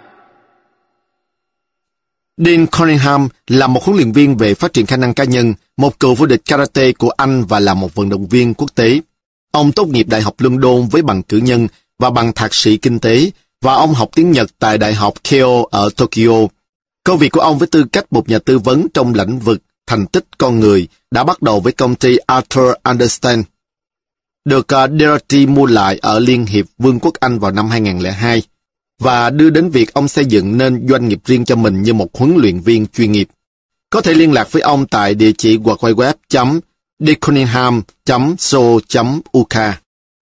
Dean Cunningham là một huấn luyện viên về phát triển khả năng cá nhân, một cựu vô địch karate của Anh và là một vận động viên quốc tế. Ông tốt nghiệp Đại học London với bằng cử nhân và bằng thạc sĩ kinh tế, và ông học tiếng Nhật tại Đại học Keio ở Tokyo. Công việc của ông với tư cách một nhà tư vấn trong lĩnh vực thành tích con người đã bắt đầu với công ty Arthur Andersen, được uh, Doherty mua lại ở Liên hiệp Vương quốc Anh vào năm hai không không hai, và đưa đến việc ông xây dựng nên doanh nghiệp riêng cho mình như một huấn luyện viên chuyên nghiệp. Có thể liên lạc với ông tại địa chỉ www chấm decunningham chấm so chấm uk.